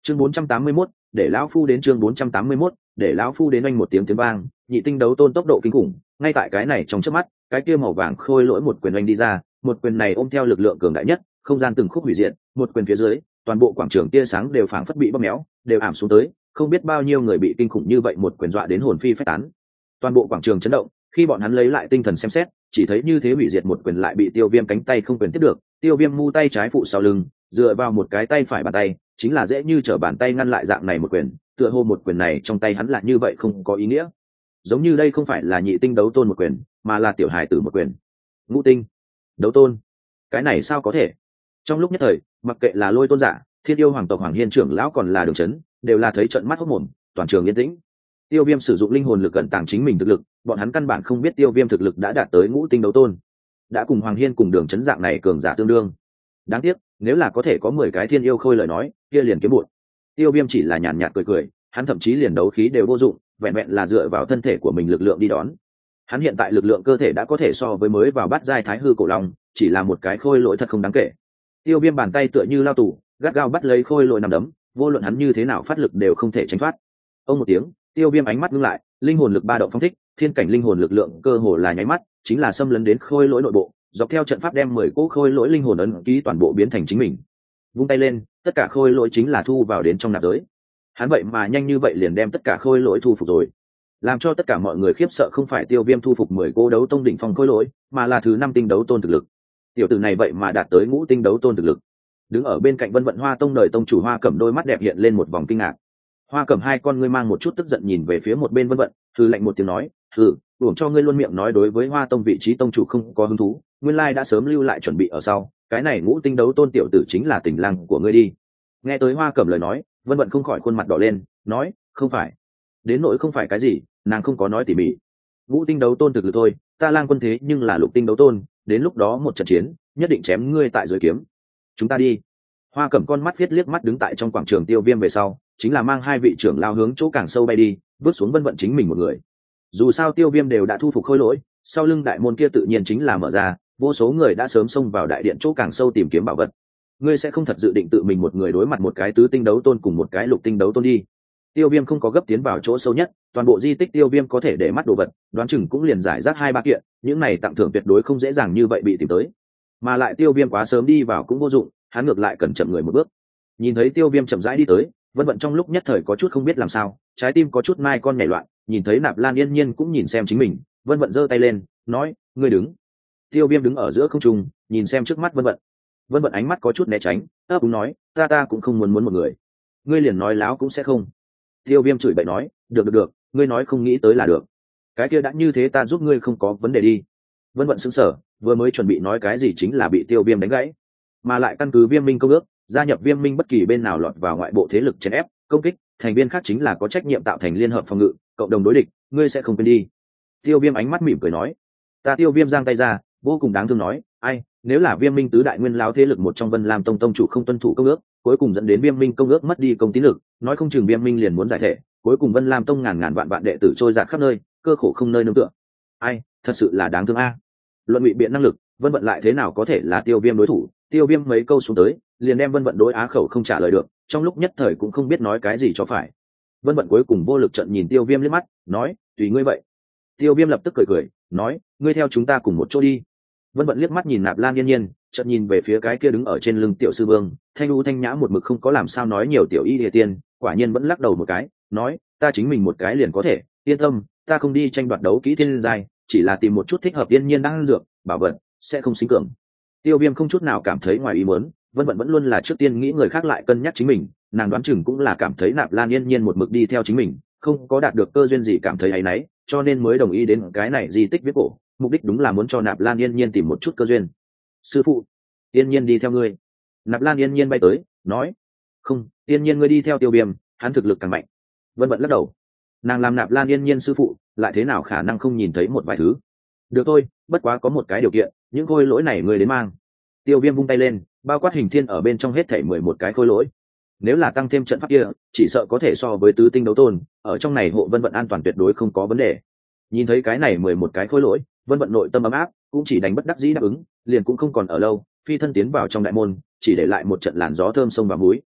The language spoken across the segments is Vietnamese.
Chương 481, để lão phu đến. Chương 481, để lão phu đến. Oanh một tiếng vang, nhị tinh đấu tôn tốc độ kinh khủng, ngay tại cái này trong chớp mắt, cái kia màu vàng khôi lỗi một quyền oanh đi ra, một quyền này ôm theo lực lượng cường đại nhất, không gian từng khúc hủy diệt, một quyền phía dưới, toàn bộ quảng trường tia sáng đều phảng phất bị bóp méo, đều ảm xuống tới, không biết bao nhiêu người bị kinh khủng như vậy một quyền dọa đến hồn phi phách tán. Toàn bộ quảng trường chấn động, khi bọn hắn lấy lại tinh thần xem xét, chỉ thấy như thế hủy diệt một quyền lại bị Tiêu Viêm cánh tay không quyền tiếp được, Tiêu Viêm mu tay trái phụ sau lưng, dựa vào một cái tay phải bàn tay, chính là dễ như trở bàn tay ngăn lại dạng này một quyền, tựa hồ một quyền này trong tay hắn là như vậy không có ý nghĩa. Giống như đây không phải là nhị tinh đấu tôn một quyền, mà là tiểu hài tử một quyền. Ngũ tinh đấu tôn, cái này sao có thể? Trong lúc nhất thời, mặc kệ là Lôi Tôn giả, Thiên Yêu hoàng tộc Hoàng Hiên trưởng lão còn là Đường Chấn, đều là thấy trợn mắt hốt mồm, toàn trường yên tĩnh. Tiêu Viêm sử dụng linh hồn lực cẩn tàng chính mình thực lực, bọn hắn căn bản không biết Tiêu Viêm thực lực đã đạt tới ngũ tinh đấu tôn, đã cùng Hoàng Hiên cùng Đường Chấn dạng này cường giả tương đương. Đáng tiếc, nếu là có thể có 10 cái Thiên Yêu khôi lời nói, kia liền kiếm bụt. Tiêu Viêm chỉ là nhàn nhạt cười cười, hắn thậm chí liền đấu khí đều vô dụng, vẹn vẹn là dựa vào thân thể của mình lực lượng đi đón. Hắn hiện tại lực lượng cơ thể đã có thể so với mới vào bát giai thái hư cổ long, chỉ là một cái khôi lỗi thật không đáng kể. Tiêu Viêm bàn tay tựa như lao tù, gắt gao bắt lấy khôi lỗi nằm đấm, vô luận hắn như thế nào phát lực đều không thể tránh thoát. Ông một tiếng, Tiêu Viêm ánh mắt ngưng lại, linh hồn lực ba động phong thích, thiên cảnh linh hồn lực lượng cơ hồ là nháy mắt, chính là xâm lấn đến khôi lỗi nội bộ, dọc theo trận pháp đem 10 cỗ khôi lỗi linh hồn ấn ký toàn bộ biến thành chính mình. Vung tay lên, tất cả khôi lỗi chính là thu vào đến trong nạp giới. Hắn vậy mà nhanh như vậy liền đem tất cả khôi lỗi thu phục rồi. Làm cho tất cả mọi người khiếp sợ không phải Tiêu Viêm thu phục 10 cỗ đấu tông đỉnh phong khôi lỗi, mà là thứ 5 tinh đấu tôn thực lực. Tiểu tử này vậy mà đạt tới ngũ tinh đấu tôn thực lực. Đứng ở bên cạnh Vân Vận Hoa tông đời tông chủ Hoa Cẩm đôi mắt đẹp hiện lên một vòng kinh ngạc. Hoa Cẩm hai con ngươi mang một chút tức giận nhìn về phía một bên Vân Vận, hừ lạnh một tiếng nói, hừ, uổng cho ngươi luôn miệng nói đối với Hoa tông vị trí tông chủ không có hứng thú, nguyên lai đã sớm lưu lại chuẩn bị ở sau, cái này ngũ tinh đấu tôn tiểu tử chính là tình lang của ngươi đi. Nghe tới Hoa Cẩm lời nói, Vân Vận không khỏi khuôn mặt đỏ lên, nói, không phải. Đến nỗi không phải cái gì, nàng không có nói tỉ mỉ. Ngũ tinh đấu tôn thực lực thôi, ta Lang quân thế nhưng là lục tinh đấu tôn, đến lúc đó một trận chiến, nhất định chém ngươi tại dưới kiếm. Chúng ta đi. Hoa Cẩm con mắt viết liếc mắt đứng tại trong quảng trường Tiêu Viêm về sau, chính là mang hai vị trưởng lao hướng chỗ càng sâu bay đi, vứt xuống Vân Vận chính mình một người. Dù sao Tiêu Viêm đều đã thu phục khôi lỗi, sau lưng đại môn kia tự nhiên chính là mở ra, vô số người đã sớm xông vào đại điện chỗ càng sâu tìm kiếm bảo vật. Ngươi sẽ không thật dự định tự mình một người đối mặt một cái tứ tinh đấu tôn cùng một cái lục tinh đấu tôn đi. Tiêu Viêm không có gấp tiến vào chỗ sâu nhất, toàn bộ di tích Tiêu Viêm có thể để mắt đồ vật, đoán chừng cũng liền giải rác 2-3 kiện, những này tặng thưởng tuyệt đối không dễ dàng như vậy bị tìm tới. Mà lại Tiêu Viêm quá sớm đi vào cũng vô dụng, hắn ngược lại cần chậm người một bước. Nhìn thấy Tiêu Viêm chậm rãi đi tới, Vân Vận trong lúc nhất thời có chút không biết làm sao, trái tim có chút mai con nhảy loạn, nhìn thấy Nạp Lan Yên Nhiên cũng nhìn xem chính mình, Vân Vận giơ tay lên, nói, ngươi đứng. Tiêu Viêm đứng ở giữa không trung, nhìn xem trước mắt Vân Vận. Vân Vận ánh mắt có chút né tránh, ấp úng nói, ta cũng không muốn một người. Ngươi liền nói láo cũng sẽ không. Tiêu Viêm chửi bậy nói, được, ngươi nói không nghĩ tới là được. Cái kia đã như thế ta giúp ngươi không có vấn đề đi. Vân Vận sững sờ, vừa mới chuẩn bị nói cái gì chính là bị Tiêu Viêm đánh gãy. Mà lại căn cứ Viêm Minh công ước, gia nhập Viêm Minh bất kỳ bên nào lọt vào ngoại bộ thế lực chèn ép, công kích, thành viên khác chính là có trách nhiệm tạo thành liên hợp phòng ngự, cộng đồng đối địch, ngươi sẽ không quên đi. Tiêu Viêm ánh mắt mỉm cười nói, ta Tiêu Viêm giang tay ra, vô cùng đáng thương nói, ai, nếu là Viêm Minh tứ đại nguyên lão thế lực một trong Vân Lam tông tông chủ không tuân thủ công ước, cuối cùng dẫn đến Viêm Minh công ước mất đi công tín lực, nói không chừng Viêm Minh liền muốn giải thể, cuối cùng Vân Lam tông ngàn vạn đệ tử trôi dạt khắp nơi, cơ khổ không nơi nương tựa. Ai, thật sự là đáng thương a. Luận ngụy biện năng lực, Vân Vận lại thế nào có thể là Tiêu Viêm đối thủ? Tiêu Viêm mấy câu xuống tới, liền đem Vân Vận đối á khẩu không trả lời được, trong lúc nhất thời cũng không biết nói cái gì cho phải. Vân Vận cuối cùng vô lực trợn nhìn Tiêu Viêm liếc mắt, nói, tùy ngươi vậy. Tiêu Viêm lập tức cười, nói, ngươi theo chúng ta cùng một chỗ đi. Vân Vận liếc mắt nhìn Nạp Lan Yên Nhiên, chợt nhìn về phía cái kia đứng ở trên lưng Tiểu Sư Vương, thanh u thanh nhã một mực không có làm sao nói nhiều Tiểu Y Địa Tiên, quả nhiên vẫn lắc đầu một cái, nói, ta chính mình một cái liền có thể, yên tâm, ta không đi tranh đoạt đấu kỹ thiên giai, chỉ là tìm một chút thích hợp tiên nhiên đang dược, bảo vật, sẽ không sinh cường. Tiêu Viêm không chút nào cảm thấy ngoài ý muốn, Vân Vận vẫn luôn là trước tiên nghĩ người khác lại cân nhắc chính mình, nàng đoán chừng cũng là cảm thấy Nạp Lan Yên Nhiên một mực đi theo chính mình, không có đạt được cơ duyên gì cảm thấy áy náy, cho nên mới đồng ý đến cái này di tích viết cổ, mục đích đúng là muốn cho Nạp Lan Yên Nhiên tìm một chút cơ duyên. Sư phụ, Yên Nhiên đi theo ngươi. Nạp Lan Yên Nhiên bay tới, nói, không, Yên Nhiên ngươi đi theo Tiêu Viêm, hắn thực lực càng mạnh. Vân Vận lắc đầu, nàng làm Nạp Lan Yên Nhiên sư phụ, lại thế nào khả năng không nhìn thấy một vài thứ. Được thôi, bất quá có một cái điều kiện, những khôi lỗi này ngươi đến mang. Tiêu Viêm vung tay lên, bao quát hình thiên ở bên trong hết thảy 11 cái khôi lỗi. Nếu là tăng thêm trận pháp kia, chỉ sợ có thể so với tứ tinh đấu tôn, ở trong này hộ Vân Vận an toàn tuyệt đối không có vấn đề. Nhìn thấy cái này 11 cái khôi lỗi, Vân Vận nội tâm ấm áp, cũng chỉ đánh bất đắc dĩ đáp ứng, liền cũng không còn ở lâu, phi thân tiến vào trong đại môn, chỉ để lại một trận làn gió thơm sông và muối.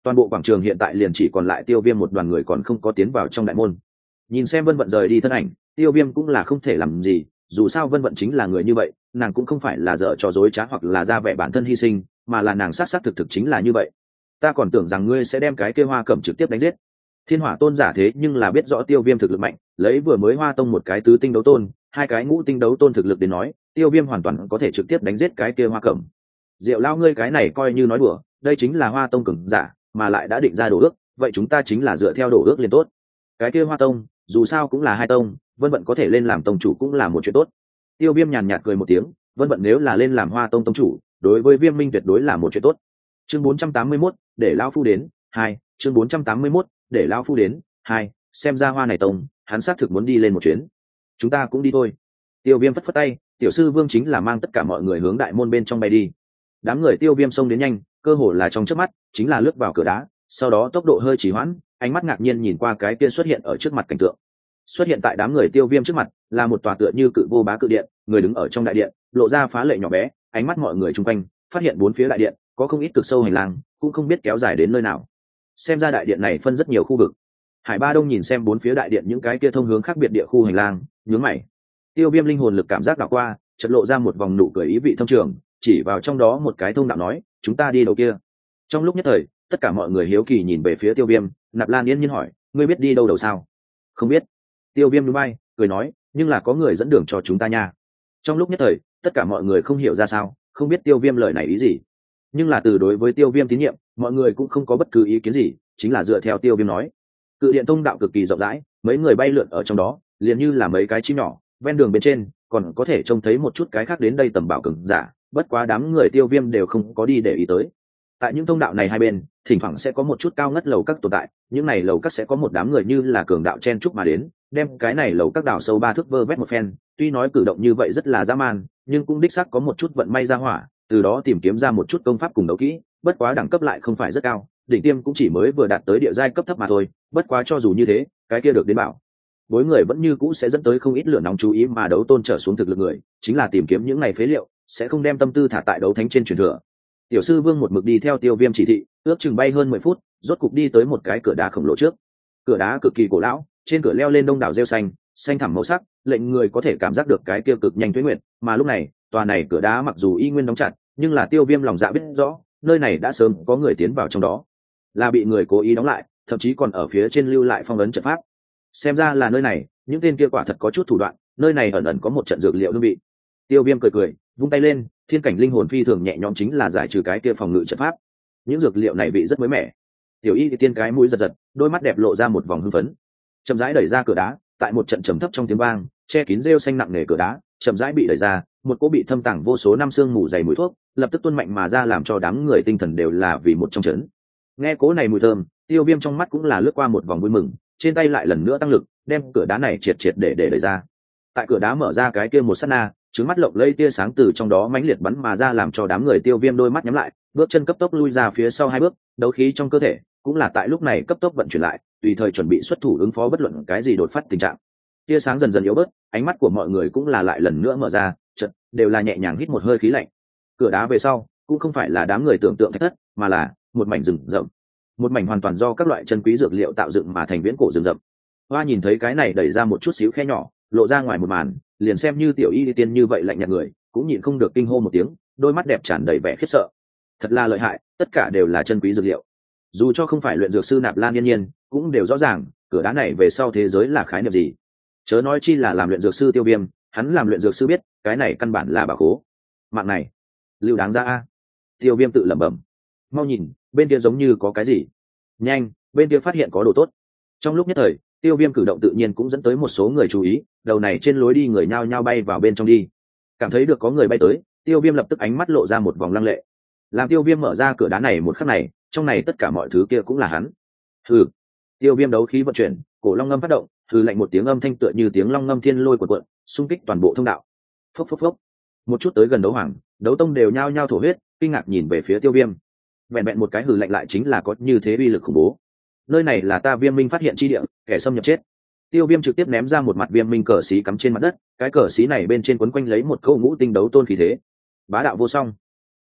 Toàn bộ quảng trường hiện tại liền chỉ còn lại Tiêu Viêm một đoàn người còn không có tiến vào trong đại môn. Nhìn xem Vân Vận rời đi thân ảnh, Tiêu Viêm cũng là không thể làm gì, dù sao Vân Vận chính là người như vậy, nàng cũng không phải là dở trò dối trá hoặc là ra vẻ bản thân hy sinh, mà là nàng xác xác thực thực chính là như vậy. Ta còn tưởng rằng ngươi sẽ đem cái kia Hoa Cẩm trực tiếp đánh giết. Thiên Hỏa Tôn giả thế nhưng là biết rõ Tiêu Viêm thực lực mạnh, lấy vừa mới Hoa Tông một cái tứ tinh đấu tôn, hai cái ngũ tinh đấu tôn thực lực đến nói, Tiêu Viêm hoàn toàn có thể trực tiếp đánh giết cái kia Hoa Cẩm. Diệu lao ngươi cái này coi như nói đùa, đây chính là Hoa Tông cường giả, mà lại đã định ra đồ ước, vậy chúng ta chính là dựa theo đồ ước liền tốt. Cái kia Hoa Tông, dù sao cũng là hai tông, Vân Vận có thể lên làm tông chủ cũng là một chuyện tốt. Tiêu Viêm nhàn nhạt cười một tiếng, Vân Vận nếu là lên làm Hoa Tông tông chủ, đối với Viêm Minh tuyệt đối là một chuyện tốt. Chương 481, để lão phu đến, 2, chương 481, để lão phu đến, 2, xem ra Hoa này tông, hắn xác thực muốn đi lên một chuyến. Chúng ta cũng đi thôi. Tiêu Viêm phất phất tay, tiểu sư Vương chính là mang tất cả mọi người hướng đại môn bên trong bay đi. Đám người Tiêu Viêm xông đến nhanh, cơ hồ là trong chớp mắt, chính là lướt vào cửa đá, sau đó tốc độ hơi trì hoãn, ánh mắt ngạc nhiên nhìn qua cái kia xuất hiện ở trước mặt cảnh tượng. Xuất hiện tại đám người Tiêu Viêm trước mặt là một tòa tựa như cự vô bá cự điện, người đứng ở trong đại điện lộ ra phá lệ nhỏ bé, ánh mắt mọi người chung quanh phát hiện bốn phía đại điện có không ít cực sâu hành lang, cũng không biết kéo dài đến nơi nào. Xem ra đại điện này phân rất nhiều khu vực. Hải Ba Đông nhìn xem bốn phía đại điện những cái kia thông hướng khác biệt địa khu hành lang, nhướng mày. Tiêu Viêm linh hồn lực cảm giác đảo qua, chợt lộ ra một vòng nụ cười ý vị thâm trường, chỉ vào trong đó một cái thông đạo nói, chúng ta đi đâu kia. Trong lúc nhất thời, tất cả mọi người hiếu kỳ nhìn về phía Tiêu Viêm. Nạp Lan yên nhiên hỏi, ngươi biết đi đâu đầu sao? Không biết. Tiêu Viêm núi bay cười nói, nhưng là có người dẫn đường cho chúng ta nha. Trong lúc nhất thời, tất cả mọi người không hiểu ra sao, không biết Tiêu Viêm lời này ý gì, nhưng là từ đối với Tiêu Viêm tín nhiệm, mọi người cũng không có bất cứ ý kiến gì, chính là dựa theo Tiêu Viêm nói. Cự điện thông đạo cực kỳ rộng rãi, mấy người bay lượn ở trong đó, liền như là mấy cái chim nhỏ. Ven đường bên trên còn có thể trông thấy một chút cái khác đến đây tầm bảo cường giả, bất quá đám người Tiêu Viêm đều không có đi để ý tới. Tại những thông đạo này hai bên, thỉnh thoảng sẽ có một chút cao ngất lầu các tồn tại, những này lầu các sẽ có một đám người như là cường đạo chen chúc mà đến, đem cái này lầu các đào sâu 3 thước vơ vét một phen. Tuy nói cử động như vậy rất là dã man, nhưng cũng đích xác có một chút vận may ra hỏa, từ đó tìm kiếm ra một chút công pháp cùng đấu kỹ, bất quá đẳng cấp lại không phải rất cao, đỉnh tiêm cũng chỉ mới vừa đạt tới địa giai cấp thấp mà thôi. Bất quá cho dù như thế, cái kia được đến bảo bối người vẫn như cũ sẽ dẫn tới không ít lửa nóng chú ý, mà đấu tôn trở xuống thực lực người chính là tìm kiếm những này phế liệu, sẽ không đem tâm tư thả tại đấu thánh trên truyền thừa. Tiểu sư Vương một mực đi theo Tiêu Viêm chỉ thị, ước chừng bay hơn 10 phút, rốt cục đi tới một cái cửa đá khổng lồ trước. Cửa đá cực kỳ cổ lão, trên cửa leo lên đông đảo rêu xanh, xanh thẳm màu sắc, lệnh người có thể cảm giác được cái kia cực nhanh tuế nguyệt. Mà lúc này, tòa này cửa đá mặc dù y nguyên đóng chặt, nhưng là Tiêu Viêm lòng dạ biết rõ, nơi này đã sớm có người tiến vào trong đó, là bị người cố ý đóng lại, thậm chí còn ở phía trên lưu lại phong ấn trận pháp. Xem ra là nơi này, những tên kia quả thật có chút thủ đoạn, nơi này ẩn ẩn có một trận dược liệu hương vị. Tiêu Viêm cười cười, vung tay lên, thiên cảnh linh hồn phi thường nhẹ nhõm chính là giải trừ cái kia phòng ngự trận pháp. Những dược liệu này vị rất mới mẻ. Tiểu Y thì tiên cái mũi giật giật, đôi mắt đẹp lộ ra một vòng hưng phấn. Chậm rãi đẩy ra cửa đá, tại một trận trầm thấp trong tiếng vang, che kín rêu xanh nặng nề cửa đá, chậm rãi bị đẩy ra, một cỗ bị thâm tàng vô số năm xương mù dày mùi thuốc, lập tức tuôn mạnh mà ra làm cho đám người tinh thần đều là vì một trong chấn. Nghe cỗ này mùi thơm, Tiêu Viêm trong mắt cũng là lướt qua một vòng vui mừng, trên tay lại lần nữa tăng lực, đem cửa đá này triệt triệt để đẩy ra. Tại cửa đá mở ra cái kia một sát na, trứng mắt lộng lây tia sáng từ trong đó mãnh liệt bắn mà ra làm cho đám người Tiêu Viêm đôi mắt nhắm lại, bước chân cấp tốc lui ra phía sau 2 bước, đấu khí trong cơ thể cũng là tại lúc này cấp tốc vận chuyển lại, tùy thời chuẩn bị xuất thủ ứng phó bất luận cái gì đột phát tình trạng. Tia sáng dần dần yếu bớt, ánh mắt của mọi người cũng là lại lần nữa mở ra, chợt đều là nhẹ nhàng hít một hơi khí lạnh. Cửa đá về sau cũng không phải là đám người tưởng tượng thạch thất, mà là một mảnh rừng rậm, một mảnh hoàn toàn do các loại chân quý dược liệu tạo dựng mà thành viễn cổ rừng rậm. Hoa nhìn thấy cái này đẩy ra một chút xíu khe nhỏ, lộ ra ngoài một màn, liền xem như Tiểu Y tiên như vậy lạnh nhạt người, cũng nhịn không được kinh hô một tiếng, đôi mắt đẹp tràn đầy vẻ khiếp sợ. Thật là lợi hại, tất cả đều là chân quý dược liệu. Dù cho không phải luyện dược sư Nạp Lan Yên Nhiên, cũng đều rõ ràng, cửa đá này về sau thế giới là khái niệm gì. Chớ nói chi là làm luyện dược sư Tiêu Viêm, hắn làm luyện dược sư biết, cái này căn bản là bảo khố. Mạng này, lưu đáng ra a. Tiêu Viêm tự lẩm bẩm. Mau nhìn, bên kia giống như có cái gì. Nhanh, bên kia phát hiện có đồ tốt. Trong lúc nhất thời, Tiêu Viêm cử động tự nhiên cũng dẫn tới một số người chú ý, đầu này trên lối đi người nhao nhao bay vào bên trong đi. Cảm thấy được có người bay tới, Tiêu Viêm lập tức ánh mắt lộ ra một vòng lăng lệ. Làm Tiêu Viêm mở ra cửa đá này một khắc này, trong này tất cả mọi thứ kia cũng là hắn. Hừ. Tiêu Viêm đấu khí vận chuyển, cổ long ngâm phát động, hừ lạnh một tiếng âm thanh tựa như tiếng long ngâm thiên lôi cuộn cuộn, xung kích toàn bộ thông đạo. Phốc phốc phốc. Một chút tới gần đấu hoàng, đấu tông đều nhao nhao thổ huyết, kinh ngạc nhìn về phía Tiêu Viêm. Vẹn vẹn một cái hừ lạnh lại chính là có như thế uy lực khủng bố. Nơi này là ta Viêm Minh phát hiện chi địa, kẻ xâm nhập chết. Tiêu Viêm trực tiếp ném ra một mặt Viêm Minh cờ xí cắm trên mặt đất, cái cờ xí này bên trên quấn quanh lấy một câu ngũ tinh đấu tôn khí thế, bá đạo vô song.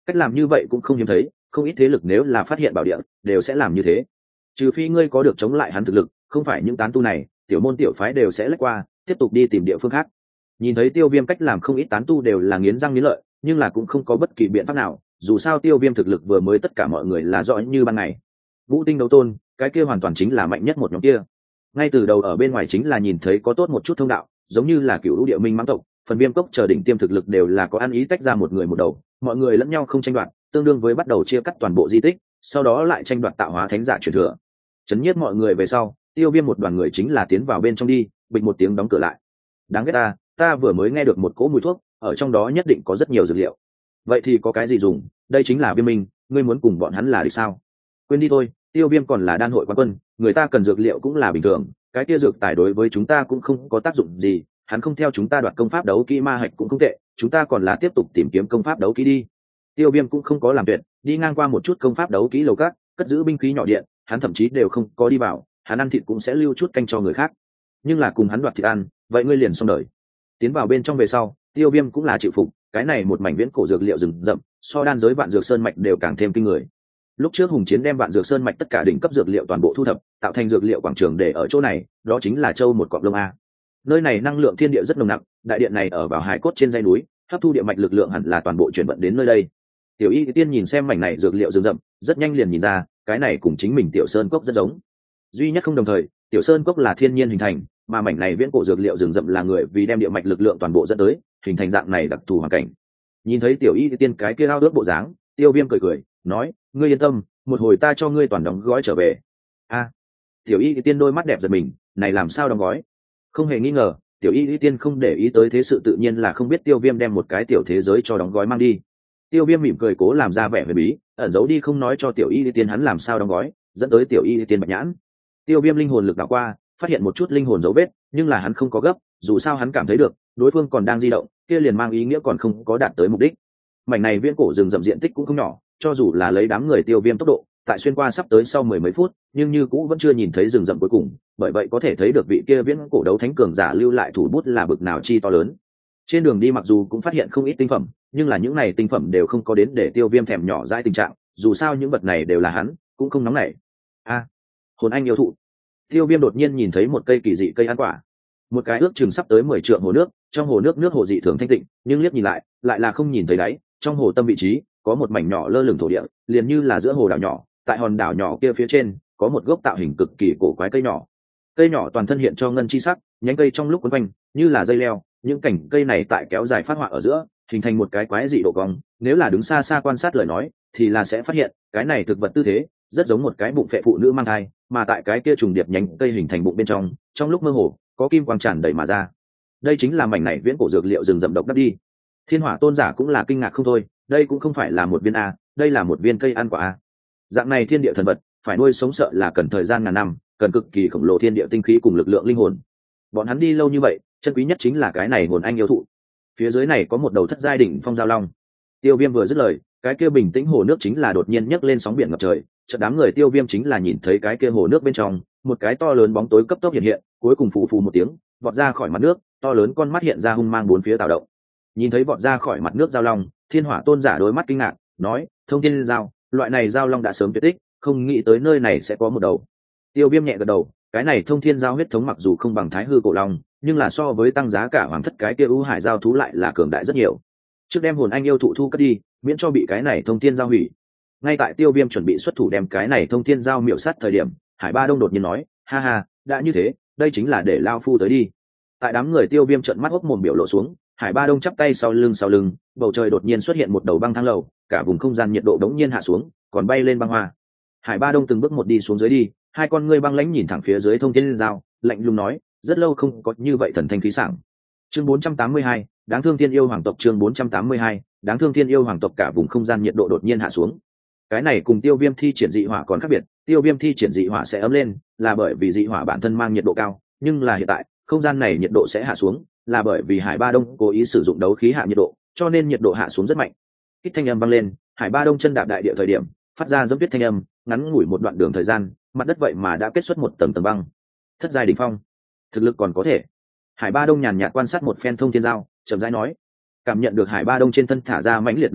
Cách làm như vậy cũng không hiếm thấy, không ít thế lực nếu là phát hiện bảo địa đều sẽ làm như thế. Trừ phi ngươi có được chống lại hắn thực lực, không phải những tán tu này tiểu môn tiểu phái đều sẽ lách qua tiếp tục đi tìm địa phương khác. Nhìn thấy Tiêu Viêm cách làm, không ít tán tu đều là nghiến răng nghiến lợi, nhưng là cũng không có bất kỳ biện pháp nào, dù sao Tiêu Viêm thực lực vừa mới tất cả mọi người là rõ như ban ngày. Vũ Tinh đấu tôn, cái kia hoàn toàn chính là mạnh nhất một nhóm kia. Ngay từ đầu ở bên ngoài chính là nhìn thấy có tốt một chút thông đạo, giống như là Cửu Lũ Địa Minh mãng tộc, phần Viêm cốc chờ đỉnh tiêm thực lực đều là có ăn ý tách ra một người một đầu, mọi người lẫn nhau không tranh đoạt, tương đương với bắt đầu chia cắt toàn bộ di tích, sau đó lại tranh đoạt tạo hóa thánh giả truyền thừa. Chấn nhiếp mọi người về sau, Tiêu Viêm một đoàn người chính là tiến vào bên trong đi, bịch một tiếng đóng cửa lại. Đáng ghét ta vừa mới nghe được một cỗ mùi thuốc, ở trong đó nhất định có rất nhiều dược liệu. Vậy thì có cái gì dùng, đây chính là Viêm Minh, ngươi muốn cùng bọn hắn là địch sao? Quên đi thôi, Tiêu Viêm còn là đan hội quán quân, người ta cần dược liệu cũng là bình thường, cái kia dược tài đối với chúng ta cũng không có tác dụng gì, hắn không theo chúng ta đoạt công pháp đấu kỹ ma hạch cũng không tệ, chúng ta còn là tiếp tục tìm kiếm công pháp đấu kỹ đi. Tiêu Viêm cũng không có làm tuyệt, đi ngang qua một chút công pháp đấu kỹ lầu cát, cất giữ binh khí nhỏ điện, hắn thậm chí đều không có đi vào, hắn ăn thịt cũng sẽ lưu chút canh cho người khác, nhưng là cùng hắn đoạt thịt ăn, vậy ngươi liền xong đời. Tiến vào bên trong về sau, Tiêu Viêm cũng là chịu phục, cái này một mảnh viễn cổ dược liệu rừng rậm, so đan giới vạn dược sơn mạch đều càng thêm kinh người. Lúc trước Hùng Chiến đem vạn dược sơn mạch tất cả đỉnh cấp dược liệu toàn bộ thu thập, tạo thành dược liệu quảng trường để ở chỗ này, đó chính là châu một cọng lông a. Nơi này năng lượng thiên địa rất nồng nặc, đại điện này ở vào hải cốt trên dãy núi, hấp thu địa mạch lực lượng hẳn là toàn bộ chuyển vận đến nơi đây. Tiểu Y Tiên nhìn xem mảnh này dược liệu rừng rậm, rất nhanh liền nhìn ra, cái này cùng chính mình Tiểu Sơn Cốc rất giống. Duy nhất không đồng thời, Tiểu Sơn Cốc là thiên nhiên hình thành, mà mảnh này viễn cổ dược liệu rừng rậm là người vì đem địa mạch lực lượng toàn bộ dẫn tới, hình thành dạng này đặc thù hoàn cảnh. Nhìn thấy Tiểu Y Tiên cái kia ao ước bộ dáng, Tiêu Viêm cười cười, nói, ngươi yên tâm, một hồi ta cho ngươi toàn đóng gói trở về. Tiểu Y Tiên đôi mắt đẹp giật mình, này làm sao đóng gói? Không hề nghi ngờ, Tiểu Y Tiên không để ý tới thế sự, tự nhiên là không biết Tiêu Viêm đem một cái tiểu thế giới cho đóng gói mang đi. Tiêu Viêm mỉm cười cố làm ra vẻ huyền bí, ẩn giấu đi không nói cho Tiểu Y Tiên hắn làm sao đóng gói, dẫn tới Tiểu Y Tiên bạch nhãn. Tiêu Viêm linh hồn lực đảo qua, phát hiện một chút linh hồn dấu vết, nhưng là hắn không có gấp, dù sao hắn cảm thấy được đối phương còn đang di động, kia liền mang ý nghĩa còn không có đạt tới mục đích. Mảnh này viễn cổ rừng rậm diện tích cũng không nhỏ, cho dù là lấy đám người Tiêu Viêm tốc độ, tại xuyên qua sắp tới sau mười mấy phút, nhưng như cũ vẫn chưa nhìn thấy rừng rậm cuối cùng, bởi vậy có thể thấy được vị kia viễn cổ đấu thánh cường giả lưu lại thủ bút là bực nào chi to lớn. Trên đường đi mặc dù cũng phát hiện không ít tinh phẩm, nhưng là những này tinh phẩm đều không có đến để Tiêu Viêm thèm nhỏ dãi tình trạng, dù sao những vật này đều là hắn, cũng không nóng nảy. Hồn anh yêu thụ. Tiêu Viêm đột nhiên nhìn thấy một cây kỳ dị cây ăn quả, một cái ước chừng sắp tới 10 trượng hồ nước, trong hồ nước hồ dị thường thanh tịnh, nhưng liếc nhìn lại là không nhìn thấy đáy, trong hồ tâm vị trí có một mảnh nhỏ lơ lửng thổ địa, liền như là giữa hồ đảo nhỏ, tại hòn đảo nhỏ kia phía trên có một gốc tạo hình cực kỳ cổ quái cây nhỏ toàn thân hiện cho ngân chi sắc, nhánh cây trong lúc quấn quanh như là dây leo, những cành cây này tại kéo dài phát họa ở giữa, hình thành một cái quái dị độ cong, nếu là đứng xa xa quan sát lời nói thì là sẽ phát hiện cái này thực vật tư thế rất giống một cái bụng phệ phụ nữ mang thai, mà tại cái kia trùng điệp nhánh cây hình thành bụng bên trong lúc mơ hồ có kim quang tràn đầy mà ra. Đây chính là mảnh này viễn cổ dược liệu rừng rậm độc đắc đi. Thiên Hỏa tôn giả cũng là kinh ngạc không thôi, đây cũng không phải là một viên a, đây là một viên cây ăn quả a. Dạng này thiên địa thần vật phải nuôi sống sợ là cần thời gian ngàn năm, cần cực kỳ khổng lồ thiên địa tinh khí cùng lực lượng linh hồn. Bọn hắn đi lâu như vậy, chân quý nhất chính là cái này hồn anh yêu thụ. Phía dưới này có một đầu thất giai đỉnh phong giao long. Tiêu Viêm vừa dứt lời, cái kia bình tĩnh hồ nước chính là đột nhiên nhấc lên sóng biển ngập trời, chợt đám người Tiêu Viêm chính là nhìn thấy cái kia hồ nước bên trong, một cái to lớn bóng tối cấp tốc hiện hiện, cuối cùng phù phù một tiếng, vọt ra khỏi mặt nước, to lớn con mắt hiện ra hung mang bốn phía tạo động. Nhìn thấy vọt ra khỏi mặt nước giao long, Thiên Hỏa tôn giả đôi mắt kinh ngạc, nói, thông thiên giao, loại này giao long đã sớm tuyệt tích, không nghĩ tới nơi này sẽ có một đầu. Tiêu Viêm nhẹ gật đầu, cái này thông thiên giao huyết thống mặc dù không bằng thái hư cổ long, nhưng là so với tăng giá cả hoàng thất cái kia ưu hải giao thú lại là cường đại rất nhiều. Trước đem hồn anh yêu thụ thu cất đi, miễn cho bị cái này thông thiên giao hủy. Ngay tại Tiêu Viêm chuẩn bị xuất thủ đem cái này thông thiên giao miểu sát thời điểm, Hải Ba Đông đột nhiên nói, ha ha, đã như thế, đây chính là để lao phu tới đi. Tại đám người Tiêu Viêm trợn mắt hốc mồm biểu lộ xuống, Hải Ba Đông chắp tay sau lưng, bầu trời đột nhiên xuất hiện một đầu băng thang lầu, cả vùng không gian nhiệt độ đống nhiên hạ xuống, còn bay lên băng hoa. Hải Ba Đông từng bước một đi xuống dưới đi, hai con ngươi băng lãnh nhìn thẳng phía dưới thông thiên giao, lạnh lùng nói, rất lâu không có như vậy thần thanh khí sảng. Chương 482, đáng thương thiên yêu hoàng tộc. Chương 482, đáng thương thiên yêu hoàng tộc. Cả vùng không gian nhiệt độ đột nhiên hạ xuống. Cái này cùng Tiêu Viêm thi triển dị hỏa còn khác biệt, Tiêu Viêm thi triển dị hỏa sẽ ấm lên, là bởi vì dị hỏa bản thân mang nhiệt độ cao, nhưng là hiện tại, không gian này nhiệt độ sẽ hạ xuống, là bởi vì Hải Ba Đông cố ý sử dụng đấu khí hạ nhiệt độ, cho nên nhiệt độ hạ xuống rất mạnh. Kích thanh âm vang lên, Hải Ba Đông chân đạp đại địa thời điểm, phát ra dẫm tuyết thanh âm, ngắn ngủi một đoạn đường thời gian, mặt đất vậy mà đã kết xuất một tầng tầng băng. Thất giai đỉnh phong, thực lực còn có thể. Hải Ba Đông nhàn nhạt quan sát một phen thông thiên giao, chậm rãi nói, cảm nhận được Hải Ba Đông trên thân thả ra mãnh liệt đấu khí,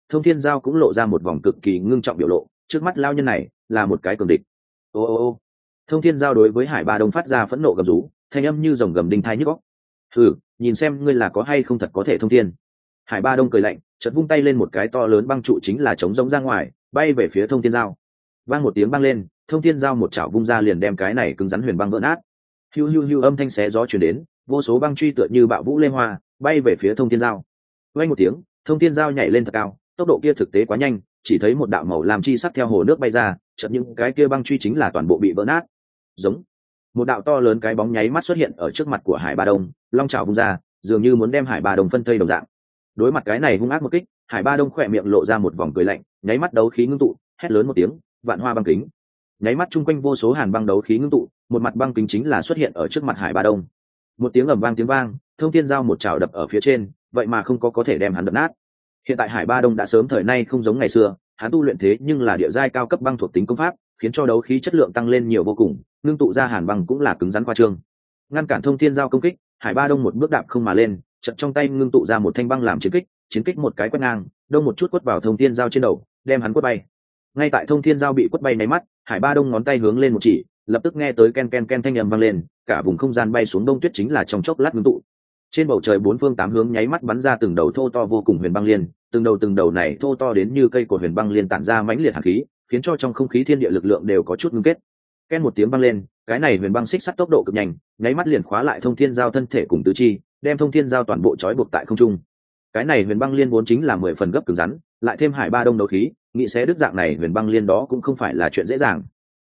Thông Thiên Giao cũng lộ ra một vòng cực kỳ ngưng trọng biểu lộ, trước mắt lao nhân này là một cái cường địch. Ô. Thông Thiên Giao đối với Hải Ba Đông phát ra phẫn nộ gầm rú, thanh âm như rồng gầm đinh thai nhức óc. Nhìn xem ngươi là có hay không thật có thể thông thiên. Hải Ba Đông cười lạnh, chợt vung tay lên một cái to lớn băng trụ chính là chống giống ra ngoài, bay về phía Thông Thiên Giao. Vang một tiếng băng lên, Thông Thiên Giao một chảo vung ra liền đem cái này cứng rắn huyền băng vỡ nát. Hiu hiu hiu âm thanh xé gió truyền đến, vô số băng truy tựa như bạo vũ lê hoa, bay về phía Thông Thiên Giao. Vang một tiếng, Thông Thiên Giao nhảy lên thật cao, tốc độ kia thực tế quá nhanh, chỉ thấy một đạo màu lam chi sắc theo hồ nước bay ra, chợt những cái kia băng truy chính là toàn bộ bị vỡ nát. Giống một đạo to lớn cái bóng nháy mắt xuất hiện ở trước mặt của Hải Ba Đông, long chảo vung ra, dường như muốn đem Hải Ba Đông phân thây đồng dạng. Đối mặt cái này hung ác một kích, Hải Ba Đông khỏe miệng lộ ra một vòng cười lạnh, nháy mắt đấu khí ngưng tụ, hét lớn một tiếng, vạn hoa băng kính. Nháy mắt chung quanh vô số hàn băng đấu khí ngưng tụ, một mặt băng kính chính là xuất hiện ở trước mặt Hải Ba Đông. Một tiếng ầm vang tiếng vang, Thông Thiên Giao một chảo đập ở phía trên, vậy mà không có thể đem hắn đập nát. Hiện tại Hải Ba Đông đã sớm thời nay không giống ngày xưa, hắn tu luyện thế nhưng là địa giai cao cấp băng thuộc tính công pháp, khiến cho đấu khí chất lượng tăng lên nhiều vô cùng, ngưng tụ ra hàn băng cũng là cứng rắn qua trương. Ngăn cản Thông Thiên Giao công kích, Hải Ba Đông một bước đạp không mà lên, chợt trong tay ngưng tụ ra một thanh băng làm chiến kích một cái quét ngang, đông một chút quất vào Thông Thiên Giao trên đầu, đem hắn quất bay. Ngay tại Thông Thiên Giao bị quất bay nháy mắt, Hải Ba Đông ngón tay hướng lên một chỉ, lập tức nghe tới ken ken ken thanh âm vang lên, cả vùng không gian bay xuống đông tuyết chính là trong chốc lát ngưng tụ. Trên bầu trời bốn phương tám hướng nháy mắt bắn ra từng đầu thô to vô cùng huyền băng liên, từng đầu này thô to đến như cây cột huyền băng liên tản ra mãnh liệt hàn khí, khiến cho trong không khí thiên địa lực lượng đều có chút ngưng kết. Ken một tiếng băng lên, cái này huyền băng xích sắt tốc độ cực nhanh, nháy mắt liền khóa lại Thông Thiên Giao thân thể cùng tứ chi, đem Thông Thiên Giao toàn bộ trói buộc tại không trung. Cái này huyền băng liên vốn chính là 10 phần gấp cứng rắn, lại thêm Hải Ba Đông đấu khí, nghĩ xé đứt dạng này huyền băng liên đó cũng không phải là chuyện dễ dàng.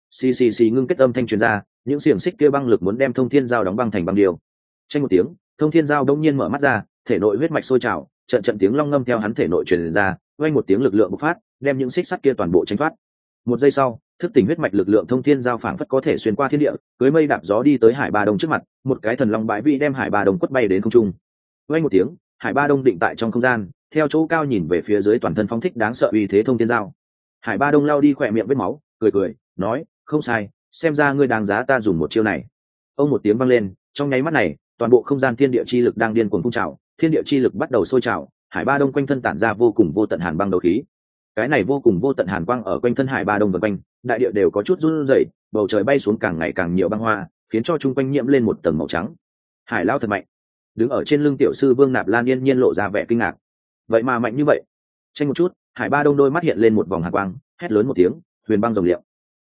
Xì ngưng kết âm thanh truyền ra, những xiềng xích kia băng lực muốn đem Thông Thiên Giao đóng băng thành băng điều. Tranh một tiếng, Thông Thiên Giao đông nhiên mở mắt ra, thể nội huyết mạch sôi trào, trận tiếng long ngâm theo hắn thể nội truyền ra, vang một tiếng lực lượng bộc phát, đem những xích sắt kia toàn bộ tránh thoát. Một giây sau, thức tỉnh huyết mạch lực lượng Thông Thiên Giao phảng phất có thể xuyên qua thiên địa, cưỡi mây đạp gió đi tới Hải Ba Đông trước mặt, một cái thần long bãi vĩ đem Hải Ba Đông quất bay đến không trung. Vang một tiếng, Hải Ba Đông định tại trong không gian, theo chỗ cao nhìn về phía dưới toàn thân phóng thích đáng sợ uy thế Thông Thiên Giao. Hải Ba Đông lao đi khỏe miệng vết máu, cười nói, không sai, xem ra ngươi đáng giá ta dùng một chiêu này. Ông một tiếng vang lên, trong nháy mắt này, toàn bộ không gian thiên địa chi lực đang điên cuồng phun trào, thiên địa chi lực bắt đầu sôi trào, Hải Ba Đông quanh thân tản ra vô cùng vô tận hàn băng đấu khí. Cái này vô cùng vô tận hàn quang ở quanh thân Hải Ba Đông vần quanh, đại địa đều có chút run rẩy, bầu trời bay xuống càng ngày càng nhiều băng hoa, khiến cho chung quanh nhiễm lên một tầng màu trắng. Hải lão thật mạnh. Đứng ở trên lưng tiểu sư Vương Nạp Lan yên nhiên lộ ra vẻ kinh ngạc. Vậy mà mạnh như vậy? Tranh một chút, Hải Ba Đông đôi mắt hiện lên một vòng hàn quang, hét lớn một tiếng, huyền băng rồng liệm.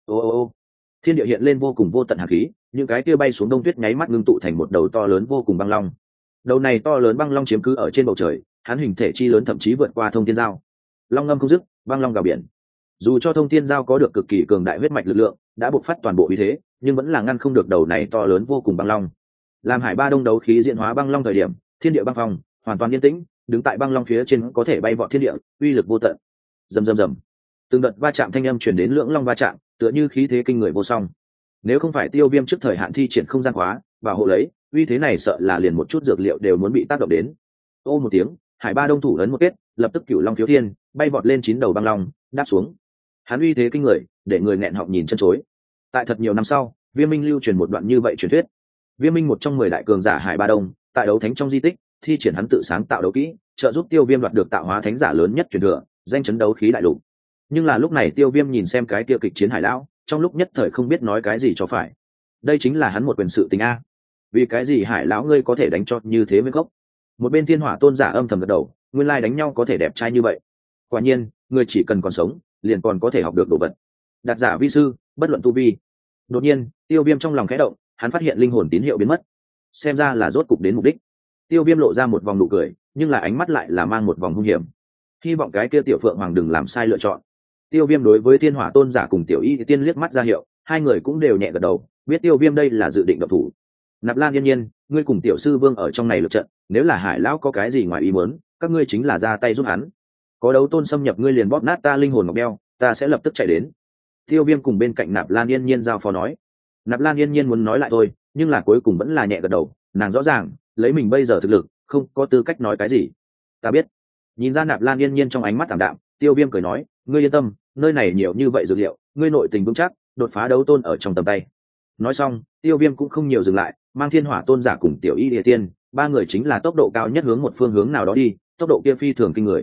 Ô. Thiên địa hiện lên vô cùng vô tận hàn khí, những cái kia bay xuống đông tuyết nháy mắt ngưng tụ thành một đầu to lớn vô cùng băng long. Đầu này to lớn băng long chiếm cứ ở trên bầu trời, hắn hình thể chi lớn thậm chí vượt qua Thông Thiên Giao. Long ngâm không dứt, băng long gào biển. Dù cho Thông Thiên Giao có được cực kỳ cường đại huyết mạch lực lượng, đã bộc phát toàn bộ uy thế, nhưng vẫn là ngăn không được đầu này to lớn vô cùng băng long. Làm Hải Ba Đông đấu khí diễn hóa băng long thời điểm, thiên địa băng phong hoàn toàn yên tĩnh, đứng tại băng long phía trên có thể bay vọt thiên địa, uy lực vô tận. Rầm. Từng đợt va chạm thanh âm truyền đến lưỡng long va chạm, tựa như khí thế kinh người vô song. Nếu không phải Tiêu Viêm trước thời hạn thi triển không gian khóa bảo hộ lấy, uy thế này sợ là liền một chút dược liệu đều muốn bị tác động đến. Ô một tiếng, Hải Ba Đông thủ ấn một kết, lập tức cửu long thiếu thiên, bay vọt lên 9 đầu băng long, đáp xuống. Hắn uy thế kinh người, để người nghẹn họng nhìn chân chối. Tại thật nhiều năm sau, Viêm Minh lưu truyền một đoạn như vậy truyền thuyết. Viêm Minh một trong 10 đại cường giả Hải Ba Đông, tại đấu thánh trong di tích, thi triển hắn tự sáng tạo đấu kỹ, trợ giúp Tiêu Viêm đoạt được tạo hóa thánh giả lớn nhất truyền thừa, danh chấn đấu khí đại lục. Nhưng là lúc này Tiêu Viêm nhìn xem cái tiêu kịch chiến Hải lão, trong lúc nhất thời không biết nói cái gì cho phải. Đây chính là hắn một quyền sự tình a. Vì cái gì Hải lão ngươi có thể đánh cho như thế với gốc? Một bên Thiên Hỏa tôn giả âm thầm gật đầu, nguyên lai đánh nhau có thể đẹp trai như vậy. Quả nhiên, người chỉ cần còn sống, liền còn có thể học được đồ vật. Đạt giả vi sư, bất luận tu vi. Đột nhiên, Tiêu Viêm trong lòng khẽ động, hắn phát hiện linh hồn tín hiệu biến mất. Xem ra là rốt cục đến mục đích. Tiêu Viêm lộ ra một vòng nụ cười, nhưng là ánh mắt lại là mang một vòng hung hiểm. Hy vọng cái kia tiểu phượng hoàng đừng làm sai lựa chọn. Tiêu Viêm đối với Thiên Hỏa tôn giả cùng Tiểu Y thì tiên liếc mắt ra hiệu, hai người cũng đều nhẹ gật đầu, biết Tiêu Viêm đây là dự định động thủ. Nạp Lan yên nhiên, ngươi cùng Tiểu sư Vương ở trong này lượt trận, nếu là Hải lão có cái gì ngoài ý muốn, các ngươi chính là ra tay giúp hắn. Có đấu tôn xâm nhập ngươi liền bóp nát ta linh hồn ngọc đeo, ta sẽ lập tức chạy đến. Tiêu Viêm cùng bên cạnh Nạp Lan yên nhiên giao phó nói. Nạp Lan yên nhiên muốn nói lại thôi, nhưng là cuối cùng vẫn là nhẹ gật đầu, nàng rõ ràng, lấy mình bây giờ thực lực, không có tư cách nói cái gì. Ta biết. Nhìn ra Nạp Lan yên nhiên trong ánh mắt tạm đạm, Tiêu Viêm cười nói, ngươi yên tâm, nơi này nhiều như vậy dược liệu, ngươi nội tình vững chắc, đột phá đấu tôn ở trong tầm tay. Nói xong, Tiêu Viêm cũng không nhiều dừng lại, mang Thiên Hỏa tôn giả cùng Tiểu Y Địa Tiên, ba người chính là tốc độ cao nhất hướng một phương hướng nào đó đi, tốc độ kia phi thường kinh người.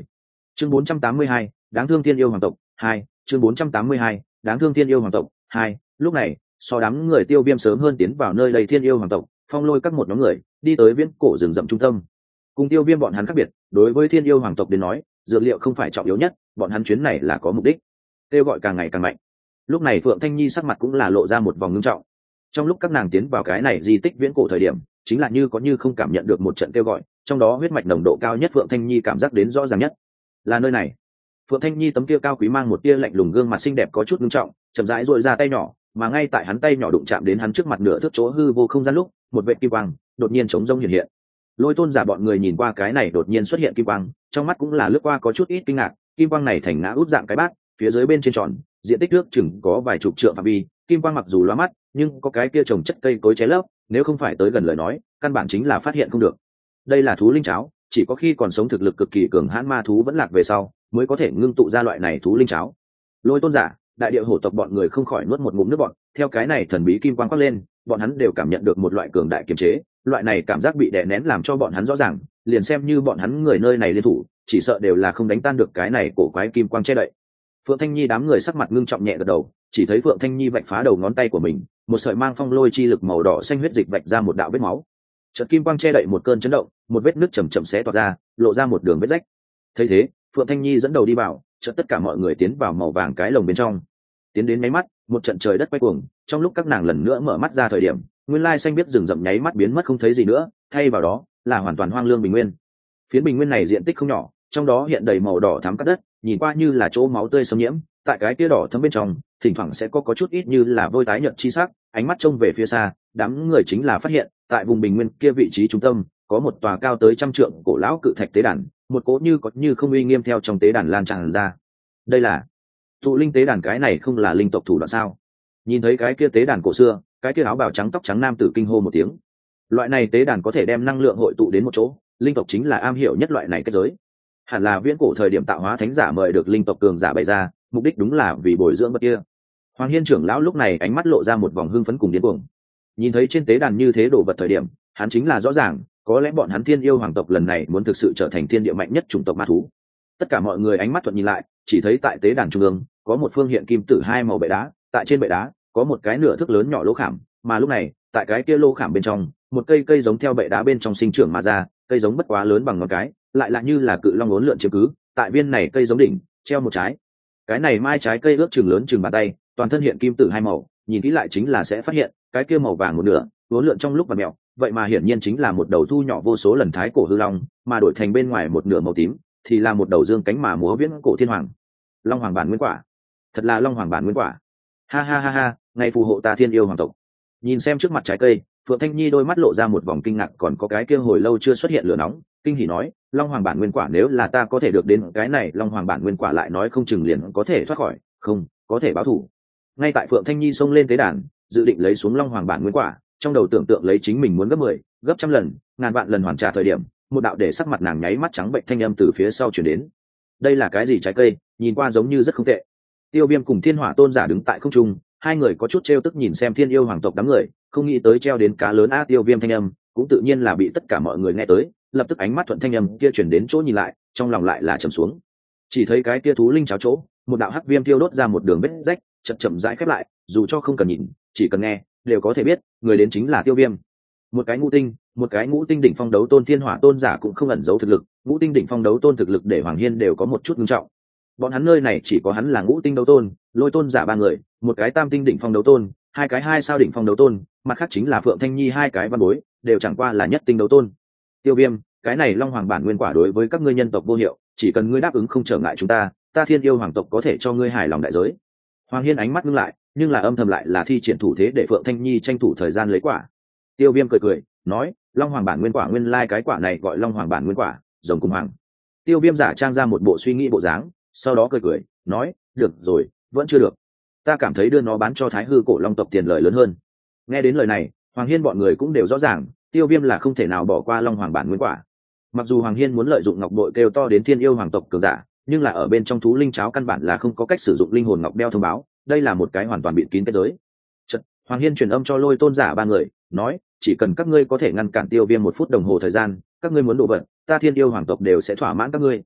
Chương 482, đáng thương thiên yêu hoàng tộc 2. Chương 482, đáng thương thiên yêu hoàng tộc 2. Lúc này, so đám người Tiêu Viêm sớm hơn tiến vào nơi đầy thiên yêu hoàng tộc, Phong Lôi các một nhóm người đi tới viễn cổ rừng rậm trung tâm. Cùng Tiêu Viêm bọn hắn khác biệt, đối với thiên yêu hoàng tộc đến nói, dược liệu không phải trọng yếu nhất, bọn hắn chuyến này là có mục đích. Kêu gọi càng ngày càng mạnh. Lúc này Phượng Thanh Nhi sắc mặt cũng là lộ ra một vòng ngưng trọng. Trong lúc các nàng tiến vào cái này di tích viễn cổ thời điểm, chính là như có như không cảm nhận được một trận kêu gọi, trong đó huyết mạch nồng độ cao nhất Phượng Thanh Nhi cảm giác đến rõ ràng nhất là nơi này. Phượng Thanh Nhi tấm kia cao quý mang một tia lạnh lùng gương mặt xinh đẹp có chút ngưng trọng, chậm rãi duỗi ra tay nhỏ, mà ngay tại hắn tay nhỏ đụng chạm đến hắn trước mặt nửa thước chỗ hư vô không gian lúc, một vệt kim quang đột nhiên chống rông hiện hiện. Lôi Tôn giả bọn người nhìn qua cái này đột nhiên xuất hiện kim quang, trong mắt cũng là lướt qua có chút ít kinh ngạc. Kim quang này thành ngã út dạng cái bát, phía dưới bên trên tròn, diện tích nước chừng có vài chục trượng phạm vi. Kim quang mặc dù lóa mắt, nhưng có cái kia trồng chất cây cối cháy lấp, nếu không phải tới gần lời nói, căn bản chính là phát hiện không được. Đây là thú linh cháo, chỉ có khi còn sống thực lực cực kỳ cường hãn ma thú vẫn lạc về sau, mới có thể ngưng tụ ra loại này thú linh cháo. Lôi Tôn giả, đại địa hổ tộc bọn người không khỏi nuốt một ngụm nước bọt, theo cái này thần bí kim quang quát lên, bọn hắn đều cảm nhận được một loại cường đại kiềm chế, loại này cảm giác bị đè nén làm cho bọn hắn rõ ràng, liền xem như bọn hắn người nơi này liên thủ, chỉ sợ đều là không đánh tan được cái này cổ quái kim quang che đậy. Phượng Thanh Nhi đám người sắc mặt ngưng trọng nhẹ gật đầu, chỉ thấy Phượng Thanh Nhi vạch phá đầu ngón tay của mình, một sợi mang phong lôi chi lực màu đỏ xanh huyết dịch vạch ra một đạo vết máu. Chợt kim quang che đậy một cơn chấn động, một vết nứt chậm chậm xé toạc ra, lộ ra một đường vết rách. Thấy thế, Phượng Thanh Nhi dẫn đầu đi vào, chợt tất cả mọi người tiến vào màu vàng cái lồng bên trong. Tiến đến mấy mắt, một trận trời đất quay cuồng, trong lúc các nàng lần nữa mở mắt ra thời điểm, nguyên lai xanh biết rừng rậm nháy mắt biến mất không thấy gì nữa, thay vào đó là hoàn toàn hoang lương bình nguyên. Phiến bình nguyên này diện tích không nhỏ, trong đó hiện đầy màu đỏ thắm cát đất, nhìn qua như là chỗ máu tươi xâm nhiễm, tại cái tia đỏ thấm bên trong, thỉnh thoảng sẽ có chút ít như là vôi tái nhợt chi sắc. Ánh mắt trông về phía xa, đám người chính là phát hiện, tại vùng bình nguyên kia vị trí trung tâm, có một tòa cao tới 100 trượng cổ lão cự thạch tế đàn, một cỗ như có như không uy nghiêm theo trong tế đàn lan tràn ra. Đây là tụ linh tế đàn, cái này không là linh tộc thủ đoạn sao? Nhìn thấy cái kia tế đàn cổ xưa, cái kia áo bào trắng tóc trắng nam tử kinh hô một tiếng. Loại này tế đàn có thể đem năng lượng hội tụ đến một chỗ, linh tộc chính là am hiểu nhất loại này kết giới. Hẳn là viễn cổ thời điểm tạo hóa thánh giả mời được linh tộc cường giả bày ra, mục đích đúng là vì bồi dưỡng vật kia. Hoàng Hiên trưởng lão lúc này ánh mắt lộ ra một vòng hưng phấn cùng điên cuồng. Nhìn thấy trên tế đàn như thế đồ vật thời điểm, hắn chính là rõ ràng, có lẽ bọn hắn Thiên Yêu hoàng tộc lần này muốn thực sự trở thành thiên địa mạnh nhất chủng tộc ma thú. Tất cả mọi người ánh mắt thuận nhìn lại, chỉ thấy tại tế đàn trung ương có một phương hiện kim tử hai màu bệ đá, tại trên bệ đá có một cái nửa thước lớn nhỏ lỗ khảm, mà lúc này tại cái kia lỗ khảm bên trong, một cây giống theo bệ đá bên trong sinh trưởng mà ra, cây giống bất quá lớn bằng ngón cái, lại là như là cự long uốn lượn chiếm cứ. Tại viên này cây giống đỉnh treo một trái, cái này mai trái cây ước chừng lớn chừng bàn tay, toàn thân hiện kim tử hai màu, nhìn kỹ lại chính là sẽ phát hiện cái kia màu vàng một nửa uốn lượn trong lúc và mèo, vậy mà hiển nhiên chính là một đầu thu nhỏ vô số lần thái cổ hư long, mà đổi thành bên ngoài một nửa màu tím thì là một đầu dương cánh mà múa viễn cổ thiên hoàng long hoàng bản nguyên quả. Thật là long hoàng bản nguyên quả, ha ha ha ha, ngày phù hộ ta Thiên Yêu hoàng tộc. Nhìn xem trước mặt trái cây, Phượng Thanh Nhi đôi mắt lộ ra một vòng kinh ngạc, còn có cái kia hồi lâu chưa xuất hiện lửa nóng, kinh hỉ nói, long hoàng bản nguyên quả, nếu là ta có thể được đến cái này long hoàng bản nguyên quả, lại nói không chừng liền có thể thoát khỏi, không có thể báo thù. Ngay tại Phượng Thanh Nhi xông lên tế đàn, dự định lấy xuống long hoàng bản nguyên quả, trong đầu tưởng tượng lấy chính mình muốn gấp 10, gấp trăm lần, ngàn vạn lần hoàn trả thời điểm, một đạo để sắc mặt nàng nháy mắt trắng bệnh thanh âm từ phía sau truyền đến. Đây là cái gì trái cây, nhìn qua giống như rất không tệ. Tiêu Viêm cùng Thiên Hỏa tôn giả đứng tại không trung, hai người có chút trêu tức nhìn xem Thiên Yêu hoàng tộc đám người, không nghĩ tới treo đến cá lớn. Tiêu Viêm thanh âm cũng tự nhiên là bị tất cả mọi người nghe tới, lập tức ánh mắt thuận thanh âm kia chuyển đến chỗ nhìn lại, trong lòng lại là trầm xuống. Chỉ thấy cái kia thú linh cháo chỗ, một đạo hắc viêm tiêu đốt ra một đường vết rách, chậm rãi khép lại, dù cho không cần nhìn, chỉ cần nghe đều có thể biết người đến chính là Tiêu Viêm. Một cái ngũ tinh đỉnh phong đấu tôn Thiên Hỏa tôn giả cũng không ẩn giấu thực lực, ngũ tinh đỉnh phong đấu tôn thực lực để Hoàng Hiên đều có một chút nghiêm trọng. Bọn hắn nơi này chỉ có hắn là ngũ tinh đấu tôn, Lôi tôn giả ba người, một cái tam tinh đỉnh phong đấu tôn, hai cái hai sao đỉnh phong đấu tôn, mặt khác chính là Phượng Thanh Nhi hai cái văn bối, đều chẳng qua là nhất tinh đấu tôn. Tiêu Viêm, cái này long hoàng bản nguyên quả đối với các ngươi nhân tộc vô hiệu, chỉ cần ngươi đáp ứng không trở ngại chúng ta, ta Thiên Yêu hoàng tộc có thể cho ngươi hài lòng đại giới. Hoàng Hiên ánh mắt ngưng lại, nhưng là âm thầm lại là thi triển thủ thế để Phượng Thanh Nhi tranh thủ thời gian lấy quả. Tiêu Viêm cười nói, long hoàng bản nguyên quả, nguyên lai cái quả này gọi long hoàng bản nguyên quả, rồng cùng hoàng. Tiêu Viêm giả trang ra một bộ suy nghĩ bộ dáng, sau đó cười nói, được rồi, vẫn chưa được, ta cảm thấy đưa nó bán cho Thái Hư cổ long tộc tiền lợi lớn hơn. Nghe đến lời này, Hoàng Hiên bọn người cũng đều rõ ràng, Tiêu Viêm là không thể nào bỏ qua long hoàng bản nguyên quả. Mặc dù Hoàng Hiên muốn lợi dụng ngọc bội kêu to đến Thiên Yêu hoàng tộc cường giả, nhưng là ở bên trong thú linh cháo căn bản là không có cách sử dụng linh hồn ngọc đeo thông báo, đây là một cái hoàn toàn bịt kín kết giới. Hoàng Hiên truyền âm cho Lôi tôn giả ba người, nói, chỉ cần các ngươi có thể ngăn cản Tiêu Viêm 1 phút đồng hồ thời gian, các ngươi muốn đồ vật, ta Thiên Yêu hoàng tộc đều sẽ thỏa mãn các ngươi.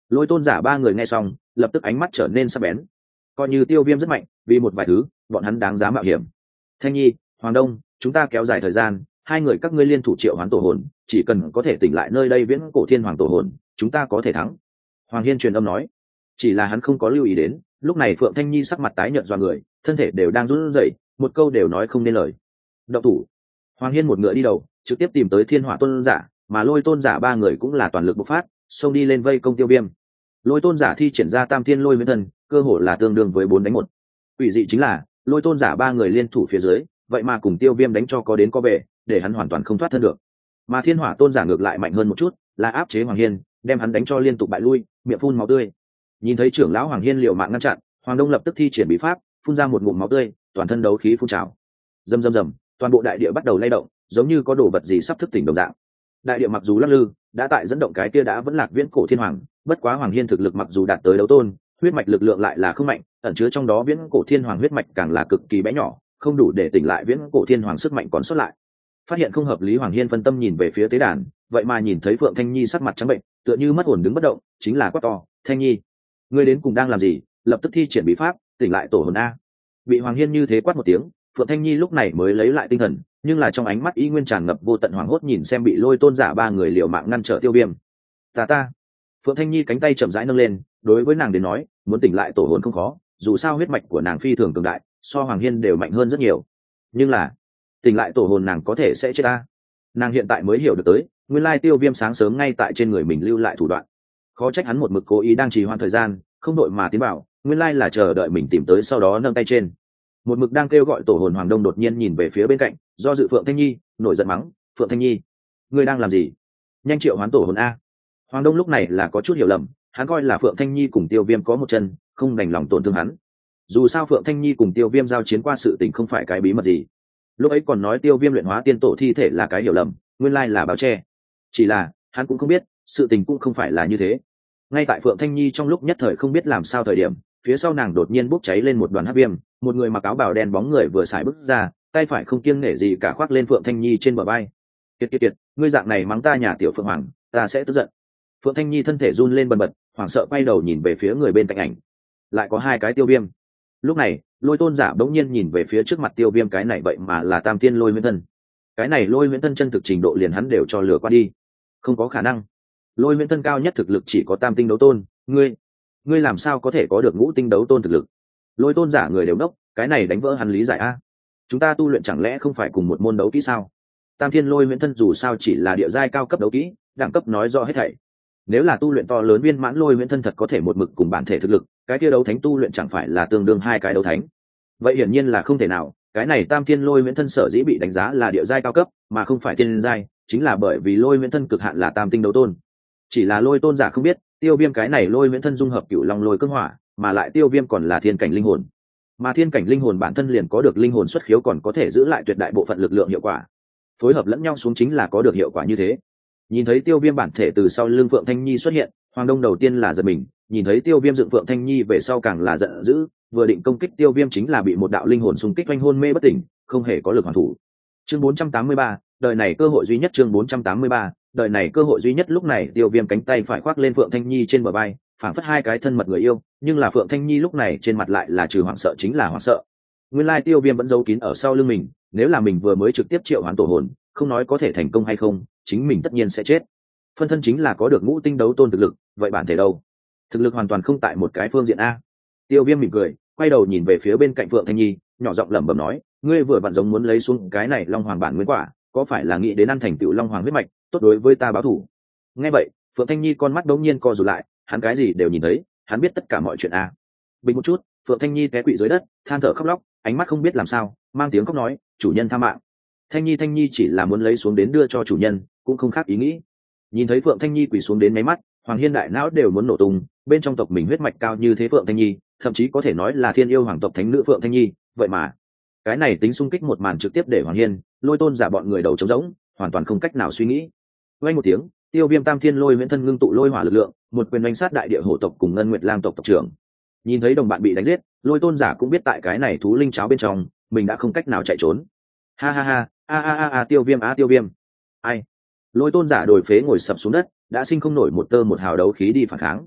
Lôi tôn giả ba người nghe xong lập tức ánh mắt trở nên sắc bén. Coi như Tiêu Viêm rất mạnh, vì một vài thứ bọn hắn đáng giá mạo hiểm. Thanh Nhi, Hoàng Đông, chúng ta kéo dài thời gian, hai người các ngươi liên thủ triệu hoán tổ hồn, chỉ cần có thể tỉnh lại nơi đây viễn cổ thiên hoàng tổ hồn, chúng ta có thể thắng. Hoàng Hiên truyền âm nói. Chỉ là hắn không có lưu ý đến, lúc này Phượng Thanh Nhi sắc mặt tái nhợt do người, thân thể đều đang run rẩy, một câu đều nói không nên lời. Động thủ. Hoàng Hiên một ngựa đi đầu, trực tiếp tìm tới Thiên Hỏa tôn giả, mà Lôi tôn giả ba người cũng là toàn lực bộc phát, xông đi lên vây công Tiêu Viêm. Lôi tôn giả thi triển ra Tam Thiên Lôi Huyễn Thân, cơ hội là tương đương với 4 đánh 1. Ủy dị chính là, Lôi tôn giả ba người liên thủ phía dưới, vậy mà cùng Tiêu Viêm đánh cho có đến có về, để hắn hoàn toàn không thoát thân được. Mà Thiên Hỏa tôn giả ngược lại mạnh hơn một chút, là áp chế Hoàng Hiên, đem hắn đánh cho liên tục bại lui, miệng phun máu tươi. Nhìn thấy trưởng lão Hoàng Hiên liều mạng ngăn chặn, Hoàng Đông lập tức thi triển bí pháp, phun ra một ngụm máu tươi, toàn thân đấu khí phun trào. Rầm rầm rầm, toàn bộ đại địa bắt đầu lay động, giống như có đồ vật gì sắp thức tỉnh đồng dạng. Đại địa mặc dù lắc lư, đã tại dẫn động cái kia đã vẫn lạc viễn cổ thiên hoàng, bất quá Hoàng Hiên thực lực mặc dù đạt tới đấu tôn, huyết mạch lực lượng lại là không mạnh, ẩn chứa trong đó viễn cổ thiên hoàng huyết mạch càng là cực kỳ bé nhỏ, không đủ để tỉnh lại viễn cổ thiên hoàng sức mạnh còn sót lại. Phát hiện không hợp lý, Hoàng Hiên phân tâm nhìn về phía tế đàn, vậy mà nhìn thấy Phượng Thanh Nhi sắc mặt trắng bệnh, tựa như mất hồn đứng bất động, chính là quát to: "Thanh Nhi, ngươi đến cùng đang làm gì? Lập tức thi triển bí pháp, tỉnh lại tổ hồn a!" Bị Hoàng Hiên như thế quát một tiếng, Phượng Thanh Nhi lúc này mới lấy lại tinh thần, nhưng là trong ánh mắt y nguyên tràn ngập vô tận hoảng hốt, nhìn xem bị Lôi tôn giả ba người liều mạng ngăn trở Tiêu Viêm. Ta. Phượng Thanh Nhi cánh tay chậm rãi nâng lên, đối với nàng đến nói, muốn tỉnh lại tổ hồn không khó, dù sao huyết mạch của nàng phi thường cường đại, so Hoàng Hiên đều mạnh hơn rất nhiều. Nhưng là, tỉnh lại tổ hồn nàng có thể sẽ chết ta. Nàng hiện tại mới hiểu được tới, nguyên lai Tiêu Viêm sáng sớm ngay tại trên người mình lưu lại thủ đoạn. Khó trách hắn một mực cố ý đang trì hoãn thời gian, không đội mà tiến vào, nguyên lai là chờ đợi mình tìm tới sau đó nâng tay trên. Một mực đang kêu gọi tổ hồn Hoàng Đông đột nhiên nhìn về phía bên cạnh, do dự Phượng Thanh Nhi, nổi giận mắng: "Phượng Thanh Nhi, ngươi đang làm gì? Nhanh triệu hoán tổ hồn a!" Hoàng Đông lúc này là có chút hiểu lầm, hắn coi là Phượng Thanh Nhi cùng Tiêu Viêm có một chân, không đành lòng tổn thương hắn. Dù sao Phượng Thanh Nhi cùng Tiêu Viêm giao chiến qua sự tình không phải cái bí mật gì. Lúc ấy còn nói Tiêu Viêm luyện hóa tiên tổ thi thể là cái hiểu lầm, nguyên lai là báo che. Chỉ là, hắn cũng không biết, sự tình cũng không phải là như thế. Ngay tại Phượng Thanh Nhi trong lúc nhất thời không biết làm sao thời điểm, phía sau nàng đột nhiên bốc cháy lên một đoàn hắc viêm, một người mặc áo bào đen bóng người vừa xài bước ra, tay phải không kiêng nể gì cả khoác lên Phượng Thanh Nhi trên bờ vai. Kiệt, ngươi dạng này mắng ta nhà tiểu Phượng Hoàng, ta sẽ tức giận." Phượng Thanh Nhi thân thể run lên bần bật, hoảng sợ quay đầu nhìn về phía người bên cạnh ảnh. Lại có hai cái Tiêu Viêm. Lúc này, Lôi tôn giả bỗng nhiên nhìn về phía trước mặt Tiêu Viêm, cái này vậy mà là Tam Thiên Lôi Huyễn Thân. Cái này Lôi Huyễn Thân chân thực trình độ liền hắn đều cho lừa qua đi. Không có khả năng. Lôi Huyễn Thân cao nhất thực lực chỉ có Tam Tinh đấu tôn, ngươi làm sao có thể có được Ngũ Tinh đấu tôn thực lực? Lôi tôn giả người đều đốc, cái này đánh vỡ hắn lý giải a. Chúng ta tu luyện chẳng lẽ không phải cùng một môn đấu kỹ sao? Tam Thiên Lôi Huyễn Thân dù sao chỉ là địa giai cao cấp đấu kỹ, đẳng cấp nói rõ hết thảy. Nếu là tu luyện to lớn viên mãn Lôi Huyễn Thân thật có thể một mực cùng bản thể thực lực, cái kia đấu thánh tu luyện chẳng phải là tương đương hai cái đấu thánh? Vậy hiển nhiên là không thể nào, cái này Tam Thiên Lôi Huyễn Thân sở dĩ bị đánh giá là địa giai cao cấp, mà không phải tiên giai, chính là bởi vì Lôi Huyễn Thân cực hạn là Tam Tinh đấu tôn. Chỉ là Lôi tôn giả không biết, Tiêu Viêm cái này Lôi Huyễn Thân dung hợp Cửu Long Lôi Cương Hỏa, mà lại Tiêu Viêm còn là thiên cảnh linh hồn. Mà thiên cảnh linh hồn bản thân liền có được linh hồn xuất khiếu, còn có thể giữ lại tuyệt đại bộ phận lực lượng hiệu quả. Phối hợp lẫn nhau xuống chính là có được hiệu quả như thế. Nhìn thấy Tiêu Viêm bản thể từ sau lưng Phượng Thanh Nhi xuất hiện, Hoàng Đông đầu tiên là giật mình, nhìn thấy Tiêu Viêm dựng Phượng Thanh Nhi về sau càng là giận dữ, vừa định công kích Tiêu Viêm chính là bị một đạo linh hồn xung kích oanh hôn mê bất tỉnh, không hề có lực hoàn thủ. Chương 483, đời này cơ hội duy nhất. Chương 483, đời này cơ hội duy nhất. Lúc này Tiêu Viêm cánh tay phải khoác lên Phượng Thanh Nhi trên bờ vai, phảng phất hai cái thân mật người yêu, nhưng là Phượng Thanh Nhi lúc này trên mặt lại là trừ hoảng sợ chính là hoảng sợ. Nguyên lai Tiêu Viêm vẫn giấu kín ở sau lưng mình, nếu là mình vừa mới trực tiếp triệu hoán tổ hồn, không nói có thể thành công hay không, chính mình tất nhiên sẽ chết. Phân thân chính là có được Ngũ Tinh đấu tôn thực lực, vậy bản thể đâu? Thực lực hoàn toàn không tại một cái phương diện a. Tiêu Viêm mỉm cười, quay đầu nhìn về phía bên cạnh Phượng Thanh Nhi, nhỏ giọng lẩm bẩm nói: "Ngươi vừa vặn giống muốn lấy xuống cái này Long Hoàng bản nguyên quả, có phải là nghĩ đến ăn thành tựu Long Hoàng huyết mạch, tốt đối với ta báo thù?" Nghe vậy, Phượng Thanh Nhi con mắt đống nhiên co rụt lại, hắn cái gì đều nhìn thấy, hắn biết tất cả mọi chuyện a. Bình một chút, Phượng Thanh Nhi té quỵ dưới đất, than thở khóc lóc, ánh mắt không biết làm sao, mang tiếng khóc nói: "Chủ nhân tha mạng." Thanh Nhi chỉ là muốn lấy xuống đến đưa cho chủ nhân, cũng không khác ý nghĩ. Nhìn thấy Phượng Thanh Nhi quỳ xuống đến mấy mắt, Hoàng Hiên đại não đều muốn nổ tung, bên trong tộc mình huyết mạch cao như thế Phượng Thanh Nhi, thậm chí có thể nói là thiên yêu hoàng tộc thánh nữ Phượng Thanh Nhi, vậy mà cái này tính xung kích một màn trực tiếp để Hoàng Hiên, Lôi tôn giả bọn người đầu trống rỗng, hoàn toàn không cách nào suy nghĩ. Vang một tiếng, Tiêu Viêm Tam Thiên Lôi Huyễn Thân ngưng tụ lôi hỏa lực lượng, một quyền đánh sát đại địa hổ tộc cùng Ngân Nguyệt Lang tộc tộc trưởng. Nhìn thấy đồng bạn bị đánh giết, Lôi tôn giả cũng biết tại cái này thú linh cháo bên trong, mình đã không cách nào chạy trốn. Ha ha ha, Tiêu Viêm. Ai? Lôi tôn giả đồi phế ngồi sập xuống đất, đã sinh không nổi một tơ một hào đấu khí đi phản kháng.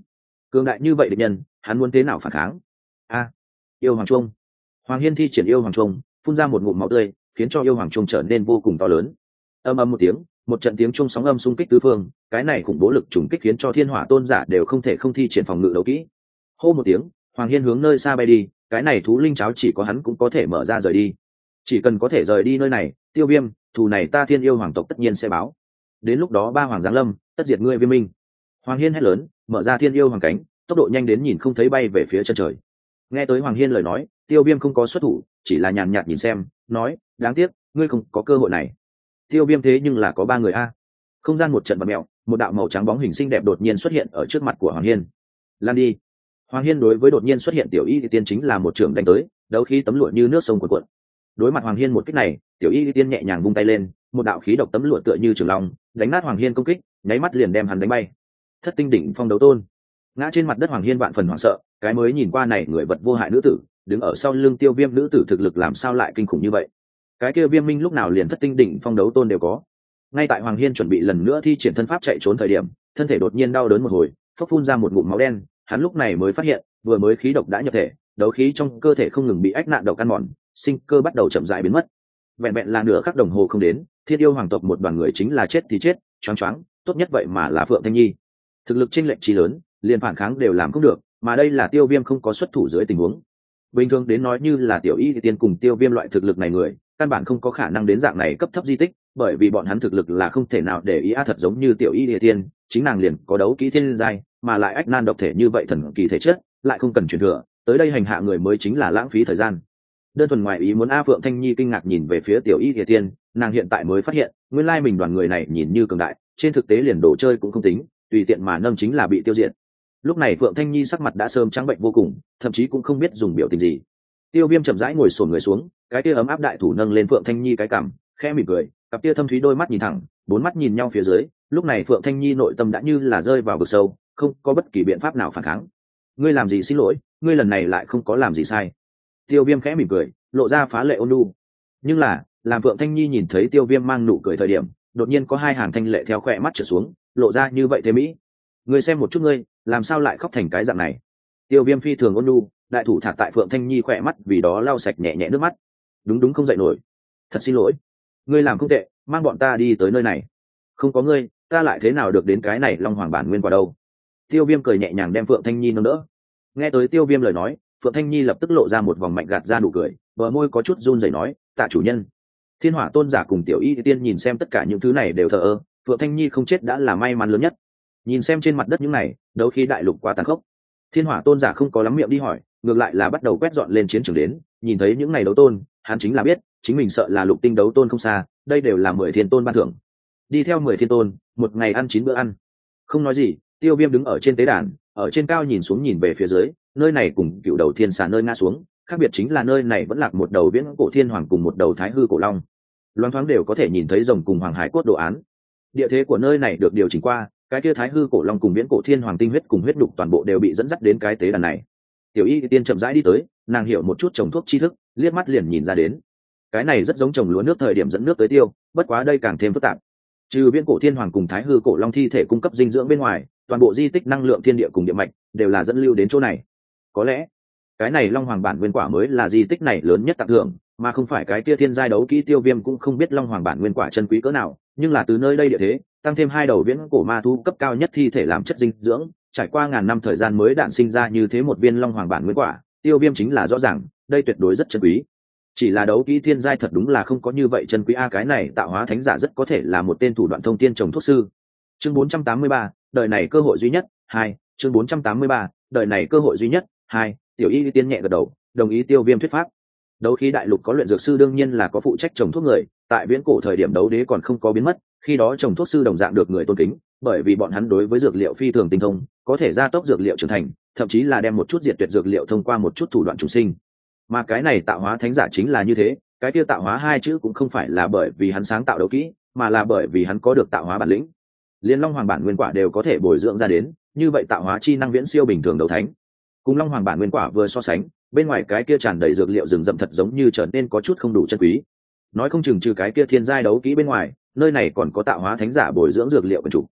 cường đại như vậy địch nhân hắn muốn thế nào phản kháng? A, yêu hoàng trung. Hoàng Hiên thi triển yêu hoàng trung, phun ra một ngụm máu tươi, khiến cho yêu hoàng trung trở nên vô cùng to lớn. Âm âm một tiếng, một trận tiếng trung sóng âm xung kích tứ phương, cái này khủng bố lực trùng kích khiến cho thiên hỏa tôn giả đều không thể không thi triển phòng ngự đấu kỹ. Hô một tiếng, Hoàng Hiên hướng nơi xa bay đi, cái này thú linh cháo chỉ có hắn cũng có thể mở ra rời đi. Chỉ cần có thể rời đi nơi này, Tiêu Viêm, thù này ta Thiên Yêu hoàng tộc tất nhiên sẽ báo. Đến lúc đó ba hoàng giáng lâm, tất diệt ngươi Viêm Minh. Hoàng Hiên hét lớn, mở ra Thiên Yêu hoàng cánh, tốc độ nhanh đến nhìn không thấy bay về phía chân trời. Nghe tới Hoàng Hiên lời nói, Tiêu Viêm không có xuất thủ, chỉ là nhàn nhạt nhìn xem, nói, đáng tiếc, ngươi không có cơ hội này. Tiêu Viêm thế nhưng là có ba người a. Không gian một trận bật mèo, một đạo màu trắng bóng hình xinh đẹp đột nhiên xuất hiện ở trước mặt của Hoàng Hiên. Lan đi. Hoàng Hiên đối với đột nhiên xuất hiện tiểu y tiên chính là một trường đánh tới, đấu khí tấm lụa như nước sông cuộn cuộn. Đối mặt Hoàng Hiên một kích này, tiểu y tiên nhẹ nhàng vung tay lên, một đạo khí độc tấm lụa tựa như trường long, đánh nát Hoàng Hiên công kích, nháy mắt liền đem hắn đánh bay. Thất tinh đỉnh phong đấu tôn. Ngã trên mặt đất Hoàng Hiên vạn phần hoảng sợ, cái mới nhìn qua này người vật vô hại nữ tử, đứng ở sau lưng Tiêu Viêm nữ tử thực lực làm sao lại kinh khủng như vậy? Cái kia Viêm Minh lúc nào liền thất tinh đỉnh phong đấu tôn đều có. Ngay tại Hoàng Hiên chuẩn bị lần nữa thi triển thân pháp chạy trốn thời điểm, thân thể đột nhiên đau đớn một hồi, phốc phun ra một ngụm máu đen, hắn lúc này mới phát hiện, vừa mới khí độc đã nhập thể, đấu khí trong cơ thể không ngừng bị ách nạn độc ăn mòn, sinh cơ bắt đầu chậm rãi biến mất. Vẹn vẹn là nửa khắc đồng hồ không đến, Thiên Yêu hoàng tộc một đoàn người chính là chết thì chết, choáng choáng, tốt nhất vậy mà là Phượng Thanh Nhi. Thực lực chênh lệch chí lớn, liền phản kháng đều làm không được, mà đây là Tiêu Viêm không có xuất thủ dưới tình huống. Bình thường đến nói như là tiểu y tiên cùng Tiêu Viêm loại thực lực này người, căn bản không có khả năng đến dạng này cấp thấp di tích, bởi vì bọn hắn thực lực là không thể nào để ý thật giống như tiểu y địa tiên, chính nàng liền có đấu kỹ thiên giai, mà lại ách nan độc thể như vậy thần kỳ thể chất, lại không cần truyền thừa, tới đây hành hạ người mới chính là lãng phí thời gian. Đơn thuần ngoại ý muốn Phượng Thanh Nhi kinh ngạc nhìn về phía tiểu y địa tiên, nàng hiện tại mới phát hiện, nguyên lai mình đoàn người này nhìn như cường đại, trên thực tế liền đồ chơi cũng không tính, tùy tiện mà nâm chính là bị tiêu diệt. Lúc này Phượng Thanh Nhi sắc mặt đã sớm trắng bệnh vô cùng, thậm chí cũng không biết dùng biểu tình gì. Tiêu Viêm chậm rãi ngồi xổm người xuống, cái kia ấm áp đại thủ nâng lên Phượng Thanh Nhi cái cằm, khẽ mỉm cười, cặp kia thâm thúy đôi mắt nhìn thẳng, bốn mắt nhìn nhau phía dưới, lúc này Phượng Thanh Nhi nội tâm đã như là rơi vào vực sâu, không có bất kỳ biện pháp nào phản kháng. Ngươi làm gì xin lỗi, ngươi lần này lại không có làm gì sai. Tiêu Viêm khẽ mỉm cười, lộ ra phá lệ ôn nhu. Nhưng là, làm Phượng Thanh Nhi nhìn thấy Tiêu Viêm mang nụ cười thời điểm, đột nhiên có hai hàng thanh lệ theo khóe mắt trở xuống, lộ ra như vậy thế mỹ. Ngươi xem một chút ngươi, làm sao lại khóc thành cái dạng này? Tiêu Viêm phi thường ôn nhu, đại thủ thả tại Phượng Thanh Nhi khỏe mắt, vì đó lau sạch nhẹ nhẹ nước mắt. Đúng không dậy nổi. Thật xin lỗi, ngươi làm không tệ, mang bọn ta đi tới nơi này. Không có ngươi, ta lại thế nào được đến cái này Long Hoàng bản nguyên quả đâu? Tiêu Viêm cười nhẹ nhàng đem Phượng Thanh Nhi nâng đỡ. Nghe tới Tiêu Viêm lời nói, Phượng Thanh Nhi lập tức lộ ra một vòng mạnh gạt ra nụ cười, bờ môi có chút run rẩy nói, tạ chủ nhân. Thiên Hỏa tôn giả cùng Tiểu Y tiên nhìn xem tất cả những thứ này đều thờ ơ, Phượng Thanh Nhi không chết đã là may mắn lớn nhất. Nhìn xem trên mặt đất những này, đấu khí đại lục quá tàn khốc. Thiên Hỏa tôn giả không có lắm miệng đi hỏi, ngược lại là bắt đầu quét dọn lên chiến trường đến, nhìn thấy những này đấu tôn, hắn chính là biết, chính mình sợ là lục tinh đấu tôn không xa, đây đều là 10 thiên tôn ban thưởng. Đi theo 10 thiên tôn, một ngày ăn 9 bữa ăn. Không nói gì, Tiêu Viêm đứng ở trên tế đàn, ở trên cao nhìn xuống nhìn về phía dưới, nơi này cùng cựu đầu thiên xà nơi ngã xuống, khác biệt chính là nơi này vẫn lạc một đầu viễn cổ thiên hoàng cùng một đầu thái hư cổ long. Loáng thoáng đều có thể nhìn thấy rồng cùng hoàng hải cốt đồ án. Địa thế của nơi này được điều chỉnh qua, cái kia thái hư cổ long cùng viễn cổ thiên hoàng tinh huyết cùng huyết đục toàn bộ đều bị dẫn dắt đến cái tế đàn này. Tiểu Y tiên chậm rãi đi tới, nàng hiểu một chút trồng thuốc tri thức, liếc mắt liền nhìn ra đến. Cái này rất giống trồng lúa nước thời điểm dẫn nước tới tiêu, bất quá đây càng thêm phức tạp. Trừ viễn cổ thiên hoàng cùng thái hư cổ long thi thể cung cấp dinh dưỡng bên ngoài, toàn bộ di tích năng lượng thiên địa cùng địa mạch đều là dẫn lưu đến chỗ này. Có lẽ cái này Long Hoàng bản nguyên quả mới là di tích này lớn nhất tặng thưởng, mà không phải cái kia thiên giai đấu kỹ. Tiêu Viêm cũng không biết Long Hoàng bản nguyên quả chân quý cỡ nào, nhưng là từ nơi đây địa thế, tăng thêm hai đầu viễn cổ ma thú cấp cao nhất thi thể làm chất dinh dưỡng, trải qua ngàn năm thời gian mới đản sinh ra như thế một viên Long Hoàng bản nguyên quả, Tiêu Viêm chính là rõ ràng, đây tuyệt đối rất chân quý. Chỉ là đấu kỹ thiên giai thật đúng là không có như vậy chân quý cái này tạo hóa thánh giả rất có thể là một tên thủ đoạn thông tiên trồng thuốc sư. Chương 483, đời này cơ hội duy nhất 2, chương 483, đời này cơ hội duy nhất 2. Tiểu Y tiên nhẹ gật đầu, đồng ý Tiêu Viêm thuyết pháp. Đấu khí đại lục có luyện dược sư đương nhiên là có phụ trách trồng thuốc người, tại viễn cổ thời điểm đấu đế còn không có biến mất, khi đó trồng thuốc sư đồng dạng được người tôn kính, bởi vì bọn hắn đối với dược liệu phi thường tinh thông, có thể gia tốc dược liệu trưởng thành, thậm chí là đem một chút diệt tuyệt dược liệu thông qua một chút thủ đoạn trùng sinh. Mà cái này tạo hóa thánh giả chính là như thế, cái kia tạo hóa hai chữ cũng không phải là bởi vì hắn sáng tạo đấu kỹ, mà là bởi vì hắn có được tạo hóa bản lĩnh. Liên Long Hoàng bản nguyên quả đều có thể bồi dưỡng ra đến, như vậy tạo hóa chi năng viễn siêu bình thường đấu thánh. Cùng Long Hoàng bản nguyên quả vừa so sánh, bên ngoài cái kia tràn đầy dược liệu rừng rậm thật giống như trở nên có chút không đủ chân quý. Nói không chừng trừ cái kia thiên giai đấu kỹ bên ngoài, nơi này còn có tạo hóa thánh giả bồi dưỡng dược liệu quần chủ.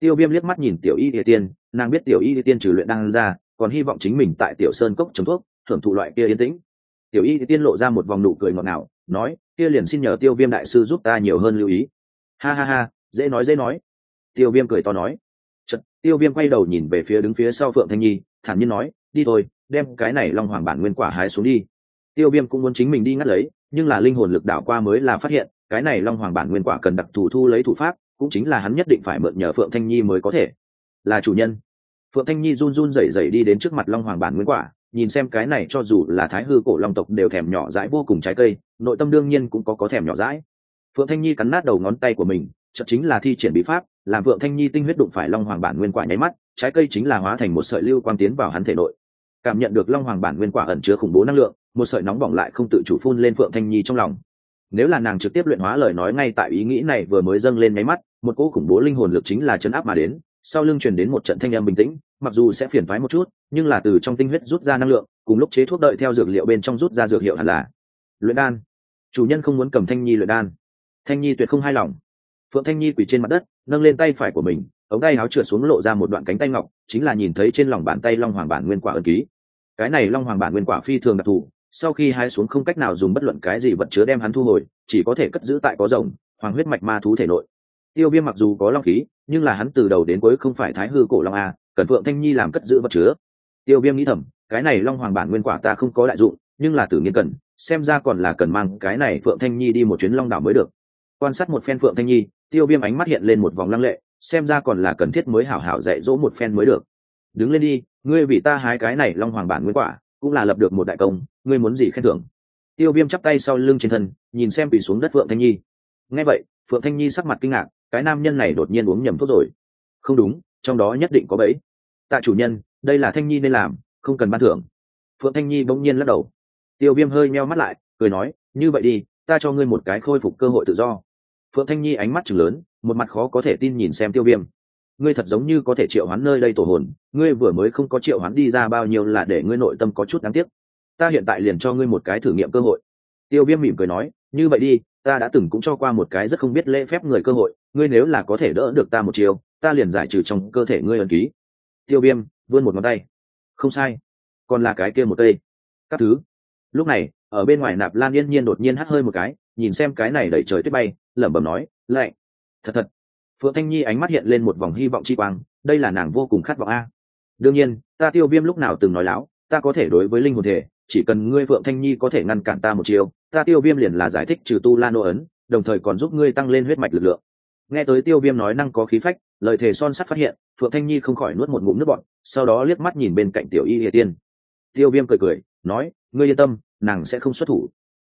Tiêu Viêm liếc mắt nhìn Tiểu Y Địa Tiên, nàng biết Tiểu Y Địa Tiên trừ luyện đan ra, còn hy vọng chính mình tại Tiểu Sơn cốc trồng thuốc, thưởng thụ loại kia yên tĩnh. Tiểu Y Địa Tiên lộ ra một vòng nụ cười ngọt ngào, nói, kia liền xin nhờ Tiêu Viêm đại sư giúp ta nhiều hơn lưu ý. Ha ha ha, dễ nói dễ nói. Tiêu Viêm cười to nói. Chợt, Tiêu Viêm quay đầu nhìn về phía đứng phía sau Phượng Thanh Nhi, thản nhiên nói, đi thôi, đem cái này Long Hoàng bản nguyên quả hái xuống đi. Tiêu Viêm cũng muốn chính mình đi ngắt lấy, nhưng là linh hồn lực đảo qua mới là phát hiện, cái này Long Hoàng bản nguyên quả cần đặc thù thu lấy thủ pháp, cũng chính là hắn nhất định phải mượn nhờ Phượng Thanh Nhi mới có thể. Là chủ nhân. Phượng Thanh Nhi run run rẩy rẩy đi đến trước mặt Long Hoàng bản nguyên quả, nhìn xem cái này cho dù là Thái Hư cổ long tộc đều thèm nhỏ dãi vô cùng trái cây, nội tâm đương nhiên cũng có thèm nhỏ dãi. Phượng Thanh Nhi cắn nát đầu ngón tay của mình, chợt chính là thi triển bí pháp, làm Phượng Thanh Nhi tinh huyết đụng phải Long Hoàng bản nguyên quả nháy mắt, trái cây chính là hóa thành một sợi lưu quang tiến vào hắn thể nội. Cảm nhận được Long Hoàng bản nguyên quả ẩn chứa khủng bố năng lượng, một sợi nóng bỏng lại không tự chủ phun lên Phượng Thanh Nhi trong lòng. Nếu là nàng trực tiếp luyện hóa lời nói, ngay tại ý nghĩ này vừa mới dâng lên nháy mắt, một cỗ khủng bố linh hồn lực chính là chấn áp mà đến, sau lưng truyền đến một trận thanh âm bình tĩnh, mặc dù sẽ phiền toái một chút, nhưng là từ trong tinh huyết rút ra năng lượng, cùng lúc chế thuốc đợi theo dược liệu bên trong rút ra dược hiệu hẳn là luyện đan. Chủ nhân không muốn cầm Thanh Nhi luyện đan. Thanh Nhi tuyệt không hài lòng. Phượng Thanh Nhi quỳ trên mặt đất, nâng lên tay phải của mình, ống tay áo trượt xuống lộ ra một đoạn cánh tay ngọc, chính là nhìn thấy trên lòng bàn tay Long Hoàng bản nguyên quả ấn ký. Cái này Long Hoàng bản nguyên quả phi thường đặc thù, sau khi hái xuống không cách nào dùng bất luận cái gì vật chứa đem hắn thu hồi, chỉ có thể cất giữ tại có rồng hoàng huyết mạch ma thú thể nội. Tiêu Viêm mặc dù có long khí, nhưng là hắn từ đầu đến cuối không phải Thái Hư cổ long a, cần Phượng Thanh Nhi làm cất giữ vật chứa. Tiêu Viêm nghĩ thầm, cái này Long Hoàng bản nguyên quả ta không có đại dụng, nhưng là Tử Nghiên cần, xem ra còn là cần mang cái này Phượng Thanh Nhi đi một chuyến Long đảo mới được. Quan sát một phen Phượng Thanh Nhi, Tiêu Viêm ánh mắt hiện lên một vòng lăng lệ, xem ra còn là cần thiết mới hảo hảo dạy dỗ một phen mới được. Đứng lên đi, ngươi vì ta hái cái này Long Hoàng bản nguyên quả, cũng là lập được một đại công, ngươi muốn gì khen thưởng? Tiêu Viêm chắp tay sau lưng trên thân, nhìn xem quỳ xuống đất Phượng Thanh Nhi. Nghe vậy, Phượng Thanh Nhi sắc mặt kinh ngạc, cái nam nhân này đột nhiên uống nhầm thuốc rồi. Không đúng, trong đó nhất định có bẫy. Tạ chủ nhân, đây là Thanh Nhi nên làm, không cần ban thưởng. Phượng Thanh Nhi bỗng nhiên lắc đầu. Tiêu Viêm hơi nheo mắt lại, cười nói, như vậy đi, ta cho ngươi một cái khôi phục cơ hội tự do. Phượng Thanh Nhi ánh mắt trừng lớn, một mặt khó có thể tin nhìn xem Tiêu Viêm. Ngươi thật giống như có thể triệu hoán nơi đây tổ hồn, ngươi vừa mới không có triệu hoán đi ra bao nhiêu là để ngươi nội tâm có chút đáng tiếc. Ta hiện tại liền cho ngươi một cái thử nghiệm cơ hội. Tiêu Viêm mỉm cười nói, như vậy đi, ta đã từng cũng cho qua một cái rất không biết lễ phép người cơ hội, ngươi nếu là có thể đỡ được ta một chiều, ta liền giải trừ trong cơ thể ngươi ấn ký. Tiêu Viêm vươn một ngón tay. Không sai, còn là cái kia một cây. Các thứ. Lúc này, ở bên ngoài Nạp Lan Yên Nhiên đột nhiên hắt hơi một cái, nhìn xem cái này đẩy trời tuyết bay, lẩm bẩm nói, lạnh. Thật thật. Phượng Thanh Nhi ánh mắt hiện lên một vòng hy vọng chi quang, đây là nàng vô cùng khát vọng a. Đương nhiên, ta Tiêu Viêm lúc nào từng nói láo, ta có thể đối với linh hồn thể, chỉ cần ngươi Phượng Thanh Nhi có thể ngăn cản ta một chiều, ta Tiêu Viêm liền là giải thích trừ tu la nô ấn, đồng thời còn giúp ngươi tăng lên huyết mạch lực lượng. Nghe tới Tiêu Viêm nói năng có khí phách, lời thề son sắt phát hiện, Phượng Thanh Nhi không khỏi nuốt một ngụm nước bọt, sau đó liếc mắt nhìn bên cạnh Tiểu Y Lìa Tiên. Tiêu Viêm cười cười, nói, ngươi yên tâm, nàng sẽ không xuất thủ.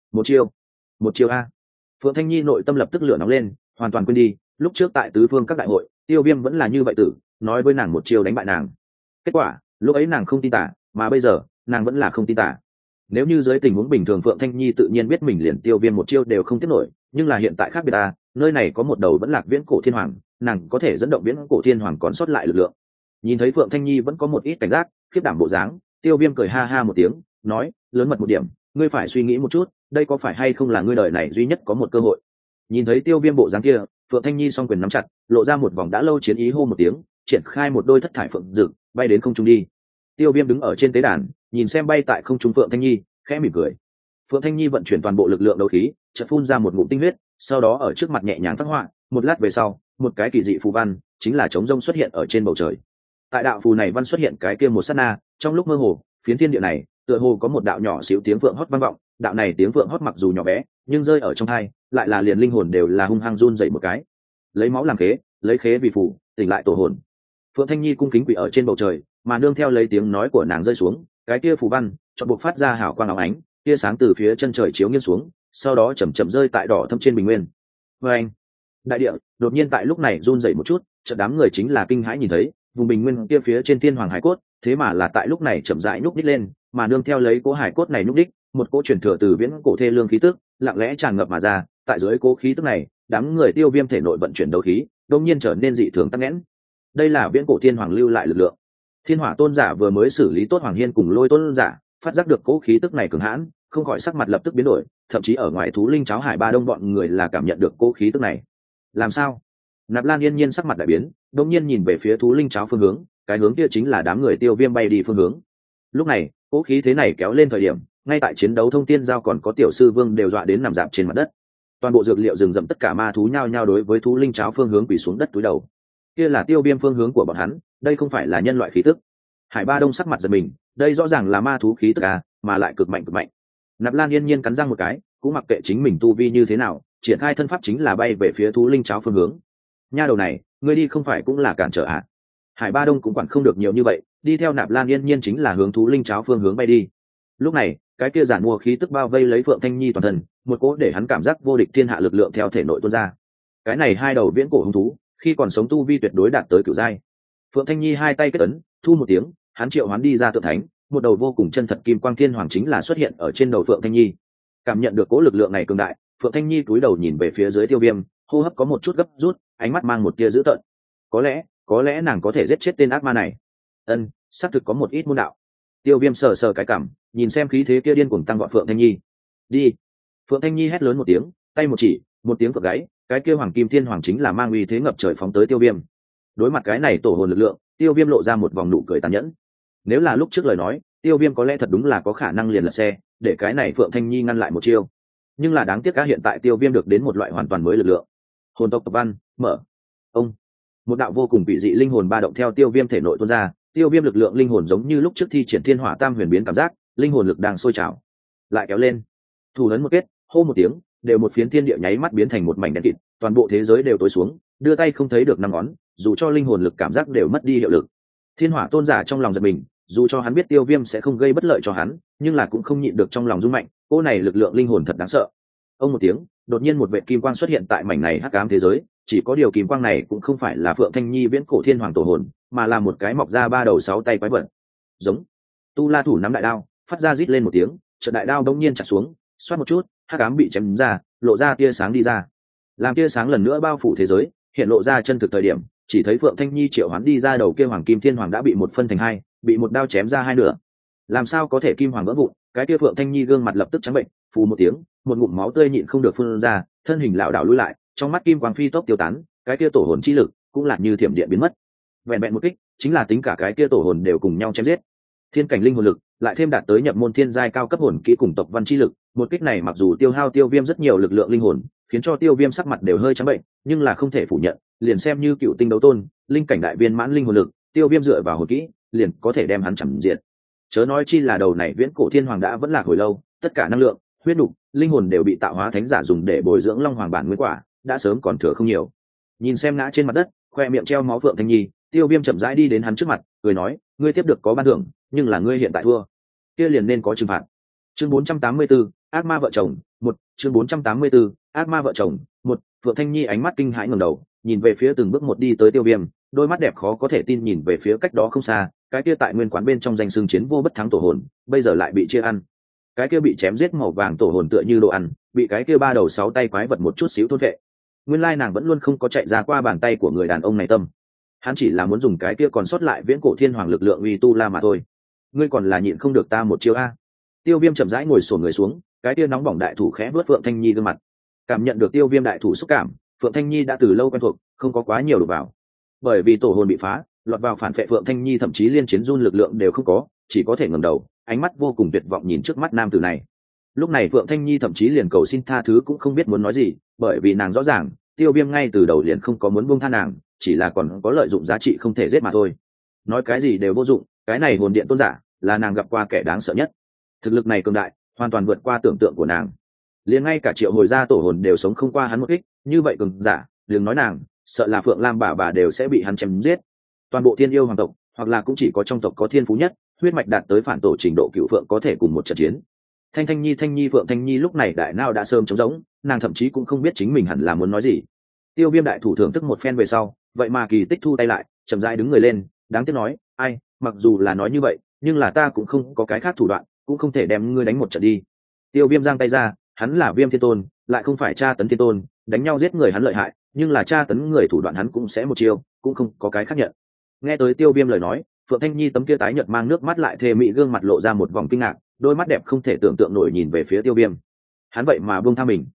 Một chiêu a. Phượng Thanh Nhi nội tâm lập tức lửa nóng lên, hoàn toàn quên đi, lúc trước tại tứ phương các đại hội, Tiêu Viêm vẫn là như vậy tử, nói với nàng một chiêu đánh bại nàng. Kết quả, lúc ấy nàng không tin tả, mà bây giờ, nàng vẫn là không tin tả. Nếu như dưới tình huống bình thường Phượng Thanh Nhi tự nhiên biết mình liền Tiêu Viêm một chiêu đều không tiếp nổi, nhưng là hiện tại khác biệt ta, nơi này có một đầu vẫn lạc viễn cổ thiên hoàng, nàng có thể dẫn động viễn cổ thiên hoàng còn sót lại lực lượng. Nhìn thấy Phượng Thanh Nhi vẫn có một ít cảnh giác, khiếp đảm bộ dáng, Tiêu Viêm cười ha ha một tiếng, nói, lớn mật một điểm, ngươi phải suy nghĩ một chút, đây có phải hay không là ngươi đời này duy nhất có một cơ hội. Nhìn thấy Tiêu Viêm bộ dáng kia, Phượng Thanh Nhi song quyền nắm chặt, lộ ra một vòng đã lâu chiến ý, hô một tiếng, triển khai một đôi thất thải phượng rực, bay đến không trung đi. Tiêu Viêm đứng ở trên tế đàn, nhìn xem bay tại không trung Phượng Thanh Nhi, khẽ mỉm cười. Phượng Thanh Nhi vận chuyển toàn bộ lực lượng đấu khí, chợt phun ra một ngụm tinh huyết, sau đó ở trước mặt nhẹ nhàng phát họa, một lát về sau, một cái kỳ dị phù văn, chính là trống rông xuất hiện ở trên bầu trời. Tại đạo phù này văn xuất hiện cái kia một sát na, trong lúc mơ hồ, phiến thiên địa này, tựa hồ có một đạo nhỏ xíu tiếng vượng hót vang vọng, đạo này tiếng vượng hót mặc dù nhỏ bé, nhưng rơi ở trong tai, lại là liền linh hồn đều là hung hăng run dậy một cái. Lấy máu làm khế, lấy khế vì phù, tỉnh lại tổ hồn. Phượng Thanh Nhi cung kính quỳ ở trên bầu trời, mà nương theo lấy tiếng nói của nàng rơi xuống, cái kia phù văn chợt bộc phát ra hào quang óng ánh, tia sáng từ phía chân trời chiếu nghiêng xuống, sau đó chậm chậm rơi tại đỏ thâm trên bình nguyên. Anh, đại địa đột nhiên tại lúc này run dậy một chút, chợt đám người chính là kinh hãi nhìn thấy, vùng bình nguyên kia phía trên thiên hoàng hải cốt, thế mà là tại lúc này chậm rãi nhúc nhích lên, mà nương theo lấy cỗ hải cốt này nhúc nhích, một cỗ truyền thừa từ viễn cổ thê lương khí tức, lặng lẽ tràn ngập mà ra, tại dưới cỗ khí tức này, đám người Tiêu Viêm thể nội vận chuyển đấu khí, đột nhiên trở nên dị thường tắc nghẽn. Đây là viễn cổ thiên hoàng lưu lại lực lượng. Thiên hỏa tôn giả vừa mới xử lý tốt Hoàng Hiên cùng Lôi tôn giả, phát giác được cỗ khí tức này cường hãn, không khỏi sắc mặt lập tức biến đổi, thậm chí ở ngoài thú linh cháo hải ba đông bọn người là cảm nhận được cỗ khí tức này. Làm sao? Nạp Lan Yên Nhiên sắc mặt đại biến, đột nhiên nhìn về phía thú linh cháo phương hướng, cái hướng kia chính là đám người Tiêu Viêm bay đi phương hướng. Lúc này cỗ khí thế này kéo lên thời điểm, ngay tại chiến đấu thông tiên giao còn có tiểu sư vương đều dọa đến nằm dạp trên mặt đất. Toàn bộ dược liệu rừng rậm tất cả ma thú nhao nhao đối với thú linh cháo phương hướng quỳ xuống đất túi đầu. Kia là Tiêu Viêm phương hướng của bọn hắn, đây không phải là nhân loại khí tức. Hải Ba Đông sắc mặt giật mình, đây rõ ràng là ma thú khí tức à, mà lại cực mạnh cực mạnh. Nạp Lan Yên Nhiên cắn răng một cái, cũng mặc kệ chính mình tu vi như thế nào, triển khai thân pháp chính là bay về phía thú linh cháo phương hướng. Nha đầu này, ngươi đi không phải cũng là cản trở à? Hải Ba Đông cũng quản không được nhiều như vậy, đi theo Nạp Lan Yên Nhiên chính là hướng thú linh cháo phương hướng bay đi. Lúc này cái kia giản mua khí tức bao vây lấy Phượng Thanh Nhi toàn thân, một cỗ để hắn cảm giác vô địch thiên hạ lực lượng theo thể nội tuôn ra. Cái này hai đầu viễn cổ hung thú khi còn sống tu vi tuyệt đối đạt tới cửu giai. Phượng Thanh Nhi hai tay kết ấn, thu một tiếng, hắn triệu hoán đi ra tượng thánh, một đầu vô cùng chân thật kim quang thiên hoàng chính là xuất hiện ở trên đầu Phượng Thanh Nhi. Cảm nhận được cỗ lực lượng này cường đại, Phượng Thanh Nhi cúi đầu nhìn về phía dưới Tiêu Viêm, hô hấp có một chút gấp rút, ánh mắt mang một tia dữ tợn. Có lẽ nàng có thể giết chết tên ác ma này. Xác thực có một ít môn đạo. Tiêu Viêm sờ sờ cái cằm, nhìn xem khí thế kia điên cuồng tăng vọt Phượng Thanh Nhi. Đi. Phượng Thanh Nhi hét lớn một tiếng, tay một chỉ, một tiếng phượng gáy, cái kia hoàng kim thiên hoàng chính là mang uy thế ngập trời phóng tới Tiêu Viêm. Đối mặt cái này tổ hồn lực lượng, Tiêu Viêm lộ ra một vòng nụ cười tàn nhẫn. Nếu là lúc trước lời nói, Tiêu Viêm có lẽ thật đúng là có khả năng liền lật xe, để cái này Phượng Thanh Nhi ngăn lại một chiêu. Nhưng là đáng tiếc cá hiện tại Tiêu Viêm được đến một loại hoàn toàn mới lực lượng. Hồn tộc tập văn, mở. Ông. Một đạo vô cùng vị dị linh hồn ba động theo Tiêu Viêm thể nội tuôn ra, Tiêu Viêm lực lượng linh hồn giống như lúc trước thi triển Thiên Hỏa Tam Huyền biến cảm giác, linh hồn lực đang sôi trào, lại kéo lên. Thủ ấn một kết, hô một tiếng, đều một phiến thiên địa nháy mắt biến thành một mảnh đen kịt, toàn bộ thế giới đều tối xuống, đưa tay không thấy được năm ngón, dù cho linh hồn lực cảm giác đều mất đi hiệu lực. Thiên Hỏa tôn giả trong lòng giật mình, dù cho hắn biết Tiêu Viêm sẽ không gây bất lợi cho hắn, nhưng là cũng không nhịn được trong lòng rung mạnh, cô này lực lượng linh hồn thật đáng sợ. Ông một tiếng, đột nhiên một vệt kim quang xuất hiện tại mảnh này hắc ám thế giới, chỉ có điều kim quang này cũng không phải là Phượng Thanh Nhi viễn cổ thiên hoàng tổ hồn, mà là một cái mọc ra ba đầu sáu tay quái vật. Giống. Tu La thủ nắm đại đao, phát ra rít lên một tiếng, chợt đại đao đống nhiên chặt xuống, xoát một chút, hắc ám bị chém ra, lộ ra tia sáng đi ra. Làm tia sáng lần nữa bao phủ thế giới, hiện lộ ra chân thực thời điểm, chỉ thấy Phượng Thanh Nhi triệu hoán đi ra đầu kia hoàng kim thiên hoàng đã bị một phân thành hai, bị một đao chém ra hai nửa. Làm sao có thể kim hoàng vỡ vụn, cái kia Phượng Thanh Nhi gương mặt lập tức trắng bệnh, phù một tiếng, một ngụm máu tươi nhịn không được phun ra, thân hình lảo đảo lùi lại, trong mắt kim quang phi tốc tiêu tán, cái kia tổ hồn chi lực cũng là như thiểm điện biến mất. Vẹn vẹn một kích, chính là tính cả cái kia tổ hồn đều cùng nhau chém giết. Thiên cảnh linh hồn lực lại thêm đạt tới nhập môn thiên giai cao cấp hồn kỹ cùng tộc văn chi lực, một kích này mặc dù tiêu hao Tiêu Viêm rất nhiều lực lượng linh hồn, khiến cho Tiêu Viêm sắc mặt đều hơi trắng bệnh, nhưng là không thể phủ nhận, liền xem như cựu tinh đấu tôn, linh cảnh đại viên mãn linh hồn lực, Tiêu Viêm dựa vào hồn kỹ, liền có thể đem hắn chằm diệt. Chớ nói chi là đầu này viễn cổ thiên hoàng đã vẫn lạc hồi lâu, tất cả năng lượng, huyết nục, linh hồn đều bị tạo hóa thánh giả dùng để bồi dưỡng long hoàng bản nguyên quả, đã sớm còn thừa không nhiều. Nhìn xem ngã trên mặt đất, khoe miệng treo máu Phượng Thanh Nhi, Tiêu Viêm chậm rãi đi đến hắn trước mặt, cười nói, ngươi tiếp được có ban thưởng, nhưng là ngươi hiện tại thua, kia liền nên có trừng phạt. Chương 484, ác ma vợ chồng, một. Chương 484, ác ma vợ chồng, một. Phượng Thanh Nhi ánh mắt kinh hãi ngẩng đầu, nhìn về phía từng bước một đi tới Tiêu Viêm, đôi mắt đẹp khó có thể tin nhìn về phía cách đó không xa, cái kia tại nguyên quán bên trong danh xưng chiến vô bất thắng tổ hồn, bây giờ lại bị chia ăn. Cái kia bị chém giết màu vàng tổ hồn tựa như đồ ăn, bị cái kia ba đầu sáu tay quái vật một chút xíu thôn vệ. Nguyên lai nàng vẫn luôn không có chạy ra qua bàn tay của người đàn ông này tâm. Hắn chỉ là muốn dùng cái kia còn sót lại viễn cổ thiên hoàng lực lượng uy tu la mà thôi. Ngươi còn là nhịn không được ta một chiêu a. Tiêu Viêm chậm rãi ngồi xổm người xuống, cái kia nóng bỏng đại thủ khẽ vớt Phượng Thanh Nhi gương mặt. Cảm nhận được Tiêu Viêm đại thủ xúc cảm, Phượng Thanh Nhi đã từ lâu quen thuộc, không có quá nhiều đổ vào. Bởi vì tổ hồn bị phá, lọt vào phản phệ Phượng Thanh Nhi thậm chí liên chiến run lực lượng đều không có, chỉ có thể ngẩng đầu, ánh mắt vô cùng tuyệt vọng nhìn trước mắt nam tử này. Lúc này Phượng Thanh Nhi thậm chí liền cầu xin tha thứ cũng không biết muốn nói gì, bởi vì nàng rõ ràng, Tiêu Viêm ngay từ đầu liền không có muốn buông tha nàng, chỉ là còn có lợi dụng giá trị không thể giết mà thôi. Nói cái gì đều vô dụng, cái này hồn điện tôn giả là nàng gặp qua kẻ đáng sợ nhất. Thực lực này cường đại, hoàn toàn vượt qua tưởng tượng của nàng. Liền ngay cả triệu hồi gia tổ hồn đều sống không qua hắn một kích, như vậy cường giả, đừng nói nàng, sợ là Phượng Lam bà đều sẽ bị hắn chém giết. Toàn bộ thiên yêu hoàng tộc, hoặc là cũng chỉ có trong tộc có thiên phú nhất, huyết mạch đạt tới phản tổ trình độ cựu phượng có thể cùng một trận chiến. Thanh Nhi Phượng Thanh Nhi lúc này đại nao đã sớm trống rỗng, nàng thậm chí cũng không biết chính mình hẳn là muốn nói gì. Tiêu Viêm đại thủ thưởng thức một phen về sau, vậy mà kỳ tích thu tay lại, chậm rãi đứng người lên, đáng tiếc nói, ai, mặc dù là nói như vậy, nhưng là ta cũng không có cái khác thủ đoạn, cũng không thể đem ngươi đánh một trận đi. Tiêu Viêm giang tay ra, hắn là Viêm Thiên Tôn, lại không phải tra tấn Thiên Tôn, đánh nhau giết người hắn lợi hại, nhưng là tra tấn người thủ đoạn hắn cũng sẽ một chiêu, cũng không có cái khác nhận. Nghe tới Tiêu Viêm lời nói, Phượng Thanh Nhi tấm kia tái nhợt mang nước mắt lại thê mị gương mặt lộ ra một vòng kinh ngạc, đôi mắt đẹp không thể tưởng tượng nổi nhìn về phía Tiêu Viêm. Hắn vậy mà buông tha mình.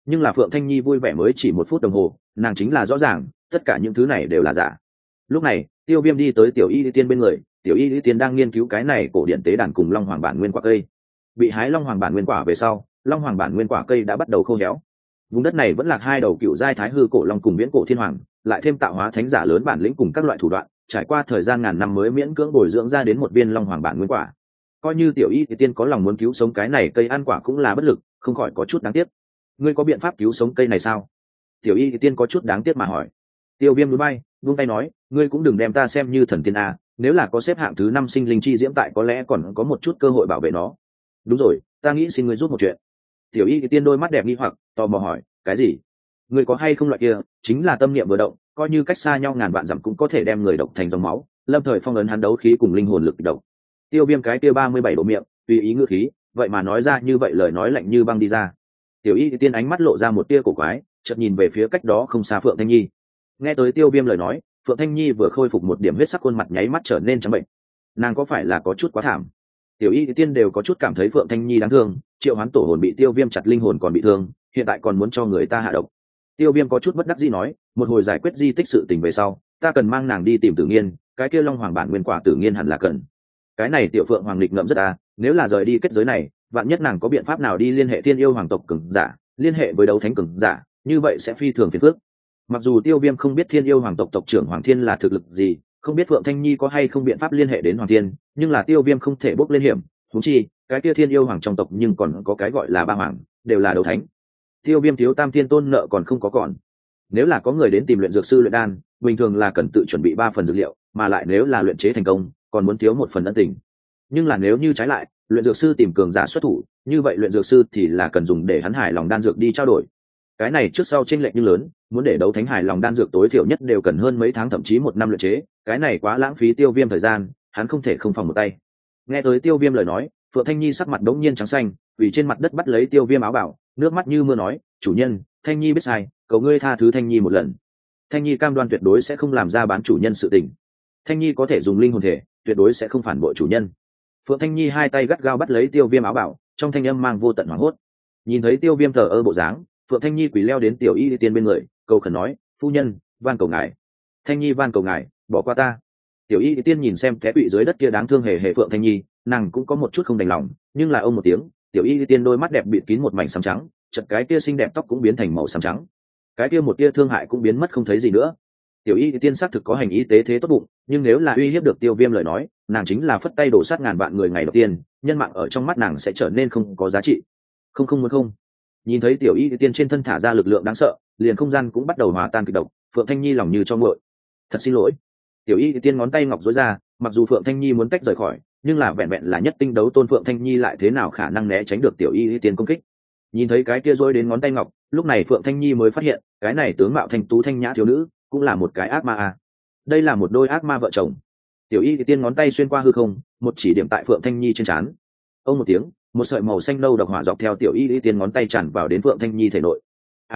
nhưng là phượng thanh nhi vui vẻ mới chỉ 1 phút đồng hồ, nàng chính là rõ ràng tất cả những thứ này đều là giả. Lúc này Tiêu Viêm đi tới Tiểu Y Lý Tiên bên người, Tiểu Y Lý Tiên đang nghiên cứu cái này cổ điển tế đàn cùng Long Hoàng bản nguyên quả cây. Bị hái Long Hoàng bản nguyên quả về sau, Long Hoàng bản nguyên quả cây đã bắt đầu khô héo. Vùng đất này vẫn là 2 đầu cựu giai thái hư cổ long cùng viễn cổ thiên hoàng, lại thêm tạo hóa thánh giả lớn bản lĩnh cùng các loại thủ đoạn, trải qua thời gian ngàn năm mới miễn cưỡng bồi dưỡng ra đến một viên Long Hoàng bản nguyên quả. Coi như Tiểu Y Lý Tiên có lòng muốn cứu sống cái này cây ăn quả cũng là bất lực, không khỏi có chút đáng tiếc. Ngươi có biện pháp cứu sống cây này sao? Tiểu Y Lý Tiên có chút đáng tiếc mà hỏi. Tiêu Viêm núi bay buông tay nói, ngươi cũng đừng đem ta xem như thần tiên a, nếu là có xếp hạng thứ 5 sinh linh chi diễm tại có lẽ còn có một chút cơ hội bảo vệ nó. Đúng rồi, ta nghĩ xin ngươi giúp một chuyện. Tiểu Y Tiên đôi mắt đẹp nghi hoặc tò mò hỏi, cái gì? Ngươi có hay không loại kia chính là tâm niệm vừa động, coi như cách xa nhau ngàn vạn dặm cũng có thể đem người độc thành dòng máu, lâm thời phong ấn hắn đấu khí cùng linh hồn lực độc. Tiêu Viêm cái kia 37 độ miệng tùy ý ngữ khí, vậy mà nói ra như vậy lời nói lạnh như băng đi ra. Tiểu Y Tiên ánh mắt lộ ra một tia cổ quái, chợt nhìn về phía cách đó không xa Phượng Thanh Nhi. Nghe tới Tiêu Viêm lời nói, Phượng Thanh Nhi vừa khôi phục một điểm huyết sắc, khuôn mặt nháy mắt trở nên trắng bệnh. Nàng có phải là có chút quá thảm? Tiểu Y Tiên đều có chút cảm thấy Phượng Thanh Nhi đáng thương, triệu hoán tổ hồn bị Tiêu Viêm chặt linh hồn còn bị thương, hiện tại còn muốn cho người ta hạ độc. Tiêu Viêm có chút bất đắc dĩ nói, một hồi giải quyết di tích sự tình về sau, ta cần mang nàng đi tìm Tử Nghiên, cái kia Long Hoàng bản nguyên quả Tử Nghiên hẳn là cần. Cái này Tiểu Phượng Hoàng nghịch ngợm rất nếu là rời đi kết giới này, vạn nhất nàng có biện pháp nào đi liên hệ Thiên Yêu Hoàng tộc cường giả, liên hệ với đấu thánh cường giả, như vậy sẽ phi thường phiền phức. Mặc dù Tiêu Viêm không biết Thiên Yêu Hoàng tộc tộc trưởng Hoàng Thiên là thực lực gì, không biết Phượng Thanh Nhi có hay không biện pháp liên hệ đến Hoàng Thiên, nhưng là Tiêu Viêm không thể bốc lên hiểm, huống chi cái kia Thiên Yêu Hoàng trong tộc nhưng còn có cái gọi là ba hoàng, đều là đấu thánh. Tiêu Viêm thiếu Tam Thiên Tôn nợ còn không có còn. Nếu là có người đến tìm luyện dược sư luyện đan, bình thường là cần tự chuẩn bị 3 phần dược liệu, mà lại nếu là luyện chế thành công, còn muốn thiếu 1 phần ân tình. Nhưng là nếu như trái lại, luyện dược sư tìm cường giả xuất thủ, như vậy luyện dược sư thì là cần dùng để hắn hài lòng đan dược đi trao đổi. Cái này trước sau chênh lệch như lớn, muốn để đấu thánh hài lòng đan dược tối thiểu nhất đều cần hơn mấy tháng thậm chí 1 năm luyện chế, cái này quá lãng phí Tiêu Viêm thời gian, hắn không thể không phòng một tay. Nghe tới Tiêu Viêm lời nói, Phượng Thanh Nhi sắc mặt đống nhiên trắng xanh, quỳ trên mặt đất bắt lấy Tiêu Viêm áo bảo, nước mắt như mưa nói, chủ nhân, Thanh Nhi biết sai, cầu ngươi tha thứ Thanh Nhi một lần. Thanh Nhi cam đoan tuyệt đối sẽ không làm ra bán chủ nhân sự tình. Thanh Nhi có thể dùng linh hồn thể, tuyệt đối sẽ không phản bội chủ nhân. Phượng Thanh Nhi 2 tay gắt gao bắt lấy Tiêu Viêm áo bảo, trong thanh âm mang vô tận hoảng hốt. Nhìn thấy Tiêu Viêm thờ ơ bộ dáng, Phượng Thanh Nhi quỳ leo đến Tiểu Y Tiên bên người, cầu khẩn nói, phu nhân, van cầu ngài. Thanh Nhi van cầu ngài, bỏ qua ta. Tiểu Y Tiên nhìn xem té quỵ dưới đất kia đáng thương hề hề Phượng Thanh Nhi, nàng cũng có một chút không đành lòng, nhưng là ông một tiếng, Tiểu Y Tiên đôi mắt đẹp bịt kín một mảnh xám trắng, chợt cái kia xinh đẹp tóc cũng biến thành màu xám trắng, cái kia một tia thương hại cũng biến mất không thấy gì nữa. Tiểu Y Tiên xác thực có hành y tế thế tốt bụng, nhưng nếu là uy hiếp được Tiêu Viêm lời nói, nàng chính là phất tay đổ sát ngàn vạn người ngày đầu tiên, nhân mạng ở trong mắt nàng sẽ trở nên không có giá trị. Không muốn không. Nhìn thấy Tiểu Y Tiên trên thân thả ra lực lượng đáng sợ, liền không gian cũng bắt đầu hòa tan kịch độc, Phượng Thanh Nhi lòng như cho nguội. Thật xin lỗi. Tiểu Y Tiên ngón tay ngọc duỗi ra, mặc dù Phượng Thanh Nhi muốn tách rời khỏi, nhưng là vẹn vẹn là nhất tinh đấu tôn Phượng Thanh Nhi lại thế nào khả năng né tránh được Tiểu Y Tiên công kích. Nhìn thấy cái kia duỗi đến ngón tay ngọc, lúc này Phượng Thanh Nhi mới phát hiện, cái này tướng mạo thanh tú thanh nhã thiếu nữ, cũng là một cái ác ma à. Đây là một đôi ác ma vợ chồng. Tiểu Y Tiên ngón tay xuyên qua hư không, một chỉ điểm tại Phượng Thanh Nhi trên trán. Ông một tiếng, một sợi màu xanh nâu độc hỏa dọc theo Tiểu Y Tiên ngón tay tràn vào đến Phượng Thanh Nhi thể nội.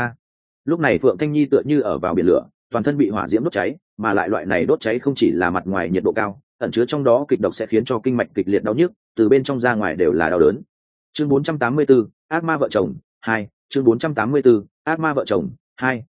Lúc này Phượng Thanh Nhi tựa như ở vào biển lửa, toàn thân bị hỏa diễm đốt cháy, mà lại loại này đốt cháy không chỉ là mặt ngoài nhiệt độ cao, ẩn chứa trong đó kịch độc sẽ khiến cho kinh mạch kịch liệt đau nhức, từ bên trong ra ngoài đều là đau đớn. Chương 484, ác ma vợ chồng 2, chương 484, ác ma vợ chồng 2.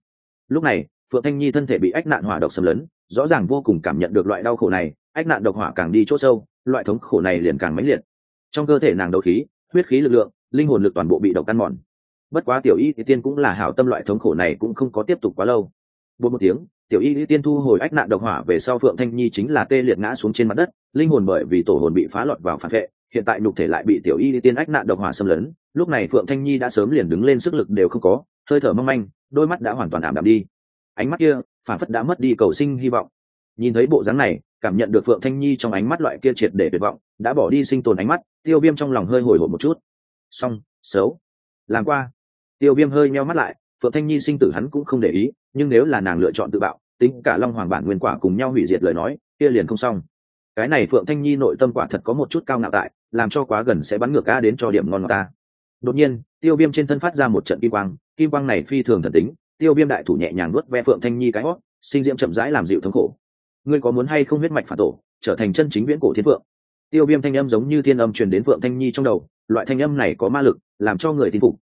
Lúc này, Phượng Thanh Nhi thân thể bị ách nạn hỏa độc xâm lấn, rõ ràng vô cùng cảm nhận được loại đau khổ này, ách nạn độc hỏa càng đi chỗ sâu, loại thống khổ này liền càng mãnh liệt. Trong cơ thể nàng đấu khí, huyết khí lực lượng, linh hồn lực toàn bộ bị độc ăn mòn. Bất quá Tiểu Y Tiên cũng là hảo tâm, loại thống khổ này cũng không có tiếp tục quá lâu. Một tiếng, Tiểu Y Tiên thu hồi ách nạn độc hỏa về sau, Phượng Thanh Nhi chính là tê liệt ngã xuống trên mặt đất, linh hồn bởi vì tổ hồn bị phá lọt vào phản vệ, hiện tại nhục thể lại bị Tiểu Y Tiên ách nạn độc hỏa xâm lấn. Lúc này Phượng Thanh Nhi đã sớm liền đứng lên, sức lực đều không có, hơi thở mong manh, đôi mắt đã hoàn toàn ảm đạm đi, ánh mắt kia phản phất đã mất đi cầu sinh hy vọng. Nhìn thấy bộ dáng này, cảm nhận được Phượng Thanh Nhi trong ánh mắt loại kia triệt để tuyệt vọng, đã bỏ đi sinh tồn ánh mắt, Tiêu Viêm trong lòng hơi hồi hộp một chút. Xong, xấu, làm qua. Tiêu Viêm hơi nheo mắt lại, Phượng Thanh Nhi sinh tử hắn cũng không để ý, nhưng nếu là nàng lựa chọn tự bạo, tính cả Long Hoàng bản nguyên quả cùng nhau hủy diệt lời nói, kia liền không xong. Cái này Phượng Thanh Nhi nội tâm quả thật có một chút cao ngạo tại, làm cho quá gần sẽ bắn ngược a đến cho điểm ngon ngọt ta. Đột nhiên, Tiêu Viêm trên thân phát ra một trận kim quang này phi thường thần tính, Tiêu Viêm đại thủ nhẹ nhàng nuốt ve Phượng Thanh Nhi cái hót, sinh diễm chậm rãi làm dịu thống khổ. Ngươi có muốn hay không huyết mạch phản tổ, trở thành chân chính viễn cổ thiên phượng? Tiêu Viêm thanh âm giống như thiên âm truyền đến Phượng Thanh Nhi trong đầu, loại thanh âm này có ma lực, làm cho người tin phục,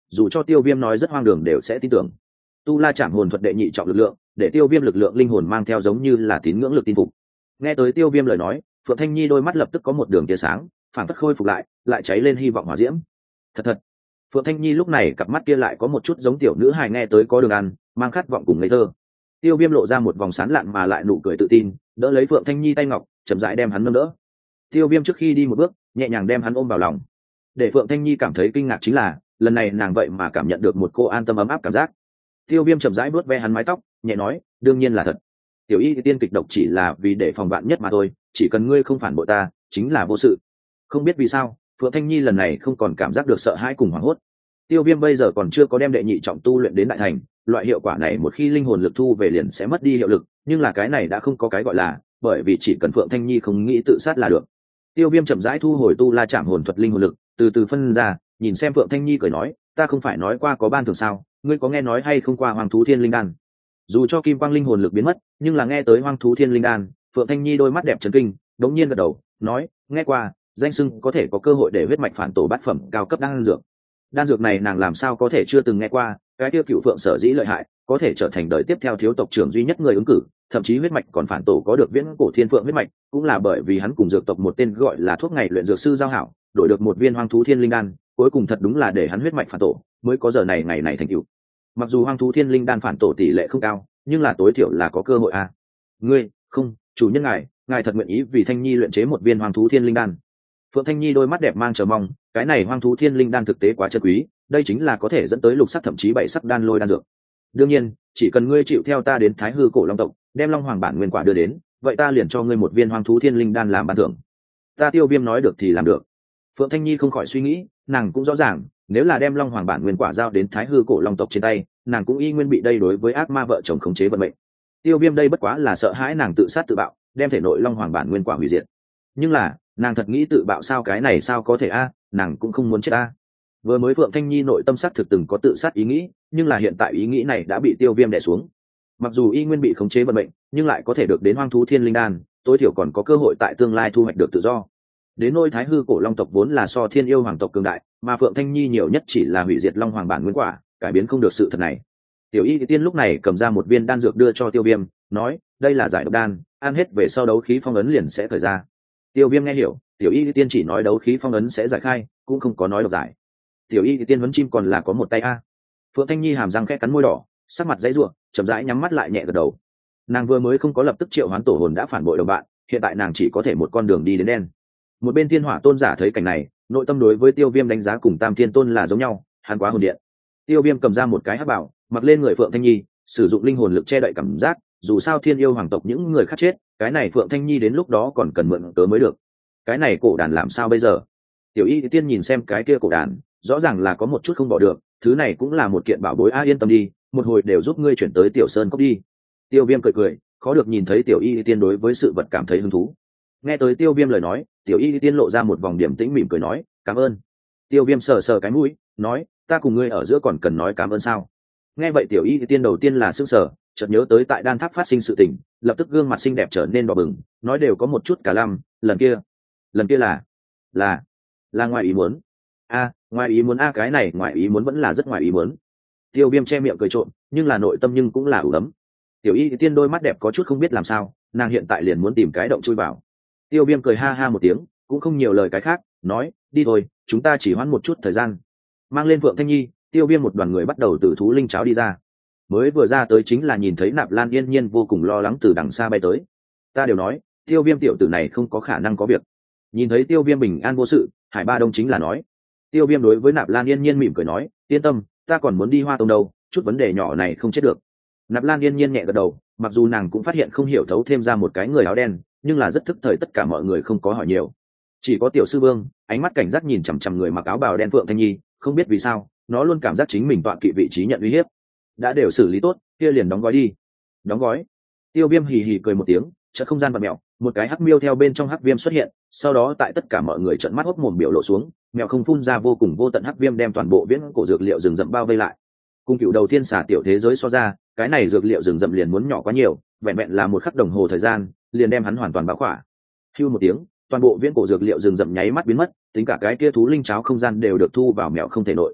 dù cho Tiêu Viêm nói rất hoang đường đều sẽ tin tưởng. Tu La Chạm hồn thuật đệ nhị trọng lực lượng, để Tiêu Viêm lực lượng linh hồn mang theo giống như là tín ngưỡng lực tin phục. Nghe tới Tiêu Viêm lời nói, Phượng Thanh Nhi đôi mắt lập tức có một đường tia sáng, phản phất khôi phục lại cháy lên hy vọng hỏa diễm. Thật, Phượng Thanh Nhi lúc này cặp mắt kia lại có một chút giống tiểu nữ hài nghe tới có đường ăn, mang khát vọng cùng ngây thơ. Tiêu Viêm lộ ra một vòng sán lạn mà lại nụ cười tự tin, đỡ lấy Phượng Thanh Nhi tay ngọc, chậm rãi đem hắn nâng đỡ. Tiêu Viêm trước khi đi một bước, nhẹ nhàng đem hắn ôm vào lòng. Để Phượng Thanh Nhi cảm thấy kinh ngạc chính là, lần này nàng vậy mà cảm nhận được một cô an tâm ấm áp cảm giác. Tiêu Viêm chậm rãi vuốt ve hắn mái tóc, nhẹ nói, đương nhiên là thật. Tiểu Y tiên kịch độc chỉ là vì để phòng vạn nhất mà thôi, chỉ cần ngươi không phản bội ta, chính là vô sự. Không biết vì sao, Phượng Thanh Nhi lần này không còn cảm giác được sợ hãi cùng hoảng hốt. Tiêu Viêm bây giờ còn chưa có đem đệ nhị trọng tu luyện đến đại thành, loại hiệu quả này một khi linh hồn lực thu về liền sẽ mất đi hiệu lực, nhưng là cái này đã không có cái gọi là, bởi vì chỉ cần Phượng Thanh Nhi không nghĩ tự sát là được. Tiêu Viêm chậm rãi thu hồi tu la chạm hồn thuật linh hồn lực, từ từ phân ra, nhìn xem Phượng Thanh Nhi cười nói, ta không phải nói qua có ban thưởng sao, ngươi có nghe nói hay không qua Hoàng thú thiên linh đan? Dù cho kim quang linh hồn lực biến mất, nhưng là nghe tới Hoàng thú thiên linh đan, Phượng Thanh Nhi đôi mắt đẹp chấn kinh, đống nhiên gật đầu, nói, nghe qua, danh xưng có thể có cơ hội để huyết mạch phản tổ bát phẩm cao cấp đan dược. Đan dược này nàng làm sao có thể chưa từng nghe qua, cái tiêu cựu Phượng sở dĩ lợi hại, có thể trở thành đời tiếp theo thiếu tộc trưởng duy nhất người ứng cử, thậm chí huyết mạch còn phản tổ có được viễn cổ thiên phượng huyết mạch, cũng là bởi vì hắn cùng dược tộc một tên gọi là thuốc ngày luyện dược sư giao hảo, đổi được một viên hoang thú thiên linh đan, cuối cùng thật đúng là để hắn huyết mạch phản tổ, mới có giờ này ngày này thành tựu. Mặc dù hoang thú thiên linh đan phản tổ tỷ lệ không cao, nhưng là tối thiểu là có cơ hội a. Ngươi, không, chủ nhân ngài thật nguyện ý vì Thanh Nhi luyện chế một viên hoang thú thiên linh đan? Phượng Thanh Nhi đôi mắt đẹp mang chờ mong, cái này hoang thú thiên linh đan thực tế quá chân quý, đây chính là có thể dẫn tới lục sắc thậm chí bảy sắc đan lôi đan dược. Đương nhiên, chỉ cần ngươi chịu theo ta đến Thái Hư cổ long tộc, đem Long Hoàng bản nguyên quả đưa đến, vậy ta liền cho ngươi một viên hoang thú thiên linh đan làm ban thưởng. Ta Tiêu Viêm nói được thì làm được. Phượng Thanh Nhi không khỏi suy nghĩ, nàng cũng rõ ràng, nếu là đem Long Hoàng bản nguyên quả giao đến Thái Hư cổ long tộc trên tay, nàng cũng y nguyên bị đây đối với ác ma vợ chồng khống chế vận mệnh. Tiêu Viêm đây bất quá là sợ hãi nàng tự sát tự bạo, đem thể nội Long Hoàng bản nguyên quả hủy diệt. Nhưng là, nàng thật nghĩ tự bạo sao, cái này sao có thể a, nàng cũng không muốn chết a. Vừa mới Phượng Thanh Nhi nội tâm sắc thực từng có tự sát ý nghĩ, nhưng là hiện tại ý nghĩ này đã bị Tiêu Viêm đè xuống. Mặc dù y nguyên bị khống chế vận mệnh, nhưng lại có thể được đến hoang thú thiên linh đan, tối thiểu còn có cơ hội tại tương lai thu hoạch được tự do. Đến nôi Thái Hư cổ long tộc vốn là so thiên yêu hoàng tộc cường đại, mà Phượng Thanh Nhi nhiều nhất chỉ là hủy diệt Long Hoàng bản nguyên quả, cải biến không được sự thật này. Tiểu Y Tiên lúc này cầm ra một viên đan dược đưa cho Tiêu Viêm, nói, đây là giải độc đan, ăn hết về sau đấu khí phong ấn liền sẽ thời ra. Tiêu Viêm nghe hiểu, Tiểu Y Tiên chỉ nói đấu khí phong ấn sẽ giải khai, cũng không có nói độc giải. Tiểu Y Tiên huấn chim còn là có một tay a. Phượng Thanh Nhi hàm răng khẽ cắn môi đỏ, sắc mặt dãy rủa, chậm rãi nhắm mắt lại nhẹ gật đầu. Nàng vừa mới không có lập tức triệu hoán tổ hồn đã phản bội đồng bạn, hiện tại nàng chỉ có thể một con đường đi đến đen. Một bên Thiên Hỏa tôn giả thấy cảnh này, nội tâm đối với Tiêu Viêm đánh giá cùng Tam Thiên tôn là giống nhau, hắn quá hồn điện. Tiêu Viêm cầm ra một cái hắc bảo, mặc lên người Phượng Thanh Nhi, sử dụng linh hồn lực che đậy cảm giác, dù sao thiên yêu hoàng tộc những người khác chết, cái này Phượng Thanh Nhi đến lúc đó còn cần mượn cớ mới được. Cái này cổ đàn làm sao bây giờ? Tiểu Y Tiên nhìn xem cái kia cổ đàn, rõ ràng là có một chút không bỏ được, thứ này cũng là một kiện bảo bối a, yên tâm đi, một hồi đều giúp ngươi chuyển tới Tiểu Sơn cốc đi. Tiêu Viêm cười cười, khó được nhìn thấy Tiểu Y Tiên đối với sự vật cảm thấy hứng thú. Nghe tới Tiêu Viêm lời nói, Tiểu Y Tiên lộ ra một vòng điềm tĩnh mỉm cười nói, cảm ơn. Tiêu Viêm sờ sờ cái mũi, nói, ta cùng ngươi ở giữa còn cần nói cảm ơn sao? Nghe vậy Tiểu Y Tiên đầu tiên là sững sờ, chợt nhớ tới tại đan tháp phát sinh sự tình, lập tức gương mặt xinh đẹp trở nên đỏ bừng, nói đều có một chút cả lăm, lần kia là ngoài ý muốn. Ngoài ý muốn a, cái này ngoài ý muốn vẫn là rất ngoài ý muốn. Tiêu Viêm che miệng cười trộm, nhưng là nội tâm nhưng cũng là ủ ấm. Tiểu Y Tiên đôi mắt đẹp có chút không biết làm sao, nàng hiện tại liền muốn tìm cái động chui vào. Tiêu Viêm cười ha ha một tiếng, cũng không nhiều lời cái khác, nói, đi thôi, chúng ta chỉ hoãn một chút thời gian. Mang lên Phượng Thanh Nhi, Tiêu Viêm một đoàn người bắt đầu từ thú linh cháo đi ra. Mới vừa ra tới chính là nhìn thấy Nạp Lan Yên Nhiên vô cùng lo lắng từ đằng xa bay tới. Ta đều nói, Tiêu Viêm tiểu tử này không có khả năng có việc. Nhìn thấy Tiêu Viêm bình an vô sự, Hải Ba Đông chính là nói. Tiêu Viêm đối với Nạp Lan Yên Nhiên mỉm cười nói, yên tâm, ta còn muốn đi Hoa Tông đâu, chút vấn đề nhỏ này không chết được. Nạp Lan Yên Nhiên nhẹ gật đầu, mặc dù nàng cũng phát hiện không hiểu thấu thêm ra một cái người áo đen, nhưng là rất thức thời, tất cả mọi người không có hỏi nhiều. Chỉ có Tiểu Sư Vương ánh mắt cảnh giác nhìn chằm chằm người mặc áo bào đen Phượng Thanh Nhi, không biết vì sao nó luôn cảm giác chính mình tọa kỵ vị trí nhận uy hiếp. Đã đều xử lý tốt, kia liền đóng gói đi. Đóng gói. Tiêu Viêm hì hì cười một tiếng, chợt không gian vặn mèo, một cái hắc miêu theo bên trong hắc viêm xuất hiện, sau đó tại tất cả mọi người trợn mắt hốc mồm biểu lộ xuống, mèo không phun ra vô cùng vô tận hắc viêm đem toàn bộ viễn cổ dược liệu rừng rậm bao vây lại. Cùng Cựu Đầu Tiên Xà tiểu thế giới so ra, cái này dược liệu rừng rậm liền muốn nhỏ quá nhiều, vẹn vẹn là một khắc đồng hồ thời gian, liền đem hắn hoàn toàn bao khỏa. Hưu một tiếng, toàn bộ viễn cổ dược liệu rừng rậm nháy mắt biến mất, tính cả cái kia thú linh cháo không gian đều được thu vào mèo không thể nội.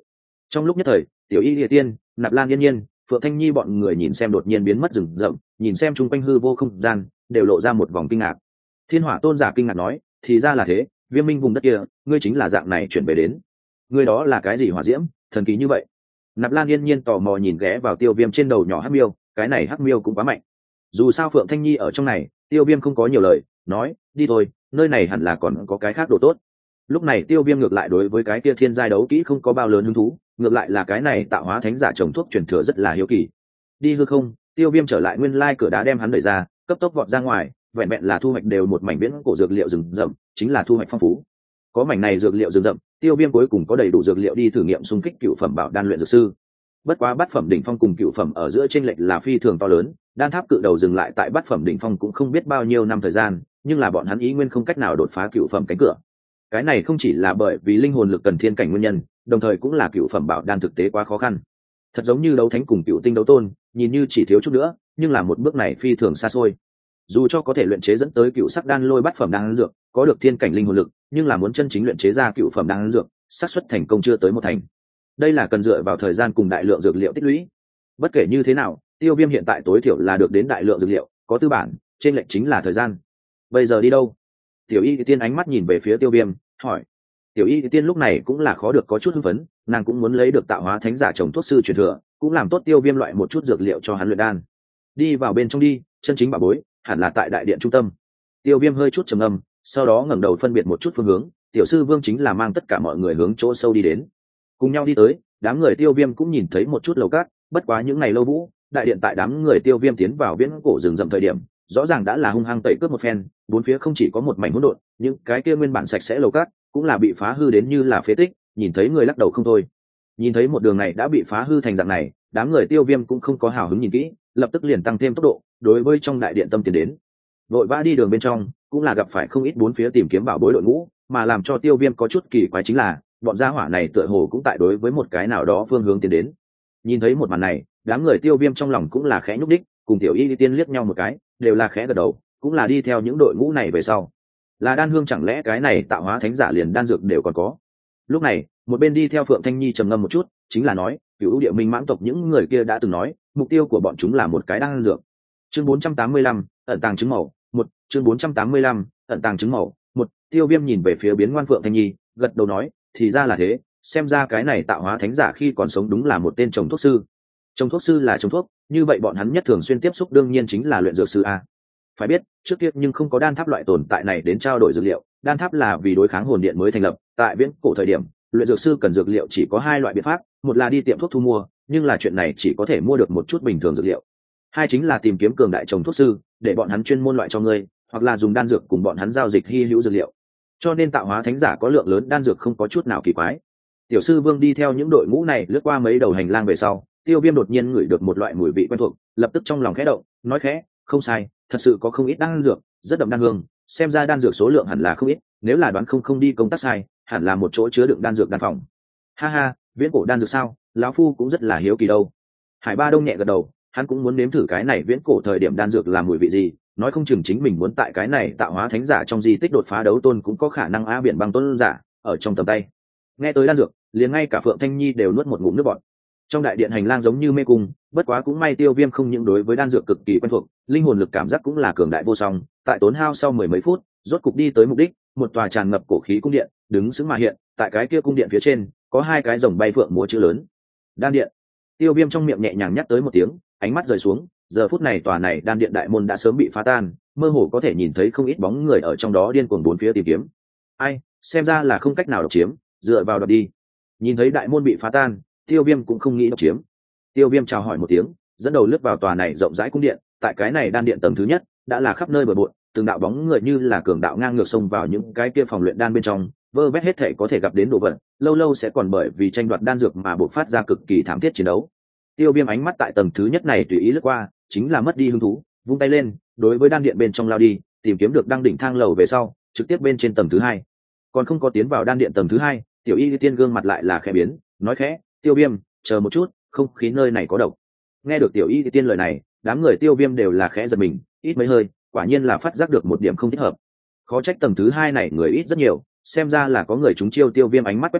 Trong lúc nhất thời, tiểu y địa tiên, Nạp Lan Yên Nhiên, Phượng Thanh Nhi bọn người nhìn xem đột nhiên biến mất rừng rậm, nhìn xem chung quanh hư vô không gian, đều lộ ra một vòng kinh ngạc. Thiên Hỏa tôn giả kinh ngạc nói, thì ra là thế, Viêm Minh vùng đất kia, ngươi chính là dạng này chuyển về đến. Ngươi đó là cái gì hỏa diễm, thần kỳ như vậy? Nạp Lan Yên Nhiên tò mò nhìn ghé vào Tiêu Viêm trên đầu nhỏ hắc miêu, cái này hắc miêu cũng quá mạnh. Dù sao Phượng Thanh Nhi ở trong này, Tiêu Viêm không có nhiều lời, nói, đi thôi, nơi này hẳn là còn có cái khác đồ tốt. Lúc này Tiêu Viêm ngược lại đối với cái kia thiên giai đấu kỹ không có bao lớn hứng thú, ngược lại là cái này tạo hóa thánh giả trồng thuốc truyền thừa rất là hiếu kỳ. Đi hư không, Tiêu Viêm trở lại nguyên lai cửa đá đem hắn đẩy ra, cấp tốc vọt ra ngoài, vẹn vẹn là thu hoạch đều một mảnh viễn cổ dược liệu rừng rậm, chính là thu hoạch phong phú. Có mảnh này dược liệu rừng rậm, Tiêu Viêm cuối cùng có đầy đủ dược liệu đi thử nghiệm xung kích cựu phẩm bảo đan luyện dược sư. Bất quá bát phẩm đỉnh phong cùng cựu phẩm ở giữa chênh lệch là phi thường to lớn, đan tháp cự đầu dừng lại tại bát phẩm đỉnh phong cũng không biết bao nhiêu năm thời gian, nhưng là bọn hắn ý nguyên không cách nào đột phá cựu phẩm cánh cửa. Cái này không chỉ là bởi vì linh hồn lực cần thiên cảnh nguyên nhân, đồng thời cũng là cựu phẩm bảo đan thực tế quá khó khăn. Thật giống như đấu thánh cùng cựu tinh đấu tôn, nhìn như chỉ thiếu chút nữa, nhưng là một bước này phi thường xa xôi. Dù cho có thể luyện chế dẫn tới cựu sắc đan lôi bát phẩm đan dược, có được thiên cảnh linh hồn lực, nhưng là muốn chân chính luyện chế ra cựu phẩm đan dược, xác suất thành công chưa tới một thành. Đây là cần dựa vào thời gian cùng đại lượng dược liệu tích lũy. Bất kể như thế nào, Tiêu Viêm hiện tại tối thiểu là được đến đại lượng dược liệu, có tư bản, trên lệnh chính là thời gian. Bây giờ đi đâu? Tiểu Y Tiên ánh mắt nhìn về phía Tiêu Viêm, hỏi. Tiểu Y Tiên lúc này cũng là khó được có chút hưng phấn, nàng cũng muốn lấy được tạo hóa thánh giả trồng thuốc sư truyền thừa, cũng làm tốt Tiêu Viêm loại một chút dược liệu cho hắn luyện đan. Đi vào bên trong đi, chân chính bảo bối hẳn là tại đại điện trung tâm. Tiêu Viêm hơi chút trầm ngâm, sau đó ngẩng đầu phân biệt một chút phương hướng, tiểu sư Vương chính là mang tất cả mọi người hướng chỗ sâu đi đến. Cùng nhau đi tới, đám người Tiêu Viêm cũng nhìn thấy một chút lầu cát, bất quá những ngày lâu vũ, đại điện tại đám người Tiêu Viêm tiến vào viễn cổ rừng rậm thời điểm, rõ ràng đã là hung hăng tẩy cướp một phen, bốn phía không chỉ có một mảnh hỗn độn, những cái kia nguyên bản sạch sẽ lầu cát cũng là bị phá hư đến như là phế tích, nhìn thấy người lắc đầu không thôi. Nhìn thấy một đường này đã bị phá hư thành dạng này, đám người Tiêu Viêm cũng không có hào hứng nhìn kỹ, lập tức liền tăng thêm tốc độ, đối với trong đại điện tâm tiến đến. Vội vã đi đường bên trong, cũng là gặp phải không ít bốn phía tìm kiếm bảo bối đội ngũ, mà làm cho Tiêu Viêm có chút kỳ quái chính là, bọn gia hỏa này tựa hồ cũng tại đối với một cái nào đó phương hướng tiến đến. Nhìn thấy một màn này, đám người Tiêu Viêm trong lòng cũng là khẽ nhúc đích, cùng Tiểu Y Tiên liếc nhau một cái, đều là khẽ gật đầu, cũng là đi theo những đội ngũ này về sau. Là đan hương chẳng lẽ cái này tạo hóa thánh giả liền đan dược đều còn có. Lúc này, một bên đi theo Phượng Thanh Nhi trầm ngâm một chút, chính là nói, Cửu Địa Minh mãng tộc những người kia đã từng nói, mục tiêu của bọn chúng là một cái đan dược. Chương 485, ẩn tàng trứng màu, một chương 485, ẩn tàng trứng màu, một. Tiêu Viêm nhìn về phía biến ngoan Phượng Thanh Nhi, gật đầu nói, thì ra là thế, xem ra cái này tạo hóa thánh giả khi còn sống đúng là một tên trồng thuốc sư. Trồng thuốc sư là trồng thuốc, như vậy bọn hắn nhất thường xuyên tiếp xúc đương nhiên chính là luyện dược sư a. Phải biết, trước kia nhưng không có đan tháp loại tồn tại này đến trao đổi dược liệu, đan tháp là vì đối kháng hồn điện mới thành lập, tại viễn cổ thời điểm, luyện dược sư cần dược liệu chỉ có hai loại biện pháp, một là đi tiệm thuốc thu mua, nhưng là chuyện này chỉ có thể mua được một chút bình thường dược liệu. Hai chính là tìm kiếm cường đại trồng thuốc sư, để bọn hắn chuyên môn loại cho ngươi, hoặc là dùng đan dược cùng bọn hắn giao dịch hy hữu dược liệu. Cho nên tạo hóa thánh giả có lượng lớn đan dược không có chút nào kỳ quái. Tiểu sư Vương đi theo những đội ngũ này lướt qua mấy đầu hành lang về sau, Tiêu Viêm đột nhiên ngửi được một loại mùi vị quen thuộc, lập tức trong lòng khẽ động, nói khẽ, không sai, thật sự có không ít đan dược, rất đậm đan hương, xem ra đan dược số lượng hẳn là không ít, nếu là đoán không đi công tác sai, hẳn là một chỗ chứa đựng đan dược đan phòng. Ha ha, viễn cổ đan dược sao, lão phu cũng rất là hiếu kỳ đâu. Hải Ba Đông nhẹ gật đầu, hắn cũng muốn nếm thử cái này viễn cổ thời điểm đan dược làm mùi vị gì, nói không chừng chính mình muốn tại cái này tạo hóa thánh giả trong di tích đột phá đấu tôn cũng có khả năng á biển băng tôn giả ở trong tầm tay. Nghe tới đan dược, liền ngay cả Phượng Thanh Nhi đều nuốt một ngụm nước bọt. Trong đại điện hành lang giống như mê cung, bất quá cũng may Tiêu Viêm không những đối với đan dược cực kỳ quen thuộc, linh hồn lực cảm giác cũng là cường đại vô song, tại tốn hao sau mười mấy phút, rốt cục đi tới mục đích, một tòa tràn ngập cổ khí cung điện, đứng sững mà hiện, tại cái kia cung điện phía trên, có hai cái rồng bay phượng múa chữ lớn. Đan điện. Tiêu Viêm trong miệng nhẹ nhàng nhắc tới một tiếng, ánh mắt rời xuống, giờ phút này tòa này đan điện đại môn đã sớm bị phá tan, mơ hồ có thể nhìn thấy không ít bóng người ở trong đó điên cuồng bốn phía tìm kiếm. Ai, xem ra là không cách nào độc chiếm, dựa vào độc đi. Nhìn thấy đại môn bị phá tan, Tiêu Viêm cũng không nghĩ độc chiếm. Tiêu Viêm chào hỏi một tiếng, dẫn đầu lướt vào tòa này rộng rãi cung điện, tại cái này đan điện tầng thứ nhất, đã là khắp nơi bừa bộn, từng đạo bóng người như là cường đạo ngang ngược xông vào những cái kia phòng luyện đan bên trong, vơ vét hết thể có thể gặp đến đồ vật, lâu lâu sẽ còn bởi vì tranh đoạt đan dược mà bộc phát ra cực kỳ thảm thiết chiến đấu. Tiêu Viêm ánh mắt tại tầng thứ nhất này tùy ý lướt qua, chính là mất đi hứng thú, vung tay lên, đối với đan điện bên trong lao đi, tìm kiếm được đăng đỉnh thang lầu về sau, trực tiếp bên trên tầng thứ hai. Còn không có tiến vào đan điện tầng thứ hai, Tiểu Y Tiên gương mặt lại là khẽ biến, nói khẽ, Tiêu Viêm, chờ một chút, không khí nơi này có độc. Nghe được Tiểu Y Tiên lời này, đám người Tiêu Viêm đều là khẽ giật mình, ít mấy hơi, quả nhiên là phát giác được một điểm không thích hợp. Khó trách tầng thứ hai này người ít rất nhiều, xem ra là có người trúng chiêu. Tiêu Viêm ánh mắt quét qua,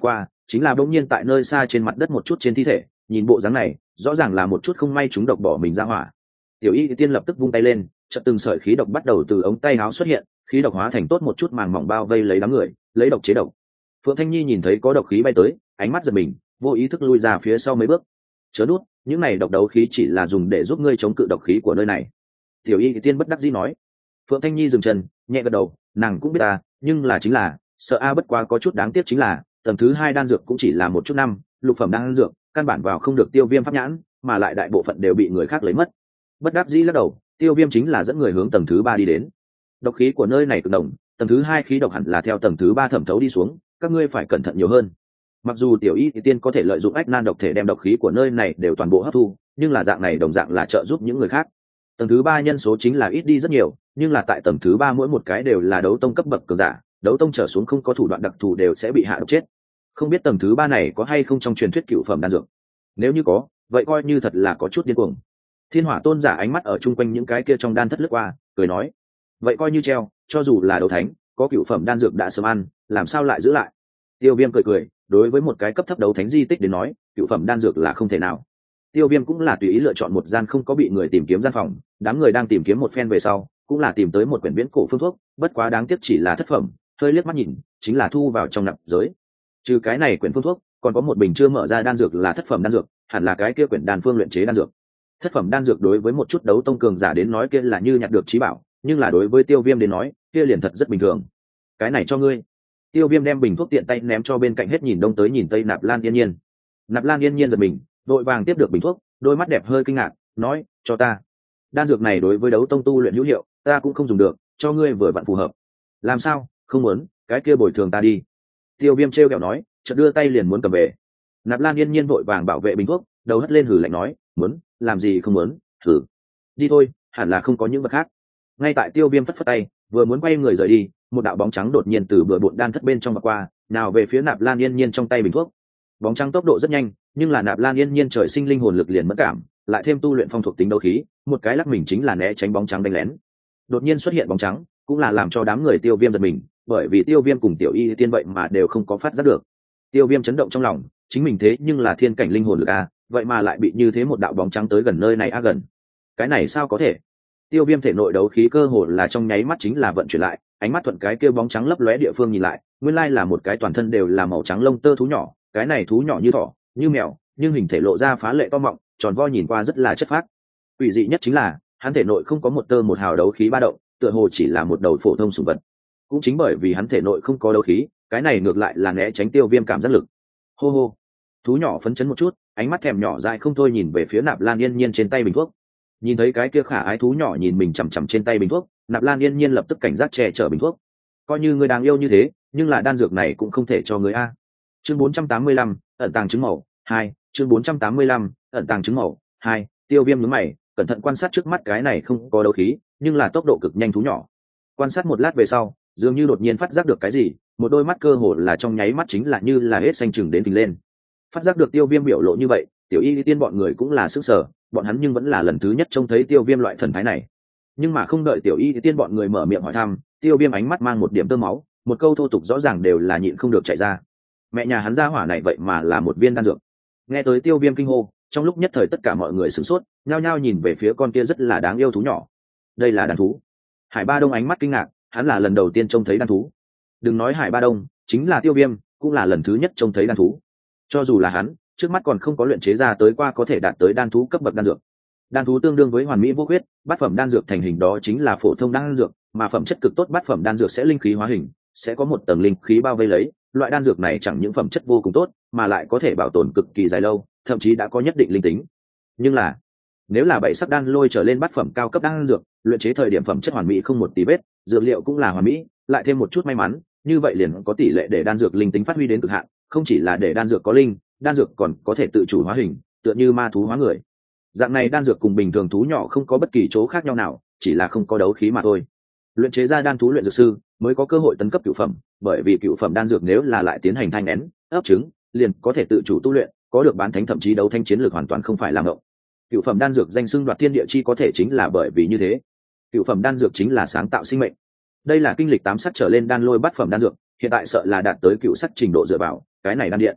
chính là bỗng nhiên tại nơi xa trên mặt đất một chút trên thi thể, nhìn bộ dáng này rõ ràng là một chút không may chúng độc bỏ mình ra hỏa. Tiểu y tiên lập tức vung tay lên, chợt từng sợi khí độc bắt đầu từ ống tay áo xuất hiện, khí độc hóa thành tốt một chút màng mỏng bao vây lấy đám người, lấy độc chế độc. Phượng Thanh Nhi nhìn thấy có độc khí bay tới, ánh mắt giật mình, vô ý thức lui ra phía sau mấy bước. Chớ nút, những này độc đấu khí chỉ là dùng để giúp ngươi chống cự độc khí của nơi này. Tiểu y tiên bất đắc dĩ nói. Phượng Thanh Nhi dừng chân, nhẹ gật đầu, nàng cũng biết ta, nhưng là chính là sợ a, bất quá có chút đáng tiếc chính là tầng thứ 2 đan dược cũng chỉ là một chút năm lục phẩm đan dược, căn bản vào không được Tiêu Viêm pháp nhãn, mà lại đại bộ phận đều bị người khác lấy mất. Bất đắc dĩ lắc đầu, Tiêu Viêm chính là dẫn người hướng tầng thứ 3 đi đến. Độc khí của nơi này cực đồng, tầng thứ 2 khí độc hẳn là theo tầng thứ 3 thẩm thấu đi xuống, các ngươi phải cẩn thận nhiều hơn. Mặc dù tiểu y tiên có thể lợi dụng ách nan độc thể đem độc khí của nơi này đều toàn bộ hấp thu, nhưng là dạng này đồng dạng là trợ giúp những người khác. Tầng thứ 3 nhân số chính là ít đi rất nhiều, nhưng là tại tầng thứ 3 mỗi một cái đều là đấu tông cấp bậc cường giả, đấu tông trở xuống không có thủ đoạn đặc thù đều sẽ bị hạ độc chết. Không biết tầng thứ 3 này có hay không trong truyền thuyết cựu phẩm đan dược. Nếu như có, vậy coi như thật là có chút điên cuồng. Thiên Hỏa Tôn giả ánh mắt ở chung quanh những cái kia trong đan thất lướt qua, cười nói: vậy coi như treo, cho dù là đấu thánh, có cựu phẩm đan dược đã sớm ăn, làm sao lại giữ lại. Tiêu Viêm cười cười, đối với một cái cấp thấp đấu thánh di tích đến nói, cựu phẩm đan dược là không thể nào. Tiêu Viêm cũng là tùy ý lựa chọn một gian không có bị người tìm kiếm gian phòng, đám người đang tìm kiếm một phen về sau, cũng là tìm tới một quyển viễn cổ phương thuốc, bất quá đáng tiếc chỉ là thất phẩm, hơi liếc mắt nhìn, chính là thu vào trong nạp giới. Trừ cái này quyển phương thuốc, còn có một bình chưa mở ra đan dược là thất phẩm đan dược, hẳn là cái kia quyển đan phương luyện chế đan dược. Thất phẩm đan dược đối với một chút đấu tông cường giả đến nói kia là như nhặt được trí bảo, nhưng là đối với Tiêu Viêm đến nói, kia liền thật rất bình thường. Cái này cho ngươi. Tiêu Viêm đem bình thuốc tiện tay ném cho bên cạnh hết nhìn đông tới nhìn tây Nạp Lan Yên Nhiên. Nạp Lan Yên Nhiên giật mình, vội vàng tiếp được bình thuốc, đôi mắt đẹp hơi kinh ngạc, nói: cho ta. Đan dược này đối với đấu tông tu luyện hữu hiệu, ta cũng không dùng được, cho ngươi vừa vặn phù hợp. Làm sao, không muốn, cái kia bồi thường ta đi. Tiêu Viêm trêu kẹo nói, chợt đưa tay liền muốn cầm về. Nạp Lan Yên Nhiên vội vàng bảo vệ bình thuốc, đầu hất lên hử lạnh nói: muốn, làm gì không muốn, thử. Đi thôi, hẳn là không có những vật khác. Ngay tại Tiêu Viêm phất phất tay, vừa muốn quay người rời đi, một đạo bóng trắng đột nhiên từ bừa bộn đan thất bên trong mà qua, nào về phía Nạp Lan Yên Nhiên trong tay bình thuốc. Bóng trắng tốc độ rất nhanh, nhưng là Nạp Lan Yên Nhiên trời sinh linh hồn lực liền mất cảm, lại thêm tu luyện phong thuộc tính đấu khí, một cái lắc mình chính là né tránh bóng trắng đánh lén. Đột nhiên xuất hiện bóng trắng, cũng là làm cho đám người Tiêu Viêm giật mình, bởi vì Tiêu Viêm cùng Tiểu Y tiên vậy mà đều không có phát giác được. Tiêu Viêm chấn động trong lòng, chính mình thế nhưng là thiên cảnh linh hồn lực a, vậy mà lại bị như thế một đạo bóng trắng tới gần nơi này a gần. Cái này sao có thể? Tiêu Viêm thể nội đấu khí cơ hồ là trong nháy mắt chính là vận chuyển lại, ánh mắt thuận cái kia bóng trắng lấp lóe địa phương nhìn lại, nguyên lai là một cái toàn thân đều là màu trắng lông tơ thú nhỏ, cái này thú nhỏ như thỏ, như mèo, nhưng hình thể lộ ra phá lệ to mọng, tròn vo nhìn qua rất là chất phác. Ủy dị nhất chính là, hắn thể nội không có một tơ một hào đấu khí ba động, tựa hồ chỉ là một đầu phổ thông sủng vật. Cũng chính bởi vì hắn thể nội không có đấu khí, cái này ngược lại là né tránh Tiêu Viêm cảm giác lực. Hô hô. Thú nhỏ phấn chấn một chút, ánh mắt thèm nhỏ dại không thôi nhìn về phía Nạp Lan Yên Nhiên trên tay bình thuốc. Nhìn thấy cái kia khả ái thú nhỏ nhìn mình chằm chằm trên tay bình thuốc, Nạp Lan Yên Nhiên lập tức cảnh giác che chở bình thuốc. Coi như ngươi đáng yêu như thế, nhưng là đan dược này cũng không thể cho ngươi a. Chương 485, ẩn tàng trứng màu 2, chương 485, ẩn tàng trứng màu 2. Tiêu Viêm nhướng mày, cẩn thận quan sát trước mắt cái này không có đấu khí, nhưng là tốc độ cực nhanh thú nhỏ. Quan sát một lát về sau, dường như đột nhiên phát giác được cái gì, một đôi mắt cơ hồ là trong nháy mắt chính là như là hết xanh chừng đến phình lên. Phát giác được Tiêu Viêm biểu lộ như vậy, Tiểu Y tiên bọn người cũng là sững sờ, bọn hắn nhưng vẫn là lần thứ nhất trông thấy Tiêu Viêm loại thần thái này. Nhưng mà không đợi Tiểu Y tiên bọn người mở miệng hỏi thăm, Tiêu Viêm ánh mắt mang một điểm tơ máu, một câu thô tục rõ ràng đều là nhịn không được chạy ra. Mẹ nhà hắn ra hỏa này vậy mà là một viên đan dược. Nghe tới Tiêu Viêm kinh hô, trong lúc nhất thời tất cả mọi người sửng sốt, nhao nhao nhìn về phía con kia rất là đáng yêu thú nhỏ. Đây là đan thú. Hải Ba Đông ánh mắt kinh ngạc, hắn là lần đầu tiên trông thấy đan thú. Đừng nói Hải Ba Đông, chính là Tiêu Viêm cũng là lần thứ nhất trông thấy đan thú. Cho dù là hắn, trước mắt còn không có luyện chế ra tới qua có thể đạt tới đan thú cấp bậc đan dược. Đan thú tương đương với hoàn mỹ vô khuyết, bát phẩm đan dược thành hình đó chính là phổ thông đan dược, mà phẩm chất cực tốt bát phẩm đan dược sẽ linh khí hóa hình, sẽ có một tầng linh khí bao vây lấy. Loại đan dược này chẳng những phẩm chất vô cùng tốt, mà lại có thể bảo tồn cực kỳ dài lâu, thậm chí đã có nhất định linh tính. Nhưng là, nếu là bảy sắc đan lôi trở lên bát phẩm cao cấp đan dược, luyện chế thời điểm phẩm chất hoàn mỹ không một tí vết, dược liệu cũng là hoàn mỹ, lại thêm một chút may mắn, như vậy liền có tỷ lệ để đan dược linh tính phát huy đến cực hạn, không chỉ là để đan dược có linh, đan dược còn có thể tự chủ hóa hình, tựa như ma thú hóa người. Dạng này đan dược cùng bình thường thú nhỏ không có bất kỳ chỗ khác nhau nào, chỉ là không có đấu khí mà thôi. Luyện chế ra đan thú luyện dược sư mới có cơ hội tấn cấp cửu phẩm, bởi vì cửu phẩm đan dược nếu là lại tiến hành thanh nén, ấp trứng, liền có thể tự chủ tu luyện, có được bán thánh thậm chí đấu thanh chiến lược hoàn toàn không phải là ngộng. Cửu phẩm đan dược danh xưng đoạt thiên địa chi có thể chính là bởi vì như thế. Cửu phẩm đan dược chính là sáng tạo sinh mệnh. Đây là kinh lịch 8 sắc trở lên đan lôi bát phẩm đan dược, hiện tại sợ là đạt tới cửu sắc trình độ dựa vào cái này đan điện.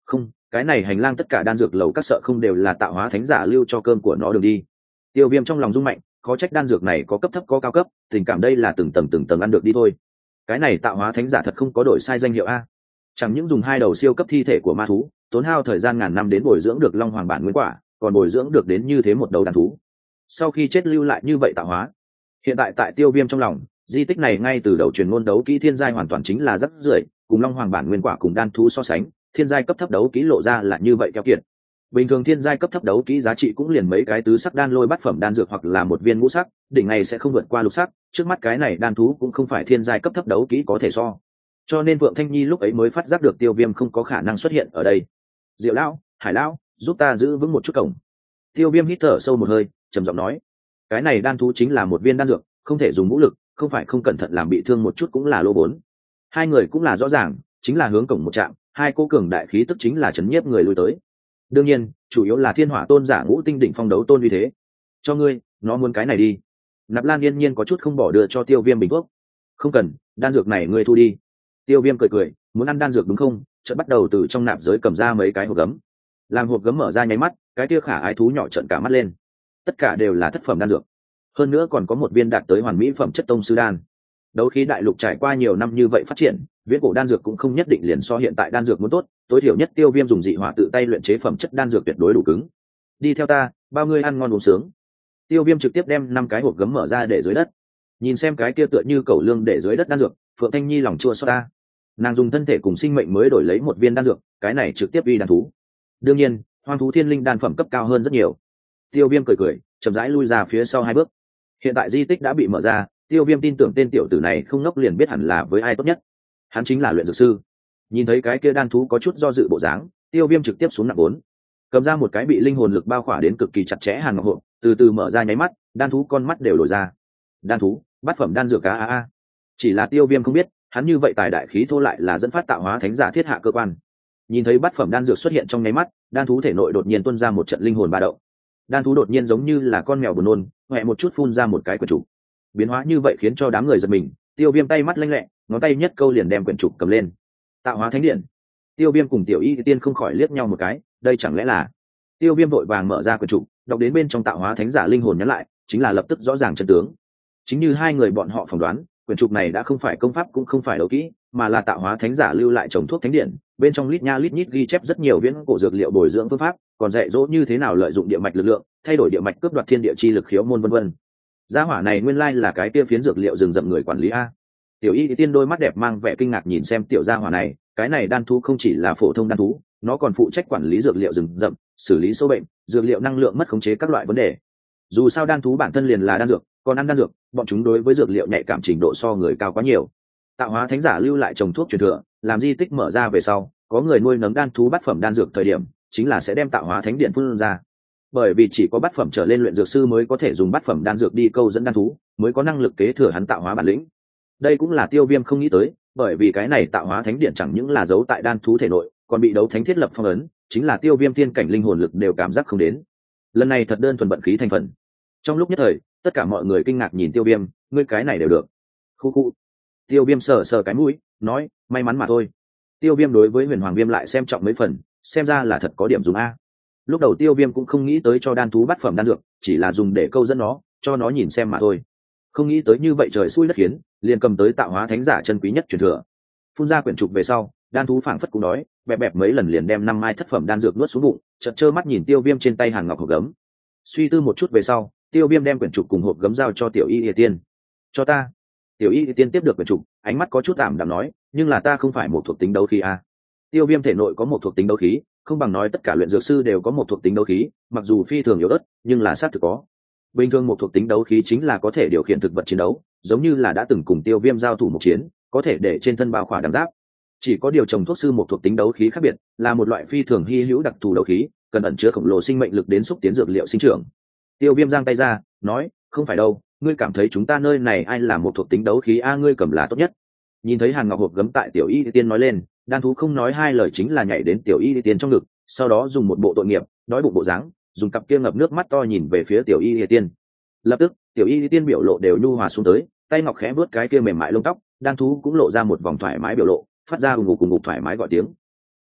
Không, cái này hành lang tất cả đan dược lầu các sợ không đều là tạo hóa thánh giả lưu cho cơm của nó đường đi. Tiêu Viêm trong lòng rung mạnh, khó trách đan dược này có cấp thấp có cao cấp, tình cảm đây là từng tầng ăn được đi thôi. Cái này tạo hóa thánh giả thật không có đổi sai danh hiệu a. Chẳng những dùng 2 đầu siêu cấp thi thể của ma thú, tốn hao thời gian ngàn năm đến bồi dưỡng được long hoàng bản nguyên quả, còn bồi dưỡng được đến như thế một đầu đàn thú. Sau khi chết lưu lại như vậy tạo hóa. Hiện tại tại Tiêu Viêm trong lòng, di tích này ngay từ đầu truyền ngôn đấu kỹ thiên giai hoàn toàn chính là rất rưởi, cùng long hoàng bản nguyên quả cùng đan thú so sánh, thiên giai cấp thấp đấu kỹ lộ ra là như vậy keo kiệt. Bình thường thiên giai cấp thấp đấu kỹ giá trị cũng liền mấy cái tứ sắc đan lôi bát phẩm đan dược hoặc là một viên ngũ sắc, đỉnh này sẽ không vượt qua lục sắc, trước mắt cái này đan thú cũng không phải thiên giai cấp thấp đấu kỹ có thể so. Cho nên Vượng Thanh Nhi lúc ấy mới phát giác được Tiêu Viêm không có khả năng xuất hiện ở đây. Diệu lão, Hải lão, giúp ta giữ vững một chút cổng. Tiêu Viêm hít thở sâu một hơi, trầm giọng nói, cái này đan thú chính là một viên đan dược, không thể dùng vũ lực, không phải không cẩn thận làm bị thương một chút cũng là lô vốn. Hai người cũng là rõ ràng, chính là hướng cổng một trạm, hai cô cường đại khí tức chính là chấn nhiếp người lui tới. Đương nhiên, chủ yếu là Thiên Hỏa tôn giả ngũ tinh đỉnh phong đấu tôn uy thế. Cho ngươi, nó muốn cái này đi. Nạp Lan yên nhiên có chút không bỏ đưa cho Tiêu Viêm bình thuốc. Không cần, đan dược này ngươi thu đi. Tiêu Viêm cười cười, muốn ăn đan dược đúng không? Chợt bắt đầu từ trong nạp giới cầm ra mấy cái hộp gấm. Làm hộp gấm mở ra nháy mắt, cái kia khả ái thú nhỏ trợn cả mắt lên. Tất cả đều là thất phẩm đan dược. Hơn nữa còn có một viên đạt tới hoàn mỹ phẩm chất tông sư đan. Đấu khí đại lục trải qua nhiều năm như vậy phát triển, viễn cổ đan dược cũng không nhất định liền so hiện tại đan dược muốn tốt, tối thiểu nhất Tiêu Viêm dùng dị hỏa tự tay luyện chế phẩm chất đan dược tuyệt đối đủ cứng. Đi theo ta, bao ngươi ăn ngon uống sướng. Tiêu Viêm trực tiếp đem 5 cái hộp gấm mở ra để dưới đất. Nhìn xem cái kia tựa như cẩu lương để dưới đất đan dược, Phượng Thanh Nhi lòng chua xót ta. Nàng dùng thân thể cùng sinh mệnh mới đổi lấy một viên đan dược, cái này trực tiếp uy đan thú. Đương nhiên, hoang thú thiên linh đan phẩm cấp cao hơn rất nhiều. Tiêu Viêm cười cười, chậm rãi lui ra phía sau 2 bước. Hiện tại di tích đã bị mở ra, Tiêu Viêm tin tưởng tên tiểu tử này không ngốc liền biết hẳn là với ai tốt nhất. Hắn chính là luyện dược sư. Nhìn thấy cái kia đan thú có chút do dự bộ dáng, Tiêu Viêm trực tiếp xuống nặng 4, cầm ra một cái bị linh hồn lực bao khỏa đến cực kỳ chặt chẽ hàn ngọc hộp, từ từ mở ra nháy mắt, đan thú con mắt đều đổi ra. Đan thú, bát phẩm đan dược a. Chỉ là Tiêu Viêm không biết, hắn như vậy tài đại khí thô lại là dẫn phát tạo hóa thánh giả thiết hạ cơ quan. Nhìn thấy bát phẩm đan dược xuất hiện trong nháy mắt, đan thú thể nội đột nhiên tuôn ra một trận linh hồn ba động. Đan thú đột nhiên giống như là con mèo buồn nôn, hoẹ một chút phun ra một cái quyển trục. Biến hóa như vậy khiến cho đám người giật mình, Tiêu Viêm tay mắt lanh lẹ, ngón tay nhất câu liền đem quyển trục cầm lên. Tạo hóa thánh điện. Tiêu Viêm cùng Tiểu Y Tiên không khỏi liếc nhau một cái, đây chẳng lẽ là... Tiêu Viêm vội vàng mở ra quyển trục, đọc đến bên trong tạo hóa thánh giả linh hồn nhắn lại, chính là lập tức rõ ràng chân tướng. Chính như hai người bọn họ phỏng đoán, quyển trục này đã không phải công pháp cũng không phải đấu kỹ, mà là tạo hóa thánh giả lưu lại trồng thuốc thánh điện, bên trong lít nha lít nhít ghi chép rất nhiều viễn cổ dược liệu bồi dưỡng phương pháp, còn dạy dỗ như thế nào lợi dụng địa mạch lực lượng, thay đổi địa mạch cướp đoạt thiên địa chi lực khiếu môn vân vân. Gia hỏa này nguyên lai là cái kia phiến dược liệu rừng rậm người quản lý a. Tiểu Y Tiên đôi mắt đẹp mang vẻ kinh ngạc nhìn xem tiểu gia hỏa này, cái này đan thú không chỉ là phổ thông đan thú, nó còn phụ trách quản lý dược liệu rừng rậm, xử lý sâu bệnh, dược liệu năng lượng mất khống chế các loại vấn đề. Dù sao đan thú bản thân liền là đan dược, còn ăn đan dược, bọn chúng đối với dược liệu nhạy cảm trình độ so người cao quá nhiều. Tạo hóa thánh giả lưu lại trồng thuốc truyền thừa, làm di tích mở ra về sau, có người nuôi nấng đan thú bát phẩm đan dược thời điểm, chính là sẽ đem tạo hóa thánh điện phun ra. Bởi vì chỉ có bát phẩm trở lên luyện dược sư mới có thể dùng bát phẩm đan dược đi câu dẫn đan thú, mới có năng lực kế thừa hắn tạo hóa bản lĩnh. Đây cũng là Tiêu Viêm không nghĩ tới, bởi vì cái này tạo hóa thánh điện chẳng những là giấu tại đan thú thể nội, còn bị đấu thánh thiết lập phong ấn, chính là Tiêu Viêm thiên cảnh linh hồn lực đều cảm giác không đến. Lần này thật đơn thuần vận khí thành phần. Trong lúc nhất thời, tất cả mọi người kinh ngạc nhìn Tiêu Viêm, ngươi cái này đều được. Khu khu. Tiêu Viêm sờ sờ cái mũi, nói, may mắn mà thôi. Tiêu Viêm đối với Huyền Hoàng Viêm lại xem trọng mấy phần, xem ra là thật có điểm dùng a. Lúc đầu Tiêu Viêm cũng không nghĩ tới cho đan thú bát phẩm đan dược, chỉ là dùng để câu dẫn nó, cho nó nhìn xem mà thôi. Không nghĩ tới như vậy trời xui đất khiến, liền cầm tới tạo hóa thánh giả chân quý nhất truyền thừa. Phun ra quyển trục về sau, đan thú phảng phất cũng đói, bẹp bẹp mấy lần liền đem 5 mai thất phẩm đan dược nuốt xuống bụng, chợt trơ mắt nhìn Tiêu Viêm trên tay hàn ngọc hộp gấm. Suy tư một chút về sau, Tiêu Viêm đem quyển trục cùng hộp gấm giao cho Tiểu Y Tiên. Cho ta. Tiểu Y Tiên tiếp được quyển trục, ánh mắt có chút ảm đạm nói, nhưng là ta không phải một thuộc tính đấu khí a. Tiêu Viêm thể nội có một thuộc tính đấu khí, không bằng nói tất cả luyện dược sư đều có một thuộc tính đấu khí, mặc dù phi thường yếu ớt, nhưng là xác thực có. Bình thường một thuộc tính đấu khí chính là có thể điều khiển thực vật chiến đấu, giống như là đã từng cùng Tiêu Viêm giao thủ một chiến, có thể để trên thân bao khỏa đằng giáp. Chỉ có điều trồng thuốc sư một thuộc tính đấu khí khác biệt, là một loại phi thường hy hữu đặc thù đấu khí, cần ẩn chứa khổng lồ sinh mệnh lực đến xúc tiến dược liệu sinh trưởng. Tiêu Viêm giang tay ra, nói, không phải đâu, ngươi cảm thấy chúng ta nơi này ai là một thuộc tính đấu khí a, ngươi cầm là tốt nhất. Nhìn thấy hàn ngọc hộp gấm tại Tiểu Y Tiên nói lên, đan thú không nói hai lời chính là nhảy đến Tiểu Y Tiên trong ngực, sau đó dùng một bộ tội nghiệp, đói bụng bộ dáng, dùng cặp kia ngập nước mắt to nhìn về phía Tiểu Y Tiên. Lập tức, Tiểu Y Tiên biểu lộ đều nhu hòa xuống tới, tay ngọc khẽ vuốt cái kia mềm mại lông tóc, đan thú cũng lộ ra một vòng thoải mái biểu lộ, phát ra cùng ngục thoải mái gọi tiếng.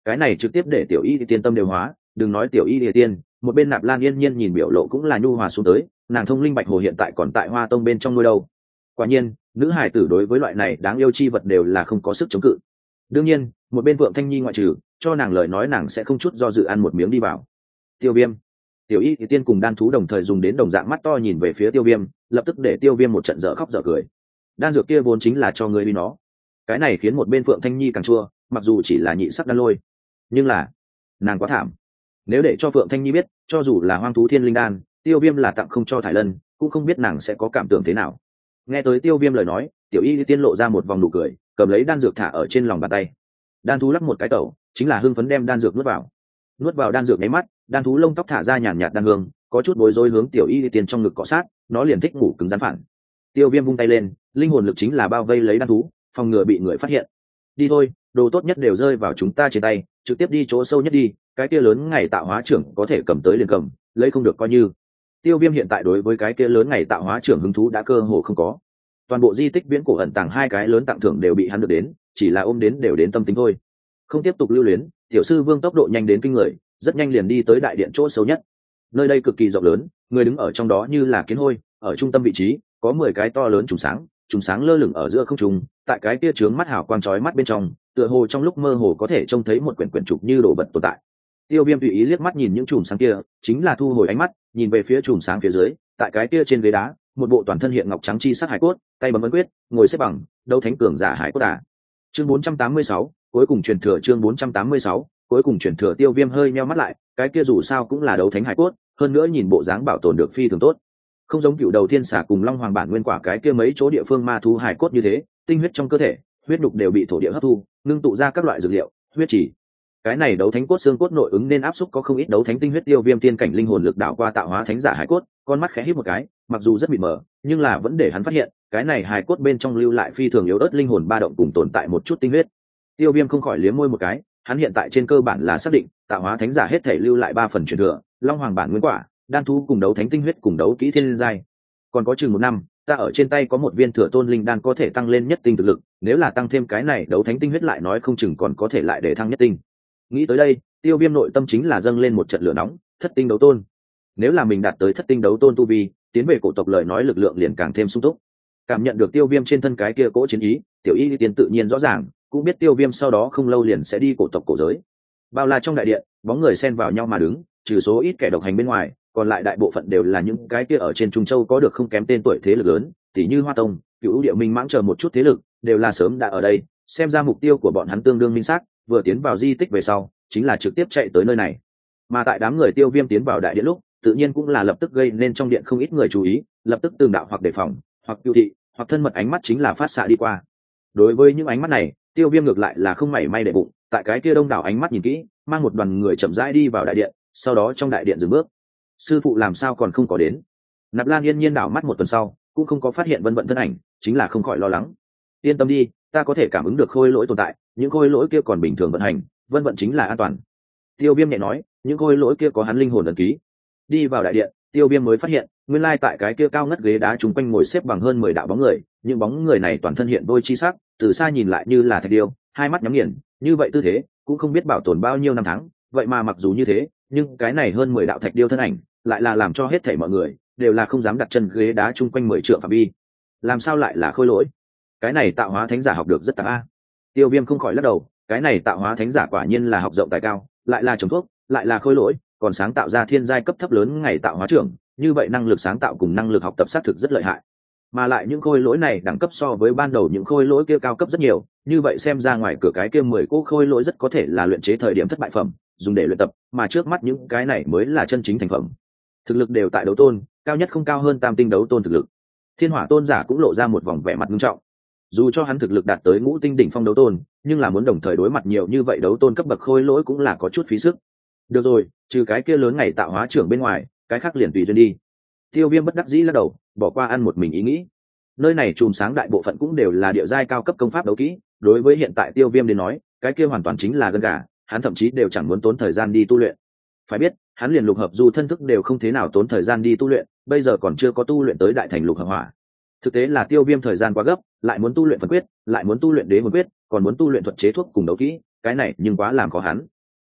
Cái này trực tiếp để tiểu y tiên tâm đều hóa, đừng nói tiểu y địa tiên, một bên Nạp Lan Yên Nhiên nhìn biểu lộ cũng là nhu hòa xuống tới, nàng thông linh bạch hồ hiện tại còn tại Hoa Tông bên trong nuôi đâu. Quả nhiên, nữ hải tử đối với loại này đáng yêu chi vật đều là không có sức chống cự. Đương nhiên, một bên Vượng Thanh Nhi ngoại trừ, cho nàng lời nói nàng sẽ không chút do dự ăn một miếng đi vào. Tiêu Viêm, tiểu y thì tiên cùng đan thú đồng thời dùng đến đồng dạng mắt to nhìn về phía Tiêu Viêm, lập tức để Tiêu Viêm một trận dở khóc dở cười. Đan dược kia vốn chính là cho ngươi đi nó. Cái này khiến một bên Vượng Thanh Nhi càng chua, mặc dù chỉ là nhị sắc đan lôi, nhưng là nàng quá thảm. Nếu để cho Phượng Thanh Nhi biết, cho dù là hoang thú thiên linh đan, Tiêu Viêm là tặng không cho Thải Lân, cũng không biết nàng sẽ có cảm tưởng thế nào. Nghe tới Tiêu Viêm lời nói, tiểu y tiên lộ ra một vòng nụ cười, cầm lấy đan dược thả ở trên lòng bàn tay. Đan thú lắc một cái tẩu, chính là hưng phấn đem đan dược nuốt vào. Nuốt vào đan dược nháy mắt, đan thú lông tóc thả ra nhàn nhạt đan hương, có chút bối rối hướng tiểu y tiên trong ngực cọ sát, nó liền thích ngủ cứng rắn phản. Tiêu Viêm vung tay lên, linh hồn lực chính là bao vây lấy đan thú, phòng ngừa bị người phát hiện. Đi thôi, đồ tốt nhất đều rơi vào chúng ta trên tay, trực tiếp đi chỗ sâu nhất đi, cái kia lớn ngày tạo hóa trưởng có thể cầm tới liền cầm, lấy không được coi như. Tiêu Viêm hiện tại đối với cái kia lớn ngày tạo hóa trưởng hứng thú đã cơ hồ không có. Toàn bộ di tích viễn cổ ẩn tàng hai cái lớn tặng thưởng đều bị hắn được đến, chỉ là ôm đến đều đến tâm tính thôi. Không tiếp tục lưu luyến, tiểu sư Vương tốc độ nhanh đến kinh người, rất nhanh liền đi tới đại điện chỗ sâu nhất. Nơi đây cực kỳ rộng lớn, người đứng ở trong đó như là kiến hôi, ở trung tâm vị trí có 10 cái to lớn trùng sáng lơ lửng ở giữa không trung, tại cái kia chướng mắt hào quang chói mắt bên trong, tựa hồ trong lúc mơ hồ có thể trông thấy một quyển trục như đồ vật tồn tại. Tiêu Viêm tùy ý liếc mắt nhìn những chùm sáng kia, chính là thu hồi ánh mắt, nhìn về phía chùm sáng phía dưới, tại cái kia trên ghế đá, một bộ toàn thân hiện ngọc trắng chi sắc hải cốt, tay bấm ấn quyết, ngồi xếp bằng, đấu thánh cường giả hải cốt à. Chương 486, cuối cùng truyền thừa chương 486, cuối cùng truyền thừa. Tiêu Viêm hơi nheo mắt lại, cái kia dù sao cũng là đấu thánh hải cốt, hơn nữa nhìn bộ dáng bảo tồn được phi thường tốt. Không giống cựu đầu thiên xà cùng long hoàng bản nguyên quả cái kia mấy chỗ địa phương ma thú hải cốt như thế, tinh huyết trong cơ thể, huyết đục đều bị thổ địa hấp thu, ngưng tụ ra các loại dược liệu, huyết chỉ. Cái này đấu thánh cốt xương cốt nội ứng nên áp xúc có không ít đấu thánh tinh huyết. Tiêu Viêm tiên cảnh linh hồn lực đảo qua tạo hóa thánh giả hải cốt, con mắt khẽ híp một cái, mặc dù rất mịt mờ, nhưng là vẫn để hắn phát hiện, cái này hải cốt bên trong lưu lại phi thường yếu ớt linh hồn ba động cùng tồn tại một chút tinh huyết. Tiêu Viêm không khỏi liếm môi một cái, hắn hiện tại trên cơ bản là xác định, tạo hóa thánh giả hết thể lưu lại 3 phần truyền thừa, long hoàng bản nguyên quả, đan thú cùng đấu thánh tinh huyết cùng đấu kỹ thiên giai. Còn có chừng 1 năm, ta ở trên tay có một viên thừa tôn linh đan có thể tăng lên nhất tinh thực lực, nếu là tăng thêm cái này đấu thánh tinh huyết lại nói không chừng còn có thể lại để thăng nhất tinh. Nghĩ tới đây, Tiêu Viêm nội tâm chính là dâng lên một trận lửa nóng, thất tinh đấu tôn. Nếu là mình đạt tới thất tinh đấu tôn tu vi, tiến về cổ tộc lời nói lực lượng liền càng thêm sung túc. Cảm nhận được Tiêu Viêm trên thân cái kia cỗ chiến ý, tiểu y tiên tự nhiên rõ ràng, cũng biết Tiêu Viêm sau đó không lâu liền sẽ đi cổ tộc cổ giới. Bao la trong đại điện, bóng người xen vào nhau mà đứng, trừ số ít kẻ độc hành bên ngoài, còn lại đại bộ phận đều là những cái kia ở trên Trung Châu có được không kém tên tuổi thế lực lớn, tỉ như Hoa Tông, Cửu Địa Minh Mãng chờ một chút thế lực, đều là sớm đã ở đây, xem ra mục tiêu của bọn hắn tương đương minh xác, vừa tiến vào di tích về sau, chính là trực tiếp chạy tới nơi này. Mà tại đám người Tiêu Viêm tiến vào đại điện lúc, tự nhiên cũng là lập tức gây nên trong điện không ít người chú ý, lập tức tương đạo hoặc đề phòng, hoặc tiêu thị, hoặc thân mật ánh mắt chính là phát xạ đi qua. Đối với những ánh mắt này, Tiêu Viêm ngược lại là không mảy may để bụng, tại cái kia đông đảo ánh mắt nhìn kỹ, mang một đoàn người chậm rãi đi vào đại điện, sau đó trong đại điện dừng bước. Sư phụ làm sao còn không có đến? Nạp Lan Yên Nhiên đảo mắt một tuần sau, cũng không có phát hiện Vân Vận thân ảnh, chính là không khỏi lo lắng. Yên tâm đi, ta có thể cảm ứng được khôi lỗi tồn tại, những khôi lỗi kia còn bình thường vận hành, Vân Vận chính là an toàn. Tiêu Viêm nhẹ nói, những khôi lỗi kia có hắn linh hồn ấn ký. Đi vào đại điện, Tiêu Viêm mới phát hiện, nguyên lai tại cái kia cao ngất ghế đá chung quanh ngồi xếp bằng hơn 10 đạo bóng người, những bóng người này toàn thân hiện đôi chi sắc, từ xa nhìn lại như là thạch điêu, hai mắt nhắm nghiền, như vậy tư thế, cũng không biết bảo tồn bao nhiêu năm tháng, vậy mà mặc dù như thế, nhưng cái này hơn 10 đạo thạch điêu thân ảnh, lại là làm cho hết thảy mọi người đều là không dám đặt chân ghế đá chung quanh 10 trượng phạm vi. Làm sao lại là khôi lỗi? Cái này tạo hóa thánh giả học được rất tạm a. Tiêu Viêm không khỏi lắc đầu, cái này tạo hóa thánh giả quả nhiên là học rộng tài cao, lại là trồng thuốc, lại là khôi lỗi, còn sáng tạo ra thiên giai cấp thấp lớn ngày tạo hóa trưởng, như vậy năng lực sáng tạo cùng năng lực học tập xác thực rất lợi hại. Mà lại những khôi lỗi này đẳng cấp so với ban đầu những khôi lỗi kia cao cấp rất nhiều, như vậy xem ra ngoài cửa cái kia 10 cỗ khôi lỗi rất có thể là luyện chế thời điểm thất bại phẩm, dùng để luyện tập, mà trước mắt những cái này mới là chân chính thành phẩm. Thực lực đều tại đấu tôn, cao nhất không cao hơn tam tinh đấu tôn thực lực. Thiên Hỏa tôn giả cũng lộ ra một vòng vẻ mặt nghiêm trọng. Dù cho hắn thực lực đạt tới ngũ tinh đỉnh phong đấu tôn, nhưng là muốn đồng thời đối mặt nhiều như vậy đấu tôn cấp bậc khôi lỗi cũng là có chút phí sức. Được rồi, trừ cái kia lớn ngày tạo hóa trưởng bên ngoài, cái khác liền tùy duyên đi. Tiêu Viêm bất đắc dĩ lắc đầu, bỏ qua ăn một mình ý nghĩ. Nơi này chùm sáng đại bộ phận cũng đều là địa giai cao cấp công pháp đấu kỹ, đối với hiện tại Tiêu Viêm đến nói, cái kia hoàn toàn chính là gân gà, hắn thậm chí đều chẳng muốn tốn thời gian đi tu luyện. Phải biết, hắn liền lục hợp du thân thức đều không thế nào tốn thời gian đi tu luyện, bây giờ còn chưa có tu luyện tới đại thành lục hợp hỏa. Thực tế là Tiêu Viêm thời gian quá gấp, lại muốn tu luyện phần quyết, lại muốn tu luyện đế hồn quyết, còn muốn tu luyện thuật chế thuốc cùng đấu kỹ, cái này nhưng quá làm khó hắn.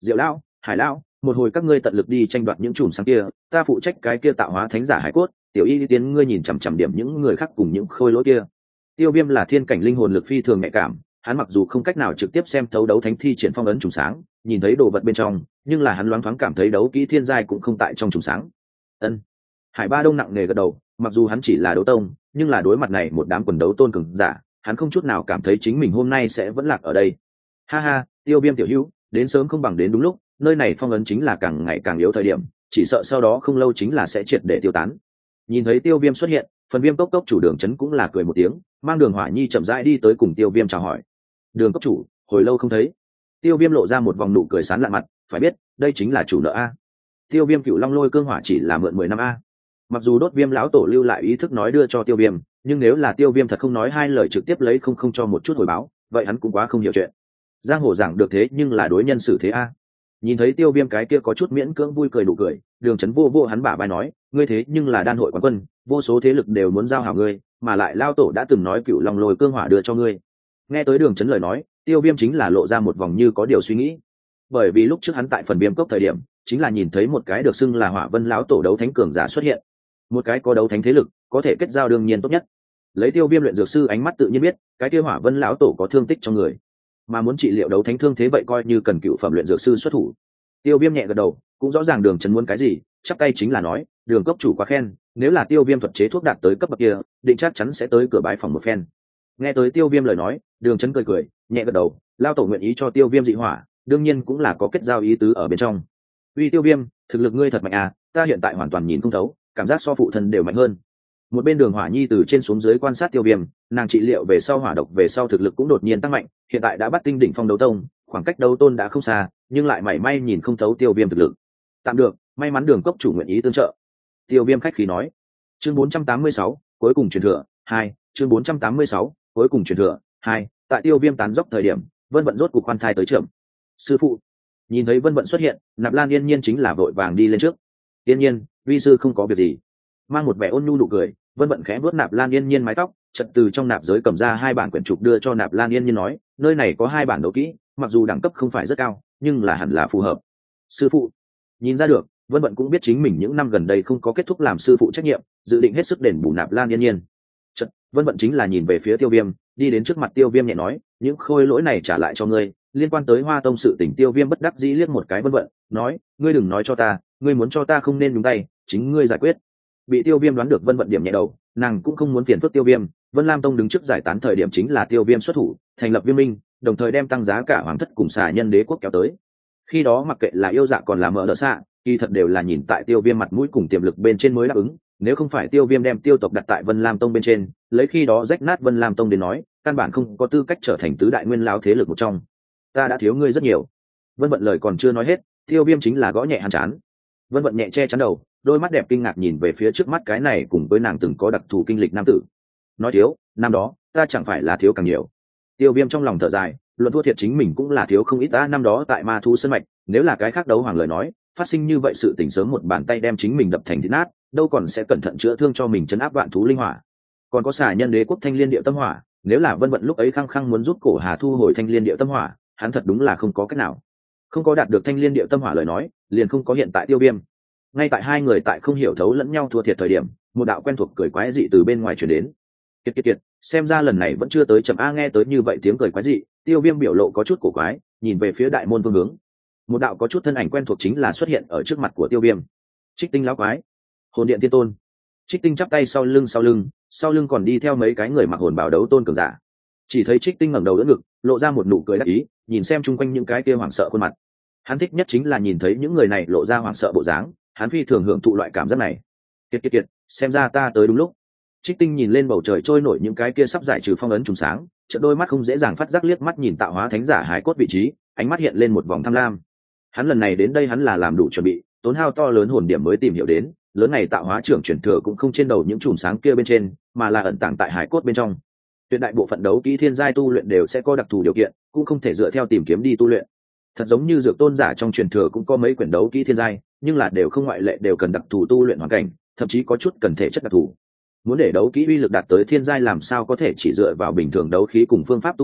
Diệu lão, Hải lão, một hồi các ngươi tận lực đi tranh đoạt những chùm sáng kia, ta phụ trách cái kia tạo hóa thánh giả hải cốt, tiểu y tiến ngươi nhìn chằm chằm điểm những người khác cùng những khôi lỗi kia. Tiêu Viêm là thiên cảnh linh hồn lực phi thường nhạy cảm, hắn mặc dù không cách nào trực tiếp xem thấu đấu thánh thi triển phong ấn trùng sáng, nhìn thấy đồ vật bên trong, nhưng là hắn loáng thoáng cảm thấy đấu kỹ thiên giai cũng không tại trong trùng sáng. Ân. Hải Ba Đông nặng nề gật đầu, mặc dù hắn chỉ là đấu tông, nhưng là đối mặt này một đám quần đấu tôn cường giả, hắn không chút nào cảm thấy chính mình hôm nay sẽ vẫn lạc ở đây. Ha ha, Tiêu Viêm tiểu hữu, đến sớm không bằng đến đúng lúc, nơi này phong ấn chính là càng ngày càng yếu thời điểm, chỉ sợ sau đó không lâu chính là sẽ triệt để tiêu tán. Nhìn thấy Tiêu Viêm xuất hiện, phần Viêm cốc chủ Đường Chấn cũng là cười một tiếng, mang Đường Hỏa Nhi chậm rãi đi tới cùng Tiêu Viêm chào hỏi. Đường cốc chủ, hồi lâu không thấy. Tiêu Viêm lộ ra một vòng nụ cười sán lạn mặt, phải biết, đây chính là chủ nợ a. Tiêu Viêm Cựu Long Lôi Cương Hỏa chỉ là mượn 10 năm a. Mặc dù Đốt Viêm lão tổ lưu lại ý thức nói đưa cho Tiêu Viêm, nhưng nếu là Tiêu Viêm thật không nói hai lời trực tiếp lấy không cho một chút hồi báo, vậy hắn cũng quá không hiểu chuyện. Giang hồ giảng được thế nhưng là đối nhân xử thế a. Nhìn thấy Tiêu Viêm cái kia có chút miễn cưỡng vui cười nụ cười, Đường Chấn vô hắn bả vai nói, ngươi thế nhưng là đan hội quán quân, vô số thế lực đều muốn giao hảo ngươi, mà lại lao tổ đã từng nói Cựu Long Lôi Cương Hỏa đưa cho ngươi. Nghe tới Đường Chấn lời nói, Tiêu Viêm chính là lộ ra một vòng như có điều suy nghĩ, bởi vì lúc trước hắn tại phần Viêm cốc thời điểm, chính là nhìn thấy một cái được xưng là Hỏa Vân lão tổ đấu thánh cường giả xuất hiện, một cái có đấu thánh thế lực, có thể kết giao đương nhiên tốt nhất. Lấy Tiêu Viêm luyện dược sư ánh mắt tự nhiên biết, cái kia Hỏa Vân lão tổ có thương tích trong người, mà muốn trị liệu đấu thánh thương thế vậy coi như cần cựu phẩm luyện dược sư xuất thủ. Tiêu Viêm nhẹ gật đầu, cũng rõ ràng Đường Chấn muốn cái gì, chắp tay chính là nói, Đường cốc chủ quá khen, nếu là Tiêu Viêm thuật chế thuốc đạt tới cấp bậc kia, định chắc chắn sẽ tới cửa bái phòng một phen. Nghe tới Tiêu Viêm lời nói, Đường Chấn cười, nhẹ gật đầu, lao tổ nguyện ý cho Tiêu Viêm dị hỏa, đương nhiên cũng là có kết giao ý tứ ở bên trong. Uy Tiêu Viêm, thực lực ngươi thật mạnh à, ta hiện tại hoàn toàn nhìn không thấu, cảm giác so phụ thân đều mạnh hơn. Một bên Đường Hỏa Nhi từ trên xuống dưới quan sát Tiêu Viêm, nàng trị liệu về sau hỏa độc về sau thực lực cũng đột nhiên tăng mạnh, hiện tại đã bắt tinh đỉnh phong đấu tông, khoảng cách đấu tôn đã không xa, nhưng lại mảy may nhìn không thấu Tiêu Viêm thực lực. Tạm được, may mắn Đường cốc chủ nguyện ý tương trợ. Tiêu Viêm khách khí nói. Chương 486, cuối cùng truyền thừa 2, chương 486, cuối cùng truyền thừa 2, tại Tiêu Viêm tán dốc thời điểm, Vân Vận rốt cục khoan thai tới trưởng. Sư phụ. Nhìn thấy Vân Vận xuất hiện, Nạp Lan Yên Nhiên chính là vội vàng đi lên trước. Yên Nhiên, vi sư không có việc gì. Mang một vẻ ôn nhu nụ cười, Vân Vận khẽ vuốt Nạp Lan Yên Nhiên mái tóc, chợt từ trong nạp giới cầm ra 2 bản quyển trục đưa cho Nạp Lan Yên Nhiên nói, nơi này có 2 bản đấu kỹ, mặc dù đẳng cấp không phải rất cao, nhưng là hẳn là phù hợp. Sư phụ. Nhìn ra được, Vân Vận cũng biết chính mình những năm gần đây không có kết thúc làm sư phụ trách nhiệm, dự định hết sức đền bù Nạp Lan Yên Nhiên. Chợt, Vân Vận chính là nhìn về phía Tiêu Viêm, đi đến trước mặt Tiêu Viêm nhẹ nói, những khôi lỗi này trả lại cho ngươi, liên quan tới Hoa Tông sự tình. Tiêu Viêm bất đắc dĩ liếc một cái Vân Vận, nói, ngươi đừng nói cho ta, ngươi muốn cho ta không nên nhúng tay, chính ngươi giải quyết. Bị Tiêu Viêm đoán được Vân Vận điểm nhẹ đầu, nàng cũng không muốn phiền phức Tiêu Viêm. Vân Lam Tông đứng trước giải tán thời điểm chính là Tiêu Viêm xuất thủ, thành lập Viêm Minh, đồng thời đem tăng giá cả Hoàng thất cùng Xà Nhân Đế quốc kéo tới. Khi đó mặc kệ là yêu dạ còn là Mỡ Đỡ Xạ, kỳ thật đều là nhìn tại Tiêu Viêm mặt mũi cùng tiềm lực bên trên mới đáp ứng, nếu không phải Tiêu Viêm đem Tiêu tộc đặt tại Vân Lam Tông bên trên, lấy khi đó rách nát Vân Lam Tông đến nói, căn bản không có tư cách trở thành tứ đại nguyên lão thế lực một trong. Ta đã thiếu ngươi rất nhiều. Vân Vận lời còn chưa nói hết, Tiêu Viêm chính là gõ nhẹ hắn trán. Vân Vận nhẹ che chắn đầu, đôi mắt đẹp kinh ngạc nhìn về phía trước mắt cái này cùng với nàng từng có đặc thù kinh lịch nam tử. Nói thiếu, năm đó ta chẳng phải là thiếu càng nhiều. Tiêu Viêm trong lòng thở dài, luận thua thiệt chính mình cũng là thiếu không ít. Ta năm đó tại Ma Thu Sơn mạch, nếu là cái khác đấu hoàng lời nói, phát sinh như vậy sự tình sớm một bàn tay đem chính mình đập thành thít nát, đâu còn sẽ cẩn thận chữa thương cho mình chấn áp vạn thú linh hỏa. Còn có Xà Nhân Đế quốc Thanh Liên Điệu Tâm Hỏa, nếu là Vân Vận lúc ấy khăng khăng muốn giúp Cổ Hà thu hồi Thanh Liên Điệu Tâm Hỏa, hắn thật đúng là không có cách nào. Không có đạt được Thanh Liên Điệu Tâm Hỏa lời nói, liền không có hiện tại Tiêu Viêm. Ngay tại hai người tại không hiểu thấu lẫn nhau thua thiệt thời điểm, một đạo quen thuộc cười quái dị từ bên ngoài truyền đến. Kiệt, xem ra lần này vẫn chưa tới chậm a. Nghe tới như vậy tiếng cười quái dị, Tiêu Viêm biểu lộ có chút cổ quái, nhìn về phía đại môn phương hướng. Một đạo có chút thân ảnh quen thuộc chính là xuất hiện ở trước mặt của Tiêu Viêm. Trích Tinh lão quái, Hồn Điện Tiên Tôn. Trích Tinh chắp tay sau lưng còn đi theo mấy cái người mặc hồn bào đấu tôn cường giả. Chỉ thấy Trích Tinh ngẩng đầu đỡ ngực, lộ ra một nụ cười đắc ý, nhìn xem chung quanh những cái kia hoảng sợ khuôn mặt. Hắn thích nhất chính là nhìn thấy những người này lộ ra hoảng sợ bộ dáng, hắn phi thường hưởng thụ loại cảm giác này. Kiệt, xem ra ta tới đúng lúc. Trích Tinh nhìn lên bầu trời trôi nổi những cái kia sắp giải trừ phong ấn trùng sáng, chợt đôi mắt không dễ dàng phát giác liếc mắt nhìn tạo hóa thánh giả hải cốt vị trí, ánh mắt hiện lên một vòng tham lam. Hắn lần này đến đây hắn là làm đủ chuẩn bị, tốn hao to lớn hồn điểm mới tìm hiểu đến, lớn này tạo hóa trưởng truyền thừa cũng không trên đầu những chùm sáng kia bên trên, mà là ẩn tàng tại hải cốt bên trong. Tuyệt đại bộ phận đấu kỹ thiên giai tu luyện đều sẽ có đặc thù điều kiện, cũng không thể dựa theo tìm kiếm đi tu luyện. Thật giống như Dược Tôn giả trong truyền thừa cũng có mấy quyển đấu kỹ thiên giai, nhưng là đều không ngoại lệ đều cần đặc thù tu luyện hoàn cảnh, thậm chí có chút cần thể chất đặc thù. Muốn để đấu kỹ uy lực đạt tới thiên giai làm sao có thể chỉ dựa vào bình thường đấu khí cùng phương pháp tu luyện,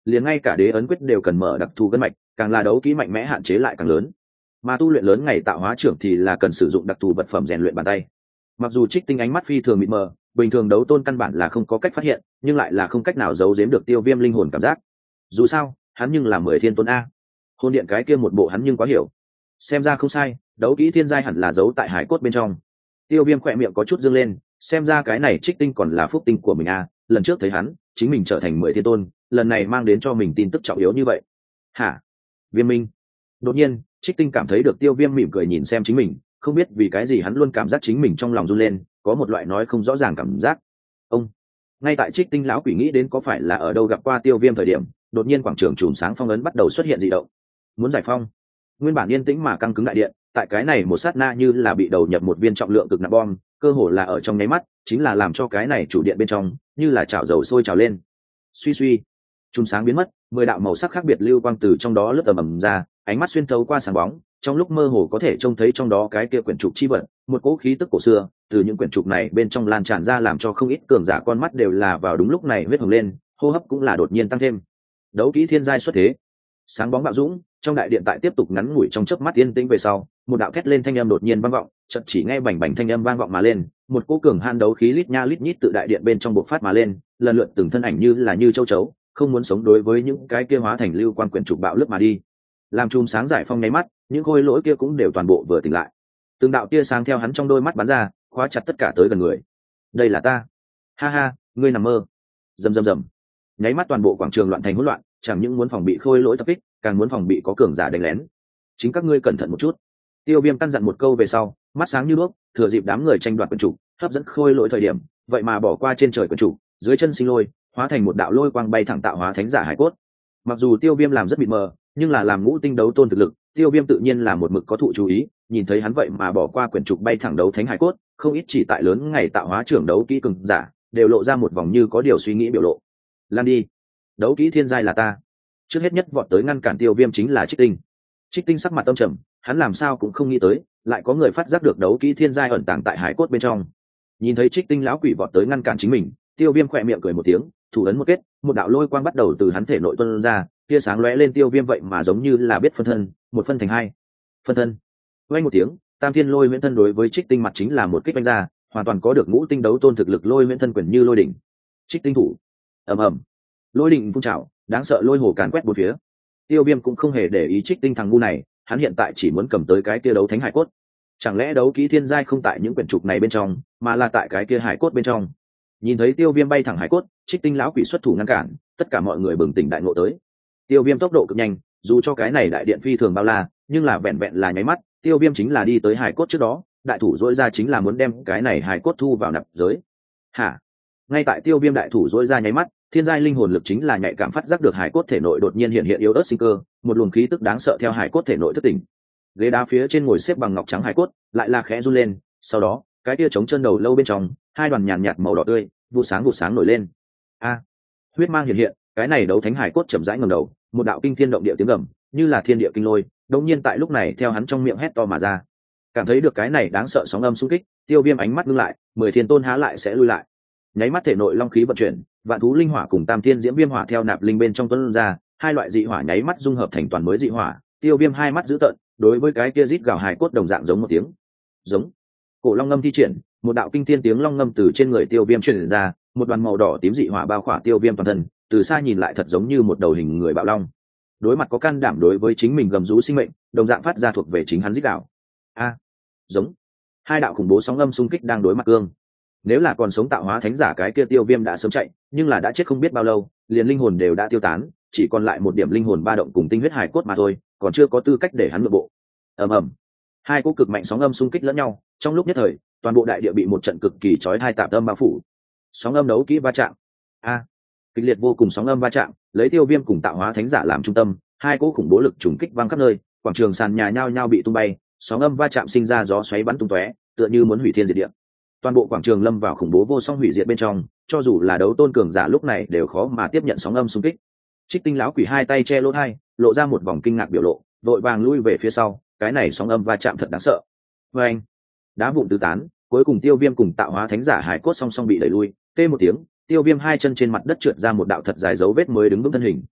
liền ngay cả đế ấn quyết đều cần mở đặc thù gân mạch, càng là đấu kỹ mạnh mẽ hạn chế lại càng lớn. Mà tu luyện lớn ngày tạo hóa trưởng thì là cần sử dụng đặc thù vật phẩm rèn luyện bàn tay. Mặc dù Trích Tinh ánh mắt phi thường mịt mờ, bình thường đấu tôn căn bản là không có cách phát hiện, nhưng lại là không cách nào giấu giếm được Tiêu Viêm linh hồn cảm giác. Dù sao, hắn nhưng là 10 thiên tôn a. Hôn điện cái kia một bộ hắn nhưng quá hiểu. Xem ra không sai, đấu kỹ thiên giai hẳn là giấu tại hải cốt bên trong. Tiêu Viêm khỏe miệng có chút dương lên, xem ra cái này Trích Tinh còn là phúc tinh của mình a, lần trước thấy hắn, chính mình trở thành 10 thiên tôn, lần này mang đến cho mình tin tức trọng yếu như vậy. Hả? Viêm Minh. Đột nhiên, Trích Tinh cảm thấy được Tiêu Viêm mỉm cười nhìn xem chính mình, không biết vì cái gì hắn luôn cảm giác chính mình trong lòng run lên, có một loại nói không rõ ràng cảm giác. Ông. Ngay tại Trích Tinh lão quỷ nghĩ đến có phải là ở đâu gặp qua Tiêu Viêm thời điểm, đột nhiên quảng trường chùm sáng phong ấn bắt đầu xuất hiện dị động. Muốn giải phong. Nguyên bản yên tĩnh mà căng cứng đại điện, tại cái này một sát na như là bị đầu nhập một viên trọng lượng cực nặng bom, cơ hồ là ở trong nháy mắt, chính là làm cho cái này chủ điện bên trong như là chảo dầu sôi trào lên. Suy suy, chùm sáng biến mất, 10 đạo màu sắc khác biệt lưu quang từ trong đó lướt ầm ầm ra, ánh mắt xuyên thấu qua sáng bóng, trong lúc mơ hồ có thể trông thấy trong đó cái kia quyển trục chi vật, một cỗ khí tức cổ xưa từ những quyển trục này bên trong lan tràn ra, làm cho không ít cường giả con mắt đều là vào đúng lúc này huyết hồng lên, hô hấp cũng là đột nhiên tăng thêm. Đấu kỹ thiên giai xuất thế, sáng bóng bạo dũng, trong đại điện tại tiếp tục ngắn ngủi trong chớp mắt yên tĩnh về sau, một đạo thét lên thanh âm đột nhiên vang vọng, chợt chỉ nghe bành bành thanh âm vang vọng mà lên, một cỗ cường han đấu khí lít nha lít nhít tự đại điện bên trong bộc phát mà lên, lần lượt từng thân ảnh như là như châu chấu, không muốn sống đối với những cái kia hóa thành lưu quan quyển trục bạo lướt mà đi. Làm chùm sáng giải phong nháy mắt, những khối lỗi kia cũng đều toàn bộ vừa tỉnh lại. Từng đạo tia sáng theo hắn trong đôi mắt bắn ra, khóa chặt tất cả tới gần người. Đây là ta. Ha ha, ngươi nằm mơ. Rầm rầm rầm. Nháy mắt toàn bộ quảng trường loạn thành hỗn loạn, chẳng những muốn phòng bị khôi lỗi tập kích, càng muốn phòng bị có cường giả đánh lén. Chính các ngươi cẩn thận một chút. Tiêu Viêm căn dặn một câu về sau, mắt sáng như đuốc, thừa dịp đám người tranh đoạt quyển trục, hấp dẫn khôi lỗi thời điểm, vậy mà bỏ qua trên trời quyển trục, dưới chân sinh lôi, hóa thành một đạo lôi quang bay thẳng tạo hóa thánh giả hải cốt. Mặc dù Tiêu Viêm làm rất mịt mờ, nhưng là làm ngũ tinh đấu tôn thực lực, Tiêu Viêm tự nhiên là một mực có thụ chú ý, nhìn thấy hắn vậy mà bỏ qua quyển trục bay thẳng đấu thánh hải cốt, không ít chỉ tại lớn ngày tạo hóa trưởng đấu kỹ cường giả, đều lộ ra một vòng như có điều suy nghĩ biểu lộ. Lan đi, đấu kỹ thiên giai là ta. Trước hết nhất vọt tới ngăn cản Tiêu Viêm chính là Trích Tinh. Trích Tinh sắc mặt âm trầm, hắn làm sao cũng không nghĩ tới, lại có người phát giác được đấu kỹ thiên giai ẩn tàng tại hải cốt bên trong. Nhìn thấy Trích Tinh lão quỷ vọt tới ngăn cản chính mình, Tiêu Viêm khỏe miệng cười một tiếng, thủ ấn một kết, một đạo lôi quang bắt đầu từ hắn thể nội tuôn ra, tia sáng lóe lên. Tiêu Viêm vậy mà giống như là biết phân thân, một phân thành hai. Phân thân. Vang một tiếng, Tam Thiên Lôi Huyễn Thân đối với Trích Tinh mặt chính là một kích đánh ra, hoàn toàn có được ngũ tinh đấu tôn thực lực Lôi Huyễn Thân quyền như lôi đỉnh. Trích Tinh thủ. Ầm ầm. Lôi đỉnh phun trào, đáng sợ lôi hồ càn quét bốn phía. Tiêu Viêm cũng không hề để ý Trích Tinh thằng ngu này, hắn hiện tại chỉ muốn cầm tới cái kia đấu thánh hải cốt. Chẳng lẽ đấu kỹ thiên giai không tại những quyển trục này bên trong, mà là tại cái kia hải cốt bên trong? Nhìn thấy Tiêu Viêm bay thẳng hải cốt, Trích Tinh lão quỷ xuất thủ ngăn cản, tất cả mọi người bừng tỉnh đại ngộ tới. Tiêu Viêm tốc độ cực nhanh, dù cho cái này đại điện phi thường bao la, nhưng là vẹn vẹn là nháy mắt, Tiêu Viêm chính là đi tới hải cốt trước đó, đại thủ dỗi ra chính là muốn đem cái này hải cốt thu vào nạp giới. Hả? Ngay tại Tiêu Viêm đại thủ dỗi ra nháy mắt, thiên giai linh hồn lực chính là nhạy cảm phát giác được hải cốt thể nội đột nhiên hiện hiện yếu ớt sinh cơ, một luồng khí tức đáng sợ theo hải cốt thể nội thức tỉnh. Ghế đá phía trên ngồi xếp bằng ngọc trắng hải cốt, lại là khẽ run lên, sau đó, cái kia trống chân đầu lâu bên trong, hai đoàn nhàn nhạt màu đỏ tươi, vụ sáng nổi lên. A! Huyết mang hiện hiện, cái này đấu thánh hải cốt chậm rãi ngẩng đầu, một đạo kinh thiên động địa tiếng gầm, như là thiên địa kinh lôi, đột nhiên tại lúc này theo hắn trong miệng hét to mà ra. Cảm thấy được cái này đáng sợ sóng âm xung kích, Tiêu Viêm ánh mắt ngưng lại, 10 thiên tôn há lại sẽ lui lại. Nháy mắt thể nội long khí vận chuyển, vạn thú linh hỏa cùng tam thiên diễm viêm hỏa theo nạp linh bên trong tuôn ra, hai loại dị hỏa nháy mắt dung hợp thành toàn mới dị hỏa. Tiêu Viêm hai mắt dữ tợn, đối với cái kia rít gào hài cốt đồng dạng giống một tiếng. Giống. Cổ long ngâm thi triển, một đạo kinh thiên tiếng long ngâm từ trên người Tiêu Viêm truyền ra, một đoàn màu đỏ tím dị hỏa bao khỏa Tiêu Viêm toàn thân, từ xa nhìn lại thật giống như một đầu hình người bạo long. Đối mặt có can đảm đối với chính mình gầm rú sinh mệnh, đồng dạng phát ra thuộc về chính hắn rít gào. A. Giống. Hai đạo khủng bố sóng âm xung kích đang đối mặt cương. Nếu là còn sống tạo hóa thánh giả cái kia Tiêu Viêm đã sớm chạy, nhưng là đã chết không biết bao lâu, liền linh hồn đều đã tiêu tán, chỉ còn lại một điểm linh hồn ba động cùng tinh huyết hài cốt mà thôi, còn chưa có tư cách để hắn nội bộ. Ầm ầm. Hai cỗ cực mạnh sóng âm xung kích lẫn nhau, trong lúc nhất thời, toàn bộ đại địa bị một trận cực kỳ chói tai tạp âm bao phủ. Sóng âm đấu kỹ va chạm. A. Kịch liệt vô cùng sóng âm va chạm, lấy Tiêu Viêm cùng tạo hóa thánh giả làm trung tâm, hai cỗ khủng bố lực trùng kích vang khắp nơi, quảng trường sàn nhà nhao nhao bị tung bay, sóng âm va chạm sinh ra gió xoáy bắn tung tóe, tựa như muốn hủy thiên diệt địa. Toàn bộ quảng trường lâm vào khủng bố vô song hủy diệt bên trong, cho dù là đấu tôn cường giả lúc này đều khó mà tiếp nhận sóng âm xung kích. Trích Tinh lão quỷ hai tay che lỗ tai, lộ ra một vòng kinh ngạc biểu lộ, vội vàng lui về phía sau, cái này sóng âm va chạm thật đáng sợ. Oeng! Đá vụn tứ tán, cuối cùng Tiêu Viêm cùng tạo hóa thánh giả hải cốt song song bị đẩy lui, tê một tiếng, Tiêu Viêm hai chân trên mặt đất trượt ra một đạo thật dài dấu vết mới đứng vững thân hình.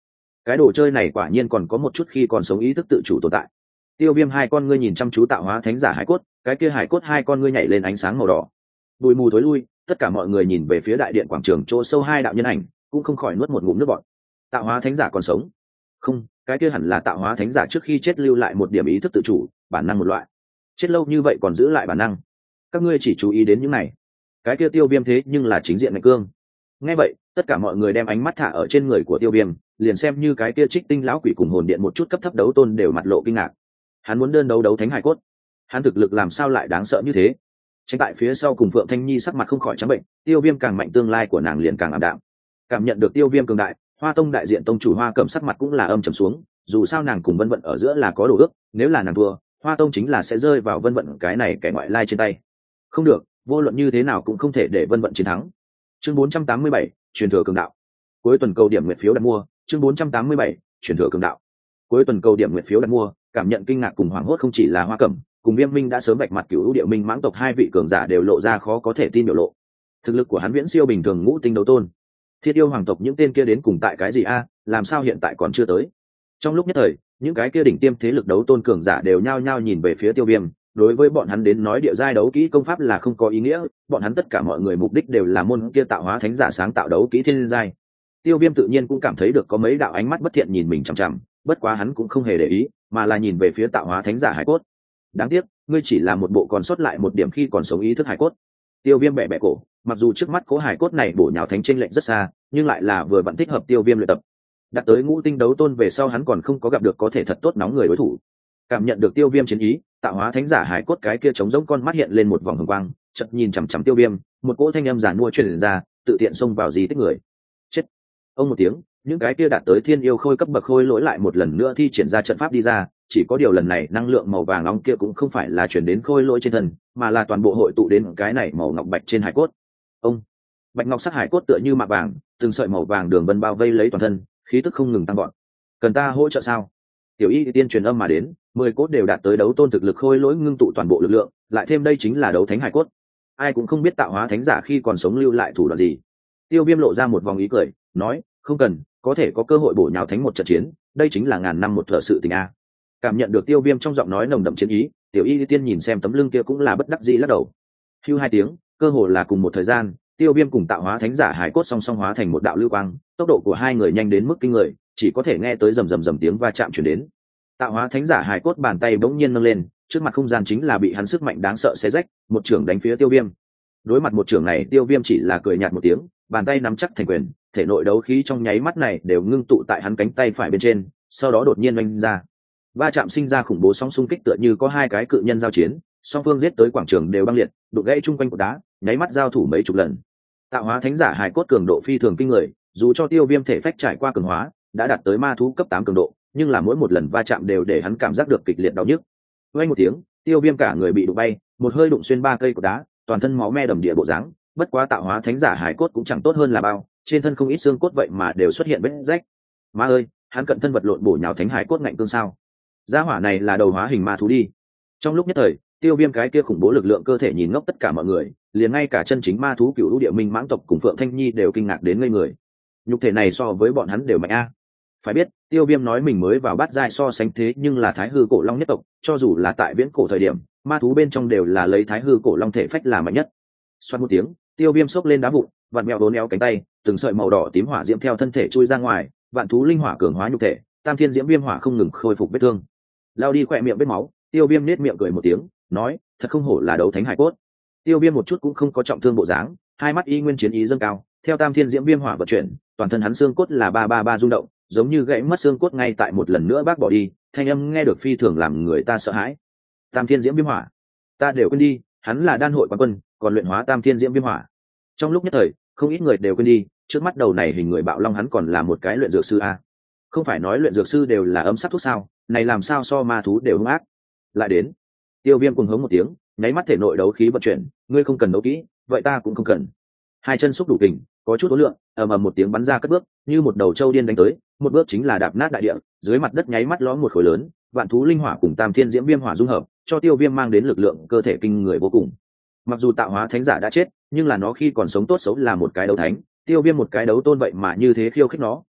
cái đồ chơi này quả nhiên còn có một chút khi còn sống ý thức tự chủ tồn tại. Tiêu Viêm hai con ngươi nhìn chăm chú tạo hóa thánh giả hải cốt, cái kia hải cốt hai con ngươi nhảy lên ánh sáng màu đỏ. Bụi mù tối lui, tất cả mọi người nhìn về phía đại điện quảng trường chỗ sâu hai đạo nhân ảnh, cũng không khỏi nuốt một ngụm nước bọt. Tạo hóa thánh giả còn sống? Không, cái kia hẳn là tạo hóa thánh giả trước khi chết lưu lại một điểm ý thức tự chủ, bản năng một loại. Chết lâu như vậy còn giữ lại bản năng. Các ngươi chỉ chú ý đến những này. Cái kia Tiêu Viêm thế nhưng là chính diện ngạch cương. Nghe vậy, tất cả mọi người đem ánh mắt thả ở trên người của Tiêu Viêm, liền xem như cái kia Trích Tinh lão quỷ cùng hồn điện một chút cấp thấp đấu tôn đều mặt lộ kinh ngạc. Hắn muốn đơn đấu đấu thánh hải cốt, hắn thực lực làm sao lại đáng sợ như thế? Tránh tại phía sau cùng Phượng Thanh Nhi sắc mặt không khỏi trắng bệnh, Tiêu Viêm càng mạnh tương lai của nàng liền càng ảm đạm. Cảm nhận được Tiêu Viêm cường đại, Hoa Tông đại diện tông chủ Hoa Cẩm sắc mặt cũng là âm trầm xuống, dù sao nàng cùng Vân Vận ở giữa là có đồ ước, nếu là nàng thua, Hoa Tông chính là sẽ rơi vào Vân Vận cái này kẻ ngoại lai trên tay. Không được, vô luận như thế nào cũng không thể để Vân Vận chiến thắng. Chương 487, truyền thừa cường đạo. Cuối tuần cầu điểm nguyện phiếu đặt mua, chương 487, truyền thừa cường đạo. Cuối tuần cầu điểm nguyện phiếu đặt mua, cảm nhận kinh ngạc cùng hoảng hốt không chỉ là Hoa Cẩm, cùng Viêm Minh đã sớm vạch mặt Cửu Điệu Minh mãng tộc hai vị cường giả đều lộ ra khó có thể tin biểu lộ. Thực lực của hắn viễn siêu bình thường ngũ tinh đấu tôn. Thiết Yêu hoàng tộc những tên kia đến cùng tại cái gì a, làm sao hiện tại còn chưa tới? Trong lúc nhất thời, những cái kia đỉnh tiêm thế lực đấu tôn cường giả đều nhao nhao nhìn về phía Tiêu Viêm, đối với bọn hắn đến nói địa giai đấu kỹ công pháp là không có ý nghĩa, bọn hắn tất cả mọi người mục đích đều là môn kia tạo hóa thánh giả sáng tạo đấu kỹ thiên giai. Tiêu Viêm tự nhiên cũng cảm thấy được có mấy đạo ánh mắt bất thiện nhìn mình chằm chằm, bất quá hắn cũng không hề để ý, mà là nhìn về phía tạo hóa thánh giả hải cốt. Đáng tiếc, ngươi chỉ là một bộ còn sót lại một điểm khi còn sống ý thức hải cốt. Tiêu Viêm bẻ bẻ cổ, mặc dù trước mắt cố hải cốt này bổ nhào thánh chênh lệnh rất xa, nhưng lại là vừa vặn thích hợp Tiêu Viêm luyện tập. Đặt tới ngũ tinh đấu tôn về sau hắn còn không có gặp được có thể thật tốt nóng người đối thủ. Cảm nhận được Tiêu Viêm chiến ý, tạo hóa thánh giả hải cốt cái kia trống rỗng con mắt hiện lên một vòng hồng quang, chợt nhìn chằm chằm Tiêu Viêm, một cỗ thanh âm giản mua truyền ra, tự tiện xông vào di tích người. Chết! Ông một tiếng, những cái kia đạt tới thiên yêu khôi cấp bậc khôi lỗi lại một lần nữa thi triển ra trận pháp đi ra, chỉ có điều lần này năng lượng màu vàng nóng kia cũng không phải là chuyển đến khôi lỗi trên thân, mà là toàn bộ hội tụ đến cái này màu ngọc bạch trên hải cốt. Ông bạch ngọc sắc hải cốt tựa như mạ vàng, từng sợi màu vàng đường vân bao vây lấy toàn thân, khí tức không ngừng tăng gọn. Cần ta hỗ trợ sao? Tiểu Y tiên truyền âm mà đến, 10 cốt đều đạt tới đấu tôn thực lực khôi lỗi ngưng tụ toàn bộ lực lượng, lại thêm đây chính là đấu thánh hải cốt. Ai cũng không biết tạo hóa thánh giả khi còn sống lưu lại thủ đoạn gì. Tiêu Viêm lộ ra một vòng ý cười, nói, không cần, có thể có cơ hội bổ nhào thánh một trận chiến, đây chính là ngàn năm một thợ sự tình a. Cảm nhận được Tiêu Viêm trong giọng nói nồng đậm chiến ý, Tiểu Y tiên nhìn xem tấm lưng kia cũng là bất đắc dĩ lắc đầu. Hưu hai tiếng, cơ hồ là cùng một thời gian, Tiêu Viêm cùng tạo hóa thánh giả hải cốt song song hóa thành một đạo lưu quang, tốc độ của hai người nhanh đến mức kinh người, chỉ có thể nghe tới rầm rầm rầm tiếng va chạm truyền đến. Tạo hóa thánh giả hải cốt bàn tay bỗng nhiên nâng lên, trước mặt không gian chính là bị hắn sức mạnh đáng sợ xé rách, một chưởng đánh phía Tiêu Viêm. Đối mặt một chưởng này, Tiêu Viêm chỉ là cười nhạt một tiếng, bàn tay nắm chắc thành quyền, thể nội đấu khí trong nháy mắt này đều ngưng tụ tại hắn cánh tay phải bên trên, sau đó đột nhiên vung ra. Va chạm sinh ra khủng bố sóng xung kích tựa như có hai cái cự nhân giao chiến, song phương giết tới quảng trường đều băng liệt, đụng gãy chung quanh cột đá, nháy mắt giao thủ mấy chục lần. Tạo hóa thánh giả hải cốt cường độ phi thường kinh người, dù cho Tiêu Viêm thể phách trải qua cường hóa, đã đạt tới ma thú cấp 8 cường độ, nhưng là mỗi một lần va chạm đều để hắn cảm giác được kịch liệt đau nhức. Vang một tiếng, Tiêu Viêm cả người bị đụng bay, một hơi đụng xuyên 3 cây cột đá, toàn thân máu me đầm địa bộ dáng, bất quá tạo hóa thánh giả hải cốt cũng chẳng tốt hơn là bao, trên thân không ít xương cốt vậy mà đều xuất hiện vết rách. Ma ơi, hắn cận thân vật lộn bổ nhào thánh hải cốt ngạnh cương sao? Gia hỏa này là đầu hóa hình ma thú đi. Trong lúc nhất thời, Tiêu Viêm cái kia khủng bố lực lượng cơ thể nhìn ngốc tất cả mọi người, liền ngay cả chân chính ma thú Cửu Lũ Địa Minh mãng tộc cùng Phượng Thanh Nhi đều kinh ngạc đến ngây người. Nhục thể này so với bọn hắn đều mạnh a. Phải biết, Tiêu Viêm nói mình mới vào bát giai so sánh thế nhưng là Thái Hư Cổ Long nhất tộc, cho dù là tại viễn cổ thời điểm, ma thú bên trong đều là lấy Thái Hư Cổ Long thể phách là mạnh nhất. Xoát một tiếng, Tiêu Viêm xốc lên đá vụn, vặn mèo đốn éo cánh tay, từng sợi màu đỏ tím hỏa diễm theo thân thể chui ra ngoài, vạn thú linh hỏa cường hóa nhục thể, Tam Thiên Diễm Viêm hỏa không ngừng khôi phục vết thương. Lao đi khỏe miệng vết máu, Tiêu Viêm nết miệng cười một tiếng, nói, thật không hổ là đấu thánh hải cốt. Tiêu Viêm một chút cũng không có trọng thương bộ dáng, hai mắt y nguyên chiến ý dâng cao, theo Tam Thiên Diễm Viêm hỏa vận chuyển, toàn thân hắn xương cốt là ba ba ba rung động, giống như gãy mất xương cốt ngay tại một lần nữa bác bỏ đi, thanh âm nghe được phi thường làm người ta sợ hãi. Tam Thiên Diễm Viêm hỏa, ta đều quên đi, hắn là đan hội quán quân, còn luyện hóa Tam Thiên Diễm Viêm hỏa. Trong lúc nhất thời, không ít người đều quên đi, trước mắt đầu này hình người bạo long hắn còn là một cái luyện dược sư a. Không phải nói luyện dược sư đều là âm sát thuốc sao, này làm sao so ma thú đều hung ác. Lại đến, Tiêu Viêm cùng hống một tiếng, nháy mắt thể nội đấu khí vận chuyển, ngươi không cần đấu kỹ, vậy ta cũng không cần. Hai chân xúc đủ kình, có chút ối lượng, ầm ầm một tiếng bắn ra cất bước, như một đầu trâu điên đánh tới, một bước chính là đạp nát đại địa, dưới mặt đất nháy mắt lõm một khối lớn, vạn thú linh hỏa cùng Tam Thiên Diễm Viêm hỏa dung hợp, cho Tiêu Viêm mang đến lực lượng cơ thể kinh người vô cùng. Mặc dù tạo hóa thánh giả đã chết, nhưng là nó khi còn sống tốt xấu là một cái đấu thánh, Tiêu Viêm một cái đấu tôn vậy mà như thế khiêu khích nó,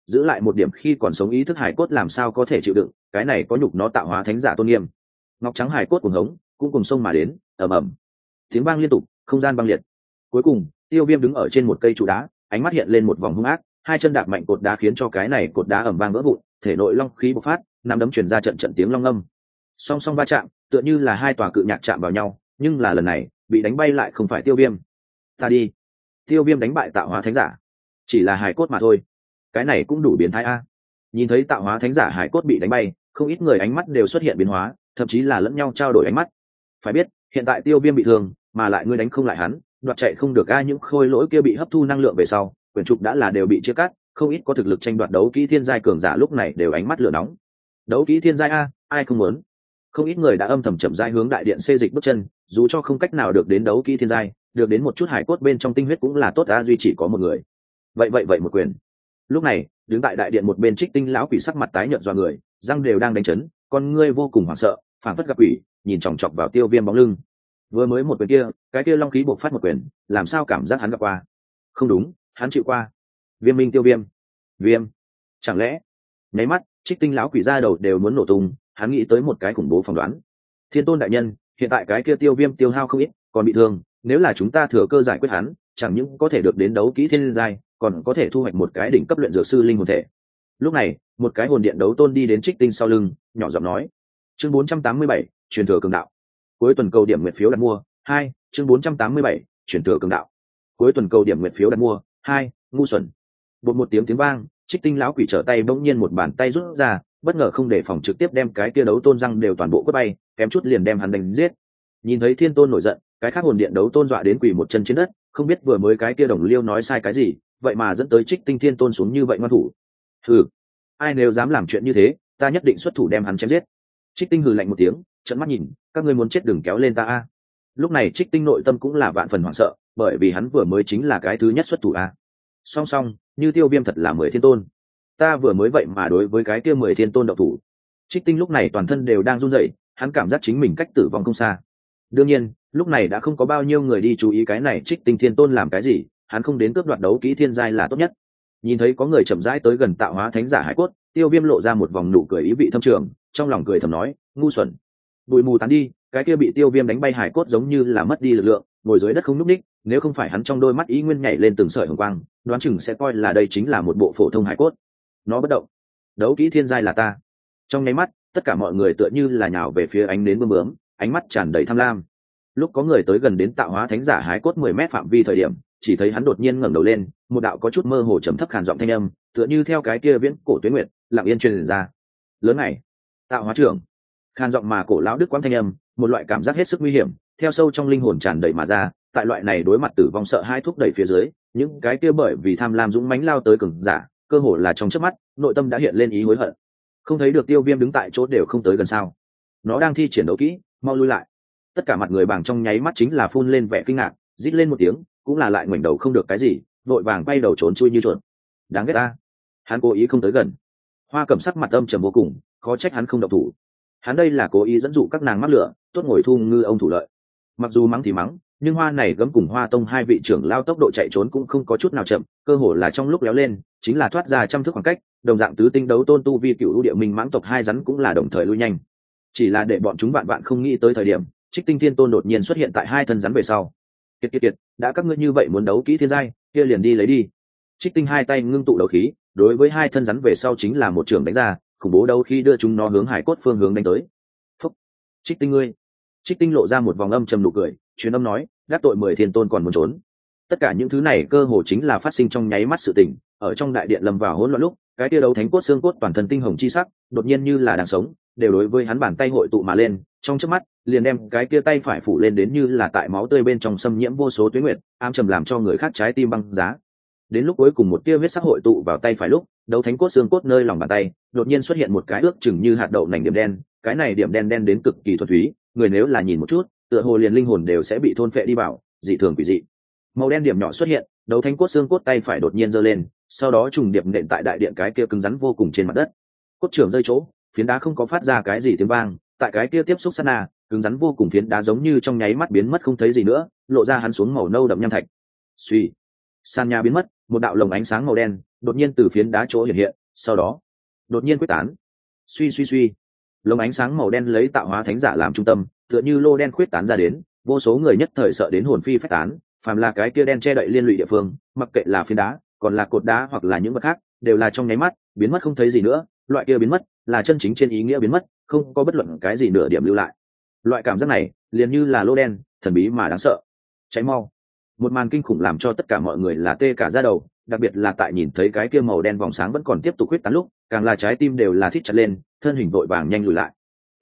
giữ lại một điểm khi còn sống ý thức hải cốt làm sao có thể chịu đựng, cái này có nhục nó tạo hóa thánh giả tôn nghiêm. Ngọc trắng hải cốt cuồng hống cũng cùng sông mà đến, ầm ầm tiếng vang liên tục, không gian băng liệt. Cuối cùng Tiêu Viêm đứng ở trên một cây trụ đá, ánh mắt hiện lên một vòng hung ác, hai chân đạp mạnh cột đá khiến cho cái này cột đá ầm vang vỡ vụn, thể nội long khí bộc phát, nắm đấm truyền ra trận trận tiếng long âm. Song song va chạm, tựa như là hai tòa cự nhạc chạm vào nhau, nhưng là lần này bị đánh bay lại không phải Tiêu Viêm. Ta đi. Tiêu Viêm đánh bại tạo hóa thánh giả, chỉ là hải cốt mà thôi, cái này cũng đủ biến thái a. Nhìn thấy tạo hóa thánh giả hải cốt bị đánh bay, không ít người ánh mắt đều xuất hiện biến hóa, thậm chí là lẫn nhau trao đổi ánh mắt. Phải biết hiện tại Tiêu Viêm bị thương, mà lại ngươi đánh không lại hắn, đoạt chạy không được. Những khôi lỗi kia bị hấp thu năng lượng về sau, quyển trục đã là đều bị chia cắt, không ít có thực lực tranh đoạt đấu kỹ thiên giai cường giả lúc này đều ánh mắt lửa nóng. Đấu kỹ thiên giai a, ai không muốn. Không ít người đã âm thầm chậm rãi hướng đại điện xê dịch bước chân, dù cho không cách nào được đến đấu kỹ thiên giai, được đến một chút hải cốt bên trong tinh huyết cũng là tốt. Duy chỉ có một người, vậy một quyền. Lúc này đứng tại đại điện một bên Trích Tinh lão quỷ sắc mặt tái nhợt do người, răng đều đang đánh chấn, con ngươi vô cùng hoảng sợ, phảng phất gặp quỷ, nhìn chòng chọc vào Tiêu Viêm bóng lưng. Vừa mới một quyền kia, cái kia long khí bộc phát một quyền, làm sao cảm giác hắn gặp qua? Không đúng, hắn chịu qua. Viêm minh Tiêu Viêm. Viêm. Chẳng lẽ? Nháy mắt, Trích Tinh lão quỷ ra đầu đều muốn nổ tung, hắn nghĩ tới một cái khủng bố phỏng đoán. Thiên Tôn đại nhân, hiện tại cái kia Tiêu Viêm tiêu hao không ít, còn bị thương, nếu là chúng ta thừa cơ giải quyết hắn, chẳng những có thể được đến đấu kỹ thiên giai, còn có thể thu hoạch một cái đỉnh cấp luyện dược sư linh hồn thể. Lúc này một cái hồn điện đấu tôn đi đến Trích Tinh sau lưng, nhỏ giọng nói: chương 487, truyền thừa cường đạo. Cuối tuần cầu điểm nguyện phiếu đặt mua 2, chương 487, truyền thừa cường đạo. Cuối tuần cầu điểm nguyện phiếu đặt mua 2, ngu xuẩn. Bột một tiếng vang, Trích Tinh lão quỷ trở tay bỗng nhiên một bàn tay rút ra, bất ngờ không để phòng trực tiếp đem cái kia đấu tôn răng đều toàn bộ quất bay, kém chút liền đem hắn đánh giết. Nhìn thấy Thiên Tôn nổi giận, cái khác hồn điện đấu tôn dọa đến quỳ một chân trên đất, không biết vừa mới cái kia đồng liêu nói sai cái gì, vậy mà dẫn tới Trích Tinh Thiên Tôn xuống như vậy ngoan thủ. Hừ, ai nếu dám làm chuyện như thế, ta nhất định xuất thủ đem hắn chém giết. Trích Tinh hừ lạnh một tiếng, trợn mắt nhìn, các ngươi muốn chết đừng kéo lên ta a. Lúc này Trích Tinh nội tâm cũng là vạn phần hoảng sợ, bởi vì hắn vừa mới chính là cái thứ nhất xuất thủ a. Song song, như Tiêu Viêm thật là 10 thiên tôn, ta vừa mới vậy mà đối với cái kia 10 thiên tôn động thủ. Trích Tinh lúc này toàn thân đều đang run rẩy, hắn cảm giác chính mình cách tử vong không xa. Đương nhiên, lúc này đã không có bao nhiêu người đi chú ý cái này Trích Tinh Thiên Tôn làm cái gì, hắn không đến cướp đoạt đấu kỹ thiên giai là tốt nhất. Nhìn thấy có người chậm rãi tới gần tạo hóa thánh giả hải cốt, Tiêu Viêm lộ ra một vòng nụ cười ý vị thâm trường, trong lòng cười thầm nói: ngu xuẩn. Bụi mù tán đi, cái kia bị Tiêu Viêm đánh bay hải cốt giống như là mất đi lực lượng, ngồi dưới đất không nhúc nhích, nếu không phải hắn trong đôi mắt ý nguyên nhảy lên từng sợi hồng quang, đoán chừng sẽ coi là đây chính là một bộ phổ thông hải cốt. Nó bất động. Đấu kỹ thiên giai là ta. Trong nháy mắt, tất cả mọi người tựa như là nhào về phía ánh nến bướm bướm, ánh mắt tràn đầy tham lam. Lúc có người tới gần đến tạo hóa thánh giả hải cốt 10 mét phạm vi thời điểm, chỉ thấy hắn đột nhiên ngẩng đầu lên, một đạo có chút mơ hồ trầm thấp khàn giọng thanh âm, tựa như theo cái kia viễn cổ tuyết nguyệt, lặng yên truyền ra. Lớn này, tạo hóa trưởng. Khàn giọng mà cổ lão đức quang thanh âm, một loại cảm giác hết sức nguy hiểm, theo sâu trong linh hồn tràn đầy mà ra. Tại loại này đối mặt tử vong sợ hai thúc đẩy phía dưới, những cái kia bởi vì tham lam dũng mãnh lao tới cường giả, cơ hồ là trong chớp mắt, nội tâm đã hiện lên ý hối hận. Không thấy được Tiêu Viêm đứng tại chỗ đều không tới gần sao? Nó đang thi triển đấu kỹ, mau lui lại. Tất cả mặt người bàng trong nháy mắt chính là phun lên vẻ kinh ngạc, rít lên một tiếng, cũng là lại ngoảnh đầu không được cái gì, vội vàng quay đầu trốn chui như chuột. Đáng ghét ta, hắn cố ý không tới gần. Hoa Cẩm sắc mặt âm trầm vô cùng, khó trách hắn không động thủ. Hắn đây là cố ý dẫn dụ các nàng mắc lửa, tốt ngồi thu ngư ông thủ lợi. Mặc dù mắng thì mắng, nhưng Hoa này gấm cùng Hoa Tông hai vị trưởng lao tốc độ chạy trốn cũng không có chút nào chậm, cơ hồ là trong lúc léo lên, chính là thoát ra trăm thước khoảng cách. Đồng dạng tứ tinh đấu tôn tu vi cựu lũ địa minh mãng tộc hai rắn cũng là đồng thời lui nhanh. Chỉ là để bọn chúng vạn vạn không nghĩ tới thời điểm, Trích Tinh Thiên Tôn đột nhiên xuất hiện tại hai thân rắn về sau. Kiệt, đã các ngươi như vậy muốn đấu kỹ thiên giai, kia liền đi lấy đi. Trích Tinh hai tay ngưng tụ đấu khí, đối với hai thân rắn về sau chính là một trường đánh ra, khủng bố đấu khí đưa chúng nó hướng hải cốt phương hướng đánh tới. Phúc, Trích Tinh ngươi. Trích Tinh lộ ra một vòng âm trầm nụ cười, truyền âm nói: đắc tội 10 thiên tôn còn muốn trốn. Tất cả những thứ này cơ hồ chính là phát sinh trong nháy mắt sự tình, ở trong đại điện lâm vào hỗn loạn lúc, cái tia đấu thánh cốt xương cốt toàn thân tinh hồng chi sắc, đột nhiên như là đang sống, đều đối với hắn bàn tay hội tụ mà lên, trong chớp mắt, liền đem cái kia tay phải phủ lên đến như là tại máu tươi bên trong xâm nhiễm vô số tuyết nguyệt, ám trầm làm cho người khác trái tim băng giá. Đến lúc cuối cùng một tia huyết sắc hội tụ vào tay phải lúc, đấu thánh cốt xương cốt nơi lòng bàn tay, đột nhiên xuất hiện một cái ước chừng như hạt đậu nành điểm đen, cái này điểm đen đen đến cực kỳ thuần túy, người nếu là nhìn một chút, tựa hồ liền linh hồn đều sẽ bị thôn phệ đi vào, dị thường quỷ dị. Màu đen điểm nhỏ xuất hiện, đấu thánh cốt xương cốt tay phải đột nhiên giơ lên, sau đó trùng điệp nện tại đại điện cái kia cứng rắn vô cùng trên mặt đất. Cốt trưởng rơi chỗ, phiến đá không có phát ra cái gì tiếng vang, tại cái kia tiếp xúc sát na, cứng rắn vô cùng phiến đá giống như trong nháy mắt biến mất không thấy gì nữa, lộ ra hắn xuống màu nâu đậm nham thạch. Suy, sàn nhà biến mất, một đạo lồng ánh sáng màu đen đột nhiên từ phiến đá chỗ hiện hiện, sau đó đột nhiên quyết tán. Suy suy suy, lồng ánh sáng màu đen lấy tạo hóa thánh giả làm trung tâm, tựa như lô đen quyết tán ra đến, vô số người nhất thời sợ đến hồn phi phách tán. Phàm là cái kia đen che đậy liên lụy địa phương, mặc kệ là phiến đá còn là cột đá hoặc là những vật khác, đều là trong nháy mắt biến mất không thấy gì nữa. Loại kia biến mất là chân chính trên ý nghĩa biến mất, không có bất luận cái gì nửa điểm lưu lại. Loại cảm giác này liền như là lô đen thần bí mà đáng sợ. Cháy mau. Một màn kinh khủng làm cho tất cả mọi người là tê cả da đầu, đặc biệt là tại nhìn thấy cái kia màu đen vòng sáng vẫn còn tiếp tục huyết tán lúc, càng là trái tim đều là thít chặt lên, thân hình vội vàng nhanh lùi lại.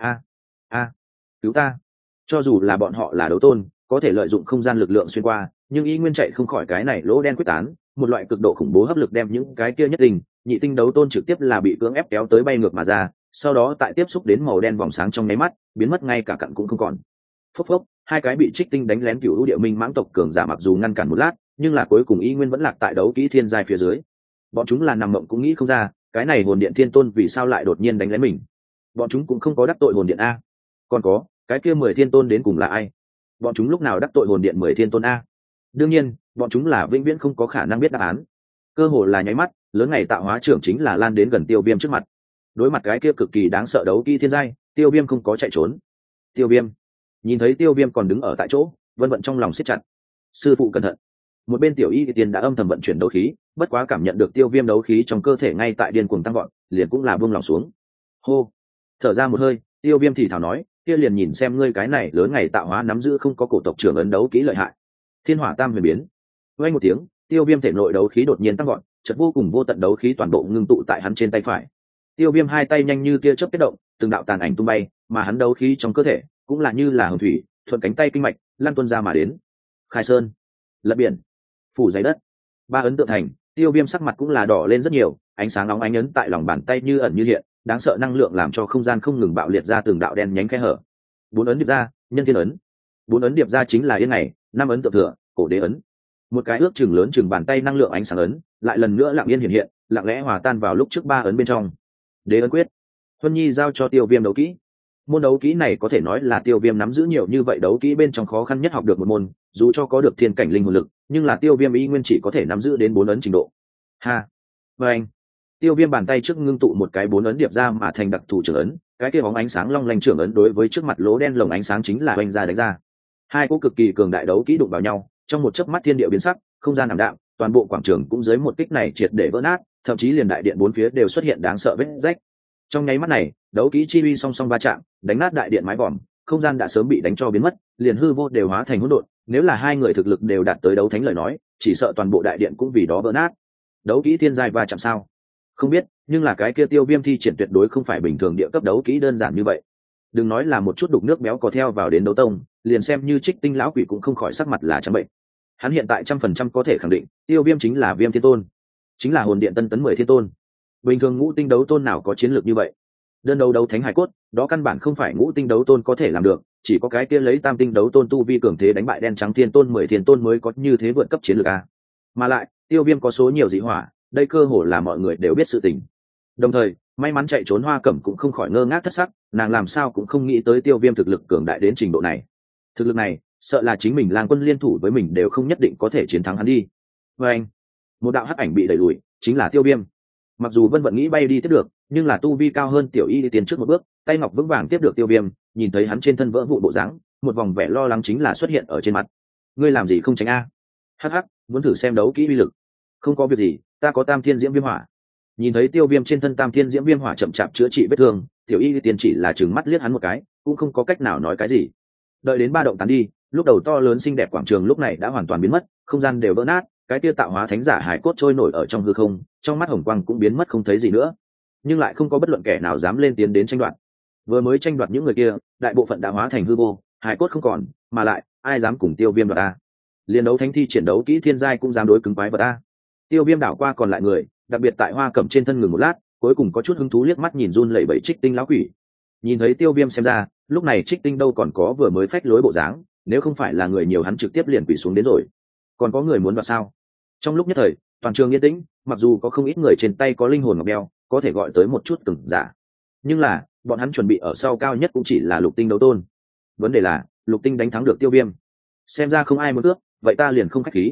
A, cứu ta. Cho dù là bọn họ là đấu tôn, có thể lợi dụng không gian lực lượng xuyên qua, nhưng y nguyên chạy không khỏi cái này lỗ đen quyết tán, một loại cực độ khủng bố hấp lực đem những cái kia nhất định nhị tinh đấu tôn trực tiếp là bị cưỡng ép kéo tới bay ngược mà ra, sau đó tại tiếp xúc đến màu đen vòng sáng trong nháy mắt biến mất ngay cả cặn cũng không còn. Phốc phốc, hai cái bị trích tinh đánh lén cựu lũ địa minh mãng tộc cường giả mặc dù ngăn cản một lát, nhưng là cuối cùng y nguyên vẫn lạc tại đấu kỹ thiên giai phía dưới. Bọn chúng là nằm mộng cũng nghĩ không ra, cái này hồn điện thiên tôn vì sao lại đột nhiên đánh lén mình. Bọn chúng cũng không có đắc tội hồn điện a. Còn có, cái kia 10 thiên tôn đến cùng là ai? Bọn chúng lúc nào đắc tội hồn điện 10 thiên tôn a? Đương nhiên, bọn chúng là vĩnh viễn không có khả năng biết đáp án. Cơ hồ là nháy mắt, lớn ngày tạo hóa trưởng chính là lan đến gần Tiêu Viêm trước mặt. Đối mặt cái kia cực kỳ đáng sợ đấu kỹ thiên giai, Tiêu Viêm không có chạy trốn. Tiêu Viêm nhìn thấy Tiêu Viêm còn đứng ở tại chỗ, vân vận trong lòng siết chặt. Sư phụ cẩn thận. Một bên tiểu y tiên đã âm thầm vận chuyển đấu khí, bất quá cảm nhận được Tiêu Viêm đấu khí trong cơ thể ngay tại điên cuồng tăng vọt, liền cũng là buông lòng xuống. Hô, thở ra một hơi, Tiêu Viêm thì thào nói, kia liền nhìn xem ngươi cái này lớn ngày tạo hóa nắm giữ không có cổ tộc trưởng ấn đấu kỹ lợi hại. Thiên hỏa tam huyền biến. Vang một tiếng, Tiêu Viêm thể nội đấu khí đột nhiên tăng vọt, chợt vô cùng vô tận đấu khí toàn bộ ngưng tụ tại hắn trên tay phải. Tiêu Viêm hai tay nhanh như tia chớp kết động, từng đạo tàn ảnh tung bay, mà hắn đấu khí trong cơ thể cũng là như là hồng thủy, thuận cánh tay kinh mạch lan tuôn ra mà đến. Khai sơn, lật biển, phủ giấy đất, ba ấn tượng thành. Tiêu Viêm sắc mặt cũng là đỏ lên rất nhiều, ánh sáng nóng ánh ấn tại lòng bàn tay như ẩn như hiện, đáng sợ năng lượng làm cho không gian không ngừng bạo liệt ra từng đạo đen nhánh khe hở. Bốn ấn điệp ra, nhân thiên ấn. Bốn ấn điệp ra chính là yên này, năm ấn tượng thừa, cổ đế ấn. Một cái ước chừng lớn chừng bàn tay năng lượng ánh sáng ấn, lại lần nữa lặng yên hiện hiện, lặng lẽ hòa tan vào lúc trước ba ấn bên trong. Đế ấn quyết. Huân Nhi giao cho Tiêu Viêm đấu kỹ. Môn đấu kỹ này có thể nói là Tiêu Viêm nắm giữ nhiều như vậy đấu kỹ bên trong khó khăn nhất học được một môn, dù cho có được thiên cảnh linh hồn lực, nhưng là Tiêu Viêm y nguyên chỉ có thể nắm giữ đến 4 ấn trình độ. Ha. Và anh. Tiêu Viêm bàn tay trước ngưng tụ một cái 4 ấn điệp ra mà thành đặc thù trưởng ấn, cái kia bóng ánh sáng long lanh trưởng ấn đối với trước mặt lỗ đen lồng ánh sáng chính là oanh ra đánh ra. Hai cỗ cực kỳ cường đại đấu kỹ đụng vào nhau, trong một chớp mắt thiên địa biến sắc, không gian ảm đạm, toàn bộ quảng trường cũng dưới một kích này triệt để vỡ nát, thậm chí liền đại điện bốn phía đều xuất hiện đáng sợ vết rách. Trong nháy mắt này, đấu kỹ chi uy song song va chạm, đánh nát đại điện mái vòm, không gian đã sớm bị đánh cho biến mất, liền hư vô đều hóa thành hỗn độn. Nếu là hai người thực lực đều đạt tới đấu thánh lời nói, chỉ sợ toàn bộ đại điện cũng vì đó vỡ nát. Đấu kỹ thiên giai va chạm sao? Không biết, nhưng là cái kia Tiêu Viêm thi triển tuyệt đối không phải bình thường địa cấp đấu kỹ đơn giản như vậy. Đừng nói là một chút đục nước béo có theo vào đến đấu tông, liền xem như Trích Tinh lão quỷ cũng không khỏi sắc mặt là trắng bệnh. Hắn hiện tại 100% có thể khẳng định, Tiêu Viêm chính là Viêm Thiên Tôn, chính là hồn điện tân tấn 10 thiên tôn. Bình thường ngũ tinh đấu tôn nào có chiến lược như vậy? Đơn đấu đấu thánh hải cốt, đó căn bản không phải ngũ tinh đấu tôn có thể làm được, chỉ có cái kia lấy tam tinh đấu tôn tu vi cường thế đánh bại đen trắng thiên tôn 10 thiên tôn mới có như thế vượt cấp chiến lược a. Mà lại, Tiêu Viêm có số nhiều dị hỏa, đây cơ hồ là mọi người đều biết sự tình. Đồng thời, may mắn chạy trốn Hoa Cẩm cũng không khỏi ngơ ngác thất sắc, nàng làm sao cũng không nghĩ tới Tiêu Viêm thực lực cường đại đến trình độ này. Thực lực này, sợ là chính mình Lang Quân liên thủ với mình đều không nhất định có thể chiến thắng hắn đi. Và anh, một đạo hắc ảnh bị đẩy lùi, chính là Tiêu Viêm. Mặc dù Vân Vận nghĩ bay đi tiếp được, nhưng là tu vi cao hơn Tiểu Y đi tiến trước một bước, tay ngọc vững vàng tiếp được Tiêu Viêm, nhìn thấy hắn trên thân vỡ vụn bộ dáng, một vòng vẻ lo lắng chính là xuất hiện ở trên mặt. Ngươi làm gì không tránh a? Hắc hắc, muốn thử xem đấu kỹ uy lực. Không có việc gì, ta có Tam Thiên Diễm Viêm Hỏa. Nhìn thấy Tiêu Viêm trên thân Tam Thiên Diễm Viêm Hỏa chậm chạp chữa trị vết thương, Tiểu Y Tiên chỉ là trừng mắt liếc hắn một cái, cũng không có cách nào nói cái gì. Đợi đến ba động tán đi, lúc đầu to lớn xinh đẹp quảng trường lúc này đã hoàn toàn biến mất, không gian đều vỡ nát, cái kia tạo hóa thánh giả hải cốt trôi nổi ở trong hư không, trong mắt hồng quang cũng biến mất không thấy gì nữa. Nhưng lại không có bất luận kẻ nào dám lên tiến đến tranh đoạt. Vừa mới tranh đoạt những người kia, đại bộ phận đã hóa thành hư vô, hải cốt không còn, mà lại ai dám cùng Tiêu Viêm đoạt a? Liên đấu thánh thi triển đấu kỹ thiên giai cũng dám đối cứng quái vật a. Tiêu Viêm đảo qua còn lại người, đặc biệt tại Hoa Cẩm trên thân ngừng một lát, cuối cùng có chút hứng thú liếc mắt nhìn run lẩy bẩy Trích Tinh lão quỷ. Nhìn thấy Tiêu Viêm xem ra, lúc này Trích Tinh đâu còn có vừa mới phách lối bộ dáng, nếu không phải là người nhiều hắn trực tiếp liền quỷ xuống đến rồi. Còn có người muốn vào sao? Trong lúc nhất thời, toàn trường yên tĩnh, mặc dù có không ít người trên tay có linh hồn ngọc đeo, có thể gọi tới một chút từng giả, nhưng là bọn hắn chuẩn bị ở sau cao nhất cũng chỉ là lục tinh đấu tôn. Vấn đề là lục tinh đánh thắng được Tiêu Viêm, xem ra không ai muốn cướp, vậy ta liền không khách khí.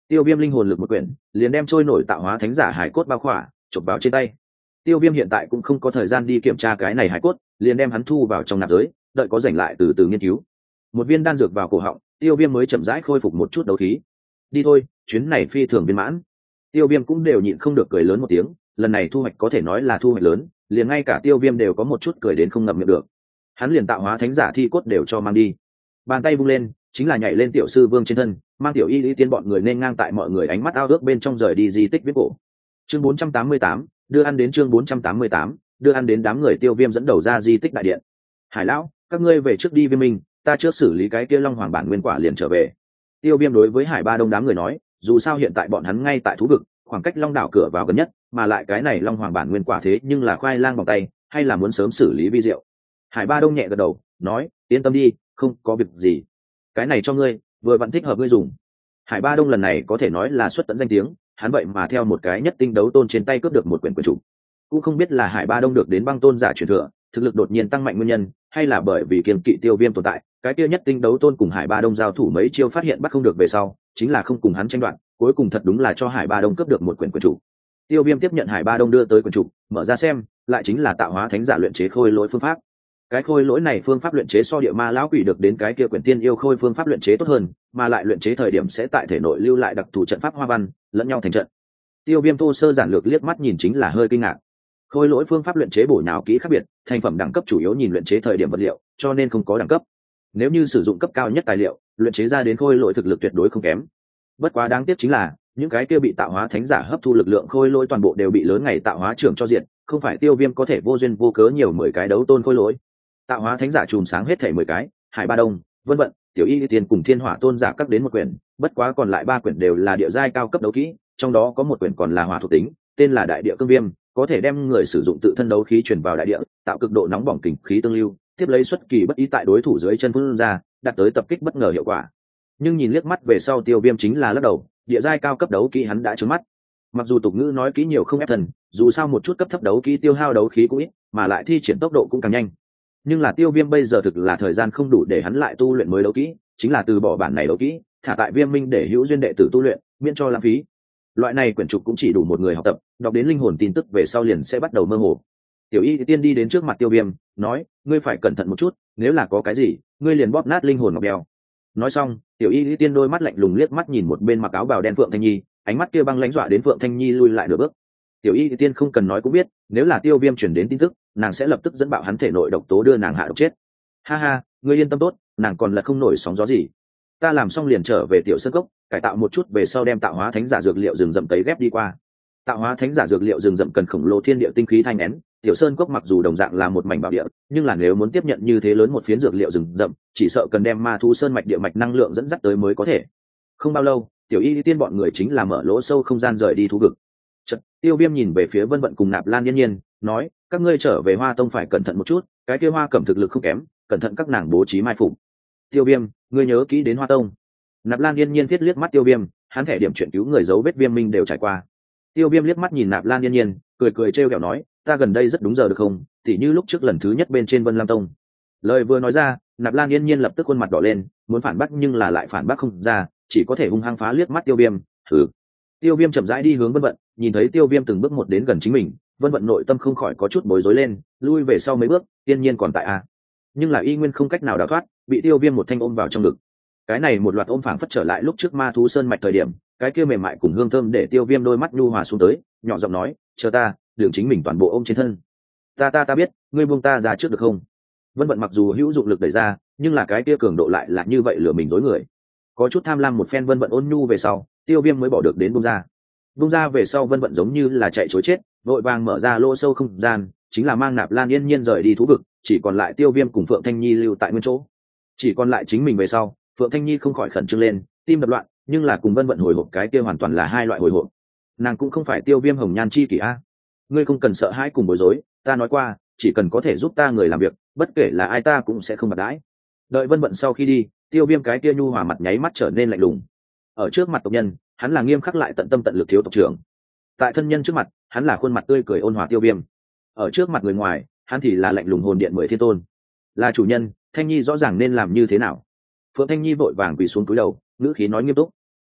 Tiêu Viêm linh hồn lực một quyển liền đem trôi nổi tạo hóa thánh giả hải cốt bao khỏa chụp vào trên tay. Tiêu Viêm hiện tại cũng không có thời gian đi kiểm tra cái này hải cốt, liền đem hắn thu vào trong nạp giới, đợi có rảnh lại từ từ nghiên cứu. Một viên đan dược vào cổ họng, Tiêu Viêm mới chậm rãi khôi phục một chút đấu khí. Đi thôi, chuyến này phi thường viên mãn. Tiêu Viêm cũng đều nhịn không được cười lớn một tiếng, lần này thu hoạch có thể nói là thu hoạch lớn, liền ngay cả Tiêu Viêm đều có một chút cười đến không ngậm miệng được. Hắn liền tạo hóa thánh giả thi cốt đều cho mang đi, bàn tay vung lên chính là nhảy lên tiểu sư vương trên thân, mang tiểu y lý tiên bọn người nên ngang tại mọi người ánh mắt ao ước bên trong rời đi di tích viết cổ. Chương 488, đưa ăn đến chương 488, đưa ăn đến. Đám người Tiêu Viêm dẫn đầu ra di tích đại điện. Hải lão, các ngươi về trước đi Viêm Minh, ta trước xử lý cái kia long hoàng bản nguyên quả liền trở về. Tiêu Viêm đối với Hải Ba Đông đám người nói, dù sao hiện tại bọn hắn ngay tại thú vực, khoảng cách long đảo cửa vào gần nhất, mà lại cái này long hoàng bản nguyên quả thế nhưng là khoai lang bằng tay, hay là muốn sớm xử lý vi diệu. Hải Ba Đông nhẹ gật đầu nói, yên tâm đi, không có việc gì, cái này cho ngươi, vừa vẫn thích hợp ngươi dùng. Hải Ba Đông lần này có thể nói là xuất tận danh tiếng, hắn vậy mà theo một cái nhất tinh đấu tôn trên tay cướp được một quyển quyển trục. Cũng không biết là Hải Ba Đông được đến băng tôn giả truyền thừa, thực lực đột nhiên tăng mạnh nguyên nhân, hay là bởi vì kiềm kỵ Tiêu Viêm tồn tại, cái kia nhất tinh đấu tôn cùng Hải Ba Đông giao thủ mấy chiêu phát hiện bắt không được về sau, chính là không cùng hắn tranh đoạt, cuối cùng thật đúng là cho Hải Ba Đông cướp được một quyển quyển trục. Tiêu Viêm tiếp nhận Hải Ba Đông đưa tới quyển trục, mở ra xem, lại chính là tạo hóa thánh giả luyện chế khôi lỗi phương pháp. Cái khôi lỗi này phương pháp luyện chế so địa ma lão quỷ được đến cái kia quyển tiên yêu khôi phương pháp luyện chế tốt hơn, mà lại luyện chế thời điểm sẽ tại thể nội lưu lại đặc thù trận pháp hoa văn, lẫn nhau thành trận. Tiêu Viêm thô sơ giản lược liếc mắt nhìn chính là hơi kinh ngạc. Khôi lỗi phương pháp luyện chế bổ nhào kỹ khác biệt, thành phẩm đẳng cấp chủ yếu nhìn luyện chế thời điểm vật liệu, cho nên không có đẳng cấp. Nếu như sử dụng cấp cao nhất tài liệu, luyện chế ra đến khôi lỗi thực lực tuyệt đối không kém. Bất quá đáng tiếc chính là, những cái kia bị tạo hóa thánh giả hấp thu lực lượng khôi lỗi toàn bộ đều bị lớn ngày tạo hóa trưởng cho diện, không phải Tiêu Viêm có thể vô duyên vô cớ nhiều 10 cái đấu tôn khôi lỗi. Tạo hóa thánh giả chùm sáng hết thảy 10 cái, Hải Ba Đông, Vân Vận, Tiểu Y Tiên cùng Thiên Hỏa tôn giả cấp đến một quyển, bất quá còn lại 3 quyển đều là địa giai cao cấp đấu kỹ, trong đó có một quyển còn là hỏa thuộc tính, tên là Đại Địa Cương Viêm, có thể đem người sử dụng tự thân đấu khí truyền vào đại địa, tạo cực độ nóng bỏng kình khí tương lưu, tiếp lấy xuất kỳ bất ý tại đối thủ dưới chân phun ra, đạt tới tập kích bất ngờ hiệu quả. Nhưng nhìn liếc mắt về sau Tiêu Viêm chính là lắc đầu, địa giai cao cấp đấu kỹ hắn đã trướng mắt. Mặc dù tục ngữ nói kỹ nhiều không ép thần, dù sao một chút cấp thấp đấu kỹ tiêu hao đấu khí cũng ít, mà lại thi triển tốc độ cũng càng nhanh. Nhưng là Tiêu Viêm bây giờ thực là thời gian không đủ để hắn lại tu luyện mới đấu kỹ, chính là từ bỏ bản này đấu kỹ, thả tại Viêm Minh để hữu duyên đệ tử tu luyện, miễn cho lãng phí. Loại này quyển trục cũng chỉ đủ một người học tập, đọc đến linh hồn tin tức về sau liền sẽ bắt đầu mơ hồ. Tiểu Y Tiên đi đến trước mặt Tiêu Viêm, nói, ngươi phải cẩn thận một chút, nếu là có cái gì, ngươi liền bóp nát linh hồn ngọc đeo. Nói xong, Tiểu Y Tiên đôi mắt lạnh lùng liếc mắt nhìn một bên mặc áo bào đen Phượng Thanh Nhi, ánh mắt kia băng lãnh dọa đến Phượng Thanh Nhi lui lại nửa bước. Tiểu Y Tiên không cần nói cũng biết, nếu là Tiêu Viêm chuyển đến tin tức, nàng sẽ lập tức dẫn bạo hắn thể nội độc tố đưa nàng hạ độc chết. Ha ha, ngươi yên tâm tốt, nàng còn là không nổi sóng gió gì. Ta làm xong liền trở về Tiểu Sơn Cốc, cải tạo một chút về sau đem tạo hóa thánh giả dược liệu rừng rậm tấy ghép đi qua. Tạo hóa thánh giả dược liệu rừng rậm cần khổng lồ thiên địa tinh khí thanh nén, Tiểu Sơn Cốc mặc dù đồng dạng là một mảnh bảo địa, nhưng là nếu muốn tiếp nhận như thế lớn một phiến dược liệu rừng rậm, chỉ sợ cần đem ma thú sơn mạch địa mạch năng lượng dẫn dắt tới mới có thể. Không bao lâu, Tiểu Y Tiên bọn người chính là mở lỗ sâu không gian rời đi thú vực. Chợt, Tiêu Viêm nhìn về phía Vân Vận cùng Nạp Lan Yên Nhiên, nói, các ngươi trở về Hoa Tông phải cẩn thận một chút, cái kia Hoa Cẩm thực lực không kém, cẩn thận các nàng bố trí mai phục. Tiêu Viêm, ngươi nhớ kỹ đến Hoa Tông. Nạp Lan Yên Nhiên thiết liếc mắt Tiêu Viêm, hắn thẻ điểm chuyện cứu người dấu vết Viêm Minh đều trải qua. Tiêu Viêm liếc mắt nhìn Nạp Lan Yên Nhiên, cười trêu ghẹo nói, ta gần đây rất đúng giờ được không, tỉ như lúc trước lần thứ nhất bên trên Vân Lam Tông. Lời vừa nói ra, Nạp Lan Yên Nhiên lập tức khuôn mặt đỏ lên, muốn phản bác nhưng là lại phản bác không ra, chỉ có thể hung hăng phá liếc mắt Tiêu Viêm, thử. Tiêu Viêm chậm rãi đi hướng Vân Vận, nhìn thấy Tiêu Viêm từng bước một đến gần chính mình, Vân Vận nội tâm không khỏi có chút bối rối lên, lui về sau mấy bước, Yên Nhiên còn tại a. Nhưng là y nguyên không cách nào đào thoát, bị Tiêu Viêm một thanh ôm vào trong ngực. Cái này một loạt ôm phảng phất trở lại lúc trước ma thú sơn mạch thời điểm, cái kia mềm mại cùng hương thơm để Tiêu Viêm đôi mắt nhu hòa xuống tới, nhỏ giọng nói, chờ ta, đường chính mình toàn bộ ôm trên thân. Ta biết, ngươi buông ta ra trước được không? Vân Vận mặc dù hữu dụng lực đẩy ra, nhưng là cái kia cường độ lại là như vậy lừa mình dối người. Có chút tham lam một phen Vân Vận ôn nhu về sau, Tiêu Viêm mới bỏ được đến buông ra. Buông ra về sau Vân Vận giống như là chạy trối chết, vội vàng mở ra lỗ sâu không gian, chính là mang Nạp Lan Yên Nhiên rời đi thú vực, chỉ còn lại Tiêu Viêm cùng Phượng Thanh Nhi lưu tại nguyên chỗ. Chỉ còn lại chính mình về sau, Phượng Thanh Nhi không khỏi khẩn trương lên, tim đập loạn, nhưng là cùng Vân Vận hồi hộp cái kia hoàn toàn là hai loại hồi hộp. Nàng cũng không phải Tiêu Viêm hồng nhan chi kỷ a. Ngươi không cần sợ hãi cùng bối rối, ta nói qua, chỉ cần có thể giúp ta người làm việc, bất kể là ai ta cũng sẽ không bạc đãi. Đợi Vân Vận sau khi đi, Tiêu Viêm cái kia nhu hòa mặt nháy mắt trở nên lạnh lùng. Ở trước mặt tộc nhân, hắn là nghiêm khắc lại tận tâm tận lực thiếu tộc trưởng. Tại thân nhân trước mặt, hắn là khuôn mặt tươi cười ôn hòa Tiêu Viêm. Ở trước mặt người ngoài, hắn thì là lạnh lùng hồn điện 10 thiên tôn. Là chủ nhân, Thanh Nhi rõ ràng nên làm như thế nào. Phượng Thanh Nhi vội vàng quỳ xuống cúi đầu, ngữ khí nói nghiêm túc.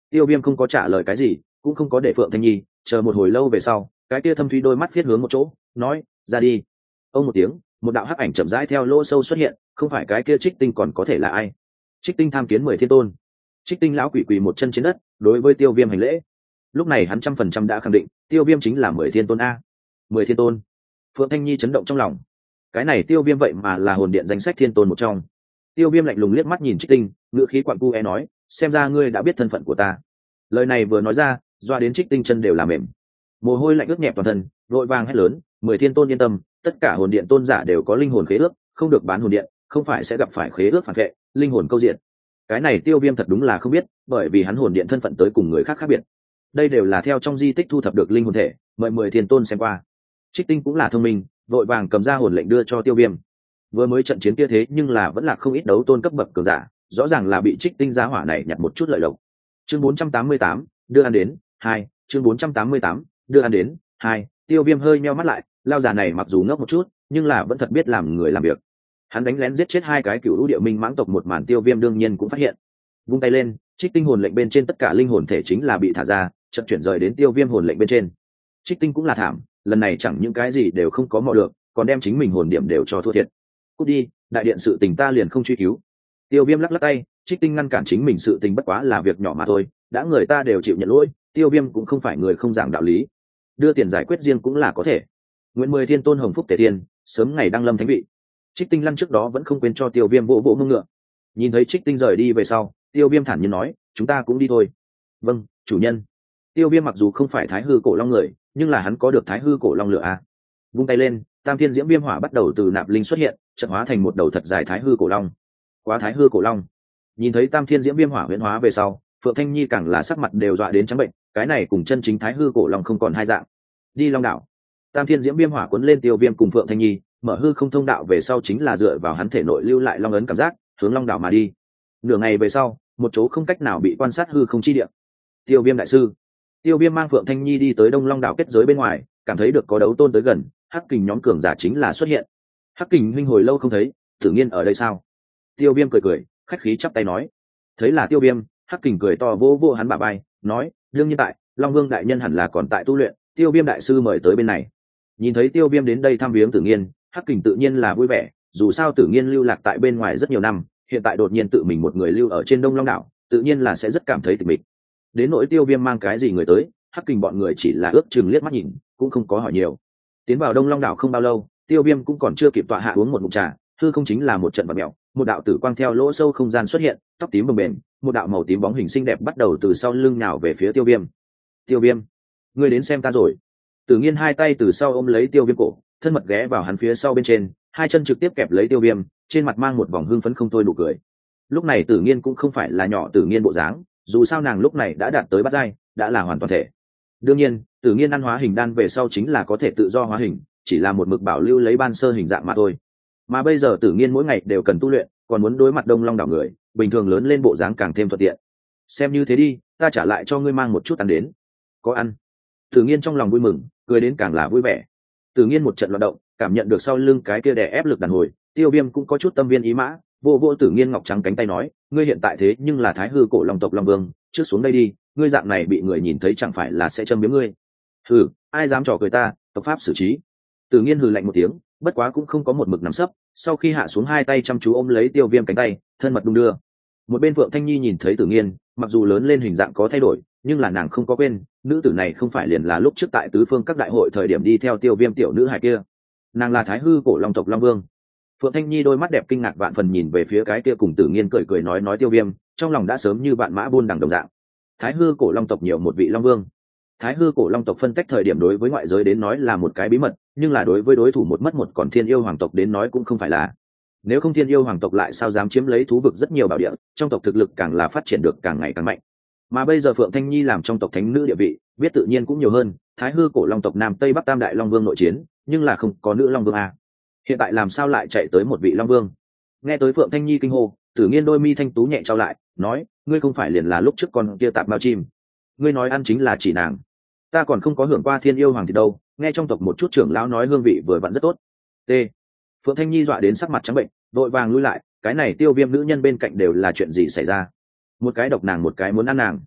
Tiêu Viêm không có trả lời cái gì, cũng không có để Phượng Thanh Nhi chờ một hồi lâu về sau, cái kia thâm thúy đôi mắt viết hướng một chỗ, nói, ra đi. Ông một tiếng, một đạo hắc ảnh chậm rãi theo lỗ sâu xuất hiện, không phải cái kia Trích Tinh còn có thể là ai? Trích Tinh tham kiến 10 thiên tôn. Trích Tinh lão quỷ quỳ một chân trên đất, đối với Tiêu Viêm hành lễ. Lúc này hắn 100% đã khẳng định, Tiêu Viêm chính là 10 thiên tôn a. 10 thiên tôn. Phượng Thanh Nhi chấn động trong lòng. Cái này Tiêu Viêm vậy mà là hồn điện danh sách thiên tôn một trong. Tiêu Viêm lạnh lùng liếc mắt nhìn Trích Tinh, ngữ khí quặn cu nói, xem ra ngươi đã biết thân phận của ta. Lời này vừa nói ra, doa đến Trích Tinh chân đều làm mềm, mồ hôi lạnh ướt nhẹp toàn thân, vội vàng hét lớn, 10 thiên tôn yên tâm, tất cả hồn điện tôn giả đều có linh hồn khế ước, không được bán hồn điện, không phải sẽ gặp phải khế ước phản vệ, linh hồn câu diện. Cái này Tiêu Viêm thật đúng là không biết, bởi vì hắn hồn điện thân phận tới cùng người khác khác biệt. Đây đều là theo trong di tích thu thập được linh hồn thể, mời 10 thiên tôn xem qua. Trích Tinh cũng là thông minh, vội vàng cầm ra hồn lệnh đưa cho Tiêu Viêm. Vừa mới trận chiến kia thế nhưng là vẫn là không ít đấu tôn cấp bậc cường giả, rõ ràng là bị Trích Tinh giá hỏa này nhặt một chút lợi lộc. Chương 488, đưa ăn đến 2, chương 488, đưa ăn đến 2. Tiêu Viêm hơi nheo mắt lại, lao già này mặc dù ngốc một chút, nhưng là vẫn thật biết làm người làm việc. Hắn đánh lén giết chết 2 cái cựu lũ địa minh mãng tộc một màn Tiêu Viêm đương nhiên cũng phát hiện. Vung tay lên, Trích Tinh hồn lệnh bên trên tất cả linh hồn thể chính là bị thả ra, chợt chuyển rời đến Tiêu Viêm hồn lệnh bên trên. Trích Tinh cũng là thảm, lần này chẳng những cái gì đều không có mò được, còn đem chính mình hồn điểm đều cho thua thiệt. Cút đi, đại điện sự tình ta liền không truy cứu. Tiêu Viêm lắc lắc tay, Trích Tinh ngăn cản chính mình sự tình bất quá là việc nhỏ mà thôi, đã người ta đều chịu nhận lỗi, Tiêu Viêm cũng không phải người không giảng đạo lý, đưa tiền giải quyết riêng cũng là có thể. Nguyện 10 thiên tôn hồng phúc tề thiên, sớm ngày đăng lâm thánh vị. Trích Tinh lăn trước đó vẫn không quên cho Tiêu Viêm vỗ vỗ mông ngựa. Nhìn thấy Trích Tinh rời đi về sau, Tiêu Viêm thản nhiên nói, chúng ta cũng đi thôi. Vâng, chủ nhân. Tiêu Viêm mặc dù không phải Thái Hư cổ long người, nhưng là hắn có được Thái Hư cổ long lửa a. Vung tay lên, Tam Thiên Diễm Viêm Hỏa bắt đầu từ nạp linh xuất hiện, chợt hóa thành một đầu thật dài Thái Hư cổ long. Quá Thái Hư cổ long. Nhìn thấy Tam Thiên Diễm Viêm Hỏa huyễn hóa về sau, Phượng Thanh Nhi càng là sắc mặt đều dọa đến trắng bệnh, cái này cùng chân chính Thái Hư cổ long không còn hai dạng. Đi Long đảo. Tam Thiên Diễm Viêm Hỏa cuốn lên Tiêu Viêm cùng Phượng Thanh Nhi, mở hư không thông đạo về sau chính là dựa vào hắn thể nội lưu lại long ấn cảm giác, hướng Long đảo mà đi. Nửa ngày về sau, một chỗ không cách nào bị quan sát hư không chi địa. Tiêu Viêm đại sư. Tiêu Viêm mang Phượng Thanh Nhi đi tới Đông Long đảo kết giới bên ngoài, cảm thấy được có đấu tôn tới gần, Hắc Kình nhóm cường giả chính là xuất hiện. Hắc Kình huynh hồi lâu không thấy, Tử Nghiên ở đây sao? Tiêu Viêm cười cười, khách khí chắp tay nói. Thấy là Tiêu Viêm, Hắc Kình cười to vô vô hắn bả vai, nói, đương nhiên tại, Long Vương đại nhân hẳn là còn tại tu luyện, Tiêu Viêm đại sư mời tới bên này. Nhìn thấy Tiêu Viêm đến đây thăm viếng Tử Nghiên, Hắc Kình tự nhiên là vui vẻ, dù sao Tử Nghiên lưu lạc tại bên ngoài rất nhiều năm, hiện tại đột nhiên tự mình một người lưu ở trên Đông Long đảo, tự nhiên là sẽ rất cảm thấy tịch mịch. Đến nỗi Tiêu Viêm mang cái gì người tới, Hắc Kình bọn người chỉ là ước chừng liếc mắt nhìn, cũng không có hỏi nhiều. Tiến vào Đông Long đảo không bao lâu, Tiêu Viêm cũng còn chưa kịp tọa hạ uống một ngụm trà, hư không chính là một trận bạt mèo, một đạo tử quang theo lỗ sâu không gian xuất hiện, tóc tím bồng bềnh, một đạo màu tím bóng hình xinh đẹp bắt đầu từ sau lưng nhào về phía Tiêu Viêm. Tiêu Viêm, ngươi đến xem ta rồi. Tử Nghiên hai tay từ sau ôm lấy Tiêu Viêm cổ, thân mật ghé vào hắn phía sau bên trên, hai chân trực tiếp kẹp lấy Tiêu Viêm, trên mặt mang một vòng hưng phấn không thôi nụ cười. Lúc này Tử Nghiên cũng không phải là nhỏ Tử Nghiên bộ dáng, dù sao nàng lúc này đã đạt tới bát giai, đã là hoàn toàn thể. Đương nhiên, Tử Nghiên ăn hóa hình đan về sau chính là có thể tự do hóa hình, chỉ là một mực bảo lưu lấy ban sơ hình dạng mà thôi. Mà bây giờ Tử Nghiên mỗi ngày đều cần tu luyện, còn muốn đối mặt Đông Long đảo người, bình thường lớn lên bộ dáng càng thêm thuận tiện. Xem như thế đi, ta trả lại cho ngươi mang một chút ăn đến. Có ăn. Tử Nghiên trong lòng vui mừng, cười đến càng là vui vẻ. Tử Nghiên một trận loạn động, cảm nhận được sau lưng cái kia đè ép lực đàn hồi, Tiêu Viêm cũng có chút tâm viên ý mã, vô vô Tử Nghiên ngọc trắng cánh tay nói, ngươi hiện tại thế nhưng là Thái Hư cổ long tộc Long Vương, trước xuống đây đi, ngươi dạng này bị người nhìn thấy chẳng phải là sẽ châm biếm ngươi. Hừ, ai dám trò cười ta, tộc pháp xử trí. Tử Nghiên hừ lạnh một tiếng, bất quá cũng không có một mực nằm sấp, sau khi hạ xuống hai tay chăm chú ôm lấy Tiêu Viêm cánh tay, thân mật đung đưa. Một bên Phượng Thanh Nhi nhìn thấy Tử Nghiên, mặc dù lớn lên hình dạng có thay đổi, nhưng là nàng không có quên, nữ tử này không phải liền là lúc trước tại tứ phương các đại hội thời điểm đi theo Tiêu Viêm tiểu nữ hài kia. Nàng là Thái Hư cổ long tộc Long Vương. Phượng Thanh Nhi đôi mắt đẹp kinh ngạc vạn phần nhìn về phía cái kia cùng Tử Nghiên cười cười nói Tiêu Viêm, trong lòng đã sớm như vạn mã buôn đằng đồng dạng. Thái Hư cổ long tộc nhiều một vị Long Vương. Thái Hư cổ long tộc phân tách thời điểm đối với ngoại giới đến nói là một cái bí mật, nhưng là đối với đối thủ một mất một còn Thiên Yêu hoàng tộc đến nói cũng không phải là. Nếu không Thiên Yêu hoàng tộc lại sao dám chiếm lấy thú vực rất nhiều bảo địa, trong tộc thực lực càng là phát triển được càng ngày càng mạnh. Mà bây giờ Phượng Thanh Nhi làm trong tộc thánh nữ địa vị, biết tự nhiên cũng nhiều hơn. Thái Hư cổ long tộc Nam Tây Bắc Tam đại Long Vương nội chiến, nhưng là không có nữ Long Vương a. Hiện tại làm sao lại chạy tới một vị Long Vương? Nghe tới Phượng Thanh Nhi kinh hô, Tử Nghiên đôi mi thanh tú nhẹ trao lại, nói, ngươi không phải liền là lúc trước con kia tạp mao chim? Ngươi nói ăn chính là chỉ nàng. Ta còn không có hưởng qua Thiên Yêu hoàng thì đâu, nghe trong tộc một chút trưởng lão nói hương vị vừa vặn rất tốt. T. Phượng Thanh Nhi dọa đến sắc mặt trắng bệnh, vội vàng lui lại, cái này Tiêu Viêm nữ nhân bên cạnh đều là chuyện gì xảy ra? Một cái độc nàng một cái muốn ăn nàng.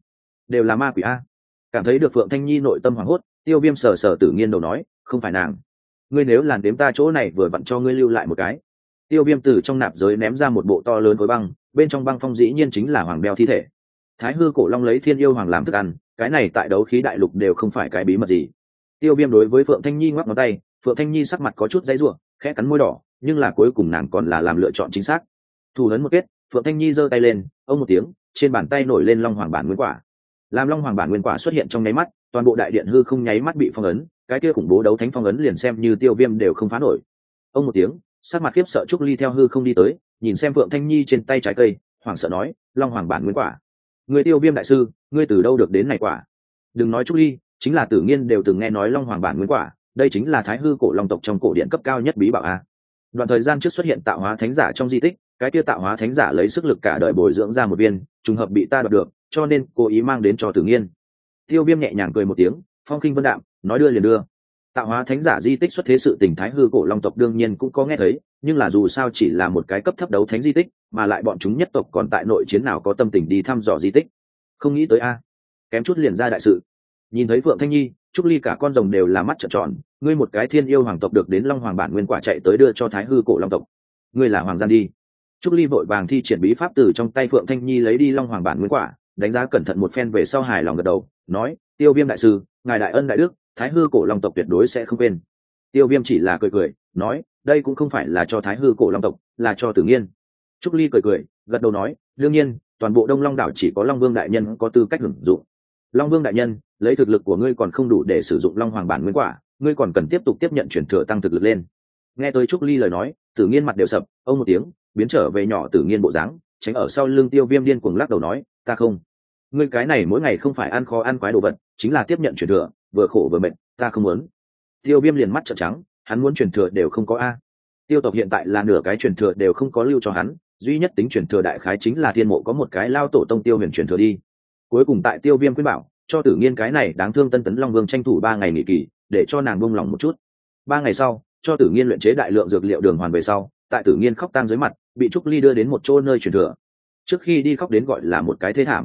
đều là ma quỷ a. Cảm thấy được Phượng Thanh Nhi nội tâm hoảng hốt, Tiêu Viêm sờ sờ Tử Nghiên đầu nói, không phải nàng, ngươi nếu làn đếm ta chỗ này vừa vặn cho ngươi lưu lại một cái. Tiêu Viêm từ trong nạp giới ném ra một bộ to lớn khối băng, bên trong băng phong dĩ nhiên chính là hoàng beo thi thể. Thái hư cổ long lấy thiên yêu hoàng làm thức ăn, cái này tại đấu khí đại lục đều không phải cái bí mật gì. Tiêu Viêm đối với Phượng Thanh Nhi ngoắc ngón tay, Phượng Thanh Nhi sắc mặt có chút dãy rủa, khẽ cắn môi đỏ, nhưng là cuối cùng nàng còn là làm lựa chọn chính xác. Thủ ấn một kết, Phượng Thanh Nhi giơ tay lên, ông một tiếng, trên bàn tay nổi lên long hoàng bản nguyên quả. Làm long hoàng bản nguyên quả xuất hiện trong nháy mắt, toàn bộ đại điện hư không nháy mắt bị phong ấn, cái kia khủng bố đấu thánh phong ấn liền xem như Tiêu Viêm đều không phá nổi. Ông một tiếng, sắc mặt khiếp sợ Trúc Ly theo hư không đi tới, nhìn xem Phượng Thanh Nhi trên tay trái cây, hoảng sợ nói, long hoàng bản nguyên quả. Người Tiêu Viêm đại sư, ngươi từ đâu được đến này quả? Đừng nói Trúc Ly, chính là Tử Nghiên đều từng nghe nói long hoàng bản nguyên quả, đây chính là thái hư cổ long tộc trong cổ điện cấp cao nhất bí bảo a. Đoạn thời gian trước xuất hiện tạo hóa thánh giả trong di tích, cái kia tạo hóa thánh giả lấy sức lực cả đời bồi dưỡng ra một viên, trùng hợp bị ta đoạt được, cho nên cố ý mang đến cho Tử Nghiên. Tiêu Viêm nhẹ nhàng cười một tiếng, phong khinh vân đạm, nói đưa liền đưa. Tạo hóa thánh giả di tích xuất thế sự tình thái hư cổ long tộc đương nhiên cũng có nghe thấy, nhưng là dù sao chỉ là một cái cấp thấp đấu thánh di tích, mà lại bọn chúng nhất tộc còn tại nội chiến nào có tâm tình đi thăm dò di tích. Không nghĩ tới a, kém chút liền ra đại sự. Nhìn thấy Phượng Thanh Nhi, Trúc Ly cả con rồng đều là mắt trợn tròn, ngươi một cái thiên yêu hoàng tộc được đến long hoàng bản nguyên quả chạy tới đưa cho thái hư cổ long tộc, ngươi là hoàng gian đi. Trúc Ly vội vàng thi triển bí pháp từ trong tay Phượng Thanh Nhi lấy đi long hoàng bản nguyên quả, đánh giá cẩn thận một phen về sau hài lòng gật đầu, nói, Tiêu Viêm đại sư, ngài đại ân đại đức, thái hư cổ long tộc tuyệt đối sẽ không quên. Tiêu Viêm chỉ là cười cười, nói, đây cũng không phải là cho thái hư cổ long tộc, là cho Tử Nghiên. Trúc Ly cười cười, gật đầu nói, đương nhiên, toàn bộ Đông Long đảo chỉ có Long Vương đại nhân có tư cách hưởng dụng. Long Vương đại nhân, lấy thực lực của ngươi còn không đủ để sử dụng long hoàng bản nguyên quả, ngươi còn cần tiếp tục tiếp nhận truyền thừa tăng thực lực lên. Nghe tới Trúc Ly lời nói, Tử Nghiên mặt đều sập, ông một tiếng, biến trở về nhỏ Tử Nghiên bộ dáng, tránh ở sau lưng Tiêu Viêm điên cuồng lắc đầu nói, ta không. Ngươi cái này mỗi ngày không phải ăn khó ăn quái đồ vật, chính là tiếp nhận truyền thừa, vừa khổ vừa mệt, ta không muốn. Tiêu Viêm liền mắt trợn trắng, hắn muốn truyền thừa đều không có a. Tiêu tộc hiện tại là nửa cái truyền thừa đều không có lưu cho hắn, duy nhất tính truyền thừa đại khái chính là thiên mộ có một cái lao tổ tông Tiêu Huyền truyền thừa đi. Cuối cùng tại Tiêu Viêm khuyên bảo, cho Tử Nghiên cái này đáng thương tân tấn Long Vương tranh thủ 3 ngày nghỉ kỳ, để cho nàng buông lòng một chút. 3 ngày sau, cho Tử Nghiên luyện chế đại lượng dược liệu đường hoàn về sau, tại Tử Nghiên khóc tang dưới mặt, bị Trúc Ly đưa đến một chỗ nơi truyền thừa. Trước khi đi khóc đến gọi là một cái thê thảm.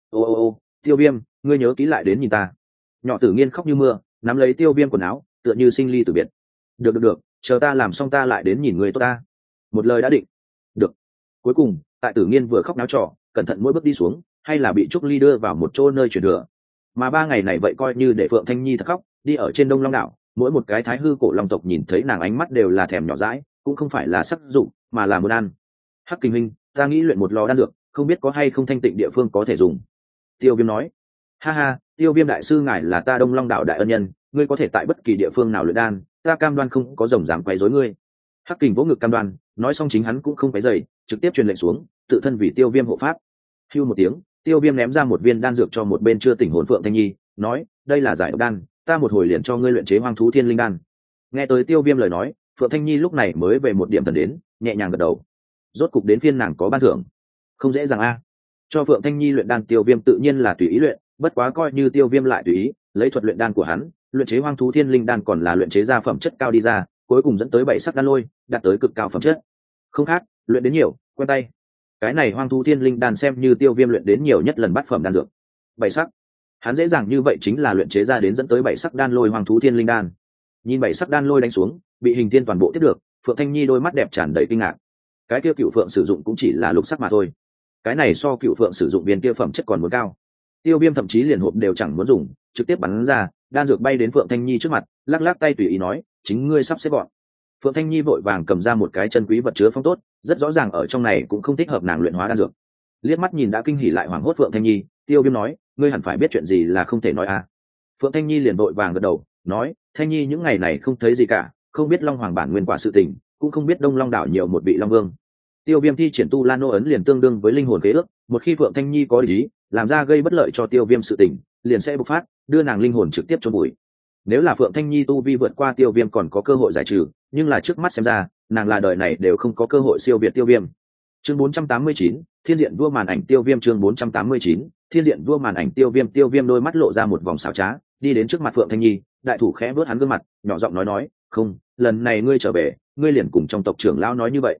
Ô, Tiêu Viêm, ngươi nhớ kỹ lại đến nhìn ta. Nhỏ Tử Nghiên khóc như mưa, nắm lấy Tiêu Viêm quần áo, tựa như sinh ly tử biệt. Được, chờ ta làm xong ta lại đến nhìn ngươi tốt ta. Một lời đã định. Được. Cuối cùng, tại Tử Nghiên vừa khóc náo trò, cẩn thận mỗi bước đi xuống, hay là bị Trúc Ly đưa vào một chỗ nơi truyền thừa. Mà 3 ngày này vậy coi như để Phượng Thanh Nhi thật khóc, đi ở trên Đông Long đảo, mỗi một cái thái hư cổ long tộc nhìn thấy nàng ánh mắt đều là thèm nhỏ dãi, cũng không phải là sắc dụng, mà là muốn ăn. Hắc Kình Minh, ta nghĩ luyện một lò đan dược, không biết có hay không thanh tịnh địa phương có thể dùng. Tiêu Viêm nói, ha, Tiêu Viêm đại sư ngài là ta Đông Long đảo đại ân nhân, ngươi có thể tại bất kỳ địa phương nào luyện đan, ta cam đoan không có rồng dám quấy rối ngươi. Hắc Kình vỗ ngực cam đoan, nói xong chính hắn cũng không quấy rầy, trực tiếp truyền lệnh xuống, tự thân vì Tiêu Viêm hộ pháp. Hưu một tiếng, Tiêu Viêm ném ra một viên đan dược cho một bên chưa tỉnh hồn Phượng Thanh Nhi, nói, đây là giải độc đan, ta một hồi liền cho ngươi luyện chế hoang thú thiên linh đan. Nghe tới Tiêu Viêm lời nói, Phượng Thanh Nhi lúc này mới về một điểm thần đến, nhẹ nhàng gật đầu. Rốt cục đến phiên nàng có ban thưởng, không dễ dàng a. Cho Phượng Thanh Nhi luyện đan Tiêu Viêm tự nhiên là tùy ý luyện, bất quá coi như Tiêu Viêm lại tùy ý, lấy thuật luyện đan của hắn, luyện chế hoang thú thiên linh đan còn là luyện chế ra phẩm chất cao đi ra, cuối cùng dẫn tới 7 sắc đan lôi, đạt tới cực cao phẩm chất. Không khác, luyện đến nhiều, quen tay. Cái này hoang thú thiên linh đan xem như Tiêu Viêm luyện đến nhiều nhất lần bát phẩm đan dược. 7 sắc. Hắn dễ dàng như vậy chính là luyện chế ra đến dẫn tới 7 sắc đan lôi hoang thú thiên linh đan. Nhìn 7 sắc đan lôi đánh xuống, bị hình thiên toàn bộ tiếp được, Phượng Thanh Nhi đôi mắt đẹp tràn đầy kinh ngạc. Cái kia cựu phượng sử dụng cũng chỉ là lục sắc mà thôi. Cái này so cựu phượng sử dụng viên kia phẩm chất còn muốn cao. Tiêu Viêm thậm chí liền hộp đều chẳng muốn dùng, trực tiếp bắn ra, đan dược bay đến Phượng Thanh Nhi trước mặt, lắc lắc tay tùy ý nói, chính ngươi sắp xếp gọn. Phượng Thanh Nhi vội vàng cầm ra một cái chân quý vật chứa phong tốt, rất rõ ràng ở trong này cũng không thích hợp nàng luyện hóa đan dược. Liếc mắt nhìn đã kinh hỉ lại hoảng hốt Phượng Thanh Nhi, Tiêu Viêm nói, ngươi hẳn phải biết chuyện gì là không thể nói à. Phượng Thanh Nhi liền vội vàng gật đầu, nói, Thanh Nhi những ngày này không thấy gì cả, không biết Long Hoàng bản nguyên quả sự tình, cũng không biết Đông Long đảo nhiều một vị Long Vương. Tiêu Viêm thi triển tu la nô ấn liền tương đương với linh hồn khế ước, một khi Phượng Thanh Nhi có ý làm ra gây bất lợi cho Tiêu Viêm sự tình, liền sẽ bộc phát, đưa nàng linh hồn trực tiếp chôn bụi. Nếu là Phượng Thanh Nhi tu vi vượt qua Tiêu Viêm còn có cơ hội giải trừ, nhưng là trước mắt xem ra, nàng là đời này đều không có cơ hội siêu việt Tiêu Viêm. Chương 489, Thiên diện vua màn ảnh Tiêu Viêm chương 489, Thiên diện vua màn ảnh Tiêu Viêm. Tiêu Viêm đôi mắt lộ ra một vòng xảo trá, đi đến trước mặt Phượng Thanh Nhi, đại thủ khẽ vớt hắn gương mặt, nhỏ giọng nói, không, lần này ngươi trở về, ngươi liền cùng trong tộc trưởng lão nói như vậy.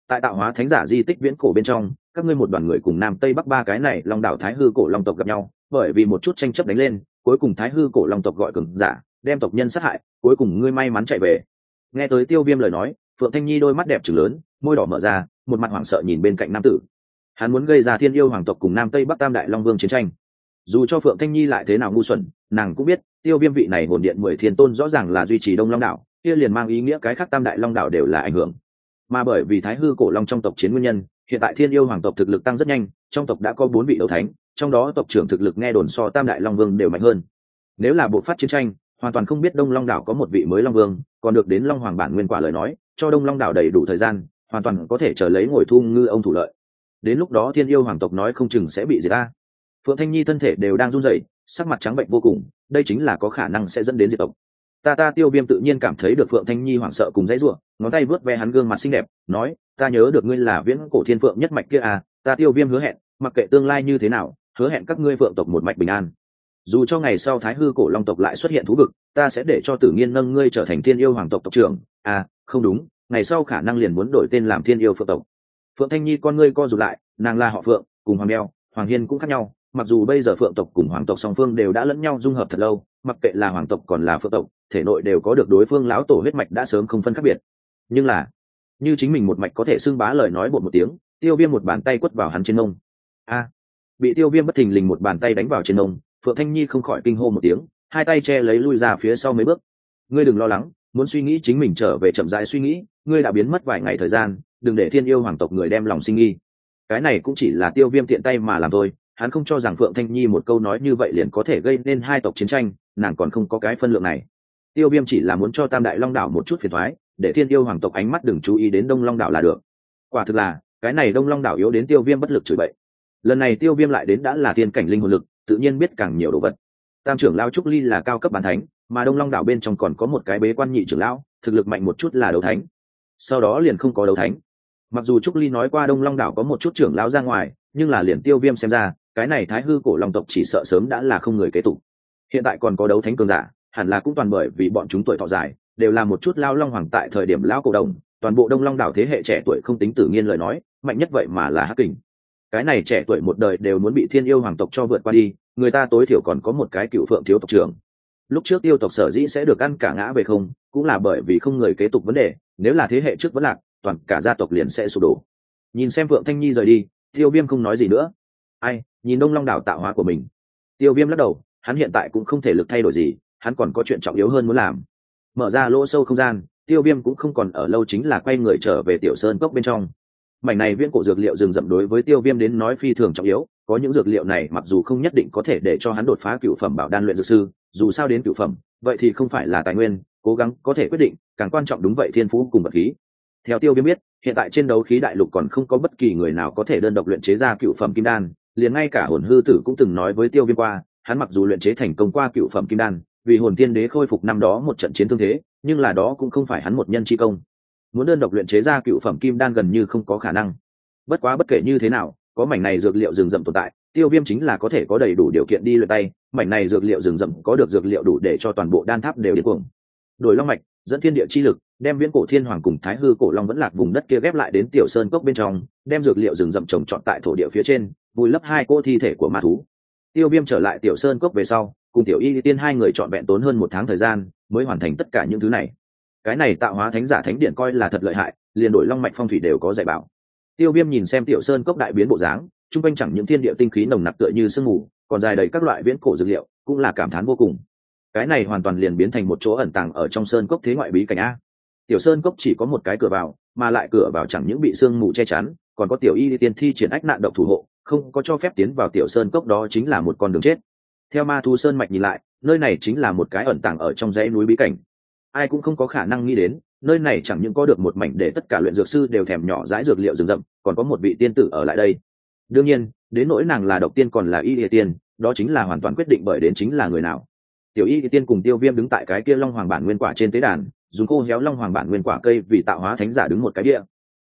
Tại tạo hóa thánh giả di tích viễn cổ bên trong, các ngươi một đoàn người cùng nam tây bắc ba cái này long đảo thái hư cổ long tộc gặp nhau, bởi vì một chút tranh chấp đánh lên, cuối cùng thái hư cổ long tộc gọi cường giả đem tộc nhân sát hại, cuối cùng ngươi may mắn chạy về. Nghe tới Tiêu Viêm lời nói, Phượng Thanh Nhi đôi mắt đẹp trừng lớn, môi đỏ mở ra, một mặt hoảng sợ nhìn bên cạnh nam tử. Hắn muốn gây ra thiên yêu hoàng tộc cùng nam tây bắc tam đại long vương chiến tranh. Dù cho Phượng Thanh Nhi lại thế nào ngu xuẩn, nàng cũng biết Tiêu Viêm vị này hồn điện 10 thiên tôn rõ ràng là duy trì đông long đảo, kia liền mang ý nghĩa cái khác tam đại long đảo đều là ảnh hưởng. Mà bởi vì thái hư cổ long trong tộc chiến nguyên nhân, hiện tại thiên yêu hoàng tộc thực lực tăng rất nhanh, trong tộc đã có 4 vị đấu thánh, trong đó tộc trưởng thực lực nghe đồn so tam đại long vương đều mạnh hơn. Nếu là bộ phát chiến tranh, hoàn toàn không biết đông long đảo có một vị mới long vương, còn được đến long hoàng bản nguyên quả lời nói, cho đông long đảo đầy đủ thời gian, hoàn toàn có thể chờ lấy ngồi thu ngư ông thủ lợi. Đến lúc đó thiên yêu hoàng tộc nói không chừng sẽ bị diệt ta. Phượng Thanh Nhi thân thể đều đang run rẩy, sắc mặt trắng bệnh vô cùng, đây chính là có khả năng sẽ dẫn đến diệt tộc. Ta Tiêu Viêm tự nhiên cảm thấy được Phượng Thanh Nhi hoảng sợ cùng dãy rủa, ngón tay vớt ve hắn gương mặt xinh đẹp, nói, ta nhớ được ngươi là viễn cổ thiên phượng nhất mạch kia à, ta Tiêu Viêm hứa hẹn, mặc kệ tương lai như thế nào, hứa hẹn các ngươi phượng tộc một mạch bình an. Dù cho ngày sau thái hư cổ long tộc lại xuất hiện thú vực, ta sẽ để cho Tử Nghiên nâng ngươi trở thành thiên yêu hoàng tộc tộc trưởng. À, không đúng, ngày sau khả năng liền muốn đổi tên làm thiên yêu phượng tộc. Phượng Thanh Nhi con ngươi co rụt lại, nàng là họ Phượng, cùng Hoàng Beo, Hoàng Hiên cũng khác nhau, mặc dù bây giờ phượng tộc cùng hoàng tộc song phương đều đã lẫn nhau dung hợp thật lâu, mặc kệ là hoàng tộc còn là phượng tộc, thể nội đều có được đối phương lão tổ huyết mạch đã sớm không phân khác biệt. Nhưng là, như chính mình một mạch có thể xưng bá lời nói bột một tiếng, Tiêu Viêm một bàn tay quất vào hắn trên nông. A! Bị Tiêu Viêm bất thình lình một bàn tay đánh vào trên nông, Phượng Thanh Nhi không khỏi kinh hô một tiếng, hai tay che lấy lui ra phía sau mấy bước. Ngươi đừng lo lắng, muốn suy nghĩ chính mình trở về chậm rãi suy nghĩ, ngươi đã biến mất vài ngày thời gian, đừng để thiên yêu hoàng tộc người đem lòng sinh nghi. Cái này cũng chỉ là Tiêu Viêm tiện tay mà làm thôi, hắn không cho rằng Phượng Thanh Nhi một câu nói như vậy liền có thể gây nên hai tộc chiến tranh, nàng còn không có cái phân lượng này. Tiêu Viêm chỉ là muốn cho tam đại long đảo một chút phiền toái, để thiên yêu hoàng tộc ánh mắt đừng chú ý đến đông long đảo là được. Quả thực là cái này đông long đảo yếu đến Tiêu Viêm bất lực chửi bậy. Lần này Tiêu Viêm lại đến đã là thiên cảnh linh hồn lực, tự nhiên biết càng nhiều đồ vật. Tam trưởng lão Trúc Ly là cao cấp bán thánh, mà đông long đảo bên trong còn có một cái bế quan nhị trưởng lão, thực lực mạnh một chút là đấu thánh, sau đó liền không có đấu thánh. Mặc dù Trúc Ly nói qua đông long đảo có một chút trưởng lão ra ngoài, nhưng là liền Tiêu Viêm xem ra, cái này thái hư cổ long tộc chỉ sợ sớm đã là không người kế tục. Hiện tại còn có đấu thánh cường giả, hẳn là cũng toàn bởi vì bọn chúng tuổi thọ dài, đều là một chút lao long hoàng tại thời điểm lão cổ đồng, toàn bộ đông long đảo thế hệ trẻ tuổi không tính Tử Nghiên lời nói, mạnh nhất vậy mà là Hắc Kình. Cái này trẻ tuổi một đời đều muốn bị thiên yêu hoàng tộc cho vượt qua đi, người ta tối thiểu còn có một cái cựu phượng thiếu tộc trưởng. Lúc trước tiêu tộc sở dĩ sẽ được ăn cả ngã về không, cũng là bởi vì không người kế tục vấn đề, nếu là thế hệ trước vẫn lạc, toàn cả gia tộc liền sẽ sụp đổ. Nhìn xem Phượng Thanh Nhi rời đi, Tiêu Viêm không nói gì nữa. Ai, nhìn đông long đảo tạo hóa của mình. Tiêu Viêm lắc đầu, hắn hiện tại cũng không thể lực thay đổi gì, hắn còn có chuyện trọng yếu hơn muốn làm. Mở ra lỗ sâu không gian, Tiêu Viêm cũng không còn ở lâu, chính là quay người trở về Tiểu Sơn cốc bên trong. Mảnh này viễn cổ dược liệu rừng rậm đối với Tiêu Viêm đến nói phi thường trọng yếu, có những dược liệu này mặc dù không nhất định có thể để cho hắn đột phá cựu phẩm bảo đan luyện dược sư, dù sao đến cựu phẩm, vậy thì không phải là tài nguyên, cố gắng có thể quyết định, càng quan trọng đúng vậy thiên phú cùng vật khí. Theo Tiêu Viêm biết, hiện tại trên đấu khí đại lục còn không có bất kỳ người nào có thể đơn độc luyện chế ra cựu phẩm kim đan, liền ngay cả Hồn Hư Tử cũng từng nói với Tiêu Viêm qua, hắn mặc dù luyện chế thành công qua cựu phẩm kim đan, vì Hồn Tiên Đế khôi phục năm đó một trận chiến thương thế, nhưng là đó cũng không phải hắn một nhân chi công. Muốn đơn độc luyện chế ra cựu phẩm kim đan gần như không có khả năng. Bất quá bất kể như thế nào, có mảnh này dược liệu rừng rậm tồn tại, Tiêu Viêm chính là có thể có đầy đủ điều kiện đi luyện tay, mảnh này dược liệu rừng rậm có được dược liệu đủ để cho toàn bộ đan tháp đều điên cuồng. Đổi long mạch, dẫn thiên địa chi lực, đem viễn cổ thiên hoàng cùng thái hư cổ long vẫn lạc vùng đất kia ghép lại đến Tiểu Sơn cốc bên trong, đem dược liệu rừng rậm trồng trọt tại thổ địa phía trên, vùi lấp hai cỗ thi thể của ma thú. Tiêu Viêm trở lại Tiểu Sơn cốc về sau, cùng Tiểu Y Tiên hai người trọn vẹn tốn hơn 1 tháng thời gian mới hoàn thành tất cả những thứ này. Cái này tạo hóa thánh giả thánh điện coi là thật lợi hại, liền đổi long mạch phong thủy đều có dạy bảo. Tiêu Viêm nhìn xem Tiểu Sơn cốc đại biến bộ dáng, trung quanh chẳng những thiên địa tinh khí nồng nặc tựa như sương mù, còn dài đầy các loại viễn cổ dược liệu, cũng là cảm thán vô cùng. Cái này hoàn toàn liền biến thành một chỗ ẩn tàng ở trong sơn cốc thế ngoại bí cảnh a. Tiểu Sơn cốc chỉ có một cái cửa vào, mà lại cửa vào chẳng những bị sương mù che chắn, còn có Tiểu Y Tiên thi triển ách nạn độc thủ hộ, không có cho phép tiến vào Tiểu Sơn cốc, đó chính là một con đường chết. Theo Ma Thú Sơn mạch nhìn lại, nơi này chính là một cái ẩn tàng ở trong dãy núi bí cảnh. Ai cũng không có khả năng nghĩ đến, nơi này chẳng những có được một mảnh để tất cả luyện dược sư đều thèm nhỏ dãi dược liệu rừng rậm, còn có một vị tiên tử ở lại đây. Đương nhiên, đến nỗi nàng là độc tiên còn là Y Tiên, đó chính là hoàn toàn quyết định bởi đến chính là người nào. Tiểu Y Tiên cùng Tiêu Viêm đứng tại cái kia long hoàng bản nguyên quả trên tế đàn, dùng khô héo long hoàng bản nguyên quả cây vì tạo hóa thánh giả đứng một cái địa.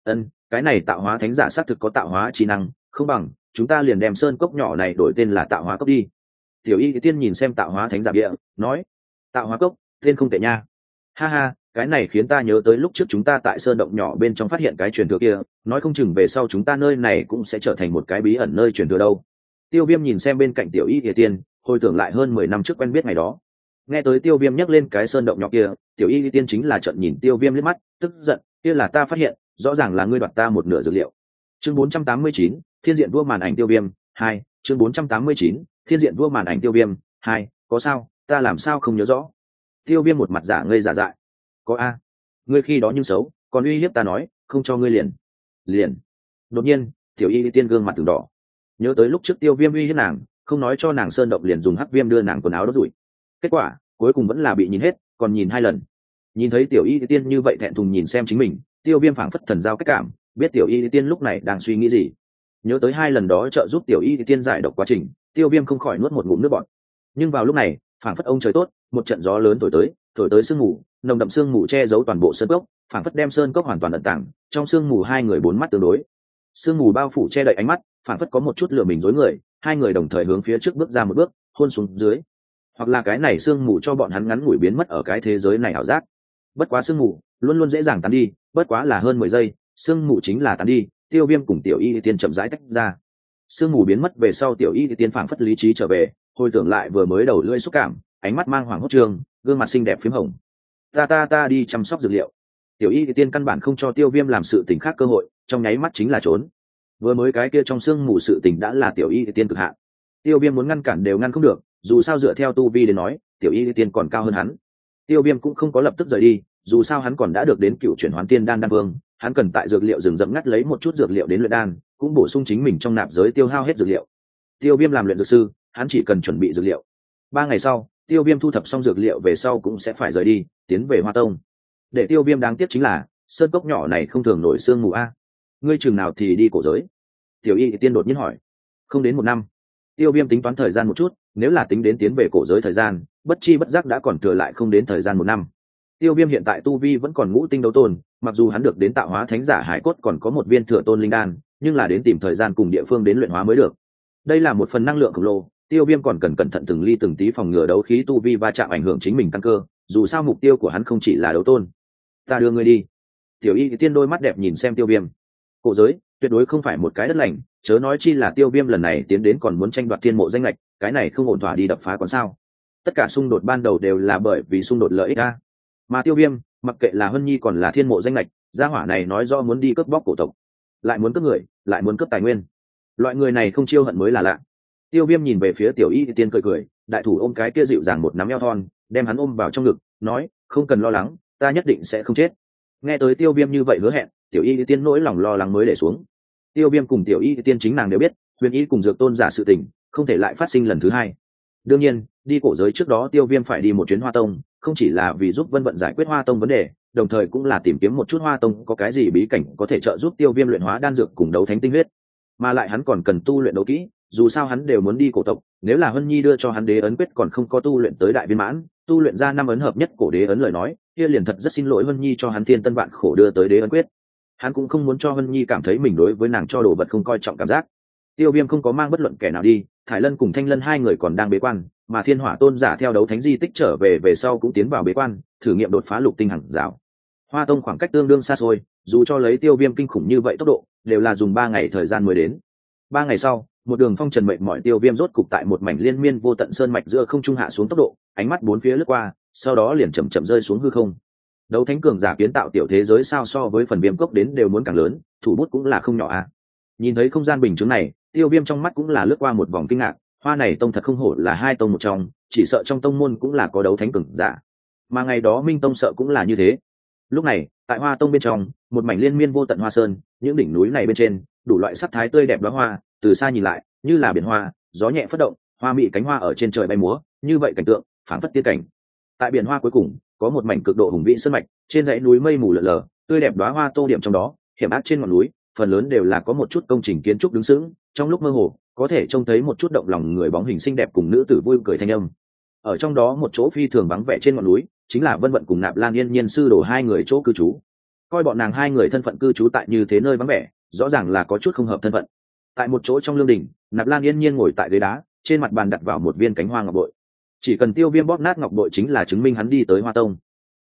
Cái này tạo hóa thánh giả xác thực có tạo hóa trí năng, không bằng chúng ta liền đem sơn cốc nhỏ này đổi tên là tạo hóa cốc đi. Tiểu Y Tiên nhìn xem tạo hóa thánh giả địa, nói: Tạo hóa cốc, tên không tệ nha. Ha ha, cái này khiến ta nhớ tới lúc trước chúng ta tại sơn động nhỏ bên trong phát hiện cái truyền thừa kia, nói không chừng về sau chúng ta nơi này cũng sẽ trở thành một cái bí ẩn nơi truyền thừa đâu. Tiêu Viêm nhìn xem bên cạnh Tiểu Y Lìa Tiên, hồi tưởng lại hơn 10 năm trước quen biết ngày đó. Nghe tới Tiêu Viêm nhắc lên cái sơn động nhỏ kia, Tiểu Y Lìa Tiên chính là trợn nhìn Tiêu Viêm liếc mắt, tức giận, kia là ta phát hiện, rõ ràng là ngươi đoạt ta một nửa dược liệu. Chương 489, Thiên diện vua màn ảnh Tiêu Viêm 2, chương 489, Thiên diện vua màn ảnh Tiêu Viêm 2, có sao, ta làm sao không nhớ rõ. Tiêu Viêm một mặt giả ngây giả dại. Có a, ngươi khi đó nhưng xấu, còn uy hiếp ta nói, không cho ngươi liền. Đột nhiên, Tiểu Y Tiên gương mặt từng đỏ. Nhớ tới lúc trước Tiêu Viêm uy hiếp nàng, không nói cho nàng sơn động liền dùng hắc viêm đưa nàng quần áo đốt rủi. Kết quả, cuối cùng vẫn là bị nhìn hết, còn nhìn 2 lần. Nhìn thấy Tiểu Y Tiên như vậy thẹn thùng nhìn xem chính mình, Tiêu Viêm phảng phất thần giao cách cảm, biết Tiểu Y Tiên lúc này đang suy nghĩ gì. Nhớ tới 2 lần đó trợ giúp Tiểu Y Tiên giải độc quá trình, Tiêu Viêm không khỏi nuốt một ngụm nước bọt. Nhưng vào lúc này, phảng phất ông trời tốt, một trận gió lớn thổi tới sương mù, nồng đậm sương mù che giấu toàn bộ sơn cốc, phảng phất đem sơn cốc hoàn toàn ẩn tàng. Trong sương mù 2 người 4 mắt tương đối, sương mù bao phủ che đậy ánh mắt, phảng phất có một chút lửa mình rối người. 2 người đồng thời hướng phía trước bước ra một bước, hôn xuống dưới. Hoặc là cái này sương mù cho bọn hắn ngắn ngủi biến mất ở cái thế giới này ảo giác. Bất quá sương mù luôn luôn dễ dàng tán đi, bất quá là hơn 10 giây, sương mù chính là tán đi. Tiêu Viêm cùng Tiểu Y Tiên chậm rãi tách ra. Sương mù biến mất về sau, Tiểu Y Tiên phảng phất lý trí trở về, hồi tưởng lại vừa mới đầu lưỡi xúc cảm, ánh mắt mang hoàng hốt trường, gương mặt xinh đẹp phím hồng. Ta đi chăm sóc dược liệu. Tiểu Y Tiên căn bản không cho Tiêu Viêm làm sự tình khác cơ hội, trong nháy mắt chính là trốn. Vừa mới cái kia trong sương mù sự tình đã là Tiểu Y Tiên cực hạn. Tiêu Viêm muốn ngăn cản đều ngăn không được, dù sao dựa theo tu vi đến nói, Tiểu Y Tiên còn cao hơn hắn. Tiêu Viêm cũng không có lập tức rời đi, dù sao hắn còn đã được đến cựu chuyển hoán tiên đan đan vương, hắn cần tại dược liệu rừng rậm ngắt lấy một chút dược liệu đến luyện đan, cũng bổ sung chính mình trong nạp giới tiêu hao hết dược liệu. Tiêu Viêm làm luyện dược sư, hắn chỉ cần chuẩn bị dược liệu. 3 ngày sau, Tiêu Viêm thu thập xong dược liệu về sau cũng sẽ phải rời đi, tiến về Hoa Tông. Để Tiêu Viêm đáng tiếc chính là, sơn cốc nhỏ này không thường nổi sương mù a. Ngươi chừng nào thì đi cổ giới? Tiểu Y Tiên đột nhiên hỏi. Không đến 1 năm. Tiêu Viêm tính toán thời gian một chút, nếu là tính đến tiến về cổ giới thời gian, bất chi bất giác đã còn thừa lại không đến thời gian 1 năm. Tiêu Viêm hiện tại tu vi vẫn còn ngũ tinh đấu tôn, mặc dù hắn được đến tạo hóa thánh giả hải cốt còn có một viên thừa tôn linh đan, nhưng là đến tìm thời gian cùng địa phương đến luyện hóa mới được. Đây là một phần năng lượng khổng lồ, Tiêu Viêm còn cần cẩn thận từng ly từng tí phòng ngừa đấu khí tu vi va chạm ảnh hưởng chính mình căn cơ, dù sao mục tiêu của hắn không chỉ là đấu tôn. Ta đưa ngươi đi. Tiểu Y Tiên đôi mắt đẹp nhìn xem Tiêu Viêm. Cổ giới tuyệt đối không phải một cái đất lành, chớ nói chi là Tiêu Viêm lần này tiến đến còn muốn tranh đoạt thiên mộ danh lệch, cái này không ổn thỏa đi đập phá còn sao? Tất cả xung đột ban đầu đều là bởi vì xung đột lợi ích a. Mà Tiêu Viêm, mặc kệ là Hân Nhi còn là thiên mộ danh lệch, gia hỏa này nói do muốn đi cướp bóc cổ tộc, lại muốn cướp người, lại muốn cướp tài nguyên. Loại người này không chiêu hận mới là lạ. Tiêu Viêm nhìn về phía Tiểu Y Tiên cười cười, đại thủ ôm cái kia dịu dàng một nắm eo thon, đem hắn ôm vào trong ngực, nói, không cần lo lắng, ta nhất định sẽ không chết. Nghe tới Tiêu Viêm như vậy hứa hẹn, Tiểu Y Tiên nỗi lòng lo lắng mới để xuống. Tiêu Viêm cùng Tiểu Y Tiên chính nàng đều biết, huyền ý cùng dược tôn giả sự tình, không thể lại phát sinh lần thứ hai. Đương nhiên, đi cổ giới trước đó Tiêu Viêm phải đi một chuyến Hoa Tông, không chỉ là vì giúp Vân Vận giải quyết Hoa Tông vấn đề, đồng thời cũng là tìm kiếm một chút Hoa Tông có cái gì bí cảnh có thể trợ giúp Tiêu Viêm luyện hóa đan dược cùng đấu thánh tinh huyết. Mà lại hắn còn cần tu luyện đấu kỹ, dù sao hắn đều muốn đi cổ tộc, nếu là Hân Nhi đưa cho hắn đế ấn quyết còn không có tu luyện tới đại viên mãn, tu luyện ra 5 ấn hợp nhất cổ đế ấn lời nói, kia liền thật rất xin lỗi Hân Nhi cho hắn thiên tân vạn khổ đưa tới đế ấn quyết. Hắn cũng không muốn cho Hân Nhi cảm thấy mình đối với nàng cho đồ vật không coi trọng cảm giác. Tiêu Viêm không có mang bất luận kẻ nào đi, Thải Lân cùng Thanh Lân 2 người còn đang bế quan, mà Thiên Hỏa tôn giả theo đấu thánh di tích trở về sau cũng tiến vào bế quan, thử nghiệm đột phá lục tinh hằng rào. Hoa Tông khoảng cách tương đương xa xôi, dù cho lấy Tiêu Viêm kinh khủng như vậy tốc độ, đều là dùng 3 ngày thời gian mới đến. 3 ngày sau, một đường phong trần mệt mỏi Tiêu Viêm rốt cục tại một mảnh liên miên vô tận sơn mạch giữa không trung hạ xuống tốc độ, ánh mắt bốn phía lướt qua, sau đó liền chậm chậm rơi xuống hư không. Đấu thánh cường giả kiến tạo tiểu thế giới sao so với phần Viêm cốc đến đều muốn càng lớn, thủ bút cũng là không nhỏ a. Nhìn thấy không gian bình chứng này, Tiêu Viêm trong mắt cũng là lướt qua một vòng kinh ngạc, Hoa này tông thật không hổ là 2 tông một trong, chỉ sợ trong tông môn cũng là có đấu thánh cường giả. Mà ngày đó Minh tông sợ cũng là như thế. Lúc này, tại Hoa tông bên trong, một mảnh liên miên vô tận hoa sơn, những đỉnh núi này bên trên, đủ loại sắc thái tươi đẹp đóa hoa, từ xa nhìn lại, như là biển hoa, gió nhẹ phất động, hoa mị cánh hoa ở trên trời bay múa, như vậy cảnh tượng, phảng phất tiên cảnh. Tại biển hoa cuối cùng, có một mảnh cực độ hùng vĩ sơn mạch, trên dãy núi mây mù lờ lờ, tươi đẹp đóa hoa tô điểm trong đó, hiểm ác trên ngọn núi, phần lớn đều là có một chút công trình kiến trúc đứng sững, trong lúc mơ hồ, có thể trông thấy một chút động lòng người bóng hình xinh đẹp cùng nữ tử vui cười thanh âm. Ở trong đó một chỗ phi thường vắng vẻ trên ngọn núi, chính là Vân Vận cùng Nạp Lan Yên Nhiên sư đồ 2 người chỗ cư trú. Coi bọn nàng 2 người thân phận cư trú tại như thế nơi vắng vẻ, rõ ràng là có chút không hợp thân phận. Tại một chỗ trong lương đình, Nạp Lan Yên Nhiên ngồi tại ghế đá, trên mặt bàn đặt vào một viên cánh hoa ngọc bội. Chỉ cần Tiêu Viêm bóp nát ngọc bội chính là chứng minh hắn đi tới Hoa Tông.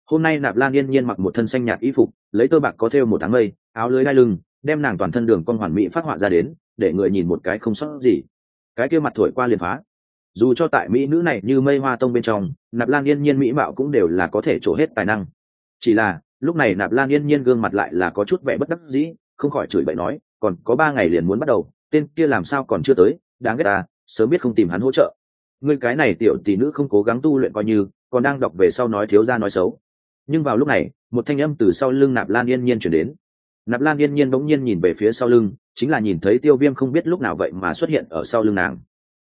Hôm nay Nạp Lan Yên Nhiên mặc một thân xanh nhạt y phục, lấy tơ bạc có thêu một áng mây, áo lưới đai lưng, đem nàng toàn thân đường cong hoàn mỹ phát họa ra đến, để người nhìn một cái không sót gì. Cái kia mặt thổi qua liền phá. Dù cho tại mỹ nữ này như mây hoa tông bên trong, Nạp Lan Yên Nhiên mỹ mạo cũng đều là có thể trổ hết tài năng. Chỉ là lúc này Nạp Lan Yên Nhiên gương mặt lại là có chút vẻ bất đắc dĩ, không khỏi chửi bậy nói, còn có 3 ngày liền muốn bắt đầu, tên kia làm sao còn chưa tới, đáng ghét ta, sớm biết không tìm hắn hỗ trợ. Ngươi cái này tiểu tỷ nữ không cố gắng tu luyện coi như, còn đang đọc về sau nói thiếu gia nói xấu. Nhưng vào lúc này, một thanh âm từ sau lưng Nạp Lan Yên Nhiên truyền đến. Nạp Lan Yên Nhiên bỗng nhiên nhìn về phía sau lưng, chính là nhìn thấy Tiêu Viêm không biết lúc nào vậy mà xuất hiện ở sau lưng nàng.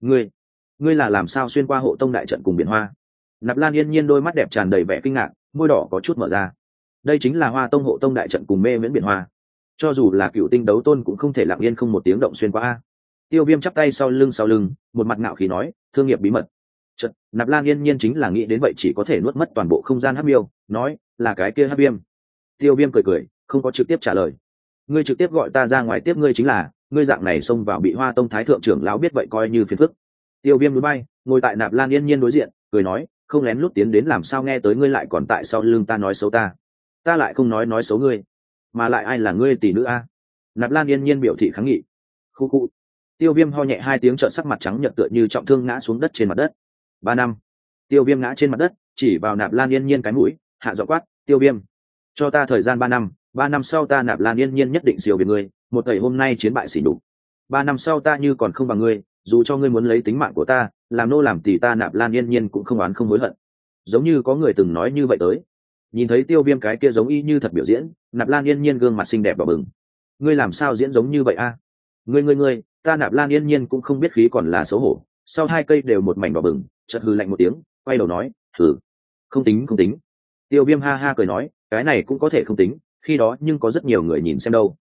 Ngươi là làm sao xuyên qua hộ tông đại trận cùng biển hoa? Nạp Lan Yên Nhiên đôi mắt đẹp tràn đầy vẻ kinh ngạc, môi đỏ có chút mở ra. Đây chính là Hoa Tông hộ tông đại trận cùng mê miễn biển hoa. Cho dù là cựu tinh đấu tôn cũng không thể lặng yên không một tiếng động xuyên qua a. Tiêu Viêm chắp tay sau lưng, một mặt ngạo khí nói, thương nghiệp bí mật. Chợt, Nạp Lan Yên Nhiên chính là nghĩ đến vậy chỉ có thể nuốt mất toàn bộ không gian hắc miêu, nói, là cái kia hắc viêm. Tiêu Viêm cười, không có trực tiếp trả lời. Ngươi trực tiếp gọi ta ra ngoài tiếp ngươi chính là, ngươi dạng này xông vào bị Hoa Tông thái thượng trưởng lão biết vậy coi như phiền phức. Tiêu Viêm núi bay, ngồi tại Nạp Lan Yên Nhiên đối diện, cười nói, không lén lút tiến đến làm sao nghe tới ngươi lại còn tại sau lưng ta nói xấu ta lại không nói xấu ngươi, mà lại ai là ngươi tỷ nữ a? Nạp Lan Yên Nhiên biểu thị kháng nghị. Khu khu. Tiêu Viêm ho nhẹ 2 tiếng, trợn sắc mặt trắng nhợt tựa như trọng thương ngã xuống đất trên mặt đất. 3 năm. Tiêu Viêm ngã trên mặt đất, chỉ vào Nạp Lan Yên Nhiên cái mũi, hạ giọng quát, Tiêu Viêm, cho ta thời gian 3 năm, 3 năm sau ta Nạp Lan Yên Nhiên nhất định siêu về ngươi, một ngày hôm nay chiến bại xỉ nhục. 3 năm sau ta như còn không bằng ngươi, dù cho ngươi muốn lấy tính mạng của ta, làm nô làm tỳ ta Nạp Lan Yên Nhiên cũng không oán không hối hận. Giống như có người từng nói như vậy tới. Nhìn thấy Tiêu Viêm cái kia giống y như thật biểu diễn, Nạp Lan Yên Nhiên gương mặt xinh đẹp đỏ bừng. Ngươi làm sao diễn giống như vậy a? Ngươi, ta Nạp Lan Yên Nhiên cũng không biết khí còn là xấu hổ, sau 2 cây đều một mảnh đỏ bừng, chợt hừ lạnh một tiếng, quay đầu nói, thử. Không tính. Tiêu Viêm ha ha cười nói, cái này cũng có thể không tính, khi đó nhưng có rất nhiều người nhìn xem đâu.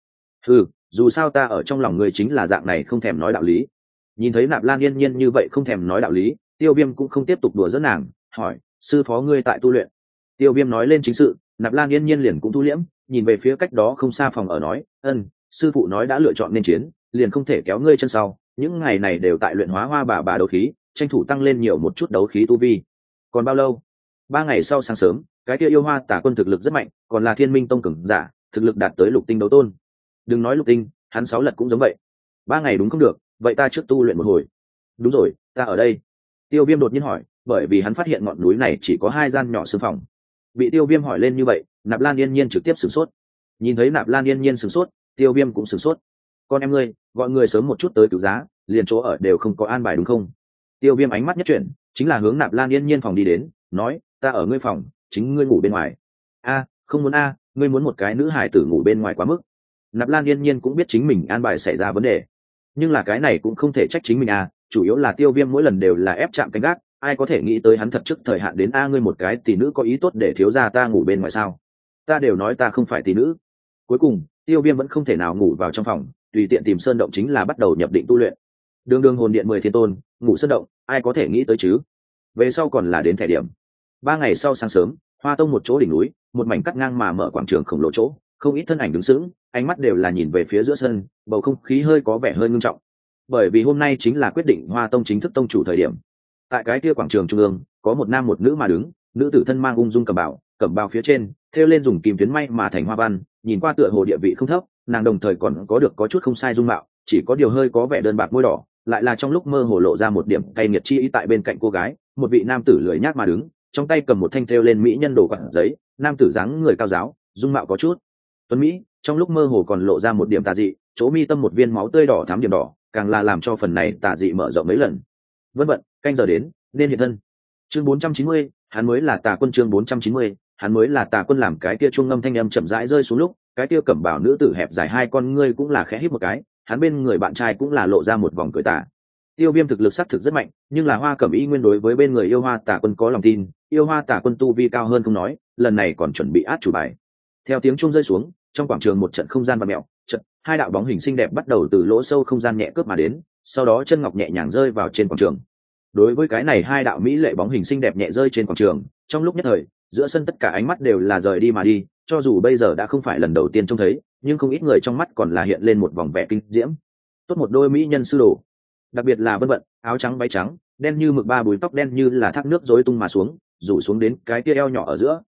Dù sao ta ở trong lòng ngươi chính là dạng này không thèm nói đạo lý. Nhìn thấy Nạp Lan Yên Nhiên như vậy không thèm nói đạo lý, Tiêu Viêm cũng không tiếp tục đùa giỡn nàng, hỏi, sư phó ngươi tại tu luyện? Tiêu Viêm nói lên chính sự, Nạp Lan Yên Nhiên liền cũng thu liễm, nhìn về phía cách đó không xa phòng ở nói, sư phụ nói đã lựa chọn nên chiến, liền không thể kéo ngươi chân sau, những ngày này đều tại luyện hóa hoa bà đấu khí, tranh thủ tăng lên nhiều một chút đấu khí tu vi. Còn bao lâu? 3 ngày sau sáng sớm, cái kia yêu hoa tả quân thực lực rất mạnh, còn là Thiên Minh tông cường giả, thực lực đạt tới lục tinh đấu tôn. Đừng nói lục tinh, hắn 6 lật cũng giống vậy. 3 ngày đúng không được, vậy ta trước tu luyện một hồi. Đúng rồi, ta ở đây. Tiêu Viêm đột nhiên hỏi, bởi vì hắn phát hiện ngọn núi này chỉ có 2 gian nhỏ sương phòng. Bị Tiêu Viêm hỏi lên như vậy, Nạp Lan Yên Nhiên trực tiếp sửng sốt. Nhìn thấy Nạp Lan Yên Nhiên sửng sốt, Tiêu Viêm cũng sửng sốt. Con em ngươi, gọi người sớm một chút tới cứu giá, liền chỗ ở đều không có an bài đúng không? Tiêu Viêm ánh mắt nhất chuyển, chính là hướng Nạp Lan Yên Nhiên phòng đi đến, nói, ta ở ngươi phòng, chính ngươi ngủ bên ngoài. Không muốn ngươi muốn một cái nữ hài tử ngủ bên ngoài quá mức. Nạp Lan Yên Nhiên cũng biết chính mình an bài xảy ra vấn đề, nhưng là cái này cũng không thể trách chính mình chủ yếu là Tiêu Viêm mỗi lần đều là ép chạm canh gác, ai có thể nghĩ tới hắn thật trước thời hạn đến ngươi một cái tỷ nữ có ý tốt để thiếu gia ta ngủ bên ngoài sao? Ta đều nói ta không phải tỷ nữ. Cuối cùng Tiêu Viêm vẫn không thể nào ngủ vào trong phòng, tùy tiện tìm sơn động chính là bắt đầu nhập định tu luyện. Đường hồn điện 10 thiên tôn, ngủ sơn động, ai có thể nghĩ tới chứ? Về sau còn là đến thẻ điểm. 3 ngày sau sáng sớm, Hoa Tông một chỗ đỉnh núi, một mảnh cắt ngang mà mở quảng trường khổng lồ chỗ, không ít thân ảnh đứng sững, ánh mắt đều là nhìn về phía giữa sân, bầu không khí hơi có vẻ hơi ngưng trọng. Bởi vì hôm nay chính là quyết định Hoa Tông chính thức tông chủ thời điểm. Tại cái kia quảng trường trung ương, có một nam một nữ mà đứng, nữ tử thân mang ung dung cẩm bào phía trên thêu lên dùng kim tuyến may mà thành hoa văn, nhìn qua tựa hồ địa vị không thấp, nàng đồng thời còn có chút không sai dung mạo, chỉ có điều hơi có vẻ đơn bạc môi đỏ, lại là trong lúc mơ hồ lộ ra một điểm cay nghiệt chi ý. Tại bên cạnh cô gái, một vị nam tử lười nhác mà đứng, trong tay cầm một thanh thêu lên mỹ nhân đồ quặng giấy, nam tử dáng người cao giáo, dung mạo có chút tuấn mỹ, trong lúc mơ hồ còn lộ ra một điểm tà dị, chỗ mi tâm một viên máu tươi đỏ thắm điểm đỏ, càng là làm cho phần này tà dị mở rộng mấy lần. Vân vận, canh giờ đến, nên hiện thân. Chương 490, hắn mới là Tà Quân. Chương 490, hắn mới là Tà Quân. Làm cái kia chuông ngâm thanh âm chậm rãi rơi xuống lúc, cái kia cẩm bào nữ tử hẹp dài 2 con ngươi cũng là khẽ híp một cái, hắn bên người bạn trai cũng là lộ ra một vòng cười tà. Tiêu Viêm thực lực xác thực rất mạnh, nhưng là Hoa Cẩm Y Nguyên đối với bên người yêu Hoa Tà Quân có lòng tin, yêu Hoa Tà Quân tu vi cao hơn không nói, lần này còn chuẩn bị át chủ bài. Theo tiếng chuông rơi xuống, trong quảng trường một trận không gian vặn mèo, trận 2 đạo bóng hình xinh đẹp bắt đầu từ lỗ sâu không gian nhẹ cướp mà đến, sau đó chân ngọc nhẹ nhàng rơi vào trên quảng trường. Đối với cái này 2 đạo mỹ lệ bóng hình xinh đẹp nhẹ rơi trên quảng trường, trong lúc nhất thời, giữa sân tất cả ánh mắt đều là rời đi mà đi, cho dù bây giờ đã không phải lần đầu tiên trông thấy, nhưng không ít người trong mắt còn là hiện lên một vòng vẻ kinh diễm. Tốt một đôi mỹ nhân sư đồ, đặc biệt là Vân Vận, áo trắng váy trắng, đen như mực, 3 búi tóc đen như là thác nước rối tung mà xuống, rủ xuống đến cái kia eo nhỏ ở giữa,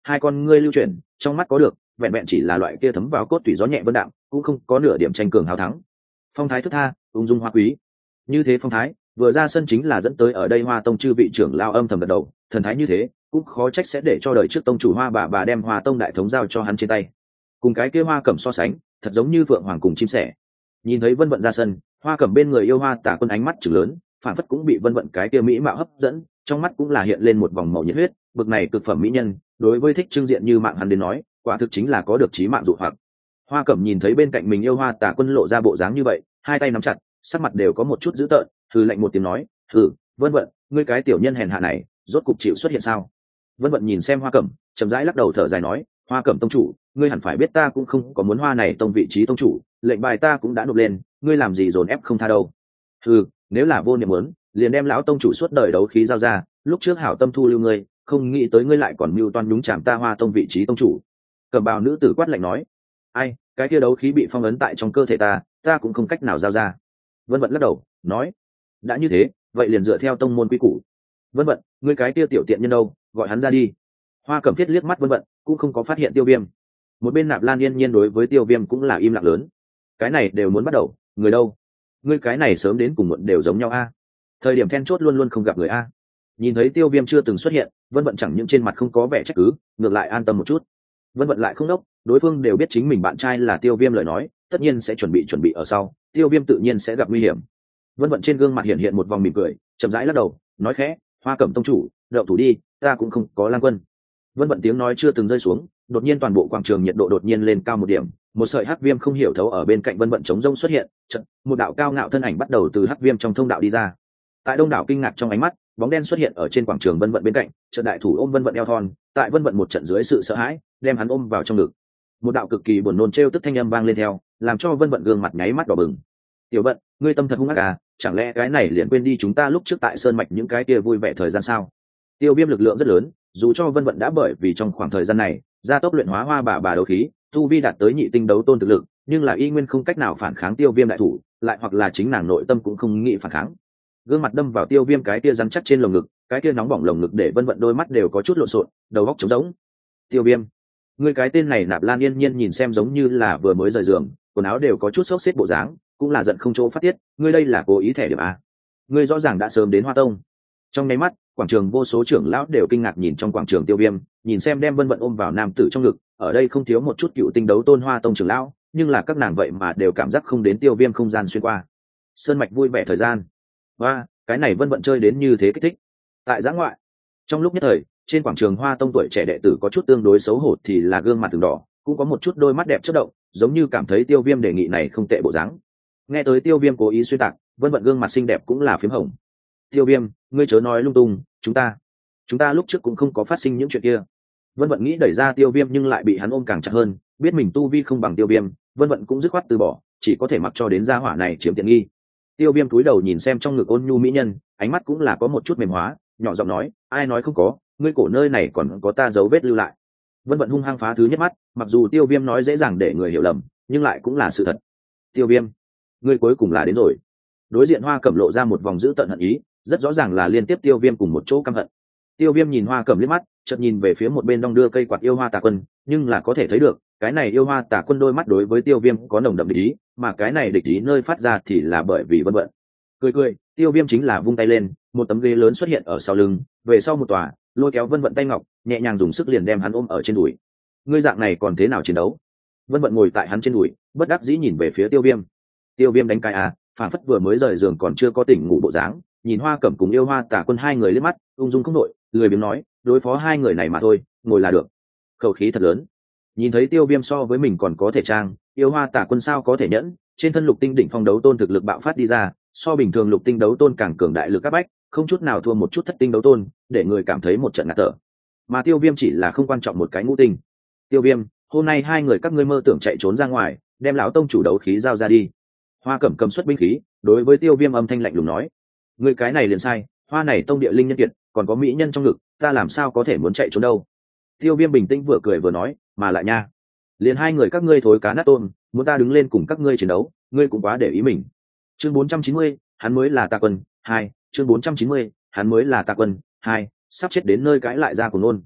hai con ngươi lưu chuyển, trong mắt có được vẹn vẹn chỉ là loại kia thấm vào cốt tủy gió nhẹ vân đạm, cũng không có nửa điểm tranh cường hào thắng. Phong thái thức tha, ung dung hoa quý, như thế phong thái vừa ra sân chính là dẫn tới ở đây Hoa Tông chư vị trưởng lao âm thầm gật đầu, thần thái như thế cũng khó trách sẽ để cho đời trước tông chủ Hoa bà đem Hoa Tông đại thống giao cho hắn trên tay. Cùng cái kia Hoa Cẩm so sánh, thật giống như phượng hoàng cùng chim sẻ. Nhìn thấy Vân Vận ra sân, Hoa Cẩm bên người yêu Hoa Tả Quân ánh mắt trừng lớn, phản phất cũng bị Vân Vận cái kia mỹ mạo hấp dẫn, trong mắt cũng là hiện lên một vòng màu nhiệt huyết. Bực này cực phẩm mỹ nhân, đối với thích trưng diện như mạng hắn đến nói, quả thực chính là có được chí mạng dụ hoặc. Hoa Cẩm nhìn thấy bên cạnh mình yêu Hoa Tả Quân lộ ra bộ dáng như vậy, hai tay nắm chặt, sắc mặt đều có một chút dữ tợn, hừ lạnh một tiếng nói, hừ, Vân Vận, ngươi cái tiểu nhân hèn hạ này, rốt cục chịu xuất hiện sao? Vân Vận nhìn xem Hoa Cẩm, chậm rãi lắc đầu thở dài nói, Hoa Cẩm tông chủ, ngươi hẳn phải biết ta cũng không có muốn Hoa này tông vị trí tông chủ, lệnh bài ta cũng đã nộp lên, ngươi làm gì dồn ép không tha đâu? Hừ, nếu là vô niệm muốn, liền đem lão tông chủ suốt đời đấu khí giao ra, lúc trước hảo tâm thu lưu ngươi, không nghĩ tới ngươi lại còn mưu toan nhúng chạm ta Hoa tông vị trí tông chủ. Cẩm bào nữ tử quát lạnh nói, ai, cái kia đấu khí bị phong ấn tại trong cơ thể ta cũng không cách nào giao ra. Vân Vận lắc đầu nói, đã như thế vậy liền dựa theo tông môn quy củ. Vân Vận, ngươi cái kia tiểu tiện nhân đâu, gọi hắn ra đi. Hoa Cẩm Thiết liếc mắt Vân Vận, cũng không có phát hiện Tiêu Viêm. Một bên Nạp Lan Yên Nhiên đối với Tiêu Viêm cũng là im lặng lớn. Cái này đều muốn bắt đầu, người đâu? Ngươi cái này sớm đến cùng muộn đều giống nhau a. Thời điểm then chốt luôn luôn không gặp người a. Nhìn thấy Tiêu Viêm chưa từng xuất hiện, Vân Vận chẳng những trên mặt không có vẻ trách cứ, ngược lại an tâm một chút. Vân Vận lại không đốc, đối phương đều biết chính mình bạn trai là Tiêu Viêm lời nói, tất nhiên sẽ chuẩn bị ở sau, Tiêu Viêm tự nhiên sẽ gặp nguy hiểm. Vân Vận trên gương mặt hiện một vòng mỉm cười, chậm rãi lắc đầu, nói khẽ, Hoa Cẩm tông chủ, đậu thủ đi, ta cũng không có Lang Quân. Vân Vận tiếng nói chưa từng rơi xuống, đột nhiên toàn bộ quảng trường nhiệt độ đột nhiên lên cao một điểm, một sợi hắc viêm không hiểu thấu ở bên cạnh Vân Vận chống rông xuất hiện, chợt, một đạo cao ngạo thân ảnh bắt đầu từ hắc viêm trong thông đạo đi ra. Tại đông đảo kinh ngạc trong ánh mắt, bóng đen xuất hiện ở trên quảng trường Vân Vận bên cạnh, chợt đại thủ ôm Vân Vận eo thon, tại Vân Vận một trận dưới sự sợ hãi, đem hắn ôm vào trong ngực. Một đạo cực kỳ buồn nôn trêu tức thanh âm vang lên theo, làm cho Vân Vận gương mặt nháy mắt đỏ bừng. Tiểu Vận, ngươi tâm thật hung ác à, chẳng lẽ cái này liền quên đi chúng ta lúc trước tại sơn mạch những cái kia vui vẻ thời gian sao? Tiêu Viêm lực lượng rất lớn, dù cho Vân Vận đã bởi vì trong khoảng thời gian này gia tốc luyện hóa Hoa bà đấu khí, tu vi đạt tới nhị tinh đấu tôn thực lực, nhưng là y nguyên không cách nào phản kháng Tiêu Viêm đại thủ, lại hoặc là chính nàng nội tâm cũng không nghĩ phản kháng. Gương mặt đâm vào Tiêu Viêm cái kia rắn chắc trên lồng ngực, cái kia nóng bỏng lồng ngực để Vân Vận đôi mắt đều có chút lộn xộn, đầu óc trống rỗng. Tiêu Viêm, ngươi cái tên này Nạp Lan Yên Nhiên nhìn xem giống như là vừa mới rời giường, quần áo đều có chút xốc xếp bộ dáng, cũng là giận không chỗ phát tiết, ngươi đây là cố ý thẻ điểm à? Ngươi rõ ràng đã sớm đến Hoa Tông. Trong nháy mắt, quảng trường vô số trưởng lão đều kinh ngạc nhìn trong quảng trường Tiêu Viêm, nhìn xem đem Vân Vận ôm vào nam tử trong ngực, ở đây không thiếu một chút cựu tinh đấu tôn Hoa Tông trưởng lão, nhưng là các nàng vậy mà đều cảm giác không đến Tiêu Viêm không gian xuyên qua. Sơn mạch vui vẻ thời gian. Và, cái này Vân Vận chơi đến như thế kích thích. Tại giã ngoại, trong lúc nhất thời, trên quảng trường Hoa Tông tuổi trẻ đệ tử có chút tương đối xấu hổ thì là gương mặt từng đỏ, cũng có một chút đôi mắt đẹp chớp động, giống như cảm thấy Tiêu Viêm đề nghị này không tệ bộ dáng. Nghe tới Tiêu Viêm cố ý xuyên tạc, Vân Vận gương mặt xinh đẹp cũng là phím hồng. Tiêu Viêm, ngươi chớ nói lung tung, chúng ta lúc trước cũng không có phát sinh những chuyện kia. Vân Vận nghĩ đẩy ra Tiêu Viêm nhưng lại bị hắn ôm càng chặt hơn, biết mình tu vi không bằng Tiêu Viêm, Vân Vận cũng dứt khoát từ bỏ, chỉ có thể mặc cho đến gia hỏa này chiếm tiện nghi. Tiêu Viêm cúi đầu nhìn xem trong ngực ôn nhu mỹ nhân, ánh mắt cũng là có một chút mềm hóa, nhỏ giọng nói, ai nói không có, ngươi cổ nơi này còn có ta dấu vết lưu lại. Vân Vận hung hăng phá thứ nhất mắt, mặc dù Tiêu Viêm nói dễ dàng để người hiểu lầm, nhưng lại cũng là sự thật. Tiêu Viêm, ngươi cuối cùng là đến rồi. Đối diện Hoa Cẩm lộ ra một vòng dữ tợn hận ý, rất rõ ràng là liên tiếp Tiêu Viêm cùng một chỗ căm hận. Tiêu Viêm nhìn Hoa Cẩm liếc mắt, chợt nhìn về phía một bên đong đưa cây quạt yêu Hoa Tà Quân, nhưng là có thể thấy được, cái này yêu Hoa Tà Quân đôi mắt đối với Tiêu Viêm có nồng đậm địch ý, mà cái này địch ý nơi phát ra thì là bởi vì Vân Vận. Cười, Tiêu Viêm chính là vung tay lên, một tấm ghế lớn xuất hiện ở sau lưng, về sau một tòa, lôi kéo Vân Vận tay ngọc, nhẹ nhàng dùng sức liền đem hắn ôm ở trên đùi. Ngươi dạng này còn thế nào chiến đấu? Vân Vận ngồi tại hắn trên đùi, bất đắc dĩ nhìn về phía Tiêu Viêm. Tiêu Viêm đánh cái à, phản phất vừa mới rời giường còn chưa có tỉnh ngủ bộ dáng, nhìn Hoa Cẩm cùng yêu Hoa Tà Quân hai người liếc mắt, ung dung không đội, lười biếng nói, đối phó hai người này mà thôi, ngồi là được. Khẩu khí thật lớn. Nhìn thấy Tiêu Viêm so với mình còn có thể trang, yêu Hoa Tà Quân sao có thể nhẫn, trên thân lục tinh đỉnh phong đấu tôn thực lực bạo phát đi ra, so bình thường lục tinh đấu tôn càng cường đại lực các bách, không chút nào thua một chút thất tinh đấu tôn, để người cảm thấy một trận ngạt thở. Mà Tiêu Viêm chỉ là không quan trọng một cái ngũ tinh. Tiêu Viêm, hôm nay hai người các ngươi mơ tưởng chạy trốn ra ngoài, đem lão tông chủ đấu khí giao ra đi. Hoa Cẩm cầm xuất binh khí, đối với Tiêu Viêm âm thanh lạnh lùng nói, ngươi cái này liền sai, Hoa này tông địa linh nhân kiệt, còn có mỹ nhân trong ngực, ta làm sao có thể muốn chạy trốn đâu. Tiêu Viêm bình tĩnh vừa cười vừa nói, mà lại nha, liền hai người các ngươi thối cá nát tôm, muốn ta đứng lên cùng các ngươi chiến đấu, ngươi cũng quá để ý mình. Chương 490, hắn mới là Tà Quân 2, chương 490, hắn mới là Tà Quân 2, sắp chết đến nơi cãi lại ra của nôn.